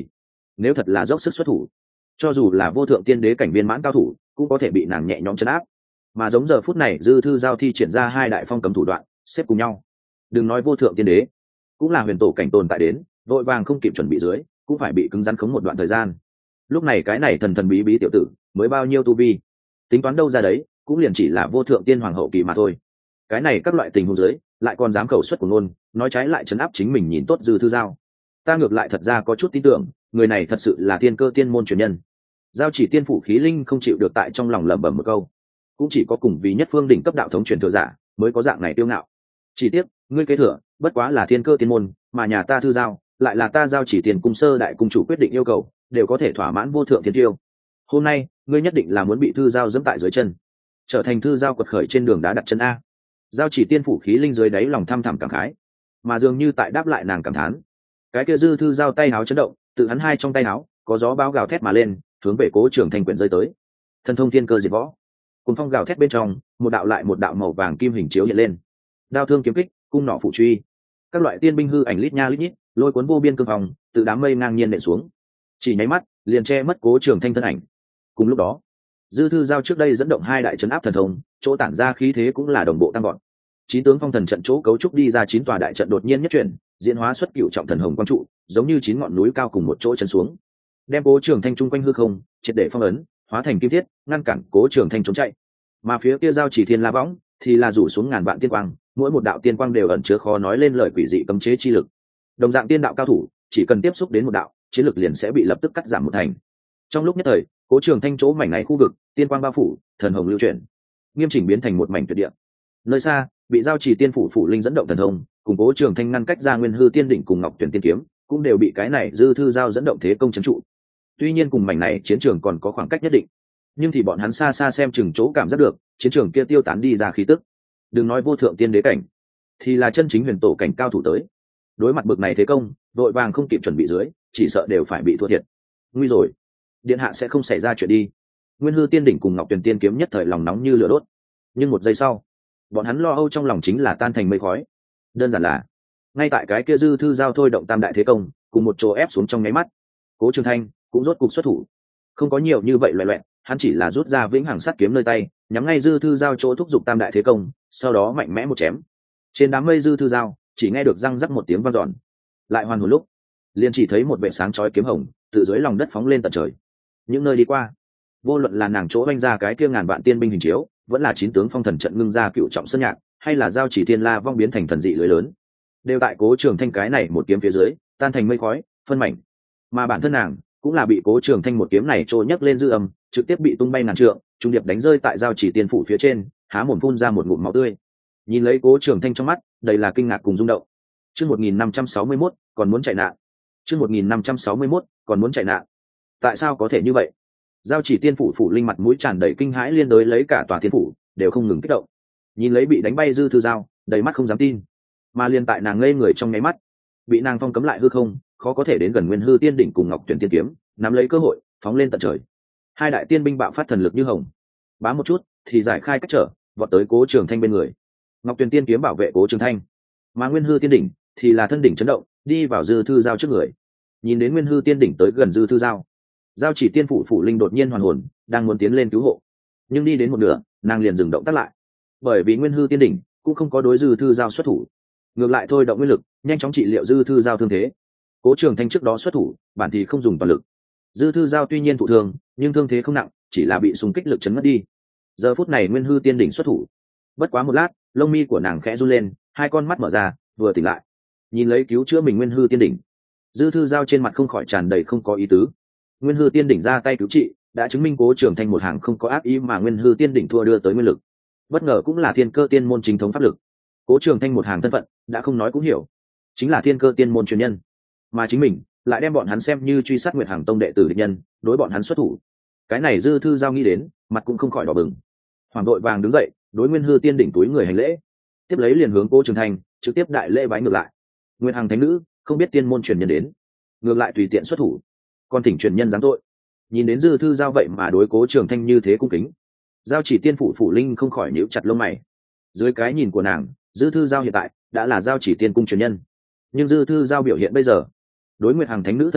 Speaker 1: nếu thật là dốc sức xuất thủ, cho dù là vô thượng tiên đế cảnh viên mãn cao thủ cũng có thể bị nàng nhẹ nhõm chấn áp. Mà giống giờ phút này dư thư giao thi triển ra hai đại phong cấm thủ đoạn xếp cùng nhau, đừng nói vô thượng tiên đế, cũng là huyền tổ cảnh tồn tại đến vội vàng không kịp chuẩn bị dưới cũng phải bị cứng rắn khống một đoạn thời gian. Lúc này cái này thần thần bí bí tiểu tử mới bao nhiêu tu vi, tính toán đâu ra đấy cũng liền chỉ là vô thượng tiên hoàng hậu kỳ mà thôi. Cái này các loại tình huống dưới lại còn dám khẩu xuất của ngôn, nói trái lại chấn áp chính mình, nhìn tốt dư thư giao. Ta ngược lại thật ra có chút tin tưởng người này thật sự là thiên cơ tiên môn truyền nhân. Giao Chỉ tiên phủ khí linh không chịu được tại trong lòng lẩm bẩm một câu, cũng chỉ có cùng vì nhất phương đỉnh cấp đạo thống truyền thừa giả mới có dạng này tiêu ngạo. Chỉ tiếc ngươi kế thừa bất quá là thiên cơ tiên môn, mà nhà ta thư giao lại là ta Giao Chỉ tiền cung sơ đại cung chủ quyết định yêu cầu, đều có thể thỏa mãn vô thượng thiên tiêu. Hôm nay ngươi nhất định là muốn bị thư giao dẫm tại dưới chân, trở thành thư giao quật khởi trên đường đá đặt chân a. Giao Chỉ tiên phủ khí linh dưới đáy lòng thăm thẳm cảm khái, mà dường như tại đáp lại nàng cảm thán. Cái kia dư thư giao tay áo chấn động, tự hắn hai trong tay áo có gió bao gào thét mà lên, hướng về Cố Trường Thanh quyển rơi tới. Thần thông thiên cơ diệt võ, cùng phong gào thét bên trong, một đạo lại một đạo màu vàng kim hình chiếu hiện lên. Đao thương kiếm kích, cung nỏ phụ truy, các loại tiên binh hư ảnh lít nha lít nhít, lôi cuốn vô biên cương phong, từ đám mây ngang nhiên nện xuống. Chỉ nháy mắt, liền che mất Cố Trường Thanh thân ảnh. Cùng lúc đó, dư thư giao trước đây dẫn động hai đại trấn áp thần thông, chỗ tản ra khí thế cũng là đồng bộ tăng gọn. Chín tướng phong thần trận chỗ cấu trúc đi ra chín tòa đại trận đột nhiên nhất chuyển, diễn hóa xuất cựu trọng thần hồng quang trụ, giống như chín ngọn núi cao cùng một chỗ chấn xuống, đem Cố Trường Thanh trung quanh hư không triệt để phong ấn, hóa thành kim thiết, ngăn cản Cố Trường Thanh trốn chạy. Mà phía kia Giao Chỉ thiên la võng thì là rủ xuống ngàn vạn tiên quang, mỗi một đạo tiên quang đều ẩn chứa khó nói lên lời quỷ dị cấm chế chi lực. Đồng dạng tiên đạo cao thủ chỉ cần tiếp xúc đến một đạo, chiến lực liền sẽ bị lập tức cắt giảm một thành. Trong lúc nhất thời, Cố Trường Thanh chỗ mảnh này khu vực tiên quang bao phủ, thần hồng lưu chuyển, nghiêm chỉnh biến thành một mảnh tuyệt địa. Nơi xa, bị Giao Chỉ tiên phủ phủ linh dẫn động thần thông, cùng Cố Trường Thanh ngăn cách ra Nguyên Hư tiên đỉnh cùng Ngọc Tuyển tiên kiếm, cũng đều bị cái này dư thư giao dẫn động thế công trấn trụ. Tuy nhiên cùng mảnh này chiến trường còn có khoảng cách nhất định, nhưng thì bọn hắn xa xa xem chừng chỗ cảm giác được chiến trường kia tiêu tán đi ra khí tức. Đừng nói vô thượng tiên đế cảnh, thì là chân chính huyền tổ cảnh cao thủ tới, đối mặt bực này thế công, vội vàng không kịp chuẩn bị dưới, chỉ sợ đều phải bị thua thiệt. Nguy rồi, điện hạ sẽ không xảy ra chuyện đi. Nguyên Hư tiên đỉnh cùng Ngọc Tuyển tiên kiếm nhất thời lòng nóng như lửa đốt, nhưng một giây sau, bọn hắn lo âu trong lòng chính là tan thành mây khói. Đơn giản là ngay tại cái kia dư thư giao thôi động tam đại thế công cùng một chỗ ép xuống trong nháy mắt, Cố Trường Thanh cũng rốt cục xuất thủ. Không có nhiều như vậy loẹ loẹt, hắn chỉ là rút ra vĩnh hằng sắt kiếm nơi tay, nhắm ngay dư thư giao chỗ thúc giục tam đại thế công, sau đó mạnh mẽ một chém. Trên đám mây dư thư giao chỉ nghe được răng rắc một tiếng vang dọn, lại hoàn hồn lúc, liền chỉ thấy một vệ sáng chói kiếm hồng từ dưới lòng đất phóng lên tận trời. Những nơi đi qua, vô luận là nàng chỗ oanh ra cái kia ngàn vạn tiên binh hình chiếu, vẫn là chín tướng phong thần trận ngưng ra cựu trọng sơn nhạc, hay là Giao Chỉ thiên la vong biến thành thần dị lưới lớn, đều tại Cố Trường Thanh cái này một kiếm phía dưới tan thành mây khói phân mảnh. Mà bản thân nàng cũng là bị Cố Trường Thanh một kiếm này trôi nhấc lên dư âm, trực tiếp bị tung bay ngàn trượng, trung điệp đánh rơi tại Giao Chỉ tiên phủ phía trên, há mồm phun ra một ngụm máu tươi. Nhìn lấy Cố Trường Thanh trong mắt đầy là kinh ngạc cùng rung động. Chương 1561, còn muốn chạy nạn. Chương 1561, còn muốn chạy nạn. Tại sao có thể như vậy? Giao Chỉ tiên phủ phủ linh mặt mũi tràn đầy kinh hãi, liên đối lấy cả tòa tiên phủ đều không ngừng kích động. Nhìn lấy bị đánh bay dư thư giao, đầy mắt không dám tin. Mà liên tại nàng ngây người trong nháy mắt, bị nàng phong cấm lại hư không, khó có thể đến gần Nguyên Hư tiên đỉnh cùng Ngọc Tuyển tiên kiếm, nắm lấy cơ hội phóng lên tận trời. Hai đại tiên binh bạo phát thần lực như hồng, bám một chút thì giải khai cách trở, vọt tới Cố Trường Thanh bên người. Ngọc Tuyển tiên kiếm bảo vệ Cố Trường Thanh, mà Nguyên Hư tiên đỉnh thì là thân đỉnh chấn động, đi vào dư thư giao trước người. Nhìn đến Nguyên Hư tiên đỉnh tới gần dư thư giao, Giao Chỉ tiên phủ phủ linh đột nhiên hoàn hồn, đang muốn tiến lên cứu hộ, nhưng đi đến một nửa, nàng liền dừng động tác lại, bởi vì Nguyên Hư tiên đỉnh cũng không có đối dư thư giao xuất thủ, ngược lại thôi động nguyên lực nhanh chóng trị liệu dư thư giao thương thế. Cố Trường Thanh trước đó xuất thủ bản thì không dùng toàn lực, dư thư giao tuy nhiên thụ thương nhưng thương thế không nặng, chỉ là bị xung kích lực chấn mất đi. Giờ phút này Nguyên Hư tiên đỉnh xuất thủ, bất quá một lát, lông mi của nàng khẽ run lên, hai con mắt mở ra, vừa tỉnh lại, nhìn lấy cứu chữa mình Nguyên Hư tiên đỉnh, dư thư giao trên mặt không khỏi tràn đầy không có ý tứ. Nguyên Hư tiên đỉnh ra tay cứu trị, đã chứng minh Cố Trường Thanh một hàng không có ác ý, mà Nguyên Hư tiên đỉnh thua đưa tới nguyên lực, bất ngờ cũng là thiên cơ tiên môn chính thống pháp lực. Cố Trường Thanh một hàng thân phận đã không nói cũng hiểu, chính là thiên cơ tiên môn truyền nhân, mà chính mình lại đem bọn hắn xem như truy sát Nguyệt Hàng tông đệ tử địch nhân, đối bọn hắn xuất thủ. Cái này dư thư giao nghĩ đến, mặt cũng không khỏi đỏ bừng, hoàng đội vàng đứng dậy, đối Nguyên Hư tiên đỉnh túi người hành lễ, tiếp lấy liền hướng Cố Trường Thanh trực tiếp đại lễ bái ngược lại. Nguyệt Hàng thánh nữ không biết tiên môn truyền nhân đến, ngược lại tùy tiện xuất thủ, còn thỉnh truyền nhân giáng tội. Nhìn đến dư thư giao vậy mà đối Cố Trường Thanh như thế cung kính, Giao Chỉ tiên phủ phủ linh không khỏi nhíu chặt lông mày. Dưới cái nhìn của nàng, dư thư giao hiện tại đã là Giao Chỉ tiên cung truyền nhân, nhưng dư thư giao biểu hiện bây giờ, đối Nguyệt Hàng thánh nữ thân phận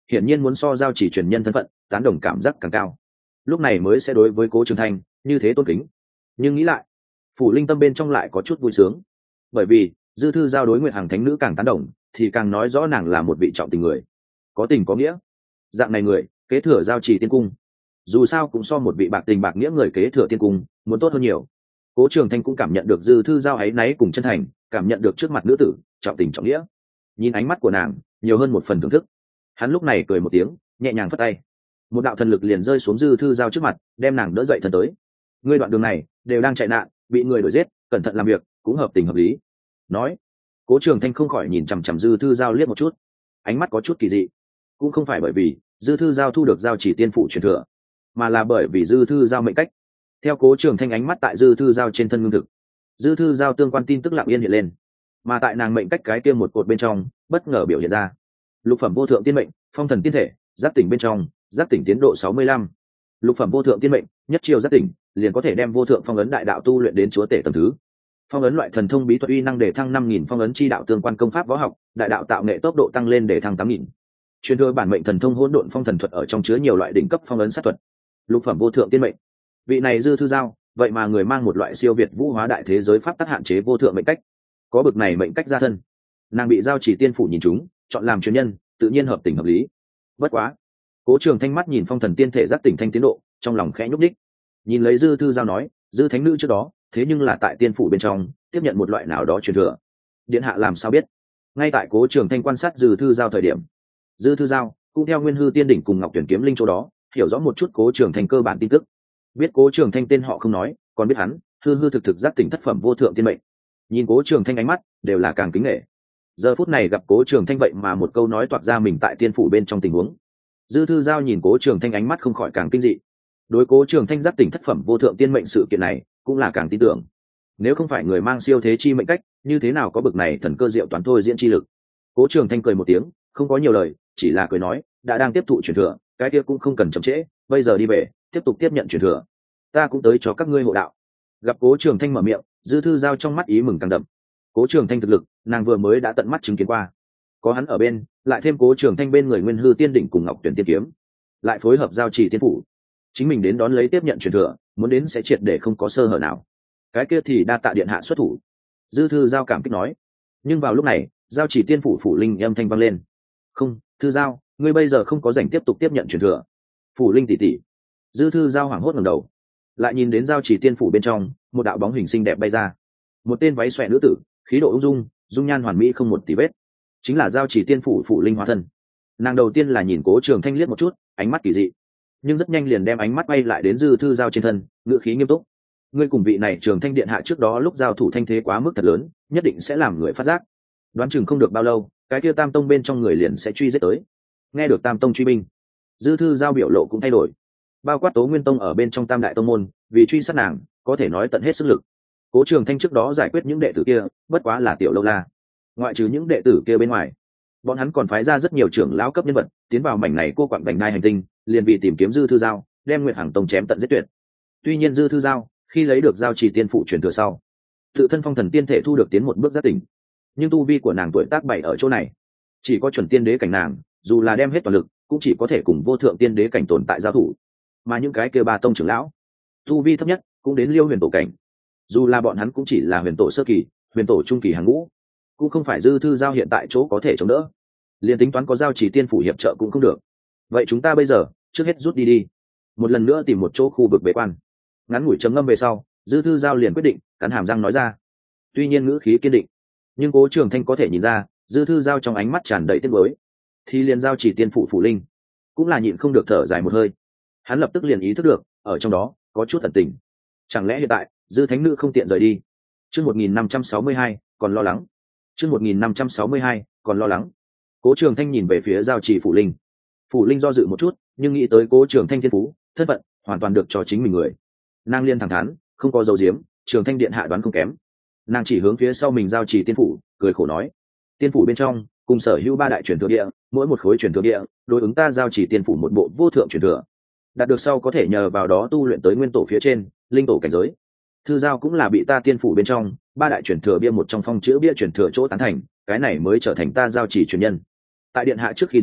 Speaker 1: hiển nhiên muốn so giao chỉ truyền nhân thân phận tán đồng cảm giác càng cao, lúc này mới sẽ đối với Cố Trường Thanh như thế tôn kính. Nhưng nghĩ lại, Phủ Linh tâm bên trong lại có chút vui sướng, bởi vì dư thư giao đối Nguyệt Hằng thánh nữ càng tán đồng thì càng nói rõ nàng là một vị trọng tình người, có tình có nghĩa. Dạng này người kế thừa giao chỉ tiên cung, dù sao cũng so một vị bạc tình bạc nghĩa người kế thừa tiên cung muốn tốt hơn nhiều. Cố Trường Thanh cũng cảm nhận được dư thư giao áy náy cùng chân thành, cảm nhận được trước mặt nữ tử trọng tình trọng nghĩa, nhìn ánh mắt của nàng nhiều hơn một phần thưởng thức. Hắn lúc này cười một tiếng, nhẹ nhàng phất tay, một đạo thần lực liền rơi xuống dư thư giao trước mặt, đem nàng đỡ dậy thân tới. Ngươi đoạn đường này đều đang chạy nạn, bị người đuổi giết, cẩn thận làm việc cũng hợp tình hợp lý. Nói, Cố Trường Thanh không khỏi nhìn chằm chằm dư thư giao liếc một chút, ánh mắt có chút kỳ dị. Cũng không phải bởi vì dư thư giao thu được giao chỉ tiên phụ truyền thừa, mà là bởi vì dư thư giao mệnh cách. Theo Cố Trường Thanh ánh mắt tại dư thư giao trên thân ngưng thực, dư thư giao tương quan tin tức lặng yên hiện lên, mà tại nàng mệnh cách cái kia một cột bên trong bất ngờ biểu hiện ra lục phẩm vô thượng tiên mệnh, phong thần tiên thể, giác tỉnh bên trong, giác tỉnh tiến độ 65. Lục phẩm vô thượng tiên mệnh, nhất chiêu giác tỉnh liền có thể đem vô thượng phong ấn đại đạo tu luyện đến chúa tể tầng thứ. Phong ấn loại thần thông bí thuật uy năng để thăng 5.000, phong ấn chi đạo tương quan công pháp võ học đại đạo tạo nghệ tốc độ tăng lên để thăng 8.000. Truyền thừa bản mệnh thần thông hỗn độn phong thần thuật ở trong chứa nhiều loại đỉnh cấp phong ấn sát thuật. Lục phẩm vô thượng tiên mệnh, vị này dư thư giao vậy mà người mang một loại siêu việt vũ hóa đại thế giới pháp tắc hạn chế vô thượng mệnh cách. Có bực này mệnh cách gia thân, nàng bị giao chỉ tiên phủ nhìn chúng, chọn làm truyền nhân tự nhiên hợp tình hợp lý. Bất quá, Cố Trường Thanh mắt nhìn phong thần tiên thể giác tỉnh thanh tiến độ, trong lòng khẽ nhúc đích. Nhìn lấy dư thư giao nói, dư thánh nữ trước đó thế nhưng là tại tiên phủ bên trong tiếp nhận một loại nào đó truyền thừa, điện hạ làm sao biết? Ngay tại Cố Trường Thanh quan sát dư thư giao thời điểm, dư thư giao cũng theo Nguyên Hư Tiên đỉnh cùng Ngọc Tuyển kiếm linh chỗ đó hiểu rõ một chút Cố Trường Thanh cơ bản tin tức, biết Cố Trường Thanh tên họ không nói, còn biết hắn hư hư thực thực giác tỉnh thất phẩm vô thượng tiên mệnh. Nhìn Cố Trường Thanh ánh mắt đều là càng kính nể. Giờ phút này gặp Cố Trường Thanh vậy mà một câu nói toạc ra mình tại tiên phủ bên trong tình huống, dư thư giao nhìn Cố Trường Thanh ánh mắt không khỏi càng kinh dị. Đối Cố Trường Thanh giác tỉnh thất phẩm vô thượng tiên mệnh sự kiện này cũng là càng tin tưởng. Nếu không phải người mang siêu thế chi mệnh cách, như thế nào có bực này thần cơ diệu toán thôi diễn chi lực. Cố Trường Thanh cười một tiếng, không có nhiều lời, chỉ là cười nói, đã đang tiếp thụ truyền thừa, cái kia cũng không cần chậm trễ, bây giờ đi về, tiếp tục tiếp nhận truyền thừa. Ta cũng tới cho các ngươi hộ đạo. Gặp Cố Trường Thanh mở miệng, dư thư giao trong mắt ý mừng càng đậm. Cố Trường Thanh thực lực, nàng vừa mới đã tận mắt chứng kiến qua. Có hắn ở bên, lại thêm Cố Trường Thanh bên người Nguyên Hư Tiên đỉnh cùng Ngọc Tuyển tiên kiếm, lại phối hợp giao chỉ tiên phủ, chính mình đến đón lấy tiếp nhận truyền thừa, muốn đến sẽ triệt để không có sơ hở nào. Cái kia thì đa tạ điện hạ xuất thủ. Dư thư giao cảm kích nói. Nhưng vào lúc này, giao chỉ tiên phủ phủ linh âm thanh vang lên. Không, thư giao, ngươi bây giờ không có rảnh tiếp tục tiếp nhận truyền thừa. Phủ linh tỷ tỷ. Dư thư giao hoảng hốt ngẩng đầu, lại nhìn đến giao chỉ tiên phủ bên trong một đạo bóng hình xinh đẹp bay ra, một tên váy xòe nữ tử, khí độ ung dung, dung nhan hoàn mỹ không một tì vết, chính là giao chỉ tiên phủ phủ linh hóa thân. Nàng đầu tiên là nhìn Cố Trường Thanh liếc một chút, ánh mắt kỳ dị, nhưng rất nhanh liền đem ánh mắt bay lại đến dư thư giao trên thân, ngữ khí nghiêm túc. Ngươi cùng vị này Trường Thanh điện hạ trước đó lúc giao thủ thanh thế quá mức thật lớn, nhất định sẽ làm người phát giác. Đoán chừng không được bao lâu, cái kia Tam Tông bên trong người liền sẽ truy giết tới. Nghe được Tam Tông truy binh, dư thư giao biểu lộ cũng thay đổi. Bao quát Tố Nguyên Tông ở bên trong Tam đại tông môn, vì truy sát nàng, có thể nói tận hết sức lực. Cố Trường Thanh trước đó giải quyết những đệ tử kia, bất quá là tiểu lâu la. Ngoại trừ những đệ tử kia bên ngoài, bọn hắn còn phái ra rất nhiều trưởng lão cấp nhân vật tiến vào mảnh này cô quạng vành đai hành tinh, liền vì tìm kiếm dư thư giao, đem Nguyệt Hằng Tông chém tận giết tuyệt. Tuy nhiên dư thư giao khi lấy được giao trì tiên phụ truyền thừa sau, tự thân phong thần tiên thể thu được tiến một bước giác tỉnh, nhưng tu vi của nàng tuổi tác bảy ở chỗ này, chỉ có chuẩn tiên đế cảnh nàng, dù là đem hết toàn lực, cũng chỉ có thể cùng vô thượng tiên đế cảnh tồn tại giao thủ. Mà những cái kia ba tông trưởng lão, tu vi thấp nhất cũng đến Liêu Huyền Tổ cảnh, dù là bọn hắn cũng chỉ là huyền tổ sơ kỳ, huyền tổ trung kỳ hàng ngũ, cũng không phải dư thư giao hiện tại chỗ có thể chống đỡ. Liền tính toán có giao chỉ tiên phủ hiệp trợ cũng không được. Vậy chúng ta bây giờ trước hết rút đi, một lần nữa tìm một chỗ khu vực bế quan. Ngắn ngủi trầm ngâm về sau, dư thư giao liền quyết định, cắn hàm răng nói ra. Tuy nhiên ngữ khí kiên định, nhưng Cố Trường Thanh có thể nhìn ra dư thư giao trong ánh mắt tràn đầy tiếc nuối. Thì liền giao chỉ tiên phủ phủ linh cũng là nhịn không được thở dài một hơi. Hắn lập tức liền ý thức được ở trong đó có chút ẩn tình. Chẳng lẽ hiện tại dư thánh nữ không tiện rời đi? Chương 1562 còn lo lắng. Chương 1562 còn lo lắng. Cố Trường Thanh nhìn về phía giao chỉ phủ linh. Phủ linh do dự một chút, nhưng nghĩ tới Cố Trường Thanh thiên phú, thân phận hoàn toàn được cho chính mình người, nàng liên thẳng thắn, không có dấu diếm. Trường Thanh điện hạ đoán không kém. Nàng chỉ hướng phía sau mình giao chỉ tiên phủ, cười khổ nói: tiên phủ bên trong cùng sở hữu ba đại truyền thừa địa, mỗi một khối truyền thừa địa đối ứng ta giao chỉ tiên phủ một bộ vô thượng truyền thừa, đạt được sau có thể nhờ vào đó tu luyện tới nguyên tổ phía trên linh tổ cảnh giới. Thư giao cũng là bị ta tiên phủ bên trong ba đại truyền thừa bia một trong phong chữ bia truyền thừa chỗ tán thành, cái này mới trở thành ta giao chỉ truyền nhân. Tại điện hạ trước khi đến,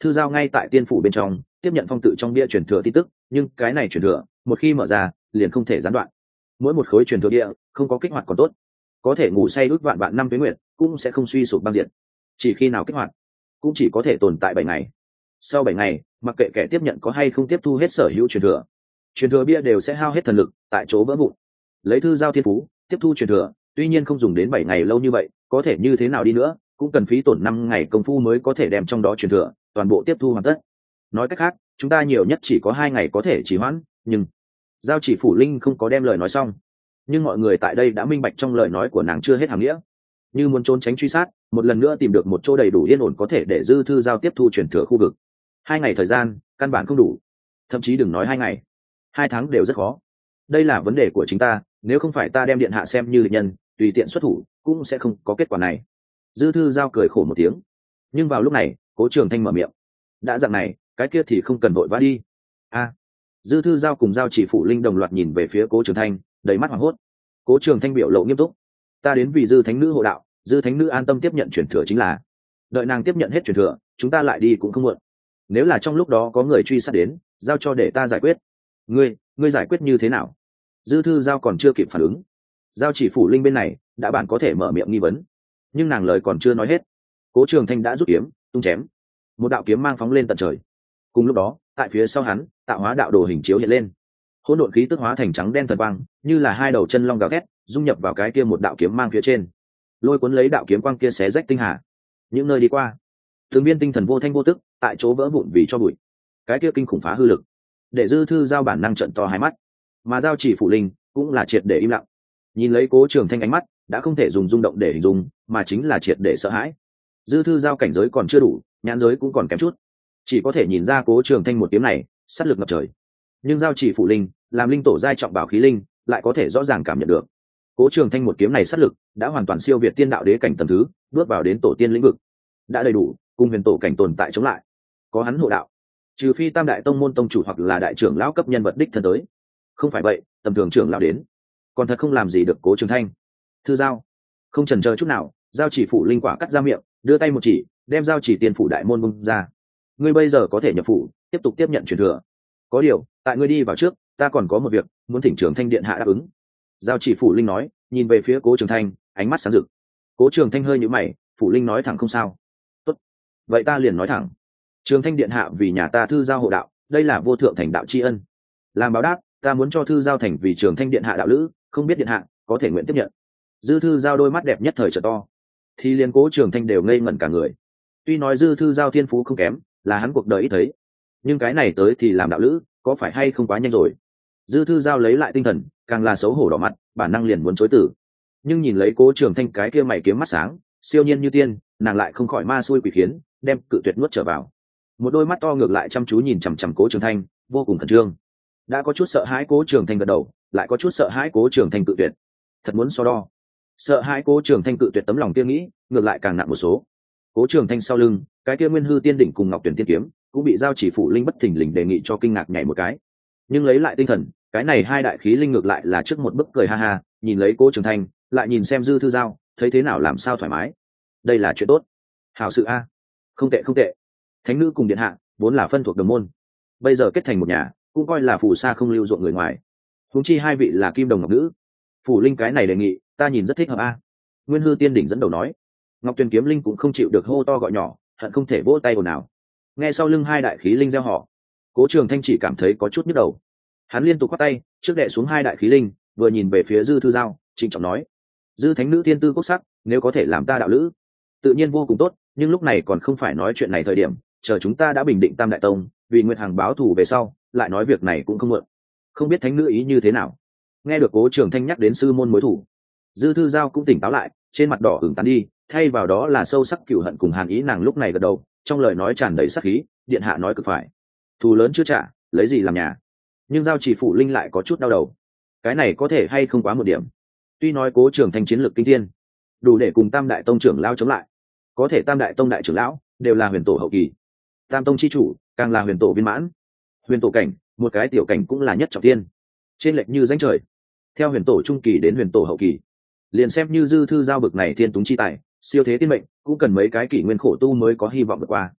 Speaker 1: Thư giao ngay tại tiên phủ bên trong tiếp nhận phong tự trong bia truyền thừa tin tức, nhưng cái này truyền thừa một khi mở ra liền không thể gián đoạn. Mỗi một khối truyền thừa địa không có kích hoạt còn tốt, có thể ngủ say đút vạn vạn năm tuế nguyệt cũng sẽ không suy sụp băng diện. Chỉ khi nào kích hoạt cũng chỉ có thể tồn tại 7 ngày. Sau 7 ngày, mặc kệ kẻ tiếp nhận có hay không tiếp thu hết sở hữu truyền thừa bia đều sẽ hao hết thần lực tại chỗ vỡ vụn. Lấy thư giao thiên phú tiếp thu truyền thừa tuy nhiên không dùng đến 7 ngày lâu như vậy, có thể như thế nào đi nữa cũng cần phí tổn 5 ngày công phu mới có thể đem trong đó truyền thừa toàn bộ tiếp thu hoàn tất. Nói cách khác, chúng ta nhiều nhất chỉ có 2 ngày có thể trì hoãn, nhưng giao chỉ phủ linh không có đem lời nói xong. Nhưng mọi người tại đây đã minh bạch trong lời nói của nàng chưa hết hàm nghĩa. Như muốn trốn tránh truy sát, một lần nữa tìm được một chỗ đầy đủ yên ổn có thể để dư thư giao tiếp thu truyền thừa khu vực. 2 ngày thời gian căn bản không đủ, thậm chí đừng nói 2 ngày, 2 tháng đều rất khó. Đây là vấn đề của chính ta, nếu không phải ta đem điện hạ xem như địch nhân tùy tiện xuất thủ cũng sẽ không có kết quả này. Dư thư giao cười khổ một tiếng. Nhưng vào lúc này Cố Trường Thanh mở miệng. Đã dạng này, cái kia thì không cần vội vã đi. Dư thư giao cùng giao chỉ phụ linh đồng loạt nhìn về phía Cố Trường Thanh, đầy mắt hoảng hốt. Cố Trường Thanh biểu lộ nghiêm túc. Ta đến vì dư thánh nữ hộ đạo, dư thánh nữ an tâm tiếp nhận truyền thừa chính là. Đợi nàng tiếp nhận hết truyền thừa, chúng ta lại đi cũng không muộn. Nếu là trong lúc đó có người truy sát đến, giao cho để ta giải quyết. Ngươi giải quyết như thế nào? Dư thư giao còn chưa kịp phản ứng. Giao chỉ phủ linh bên này đã bạn có thể mở miệng nghi vấn, nhưng nàng lời còn chưa nói hết, Cố Trường Thanh đã rút kiếm tung chém. Một đạo kiếm mang phóng lên tận trời. Cùng lúc đó, tại phía sau hắn, tạo hóa đạo đồ hình chiếu hiện lên. Hỗn độn khí tức hóa thành trắng đen thần quang, như là 2 đầu chân long gào thét, dung nhập vào cái kia một đạo kiếm mang phía trên, lôi cuốn lấy đạo kiếm quang kia xé rách tinh hà. Những nơi đi qua, từng viên tinh thần vô thanh vô tức tại chỗ vỡ vụn vì cho bụi. Cái kia kinh khủng phá hư lực để dư thư giao bản năng trận to hai mắt, mà giao chỉ phủ linh cũng là triệt để im lặng. Nhìn lấy Cố Trường Thanh ánh mắt đã không thể dùng rung động để hình dung, mà chính là triệt để sợ hãi. Dư thư giao cảnh giới còn chưa đủ, nhãn giới cũng còn kém chút, chỉ có thể nhìn ra Cố Trường Thanh một kiếm này sát lực ngập trời. Nhưng giao chỉ phủ linh làm linh tổ giai trọng bảo khí linh lại có thể rõ ràng cảm nhận được Cố Trường Thanh một kiếm này sát lực đã hoàn toàn siêu việt tiên đạo đế cảnh tầng thứ, bước vào đến tổ tiên lĩnh vực, đã đầy đủ cùng huyền tổ cảnh tồn tại chống lại. Có hắn hộ đạo, trừ phi tam đại tông môn tông chủ hoặc là đại trưởng lão cấp nhân vật đích thân tới, không phải vậy tầm thường trưởng lão đến còn thật không làm gì được Cố Trường Thanh. Thư giao không chần chờ chút nào, giao chỉ phủ linh quả cắt ra miệng, đưa tay một chỉ, đem giao chỉ tiền phủ đại môn bung ra. Ngươi bây giờ có thể nhập phủ tiếp tục tiếp nhận truyền thừa, có điều tại ngươi đi vào trước, ta còn có một việc muốn thỉnh Trường Thanh điện hạ đáp ứng. Giao chỉ phủ linh nói, nhìn về phía Cố Trường Thanh, ánh mắt sáng rực. Cố Trường Thanh hơi nhíu mày, phủ linh nói thẳng không sao. Tốt, vậy ta liền nói thẳng. Trường Thanh điện hạ vì nhà ta thư giao hộ đạo, đây là vô thượng thành đạo tri ân. Làm báo đáp, ta muốn cho thư giao thành vì Trường Thanh điện hạ đạo lữ, không biết điện hạ có thể nguyện tiếp nhận. Dư thư giao đôi mắt đẹp nhất thời trợ to, thì liền Cố Trường Thanh đều ngây ngẩn cả người. Tuy nói dư thư giao thiên phú không kém, là hắn cuộc đời ít thấy, nhưng cái này tới thì làm đạo lữ, có phải hay không quá nhanh rồi? Dư thư giao lấy lại tinh thần, càng là xấu hổ đỏ mặt, bản năng liền muốn chối từ. Nhưng nhìn lấy Cố Trường Thanh cái kia mày kiếm mắt sáng, siêu nhiên như tiên, nàng lại không khỏi ma xui quỷ khiến, đem cự tuyệt nuốt trở vào. Một đôi mắt to ngược lại chăm chú nhìn chằm chằm Cố Trường Thanh, vô cùng khẩn trương. Đã có chút sợ hãi Cố Trường Thanh gật đầu, lại có chút sợ hãi Cố Trường Thanh cự tuyệt. Thật muốn so đo, sợ hãi Cố Trường Thanh cự tuyệt tấm lòng kia nghĩ, ngược lại càng nặng một số. Cố Trường Thanh sau lưng, cái kia Nguyên Hư Tiên đỉnh cùng Ngọc Tuyển Tiên kiếm, cũng bị giao chỉ phủ linh bất thình lình đề nghị cho kinh ngạc nhảy một cái. Nhưng lấy lại tinh thần, cái này 2 đại khí linh ngược lại là trước một bức cười ha ha, nhìn lấy Cố Trường Thanh, lại nhìn xem dư thư giao, thấy thế nào làm sao thoải mái. Đây là chuyện tốt, hảo sự a. Không tệ không tệ. Thánh nữ cùng điện hạ vốn là phân thuộc đồng môn, bây giờ kết thành một nhà, cũng coi là phù sa không lưu ruộng người ngoài. Huống chi 2 vị là kim đồng ngọc nữ, phủ linh cái này đề nghị ta nhìn rất thích hợp a. Nguyên Hư Tiên đỉnh dẫn đầu nói. Ngọc Tuyền kiếm linh cũng không chịu được hô to gọi nhỏ, hận không thể vỗ tay ồn ào. Nghe sau lưng 2 đại khí linh reo hò, Cố Trường Thanh chỉ cảm thấy có chút nhức đầu. Hắn liên tục quát tay, trước đệ xuống 2 đại khí linh, vừa nhìn về phía dư thư giao, trịnh trọng nói: dư thánh nữ thiên tư quốc sắc, nếu có thể làm ta đạo lữ, tự nhiên vô cùng tốt, nhưng lúc này còn không phải nói chuyện này thời điểm, chờ chúng ta đã bình định Tam đại tông, vì Nguyệt Hằng báo thù về sau, lại nói việc này cũng không muộn. Không biết thánh nữ ý như thế nào. Nghe được Cố Trường Thanh nhắc đến sư môn mối thù, dư thư giao cũng tỉnh táo lại, trên mặt đỏ ửng tán đi, thay vào đó là sâu sắc cừu hận cùng hàn ý. Nàng lúc này gật đầu, trong lời nói tràn đầy sát khí, điện hạ nói cực phải, thù lớn chưa trả, lấy gì làm nhà. Nhưng giao chỉ phủ linh lại có chút đau đầu, cái này có thể hay không quá một điểm. Tuy nói Cố Trường Thanh chiến lược kinh thiên, đủ để cùng Tam đại tông trưởng lão chống lại, có thể Tam đại tông đại trưởng lão đều là huyền tổ hậu kỳ, Tam tông chi chủ càng là huyền tổ viên mãn. Huyền tổ cảnh, một cái tiểu cảnh cũng là nhất trọng thiên, trên lệch như ranh trời. Theo huyền tổ trung kỳ đến huyền tổ hậu kỳ, liền xem như dư thư giao bực này thiên túng chi tài, siêu thế tiên mệnh, cũng cần mấy cái kỷ nguyên khổ tu mới có hy vọng vượt qua.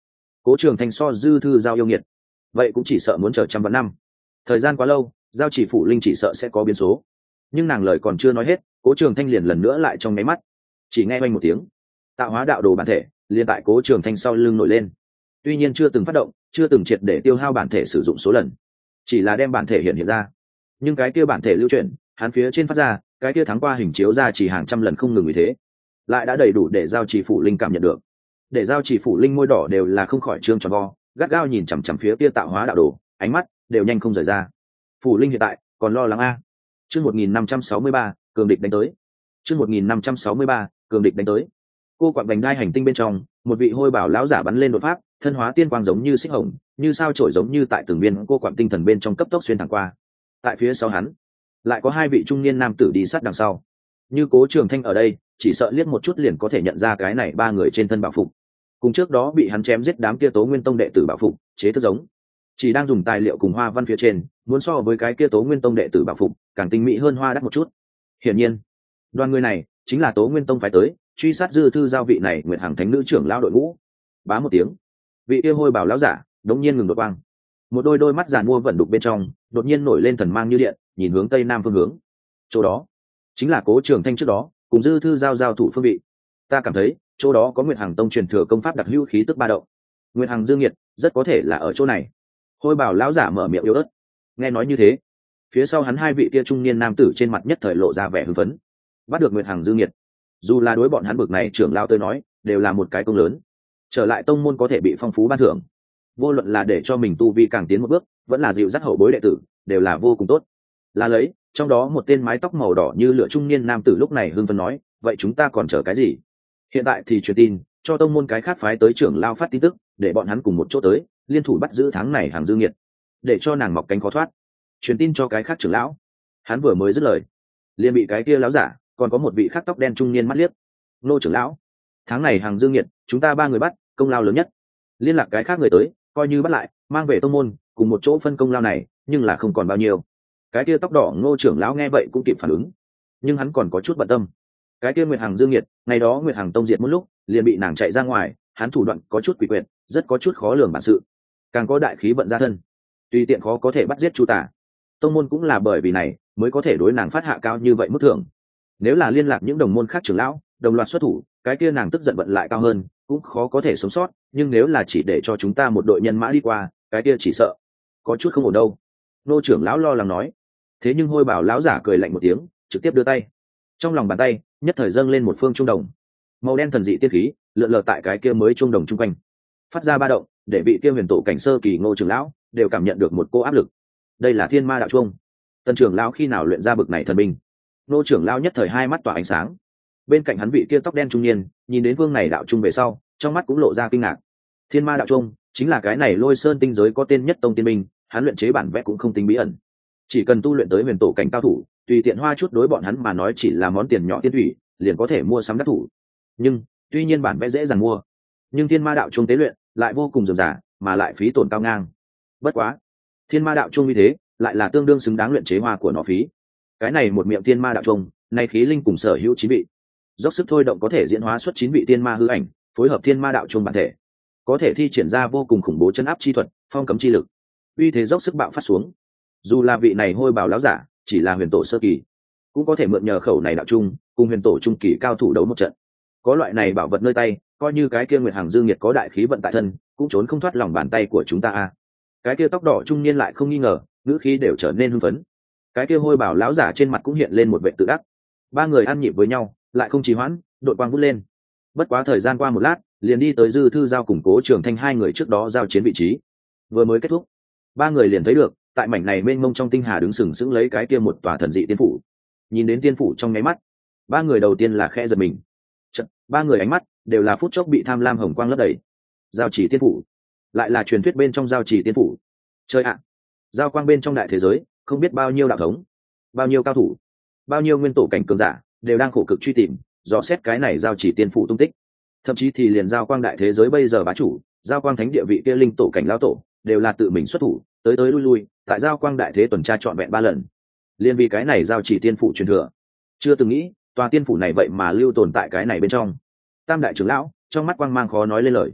Speaker 1: Cố Trường Thanh so Dư Thư Giao yêu nghiệt, vậy cũng chỉ sợ muốn chờ trăm vạn năm. Thời gian quá lâu, giao chỉ phủ linh chỉ sợ sẽ có biến số. Nhưng nàng lời còn chưa nói hết, Cố Trường Thanh liền lần nữa lại trong máy mắt, chỉ nghe oanh một tiếng, tạo hóa đạo đồ bản thể liền tại Cố Trường Thanh sau lưng nổi lên. Tuy nhiên chưa từng phát động, chưa từng triệt để tiêu hao bản thể sử dụng số lần, chỉ là đem bản thể hiện ra. Nhưng cái kia bản thể lưu chuyển, hắn phía trên phát ra, cái kia thắng qua hình chiếu ra chỉ hàng trăm lần không ngừng như thế, lại đã đầy đủ để giao chỉ phủ linh cảm nhận được. Để giao chỉ phủ linh môi đỏ đều là không khỏi trương tròn vo, gắt gao nhìn chằm chằm phía kia tạo hóa đạo đồ, ánh mắt đều nhanh không rời ra. Phủ linh hiện tại còn lo lắng a. Chương 1563, cường địch đánh tới. Chương 1563, cường địch đánh tới. Cô quặng vành đai hành tinh bên trong, một vị hôi bảo lão giả bắn lên đột pháp, thân hóa tiên quang giống như xích hồng, như sao chổi giống như tại từng viên cô quặng tinh thần bên trong cấp tốc xuyên thẳng qua. Tại phía sau hắn, lại có hai vị trung niên nam tử đi sát đằng sau. Như Cố Trường Thanh ở đây, chỉ sợ liếc một chút liền có thể nhận ra cái này ba người trên thân bảo phục. Cùng trước đó bị hắn chém giết đám kia Tố Nguyên Tông đệ tử bảo phục, chế thức giống. Chỉ đang dùng tài liệu cùng hoa văn phía trên, muốn so với cái kia Tố Nguyên Tông đệ tử bảo phục, càng tinh mỹ hơn hoa đắt một chút. Hiển nhiên, đoàn người này chính là Tố Nguyên Tông phái tới, truy sát Dư Thư Giao vị này Nguyệt Hằng Thánh nữ trưởng lão đội ngũ. Bá một tiếng, vị kia hôi bảo lão giả đột nhiên ngừng đột quang. Một đôi mắt giàn mua vẫn đục bên trong, đột nhiên nổi lên thần mang như điện, nhìn hướng tây nam phương hướng. Chỗ đó chính là Cố Trường Thanh trước đó cùng Dư Thư giao thủ phương vị. Ta cảm thấy chỗ đó có Nguyệt Hằng Tông truyền thừa công pháp đặc hữu khí tức ba động. Nguyệt Hằng Dương Nhiệt rất có thể là ở chỗ này. Hôi bảo lão giả mở miệng yếu ớt. Nghe nói như thế, phía sau hắn hai vị kia trung niên nam tử trên mặt nhất thời lộ ra vẻ hưng phấn. Bắt được Nguyệt Hằng Dương Nhiệt, dù là đối bọn hắn bực này trưởng lão tới nói, đều là một cái công lớn. Trở lại tông môn có thể bị phong phú ban thưởng, vô luận là để cho mình tu vi càng tiến một bước, vẫn là dịu dắt hậu bối đệ tử, đều là vô cùng tốt. Là lấy, trong đó một tên mái tóc màu đỏ như lửa trung niên nam tử lúc này hưng phấn nói, vậy chúng ta còn chờ cái gì? Hiện tại thì truyền tin cho tông môn cái khác phái tới trưởng lao phát tin tức, để bọn hắn cùng một chỗ tới, liên thủ bắt giữ tháng này Hàng Dương Nhiệt, để cho nàng mọc cánh khó thoát. Truyền tin cho cái khác trưởng lão. Hắn vừa mới dứt lời, liền bị cái kia lão giả, còn có một vị khác tóc đen trung niên mắt liếc. Nô trưởng lão, tháng này Hàng Dương Nhiệt, chúng ta ba người bắt, công lao lớn nhất. Liên lạc cái khác người tới, coi như bắt lại, mang về tông môn, cùng một chỗ phân công lao này, nhưng là không còn bao nhiêu. Cái kia tóc đỏ Ngô trưởng lão nghe vậy cũng kịp phản ứng, nhưng hắn còn có chút bận tâm. Cái kia Nguyệt Hằng Dương Nhiệt, ngày đó Nguyệt Hằng Tông diệt một lúc, liền bị nàng chạy ra ngoài, hắn thủ đoạn có chút quỷ quyệt, rất có chút khó lường bản sự, càng có đại khí vận ra thân, tùy tiện khó có thể bắt giết Chu Tả. Tông môn cũng là bởi vì này mới có thể đối nàng phát hạ cao như vậy mức thưởng. Nếu là liên lạc những đồng môn khác trưởng lão, đồng loạt xuất thủ, cái kia nàng tức giận vận lại cao hơn, cũng khó có thể sống sót. Nhưng nếu là chỉ để cho chúng ta một đội nhân mã đi qua, cái kia chỉ sợ có chút không ổn đâu. Nô trưởng lão lo lắng nói. Thế nhưng hôi bảo lão giả cười lạnh một tiếng, trực tiếp đưa tay. Trong lòng bàn tay nhất thời dâng lên một phương trung đồng, màu đen thần dị tiên khí lượn lờ tại cái kia mới trung đồng trung quanh, phát ra ba động, để vị kia huyền tổ cảnh sơ kỳ Ngô trưởng lão đều cảm nhận được một cô áp lực. Đây là Thiên Ma đạo chuông. Tân trưởng lão khi nào luyện ra bực này thần binh? Ngô trưởng lão nhất thời hai mắt tỏa ánh sáng. Bên cạnh hắn vị kia tóc đen trung niên nhìn đến vương này đạo trung về sau, trong mắt cũng lộ ra kinh ngạc. Thiên Ma đạo chuông chính là cái này Lôi Sơn tinh giới có tên nhất tông tiên binh, hắn luyện chế bản vẽ cũng không tính bí ẩn, chỉ cần tu luyện tới huyền tổ cảnh cao thủ, tùy tiện hoa chút đối bọn hắn mà nói chỉ là món tiền nhỏ tiên thủy, liền có thể mua sắm đắc thủ. Nhưng tuy nhiên bản vẽ dễ dàng mua, nhưng Thiên Ma đạo chuông tế luyện lại vô cùng dườm giả, mà lại phí tổn cao ngang. Bất quá Thiên Ma đạo chuông như thế lại là tương đương xứng đáng luyện chế hoa của nó phí. Cái này một miệng Thiên Ma đạo chuông, nay khí linh cùng sở hữu 9 vị, dốc sức thôi động có thể diễn hóa xuất 9 vị tiên ma hư ảnh, phối hợp Thiên Ma đạo chuông bản thể, có thể thi triển ra vô cùng khủng bố chân áp chi thuật, phong cấm chi lực, uy thế dốc sức bạo phát xuống. Dù là vị này hôi bào láo giả chỉ là huyền tổ sơ kỳ, cũng có thể mượn nhờ khẩu này đạo trung cùng huyền tổ trung kỳ cao thủ đấu một trận. Có loại này bảo vật nơi tay, coi như cái kia Nguyệt Hằng Dương Nhiệt có đại khí vận tại thân, cũng trốn không thoát lòng bàn tay của chúng ta a. Cái kia tóc đỏ trung niên lại không nghi ngờ, ngữ khí đều trở nên hưng phấn. Cái kia hôi bảo láo giả trên mặt cũng hiện lên một vẻ tự đắc. Ba người ăn nhịp với nhau, lại không trì hoãn, đội quang vút lên. Bất quá thời gian qua một lát, liền đi tới Dư Thư Giao cùng Cố Trường Thanh hai người trước đó giao chiến vị trí. Vừa mới kết thúc, ba người liền thấy được, tại mảnh này mênh mông trong tinh hà đứng sừng sững lấy cái kia một tòa thần dị tiên phủ. Nhìn đến tiên phủ trong nháy mắt, ba người đầu tiên là khẽ giật mình. Chật, ba người ánh mắt đều là phút chốc bị tham lam hồng quang lấp đầy. Giao chỉ tiên phủ, lại là truyền thuyết bên trong giao chỉ tiên phủ. Chơi ạ, giao quang bên trong đại thế giới, không biết bao nhiêu đạo thống, bao nhiêu cao thủ, bao nhiêu nguyên tổ cảnh cường giả đều đang khổ cực truy tìm, dò xét cái này giao chỉ tiên phủ tung tích. Thậm chí thì liền giao quang đại thế giới bây giờ bá chủ, giao quang thánh địa vị kia linh tổ cảnh lão tổ, đều là tự mình xuất thủ, tới lui lui, tại giao quang đại thế tuần tra trọn vẹn 3 lần. Liên vì cái này giao chỉ tiên phủ truyền thừa, chưa từng nghĩ tòa tiên phủ này vậy mà lưu tồn tại cái này bên trong. Tam đại trưởng lão trong mắt quang mang khó nói lên lời.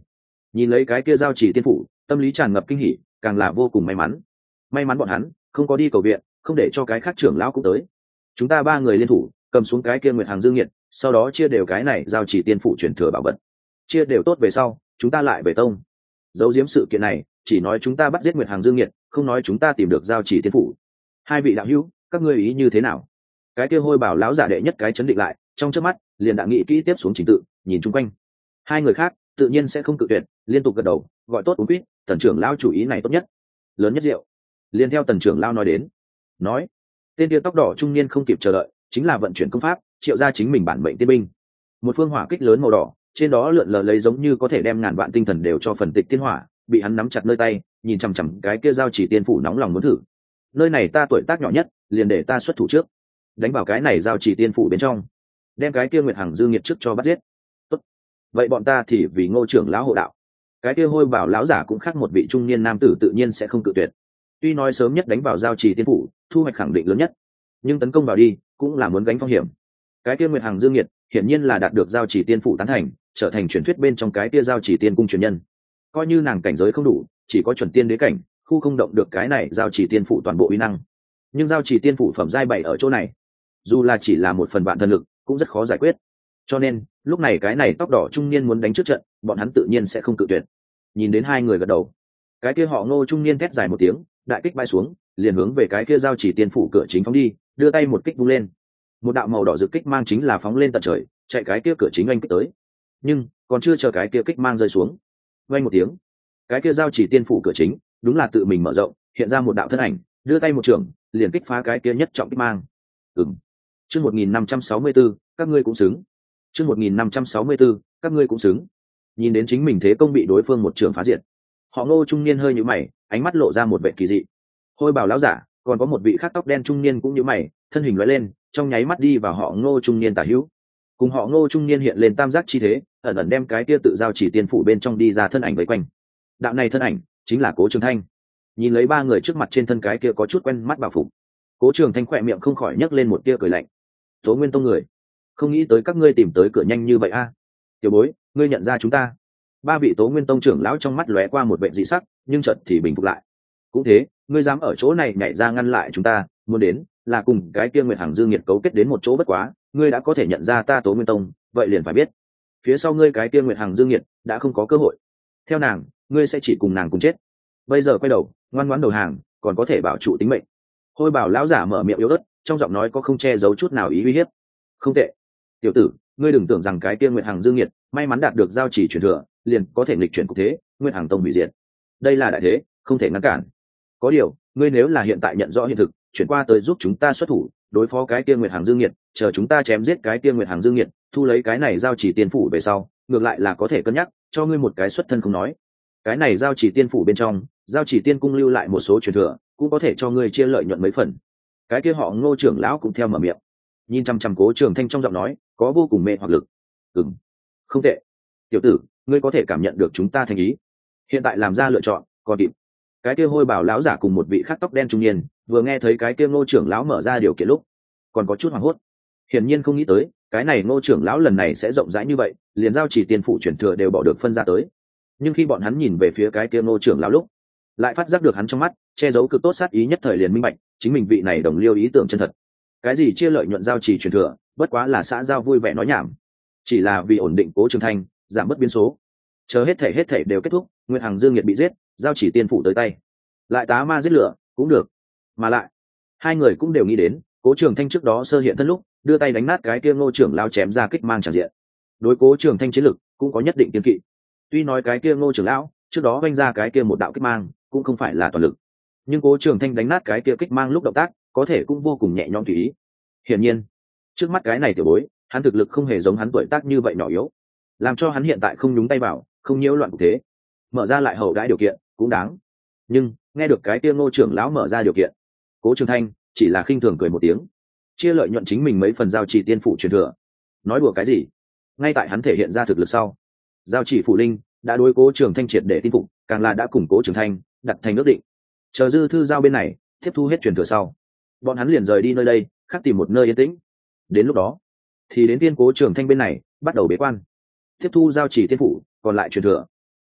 Speaker 1: nhìn lấy cái kia giao chỉ tiên phủ, tâm lý tràn ngập kinh hỉ, càng là vô cùng may mắn bọn hắn không có đi cầu viện, không để cho cái khác trưởng lão cũng tới. Chúng ta ba người liên thủ cầm xuống cái kia Nguyệt Hàng Dương Nhiệt, sau đó chia đều cái này giao chỉ tiên phủ truyền thừa bảo vật, chia đều tốt về sau chúng ta lại về tông. Giấu giếm sự kiện này chỉ nói chúng ta bắt giết Nguyệt Hàng Dương Nhiệt, không nói chúng ta tìm được giao chỉ tiên phủ. Hai vị đạo hữu, các ngươi ý như thế nào? Cái kia Hôi Bảo lão giả đệ nhất cái chấn định lại, trong chớp mắt liền đã nghĩ kỹ tiếp xuống trình tự, nhìn chung quanh. Hai người khác tự nhiên sẽ không cự tuyệt, liên tục gật đầu, gọi tốt uống quýt. Tần trưởng lão chủ ý này tốt nhất, lớn nhất rượu. Liên theo tần trưởng lão nói đến, nói tên kia tóc đỏ trung niên không kịp chờ đợi, chính là vận chuyển công pháp, triệu ra chính mình bản mệnh tiên binh. Một phương hỏa kích lớn màu đỏ, trên đó lượn lờ lấy giống như có thể đem ngàn vạn tinh thần đều cho phần tịch tiên hỏa, bị hắn nắm chặt nơi tay, nhìn chằm chằm cái kia giao chỉ tiên phủ nóng lòng muốn thử. Nơi này ta tuổi tác nhỏ nhất, liền để ta xuất thủ trước, đánh vào cái này giao chỉ tiên phủ bên trong, đem cái kia Nguyệt Hằng Dương Nhiệt trước cho bắt giết. Tốt, vậy bọn ta thì vì Ngô trưởng lão hộ đạo. Cái kia Hôi Bảo lão giả cũng khác một vị trung niên nam tử tự nhiên sẽ không cự tuyệt. Tuy nói sớm nhất đánh vào giao trì tiên phủ, thu hoạch khẳng định lớn nhất, nhưng tấn công vào đi cũng là muốn gánh phong hiểm. Cái kia Nguyệt Hằng Dương Nhiệt hiển nhiên là đạt được giao trì tiên phủ tán thành, trở thành truyền thuyết bên trong cái kia giao trì tiên cung truyền nhân. Coi như nàng cảnh giới không đủ, chỉ có chuẩn tiên đế cảnh, khu không động được cái này giao trì tiên phủ toàn bộ uy năng. Nhưng giao trì tiên phủ phẩm giai 7 ở chỗ này, dù là chỉ là một phần vạn thần lực cũng rất khó giải quyết. Cho nên lúc này cái này tóc đỏ trung niên muốn đánh trước trận, bọn hắn tự nhiên sẽ không cự tuyệt. Nhìn đến hai người gật đầu, cái kia họ Ngô trung niên thét dài một tiếng, đại kích bay xuống, liền hướng về cái kia giao chỉ tiên phủ cửa chính phóng đi, đưa tay một kích vung lên. Một đạo màu đỏ rực kích mang chính là phóng lên tận trời, chạy cái kia cửa chính anh kích tới. Nhưng còn chưa chờ cái kia kích mang rơi xuống, vang một tiếng, cái kia giao chỉ tiên phủ cửa chính đúng là tự mình mở rộng, hiện ra một đạo thân ảnh, đưa tay một trường, liền kích phá cái kia nhất trọng kích mang. Chương 1564, các ngươi cũng xứng. Chương 1564, các ngươi cũng xứng. Nhìn đến chính mình thế công bị đối phương một trường phá diệt, họ Ngô trung niên hơi nhíu mày, ánh mắt lộ ra một vẻ kỳ dị. Hôi Bảo lão giả, còn có một vị khác tóc đen trung niên cũng nhíu mày, thân hình lóe lên, trong nháy mắt đi vào họ Ngô trung niên tả hữu. Cùng họ Ngô trung niên hiện lên tam giác chi thế, ẩn ẩn đem cái kia tự giao chỉ tiên phủ bên trong đi ra thân ảnh vây quanh. Đạo này thân ảnh chính là Cố Trường Thanh. Nhìn lấy ba người trước mặt trên thân cái kia có chút quen mắt bảo phục, Cố Trường Thanh khỏe miệng không khỏi nhấc lên một tia cười lạnh. Tố Nguyên Tông người, không nghĩ tới các ngươi tìm tới cửa nhanh như vậy a. Tiểu bối, ngươi nhận ra chúng ta? Ba vị Tố Nguyên Tông trưởng lão trong mắt lóe qua một vẻ dị sắc, nhưng chợt thì bình phục lại. Cũng thế, ngươi dám ở chỗ này nhảy ra ngăn lại chúng ta, muốn đến là cùng cái kia Nguyệt Hằng Dương Nhiệt cấu kết đến một chỗ, bất quá ngươi đã có thể nhận ra ta Tố Nguyên Tông, vậy liền phải biết phía sau ngươi cái kia Nguyệt Hằng Dương Nhiệt đã không có cơ hội. Theo nàng, ngươi sẽ chỉ cùng nàng cùng chết. Bây giờ quay đầu, ngoan ngoãn đầu hàng, còn có thể bảo trụ tính mệnh. Hôi Bảo lão giả mở miệng yếu ớt, trong giọng nói có không che giấu chút nào ý uy hiếp. Không tệ, tiểu tử, ngươi đừng tưởng rằng cái kia Nguyệt Hằng Dương Nhiệt may mắn đạt được giao chỉ truyền thừa, liền có thể nghịch chuyển cục thế, Nguyệt Hằng Tông hủy diệt. Đây là đại thế, không thể ngăn cản. Có điều, ngươi nếu là hiện tại nhận rõ hiện thực, chuyển qua tới giúp chúng ta xuất thủ, đối phó cái kia Nguyệt Hằng Dương Nhiệt, chờ chúng ta chém giết cái kia Nguyệt Hằng Dương Nhiệt, thu lấy cái này giao chỉ tiên phủ về sau, ngược lại là có thể cân nhắc cho ngươi một cái xuất thân không nói. Cái này giao chỉ tiên phủ bên trong, giao chỉ tiên cung lưu lại một số truyền thừa, cũng có thể cho ngươi chia lợi nhuận mấy phần. Cái kia họ Ngô trưởng lão cũng theo mở miệng, nhìn chăm chăm Cố Trường Thanh trong giọng nói có vô cùng mê hoặc lực. Không tệ, tiểu tử, ngươi có thể cảm nhận được chúng ta thành ý, hiện tại làm ra lựa chọn còn kịp. Cái kia Hôi Bảo lão giả cùng một vị khác tóc đen trung niên vừa nghe thấy cái kia Ngô trưởng lão mở ra điều kiện lúc, còn có chút hoảng hốt. Hiển nhiên không nghĩ tới cái này Ngô trưởng lão lần này sẽ rộng rãi như vậy, liền giao chỉ tiên phủ truyền thừa đều bỏ được phân ra tới. Nhưng khi bọn hắn nhìn về phía cái kia Ngô trưởng lão lúc, lại phát giác được hắn trong mắt che giấu cực tốt sát ý, nhất thời liền minh bạch chính mình vị này đồng liêu ý tưởng chân thật. Cái gì chia lợi nhuận giao chỉ truyền thừa, bất quá là xã giao vui vẻ nói nhảm, chỉ là vì ổn định Cố Trường Thanh, giảm bớt biến số. Chờ hết thể đều kết thúc, Nguyệt Hằng Dương Nhiệt bị giết, giao chỉ tiên phủ tới tay, lại tá ma giết lửa cũng được. Mà lại hai người cũng đều nghĩ đến Cố Trường Thanh trước đó sơ hiện thân lúc đưa tay đánh nát cái kia Ngô trưởng lão chém ra kích mang tràn diện, đối Cố Trường Thanh chiến lực cũng có nhất định kiên kỵ. Tuy nói cái kia Ngô trưởng lão trước đó vanh ra cái kia một đạo kích mang cũng không phải là toàn lực, nhưng Cố Trường Thanh đánh nát cái kia kích mang lúc động tác có thể cũng vô cùng nhẹ nhõm tùy ý. Hiển nhiên trước mắt cái này tiểu bối, hắn thực lực không hề giống hắn tuổi tác như vậy nhỏ yếu, làm cho hắn hiện tại không nhúng tay vào, không nhiễu loạn cục thế, mở ra lại hậu đãi điều kiện cũng đáng. Nhưng nghe được cái kia Ngô trưởng lão mở ra điều kiện, Cố Trường Thanh chỉ là khinh thường cười một tiếng, chia lợi nhuận chính mình mấy phần giao chỉ tiên phủ truyền thừa. Nói đùa cái gì? Ngay tại hắn thể hiện ra thực lực sau, giao chỉ phủ linh đã đối Cố Trường Thanh triệt để tin phục, càng là đã cùng Cố Trường Thanh đặt thành ước định. Chờ dư thư giao bên này tiếp thu hết truyền thừa sau, bọn hắn liền rời đi nơi đây, khác tìm một nơi yên tĩnh. Đến lúc đó thì đến tiên Cố Trường Thanh bên này bắt đầu bế quan, tiếp thu giao chỉ tiên phủ còn lại truyền thừa.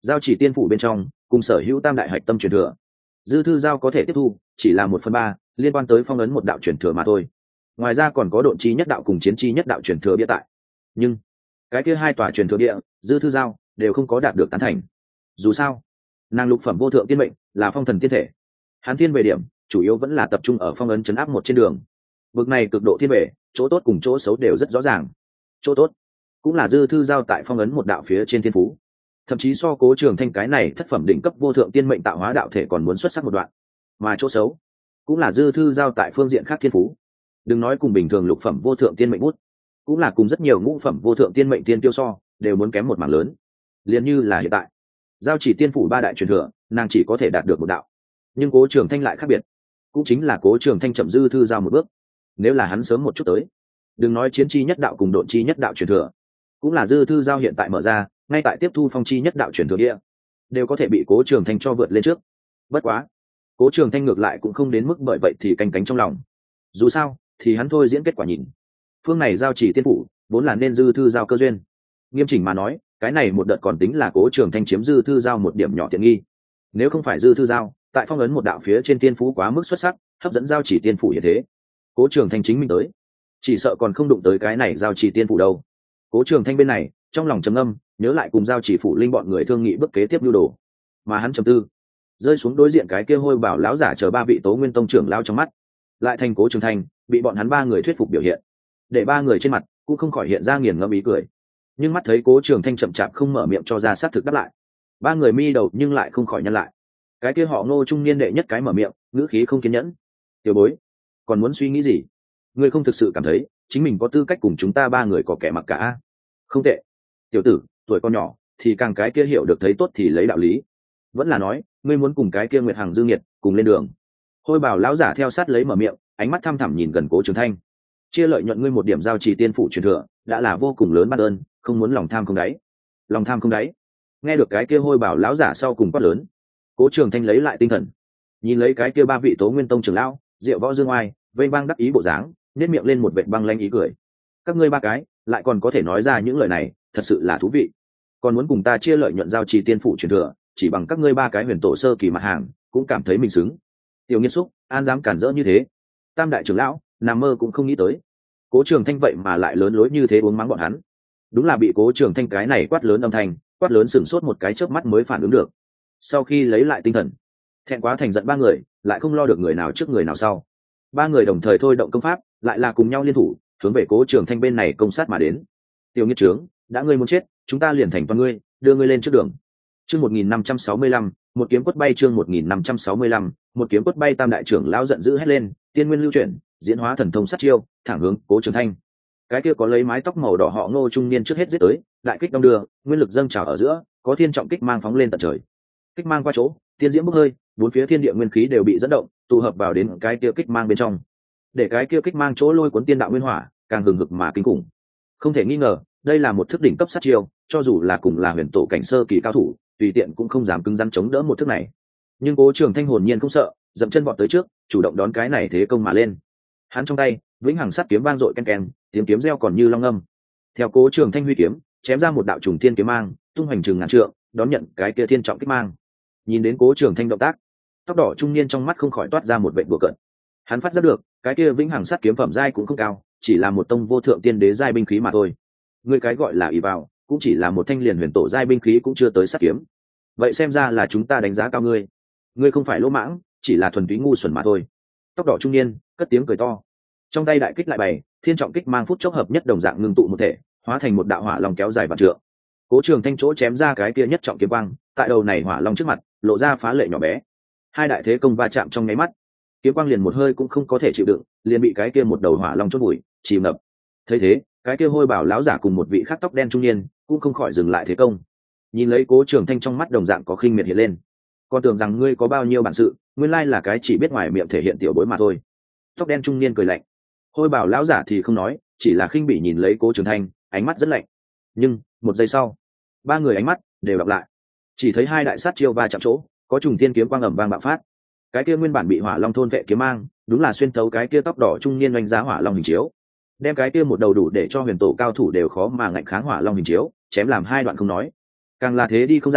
Speaker 1: giao chỉ tiên phủ bên trong cùng sở hữu tam đại hạch tâm truyền thừa, dư thư giao có thể tiếp thu chỉ là 1/3 liên quan tới phong ấn một đạo truyền thừa mà thôi. Ngoài ra còn có độn chi nhất đạo cùng chiến chi nhất đạo truyền thừa bia tại, nhưng cái kia hai tòa truyền thừa địa dư thư giao đều không có đạt được tán thành. Dù sao nàng lục phẩm vô thượng tiên mệnh là phong thần tiên thể, hắn thiên về điểm chủ yếu vẫn là tập trung ở phong ấn chấn áp một trên đường. Vực này cực độ thiên về, chỗ tốt cùng chỗ xấu đều rất rõ ràng. Chỗ tốt cũng là dư thư giao tại phong ấn một đạo phía trên thiên phú, thậm chí so Cố Trường Thanh cái này thất phẩm đỉnh cấp vô thượng tiên mệnh tạo hóa đạo thể còn muốn xuất sắc một đoạn. Mà chỗ xấu cũng là dư thư giao tại phương diện khác thiên phú, đừng nói cùng bình thường lục phẩm vô thượng tiên mệnh bút, cũng là cùng rất nhiều ngũ phẩm vô thượng tiên mệnh tiên tiêu so đều muốn kém một mảng lớn. Liền như là hiện tại giao chỉ tiên phủ ba đại truyền thừa, nàng chỉ có thể đạt được một đạo, nhưng Cố Trường Thanh lại khác biệt, cũng chính là Cố Trường Thanh chậm dư thư giao một bước. Nếu là hắn sớm một chút tới, đừng nói chiến chi nhất đạo cùng độn chi nhất đạo truyền thừa, cũng là dư thư giao hiện tại mở ra ngay tại tiếp thu phong chi nhất đạo truyền thừa địa, đều có thể bị Cố Trường Thanh cho vượt lên trước. Bất quá Cố Trường Thanh ngược lại cũng không đến mức bởi vậy thì canh cánh trong lòng. Dù sao thì hắn thôi diễn kết quả nhìn, phương này giao chỉ tiên phủ vốn là nên dư thư giao cơ duyên. Nghiêm chỉnh mà nói, cái này một đợt còn tính là Cố Trường Thanh chiếm dư thư giao một điểm nhỏ tiện nghi. Nếu không phải dư thư giao tại phong ấn một đạo phía trên tiên phú quá mức xuất sắc, hấp dẫn giao chỉ tiên phủ như thế, Cố Trường Thanh chính mình tới chỉ sợ còn không đụng tới cái này giao chỉ tiên phủ đâu. Cố Trường Thanh bên này trong lòng trầm ngâm, nhớ lại cùng giao chỉ phủ linh bọn người thương nghị bước kế tiếp nhu đồ, mà hắn trầm tư rơi xuống đối diện cái kia hôi bảo lão giả chờ ba vị Tố Nguyên Tông trưởng lao trong mắt, lại thành Cố Trường Thanh bị bọn hắn ba người thuyết phục biểu hiện, để ba người trên mặt cũng không khỏi hiện ra nghiền ngẫm ý cười. Nhưng mắt thấy Cố Trường Thanh chậm chạp không mở miệng cho ra xác thực đáp lại, ba người mi đầu nhưng lại không khỏi nhăn lại. Cái kia họ Ngô trung niên đệ nhất cái mở miệng, ngữ khí không kiên nhẫn: "Tiểu bối, còn muốn suy nghĩ gì? Ngươi không thực sự cảm thấy chính mình có tư cách cùng chúng ta ba người có kẻ mặc cả? Không tệ, tiểu tử, tuổi con nhỏ thì càng cái kia hiểu được thấy tốt thì lấy đạo lý. Vẫn là nói, ngươi muốn cùng cái kia Nguyệt Hằng Dương Nhiệt cùng lên đường?" Hôi bảo lão giả theo sát lấy mở miệng, ánh mắt thăm thẳm nhìn gần Cố Trường Thanh. "Chia lợi nhuận ngươi một điểm giao trì tiên phủ truyền thừa, đã là vô cùng lớn ban ơn, không muốn lòng tham không đáy." Lòng tham không đáy? Nghe được cái kia hôi bảo lão giả sau cùng quát lớn, Cố Trường Thanh lấy lại tinh thần, nhìn lấy cái kia ba vị Tố Nguyên Tông trưởng lão, Diệu Võ Dương Oai, vênh vang đắc ý bộ dáng, nhếch miệng lên một vệt băng lanh ý cười. Các ngươi ba cái lại còn có thể nói ra những lời này, thật sự là thú vị. Còn muốn cùng ta chia lợi nhuận giao trì tiên phủ truyền thừa, chỉ bằng các ngươi ba cái huyền tổ sơ kỳ mặt hàng, cũng cảm thấy mình xứng. Tiểu Nghiệt xúc, an dám cản rỡ như thế? Tam đại trưởng lão nằm mơ cũng không nghĩ tới, Cố Trường Thanh vậy mà lại lớn lối như thế uống mắng bọn hắn. Đúng là bị Cố Trường Thanh cái này quát lớn âm thanh, quát lớn sửng sốt một cái chớp mắt mới phản ứng được. Sau khi lấy lại tinh thần, thẹn quá thành giận ba người lại không lo được người nào trước người nào sau. Ba người đồng thời thôi động công pháp, lại là cùng nhau liên thủ hướng về Cố Trường Thanh bên này công sát mà đến. Tiểu Nghiệt trướng, đã ngươi muốn chết, chúng ta liền thành toàn ngươi, đưa ngươi lên trước đường. Chương 1565, một kiếm quất bay. Chương 1565, một kiếm quất bay. Tam đại trưởng lão giận dữ hét lên, tiên nguyên lưu chuyển, diễn hóa thần thông sát chiêu, thẳng hướng Cố Trường Thanh. Cái kia có lấy mái tóc màu đỏ họ Ngô trung niên trước hết giết tới, đại kích đông đưa, nguyên lực dâng trào ở giữa, có thiên trọng kích mang phóng lên tận trời. Kích mang qua chỗ, tiên diễm bốc hơi, bốn phía thiên địa nguyên khí đều bị dẫn động, tụ hợp vào đến cái kia kích mang bên trong, để cái kia kích mang chỗ lôi cuốn tiên đạo nguyên hỏa càng hừng hực mà kinh khủng. Không thể nghi ngờ, đây là một thức đỉnh cấp sát chiêu, cho dù là cùng là huyền tổ cảnh sơ kỳ cao thủ, tùy tiện cũng không dám cứng rắn chống đỡ một thức này. Nhưng Cố Trường Thanh hồn nhiên không sợ, dậm chân vọt tới trước, chủ động đón cái này thế công mà lên. Hắn trong tay vĩnh hằng sắt kiếm vang dội ken ken, tiếng kiếm reo còn như long âm. Theo Cố Trường Thanh huy kiếm chém ra một đạo trùng thiên kiếm mang, tung hoành chừng ngàn trượng, đón nhận cái kia thiên trọng kích mang. Nhìn đến Cố Trường Thanh động tác, tóc đỏ trung niên trong mắt không khỏi toát ra một vệt đùa cợt. Hắn phát giác được, cái kia vĩnh hằng sắt kiếm phẩm giai cũng không cao, chỉ là một tông vô thượng tiên đế giai binh khí mà thôi. Người cái gọi là ỷ vào, cũng chỉ là một thanh liền huyền tổ giai binh khí cũng chưa tới sắt kiếm. Vậy xem ra là chúng ta đánh giá cao ngươi. Ngươi không phải lỗ mãng, chỉ là thuần túy ngu xuẩn mà thôi. Tóc đỏ trung niên cất tiếng cười to. Trong tay đại kích lại bày, thiên trọng kích mang phút chốc hợp nhất đồng dạng ngưng tụ một thể, hóa thành một đạo hỏa long kéo dài vạn trượng. Cố Trường Thanh chỗ chém ra cái kia nhất trọng kiếm quang, tại đầu này hỏa long trước mặt, lộ ra phá lệ nhỏ bé. Hai đại thế công va chạm trong nháy mắt, kiếm quang liền một hơi cũng không có thể chịu đựng, liền bị cái kia một đầu hỏa long chốt bụi, chìm ngập. Thấy thế, cái kia hôi bảo lão giả cùng một vị khác tóc đen trung niên cũng không khỏi dừng lại thế công. Nhìn lấy Cố Trường Thanh trong mắt đồng dạng có khinh miệt hiện lên. Con tưởng rằng ngươi có bao nhiêu bản sự, nguyên lai là cái chỉ biết ngoài miệng thể hiện tiểu bối mà thôi. Tóc đen trung niên cười lạnh. Hôi bảo lão giả thì không nói, chỉ là khinh bỉ nhìn lấy Cố Trường Thanh, ánh mắt rất lạnh. Nhưng một giây sau, ba người ánh mắt đều đọc lại, chỉ thấy hai đại sát chiêu va chạm chỗ, có trùng thiên kiếm quang ầm vang bạo phát. Cái kia nguyên bản bị hỏa long thôn vệ kiếm mang, đúng là xuyên thấu cái kia tóc đỏ trung niên oanh giá hỏa long hình chiếu, đem cái kia một đầu đủ để cho huyền tổ cao thủ đều khó mà ngạnh kháng hỏa long hình chiếu chém làm hai đoạn không nói, càng là thế đi không giảm,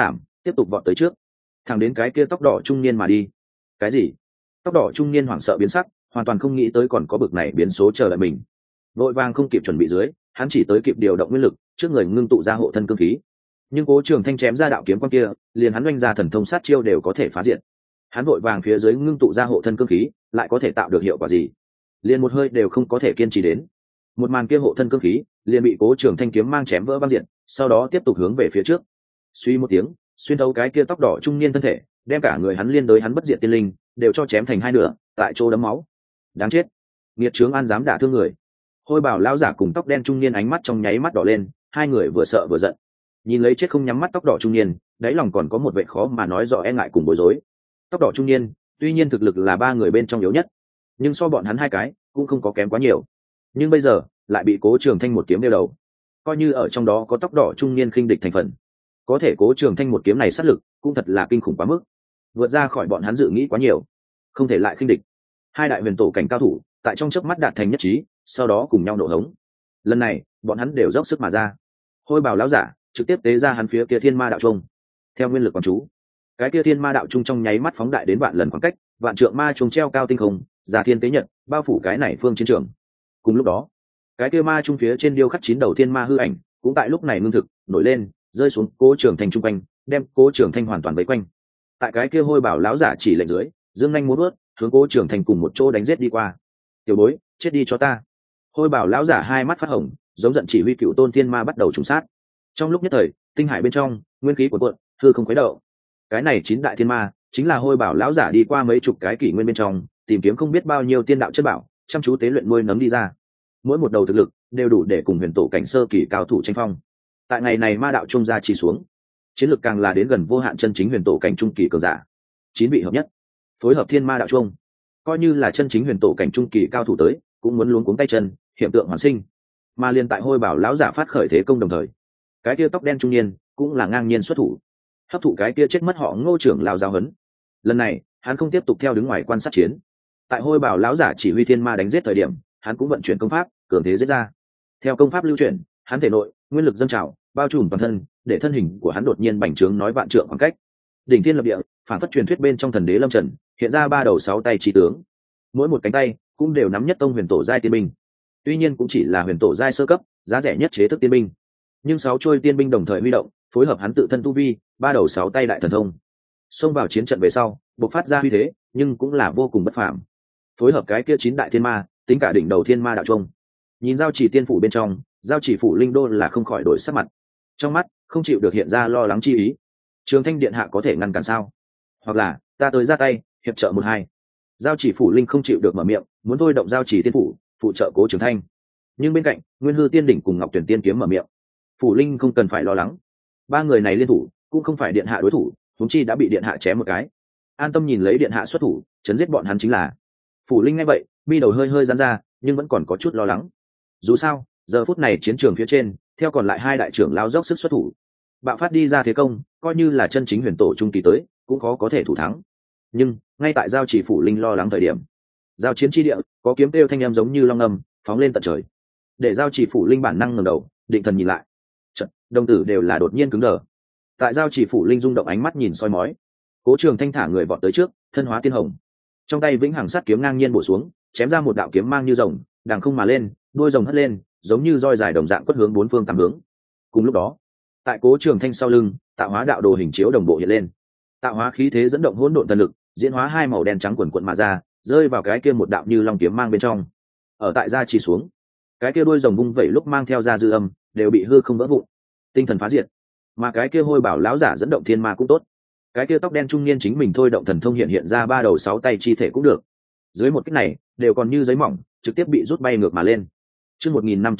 Speaker 1: tiếp tục vọt tới trước, thẳng đến cái kia tóc đỏ trung niên mà đi. Cái gì? Tóc đỏ trung niên hoảng sợ biến sắc, hoàn toàn không nghĩ tới còn có bực này biến số chờ đợi mình. Vội vàng không kịp chuẩn bị dưới, hắn chỉ tới kịp điều động nguyên lực, trước người ngưng tụ ra hộ thân cương khí. Nhưng Cố Trường Thanh chém ra đạo kiếm quang kia, liền hắn oanh ra thần thông sát chiêu đều có thể phá diệt. Hắn vội vàng phía dưới ngưng tụ ra hộ thân cương khí, lại có thể tạo được hiệu quả gì? Liền một hơi đều không có thể kiên trì đến. Một màn kia hộ thân cương khí, liền bị Cố Trường Thanh kiếm mang chém vỡ băng diện, sau đó tiếp tục hướng về phía trước. Suy một tiếng, xuyên thấu cái kia tóc đỏ trung niên thân thể, đem cả người hắn liên đối hắn bất diệt tiên linh đều cho chém thành hai nửa, tại chỗ đấm máu. Đáng chết! Nghiệt trướng an dám đả thương người. Hôi bảo lão giả cùng tóc đen trung niên ánh mắt trong nháy mắt đỏ lên, hai người vừa sợ vừa giận. Nhìn lấy chết không nhắm mắt tóc đỏ trung niên, đáy lòng còn có một vẻ khó mà nói rõ e ngại cùng bối rối. Tóc đỏ trung niên, tuy nhiên thực lực là ba người bên trong yếu nhất, nhưng so bọn hắn hai cái cũng không có kém quá nhiều. Nhưng bây giờ lại bị Cố Trường Thanh một kiếm đeo đầu, coi như ở trong đó có tóc đỏ trung niên khinh địch thành phần, có thể Cố Trường Thanh một kiếm này sát lực cũng thật là kinh khủng quá mức, vượt ra khỏi bọn hắn dự nghĩ quá nhiều, không thể lại khinh địch. Hai đại huyền tổ cảnh cao thủ tại trong chớp mắt đạt thành nhất trí, sau đó cùng nhau nổ hống. Lần này bọn hắn đều dốc sức mà ra. Hôi bào lão giả trực tiếp tế ra hắn phía kia thiên ma đạo trung, theo nguyên lực quán chú, cái kia thiên ma đạo trung trong nháy mắt phóng đại đến vạn lần khoảng cách, vạn trượng ma trung treo cao tinh không, giả thiên tế nhật, bao phủ cái này phương chiến trường. Cùng lúc đó, cái kia ma trung phía trên điêu khắc 9 đầu thiên ma hư ảnh cũng tại lúc này ngưng thực nổi lên, rơi xuống Cố Trường Thanh trung quanh, đem Cố Trường Thanh hoàn toàn vây quanh. Tại cái kia hôi bảo lão giả chỉ lệnh dưới, dương nhanh muốn vớt hướng Cố Trường Thanh cùng một chỗ đánh giết đi qua. Tiểu bối, chết đi cho ta! Hôi bảo lão giả hai mắt phát hồng, giống giận chỉ huy cựu tôn thiên ma bắt đầu trùng sát. Trong lúc nhất thời, tinh hải bên trong nguyên khí cuộn cuộn, hư không khuấy động. Cái này 9 đại thiên ma chính là hôi bảo lão giả đi qua mấy chục cái kỷ nguyên bên trong tìm kiếm không biết bao nhiêu tiên đạo chất bảo, chăm chú tế luyện nuôi nấng đi ra. Mỗi một đầu thực lực đều đủ để cùng huyền tổ cảnh sơ kỳ cao thủ tranh phong. Tại ngày này ma đạo trung gia chỉ xuống, chiến lược càng là đến gần vô hạn chân chính huyền tổ cảnh trung kỳ cường giả. 9 vị hợp nhất, phối hợp thiên ma đạo trung, coi như là chân chính huyền tổ cảnh trung kỳ cao thủ tới cũng muốn luống cuống tay chân, hiện tượng hoàn sinh. Mà liên tại hôi bảo lão giả phát khởi thế công đồng thời, cái kia tóc đen trung niên cũng là ngang nhiên xuất thủ, hấp thụ cái kia chết mất họ Ngô trưởng lão giáo huấn. Lần này hắn không tiếp tục theo đứng ngoài quan sát chiến, tại hôi bảo lão giả chỉ huy thiên ma đánh giết thời điểm, hắn cũng vận chuyển công pháp cường thế giết ra. Theo công pháp lưu chuyển, hắn thể nội nguyên lực dâng trào bao trùm toàn thân, để thân hình của hắn đột nhiên bành trướng nói vạn trượng khoảng cách, đỉnh thiên lập địa, phản phất truyền thuyết bên trong thần đế lâm trần, hiện ra 3 đầu 6 tay trí tướng, mỗi một cánh tay cũng đều nắm nhất tông huyền tổ giai tiên binh. Tuy nhiên cũng chỉ là huyền tổ giai sơ cấp, giá rẻ nhất chế thức tiên binh, nhưng 6 trôi tiên binh đồng thời huy động, phối hợp hắn tự thân tu vi, 3 đầu 6 tay đại thần thông, xông vào chiến trận về sau, bộc phát ra uy thế, nhưng cũng là vô cùng bất phàm. Phối hợp cái kia 9 đại thiên ma, tính cả đỉnh đầu thiên ma đạo trung, nhìn giao chỉ tiên phủ bên trong, giao chỉ phủ linh đô là không khỏi đổi sắc mặt, trong mắt không chịu được hiện ra lo lắng chi ý. Trường Thanh điện hạ có thể ngăn cản sao? Hoặc là ta tới ra tay hiệp trợ một hai. Giao chỉ phủ linh không chịu được mở miệng, muốn thôi động giao chỉ tiên phủ phụ trợ Cố Trường Thanh, nhưng bên cạnh Nguyên Hư tiên đỉnh cùng Ngọc Tuyển tiên kiếm mở miệng, phủ linh không cần phải lo lắng, 3 người này liên thủ cũng không phải điện hạ đối thủ, huống chi đã bị điện hạ chém một cái, an tâm nhìn lấy điện hạ xuất thủ chấn giết bọn hắn chính là. Phủ linh nghe vậy mi đầu hơi hơi giãn ra, nhưng vẫn còn có chút lo lắng. Dù sao giờ phút này chiến trường phía trên, theo còn lại 2 đại trưởng lao dốc sức xuất thủ, bạo phát đi ra thế công, coi như là chân chính huyền tổ trung kỳ tới cũng khó có thể thủ thắng. Nhưng ngay tại giao chỉ phủ linh lo lắng thời điểm, giao chiến chi địa có kiếm kêu thanh em giống như long ngâm phóng lên tận trời, để giao chỉ phủ linh bản năng ngẩng đầu định thần nhìn lại. Trận đồng tử đều là đột nhiên cứng đờ. Tại giao chỉ phủ linh rung động ánh mắt nhìn soi mói, Cố Trường Thanh thả người vọt tới trước, thân hóa tiên hồng, trong tay vĩnh hằng sắt kiếm ngang nhiên bổ xuống, chém ra một đạo kiếm mang như rồng đằng không mà lên, đuôi rồng hất lên giống như roi dài đồng dạng quất hướng 4 phương 8 hướng. Cùng lúc đó, tại Cố Trường Thanh sau lưng, tạo hóa đạo đồ hình chiếu đồng bộ hiện lên, tạo hóa khí thế dẫn động hỗn độn thần lực, diễn hóa 2 màu đen trắng quần quần mà ra, rơi vào cái kia một đạo như long kiếm mang bên trong. Ở tại gia chỉ xuống, cái kia đuôi rồng vung vẩy lúc mang theo ra dư âm đều bị hư không vỡ vụn, tinh thần phá diệt. Mà cái kia hôi bảo lão giả dẫn động thiên ma cũng tốt, cái kia tóc đen trung niên chính mình thôi động thần thông hiện ra 3 đầu 6 tay chi thể cũng được, dưới một kích này đều còn như giấy mỏng, trực tiếp bị rút bay ngược mà lên. Chương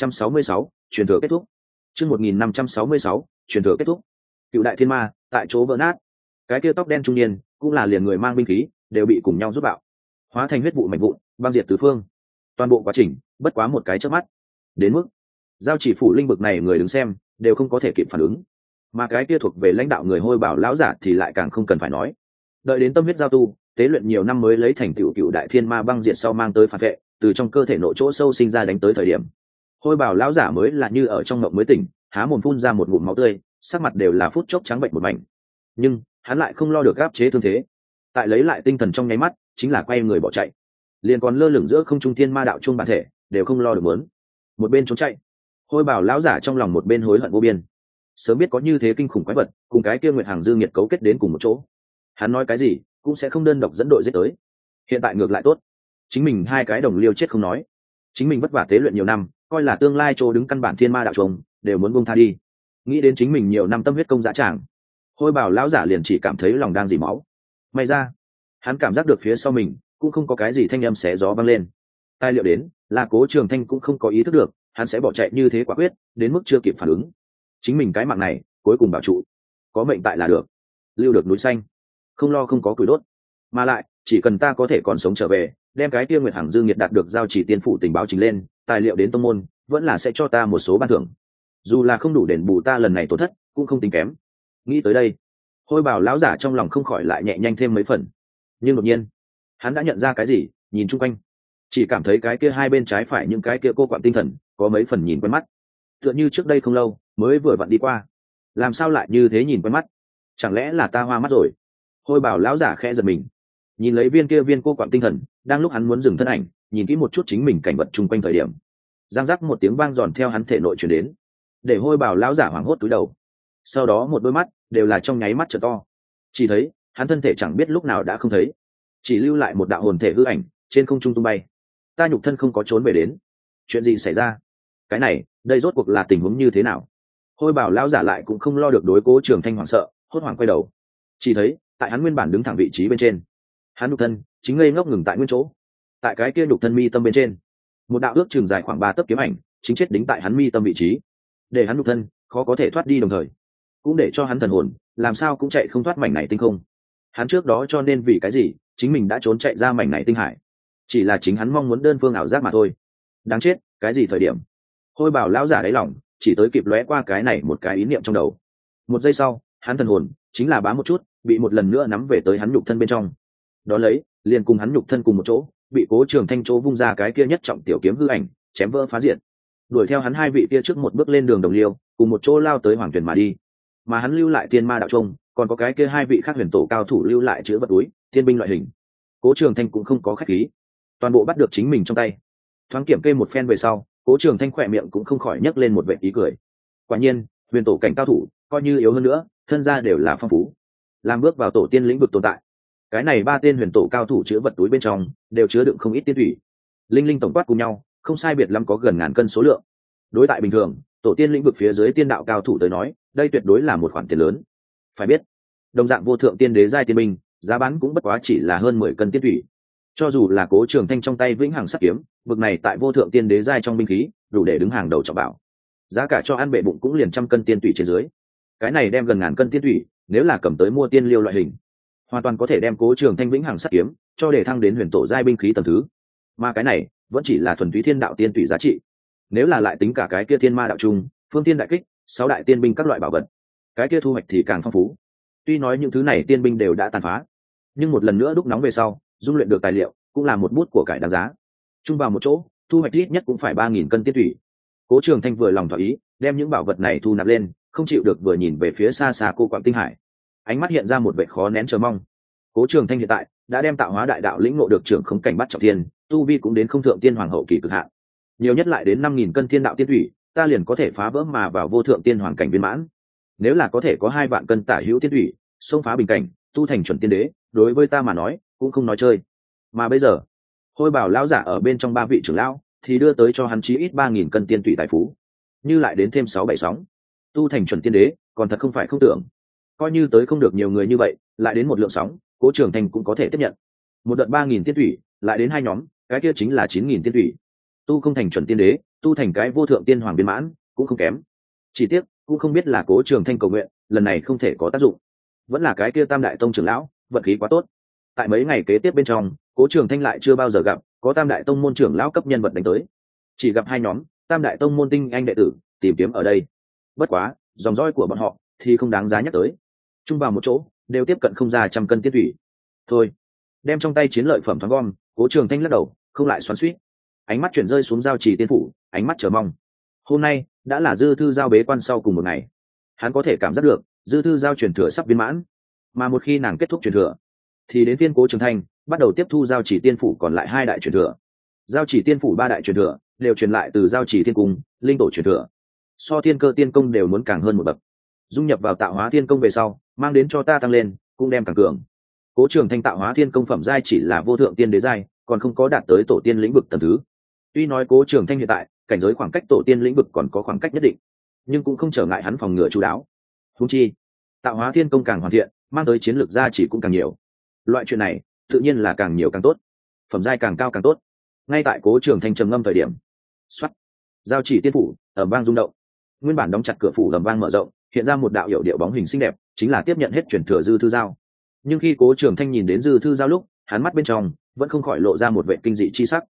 Speaker 1: 1566, truyền thừa kết thúc. Chương 1566, truyền thừa kết thúc. Cựu đại thiên ma tại chỗ vỡ nát, cái kia tóc đen trung niên cũng là liền người mang binh khí đều bị cùng nhau rút bạo, hóa thành huyết vụ mảnh vụn, băng diệt tứ phương. Toàn bộ quá trình bất quá một cái chớp mắt, đến mức giao chỉ phủ linh bực này người đứng xem đều không có thể kịp phản ứng, mà cái kia thuộc về lãnh đạo người hôi bảo lão giả thì lại càng không cần phải nói. Đợi đến tâm huyết giao tu, tế luyện nhiều năm mới lấy thành tựu cựu đại thiên ma băng diệt sau mang tới phản vệ, từ trong cơ thể nội chỗ sâu sinh ra đánh tới thời điểm, hôi bảo lão giả mới là như ở trong ngộng mới tỉnh, há mồm phun ra một ngụm máu tươi, sắc mặt đều là phút chốc trắng bệnh một mảnh. nhưng hắn lại không lo được áp chế thương thế. Tại lấy lại tinh thần trong nháy mắt chính là quay người bỏ chạy, liền còn lơ lửng giữa không trung thiên ma đạo chuông bản thể đều không lo được muốn. Một bên trốn chạy, Hôi Bảo lão giả trong lòng một bên hối hận vô biên. Sớm biết có như thế kinh khủng quái vật cùng cái kia Nguyệt Hàng Dư Nghiệt cấu kết đến cùng một chỗ, hắn nói cái gì cũng sẽ không đơn độc dẫn đội giết tới. Hiện tại ngược lại tốt, chính mình hai cái đồng liêu chết không nói, chính mình vất vả tế luyện nhiều năm, coi là tương lai chỗ đứng căn bản thiên ma đạo chuông đều muốn buông tha đi. Nghĩ đến chính mình nhiều năm tâm huyết công dã tràng, Hôi Bảo lão giả liền chỉ cảm thấy lòng đang dỉ máu. May ra hắn cảm giác được phía sau mình cũng không có cái gì thanh âm xé gió vang lên. Tài liệu đến là Cố Trường Thanh cũng không có ý thức được hắn sẽ bỏ chạy như thế quả quyết, đến mức chưa kịp phản ứng. Chính mình cái mạng này cuối cùng bảo trụ, có mệnh tại là được, lưu được núi xanh, không lo không có củi đốt. Mà lại chỉ cần ta có thể còn sống trở về, đem cái kia Nguyệt Hằng Dương Nhiệt đạt được giao chỉ tiên phủ tình báo trình lên, tài liệu đến tông môn vẫn là sẽ cho ta một số ban thưởng, dù là không đủ đền bù ta lần này tổn thất cũng không tính kém. Nghĩ tới đây, Hôi Bảo lão giả trong lòng không khỏi lại nhẹ nhanh thêm mấy phần. Nhưng đột nhiên hắn đã nhận ra cái gì, nhìn chung quanh chỉ cảm thấy cái kia hai bên trái phải những cái kia cô quặn tinh thần có mấy phần nhìn quen mắt, tựa như trước đây không lâu mới vừa vặn đi qua. Làm sao lại như thế nhìn quen mắt? Chẳng lẽ là ta hoa mắt rồi? Hôi Bảo lão giả khẽ giật mình, nhìn lấy viên kia viên cô quặn tinh thần, đang lúc hắn muốn dừng thân ảnh nhìn kỹ một chút chính mình cảnh vật chung quanh thời điểm, giang rắc một tiếng vang giòn theo hắn thể nội truyền đến, để Hôi Bảo lão giả hoảng hốt túi đầu. Sau đó một đôi mắt đều là trong nháy mắt trợ to, chỉ thấy hắn thân thể chẳng biết lúc nào đã không thấy, chỉ lưu lại một đạo hồn thể hư ảnh trên không trung tung bay. Ta nhục thân không có trốn về đến, chuyện gì xảy ra? Cái này đây rốt cuộc là tình huống như thế nào? Hôi Bảo lão giả lại cũng không lo được đối Cố Trường Thanh hoảng sợ, hốt hoảng quay đầu, chỉ thấy tại hắn nguyên bản đứng thẳng vị trí bên trên, hắn nhục thân chính ngây ngốc ngừng tại nguyên chỗ. Tại cái kia nhục thân mi tâm bên trên, một đạo ước chừng dài khoảng 3 tấc kiếm ảnh chính chết đính tại hắn mi tâm vị trí, để hắn nhục thân khó có thể thoát đi, đồng thời cũng để cho hắn thần hồn làm sao cũng chạy không thoát mảnh này tinh không. Hắn trước đó cho nên vì cái gì chính mình đã trốn chạy ra mảnh này tinh hải, chỉ là chính hắn mong muốn đơn phương ảo giác mà thôi. Đáng chết, cái gì thời điểm? Hôi Bảo lão giả đáy lòng chỉ tới kịp lóe qua cái này một cái ý niệm trong đầu. Một giây sau, hắn thần hồn chính là bám một chút bị một lần nữa nắm về tới hắn nhục thân bên trong. Đó lấy liền cùng hắn nhục thân cùng một chỗ bị Cố Trường Thanh chỗ vung ra cái kia nhất trọng tiểu kiếm hư ảnh chém vỡ phá diệt, đuổi theo hắn hai vị kia trước một bước lên đường đồng liêu cùng một chỗ lao tới Hoàng Tuyển mà đi. Mà hắn lưu lại Tiên Ma đạo trung, còn có cái kia hai vị khác huyền tổ cao thủ lưu lại chứa vật túi thiên binh loại hình. Cố Trường Thanh cũng không có khách khí, toàn bộ bắt được chính mình trong tay. Thoáng kiểm kê một phen về sau, Cố Trường Thanh khỏe miệng cũng không khỏi nhấc lên một vệt ý cười. Quả nhiên huyền tổ cảnh cao thủ coi như yếu hơn nữa, thân gia đều là phong phú, làm bước vào tổ tiên lĩnh vực tồn tại. Cái này 3 tên huyền tổ cao thủ chứa vật túi bên trong đều chứa đựng không ít tiên thủy, linh linh tổng quát cùng nhau không sai biệt lắm có gần 1000 cân số lượng. Đối tại bình thường tổ tiên lĩnh vực phía dưới tiên đạo cao thủ tới nói, đây tuyệt đối là một khoản tiền lớn. Phải biết, đồng dạng vô thượng tiên đế giai tiên binh, giá bán cũng bất quá chỉ là hơn 10 cân tiên thủy. Cho dù là Cố Trường Thanh trong tay vĩnh hằng sắt kiếm, vực này tại vô thượng tiên đế giai trong binh khí, đủ để đứng hàng đầu trọng bảo. Giá cả cho ăn bệ bụng cũng liền 100 cân tiên thủy trên dưới. Cái này đem gần 1000 cân tiên thủy, nếu là cầm tới mua tiên liêu loại hình, hoàn toàn có thể đem Cố Trường Thanh vĩnh hằng sắt kiếm cho để thăng đến huyền tổ giai binh khí tầng thứ. Mà cái này vẫn chỉ là thuần túy thiên đạo tiên thủy giá trị. Nếu là lại tính cả cái kia thiên ma đạo trung, phương tiên đại kích, 6 đại tiên binh các loại bảo vật, cái kia thu hoạch thì càng phong phú. Tuy nói những thứ này tiên binh đều đã tàn phá, nhưng một lần nữa đúc nóng về sau, dung luyện được tài liệu cũng là một bút của cải đáng giá. Chung vào một chỗ, thu hoạch ít nhất cũng phải 3000 cân tiên thủy. Cố Trường Thanh vừa lòng thỏa ý, đem những bảo vật này thu nạp lên, không chịu được vừa nhìn về phía xa xa cô quạng tinh hải, ánh mắt hiện ra một vẻ khó nén chờ mong. Cố Trường Thanh hiện tại đã đem tạo hóa đại đạo lĩnh ngộ được trưởng không cảnh bắt trọng thiên, tu vi cũng đến không thượng tiên hoàng hậu kỳ cực hạn, nhiều nhất lại đến 5000 cân thiên đạo tiên thủy, ta liền có thể phá vỡ mà vào vô thượng tiên hoàng cảnh viên mãn. Nếu là có thể có 2 vạn cân tả hữu tiên thủy, xông phá bình cảnh, tu thành chuẩn tiên đế, đối với ta mà nói cũng không nói chơi. Mà bây giờ, Hôi Bảo lão giả ở bên trong 3 vị trưởng lão thì đưa tới cho hắn chí ít 3000 cân tiên thủy tài phú, như lại đến thêm 6-7 sóng, tu thành chuẩn tiên đế, còn thật không phải không tưởng. Coi như tới không được nhiều người như vậy, lại đến một lượng sóng, Cố Trường Thanh cũng có thể tiếp nhận. Một đợt 3000 tiên thủy, lại đến 2 nhóm, cái kia chính là 9000 tiên thủy. Tu không thành chuẩn tiên đế, tu thành cái vô thượng tiên hoàng viên mãn cũng không kém. Chỉ tiếc cũng không biết là Cố Trường Thanh cầu nguyện lần này không thể có tác dụng, vẫn là cái kia Tam đại tông trưởng lão vận khí quá tốt. Tại mấy ngày kế tiếp bên trong, Cố Trường Thanh lại chưa bao giờ gặp có Tam đại tông môn trưởng lão cấp nhân vật đánh tới, chỉ gặp 2 nhóm Tam đại tông môn tinh anh đệ tử tìm kiếm ở đây. Bất quá dòng dõi của bọn họ thì không đáng giá nhắc tới, chung vào một chỗ đều tiếp cận không ra 100 cân tiên thủy. Thôi, đem trong tay chiến lợi phẩm thoáng gom, Cố Trường Thanh lắc đầu không lại xoắn xuýt, ánh mắt chuyển rơi xuống giao trì tiên phủ, ánh mắt chờ mong. Hôm nay đã là dư thư giao bế quan sau cùng một ngày, hắn có thể cảm giác được dư thư giao truyền thừa sắp viên mãn, mà một khi nàng kết thúc truyền thừa thì đến phiên Cố Trường Thanh bắt đầu tiếp thu giao chỉ tiên phủ còn lại 2 đại truyền thừa. Giao chỉ tiên phủ 3 đại truyền thừa đều truyền lại từ giao chỉ thiên cung, linh tổ truyền thừa, so thiên cơ tiên công đều muốn càng hơn một bậc. Dung nhập vào tạo hóa thiên công về sau, mang đến cho ta tăng lên, cũng đem càng cường. Cố Trường Thanh tạo hóa thiên công phẩm giai chỉ là vô thượng tiên đế giai, còn không có đạt tới tổ tiên lĩnh vực tầng thứ. Tuy nói Cố Trường Thanh hiện tại cảnh giới khoảng cách tổ tiên lĩnh vực còn có khoảng cách nhất định, nhưng cũng không trở ngại hắn phòng ngừa chú đáo. Huống chi, tạo hóa thiên công càng hoàn thiện, mang tới chiến lược gia chỉ cũng càng nhiều. Loại chuyện này, tự nhiên là càng nhiều càng tốt, phẩm giai càng cao càng tốt. Ngay tại Cố Trường Thanh trầm ngâm thời điểm, xoát, giao chỉ tiên phủ ầm vang rung động, nguyên bản đóng chặt cửa phủ ầm vang mở rộng, hiện ra một đạo hiệu điệu bóng hình xinh đẹp, chính là tiếp nhận hết truyền thừa Dư Thư Giao. Nhưng khi Cố Trường Thanh nhìn đến Dư Thư Giao lúc, hắn mắt bên trong vẫn không khỏi lộ ra một vẻ kinh dị chi sắc.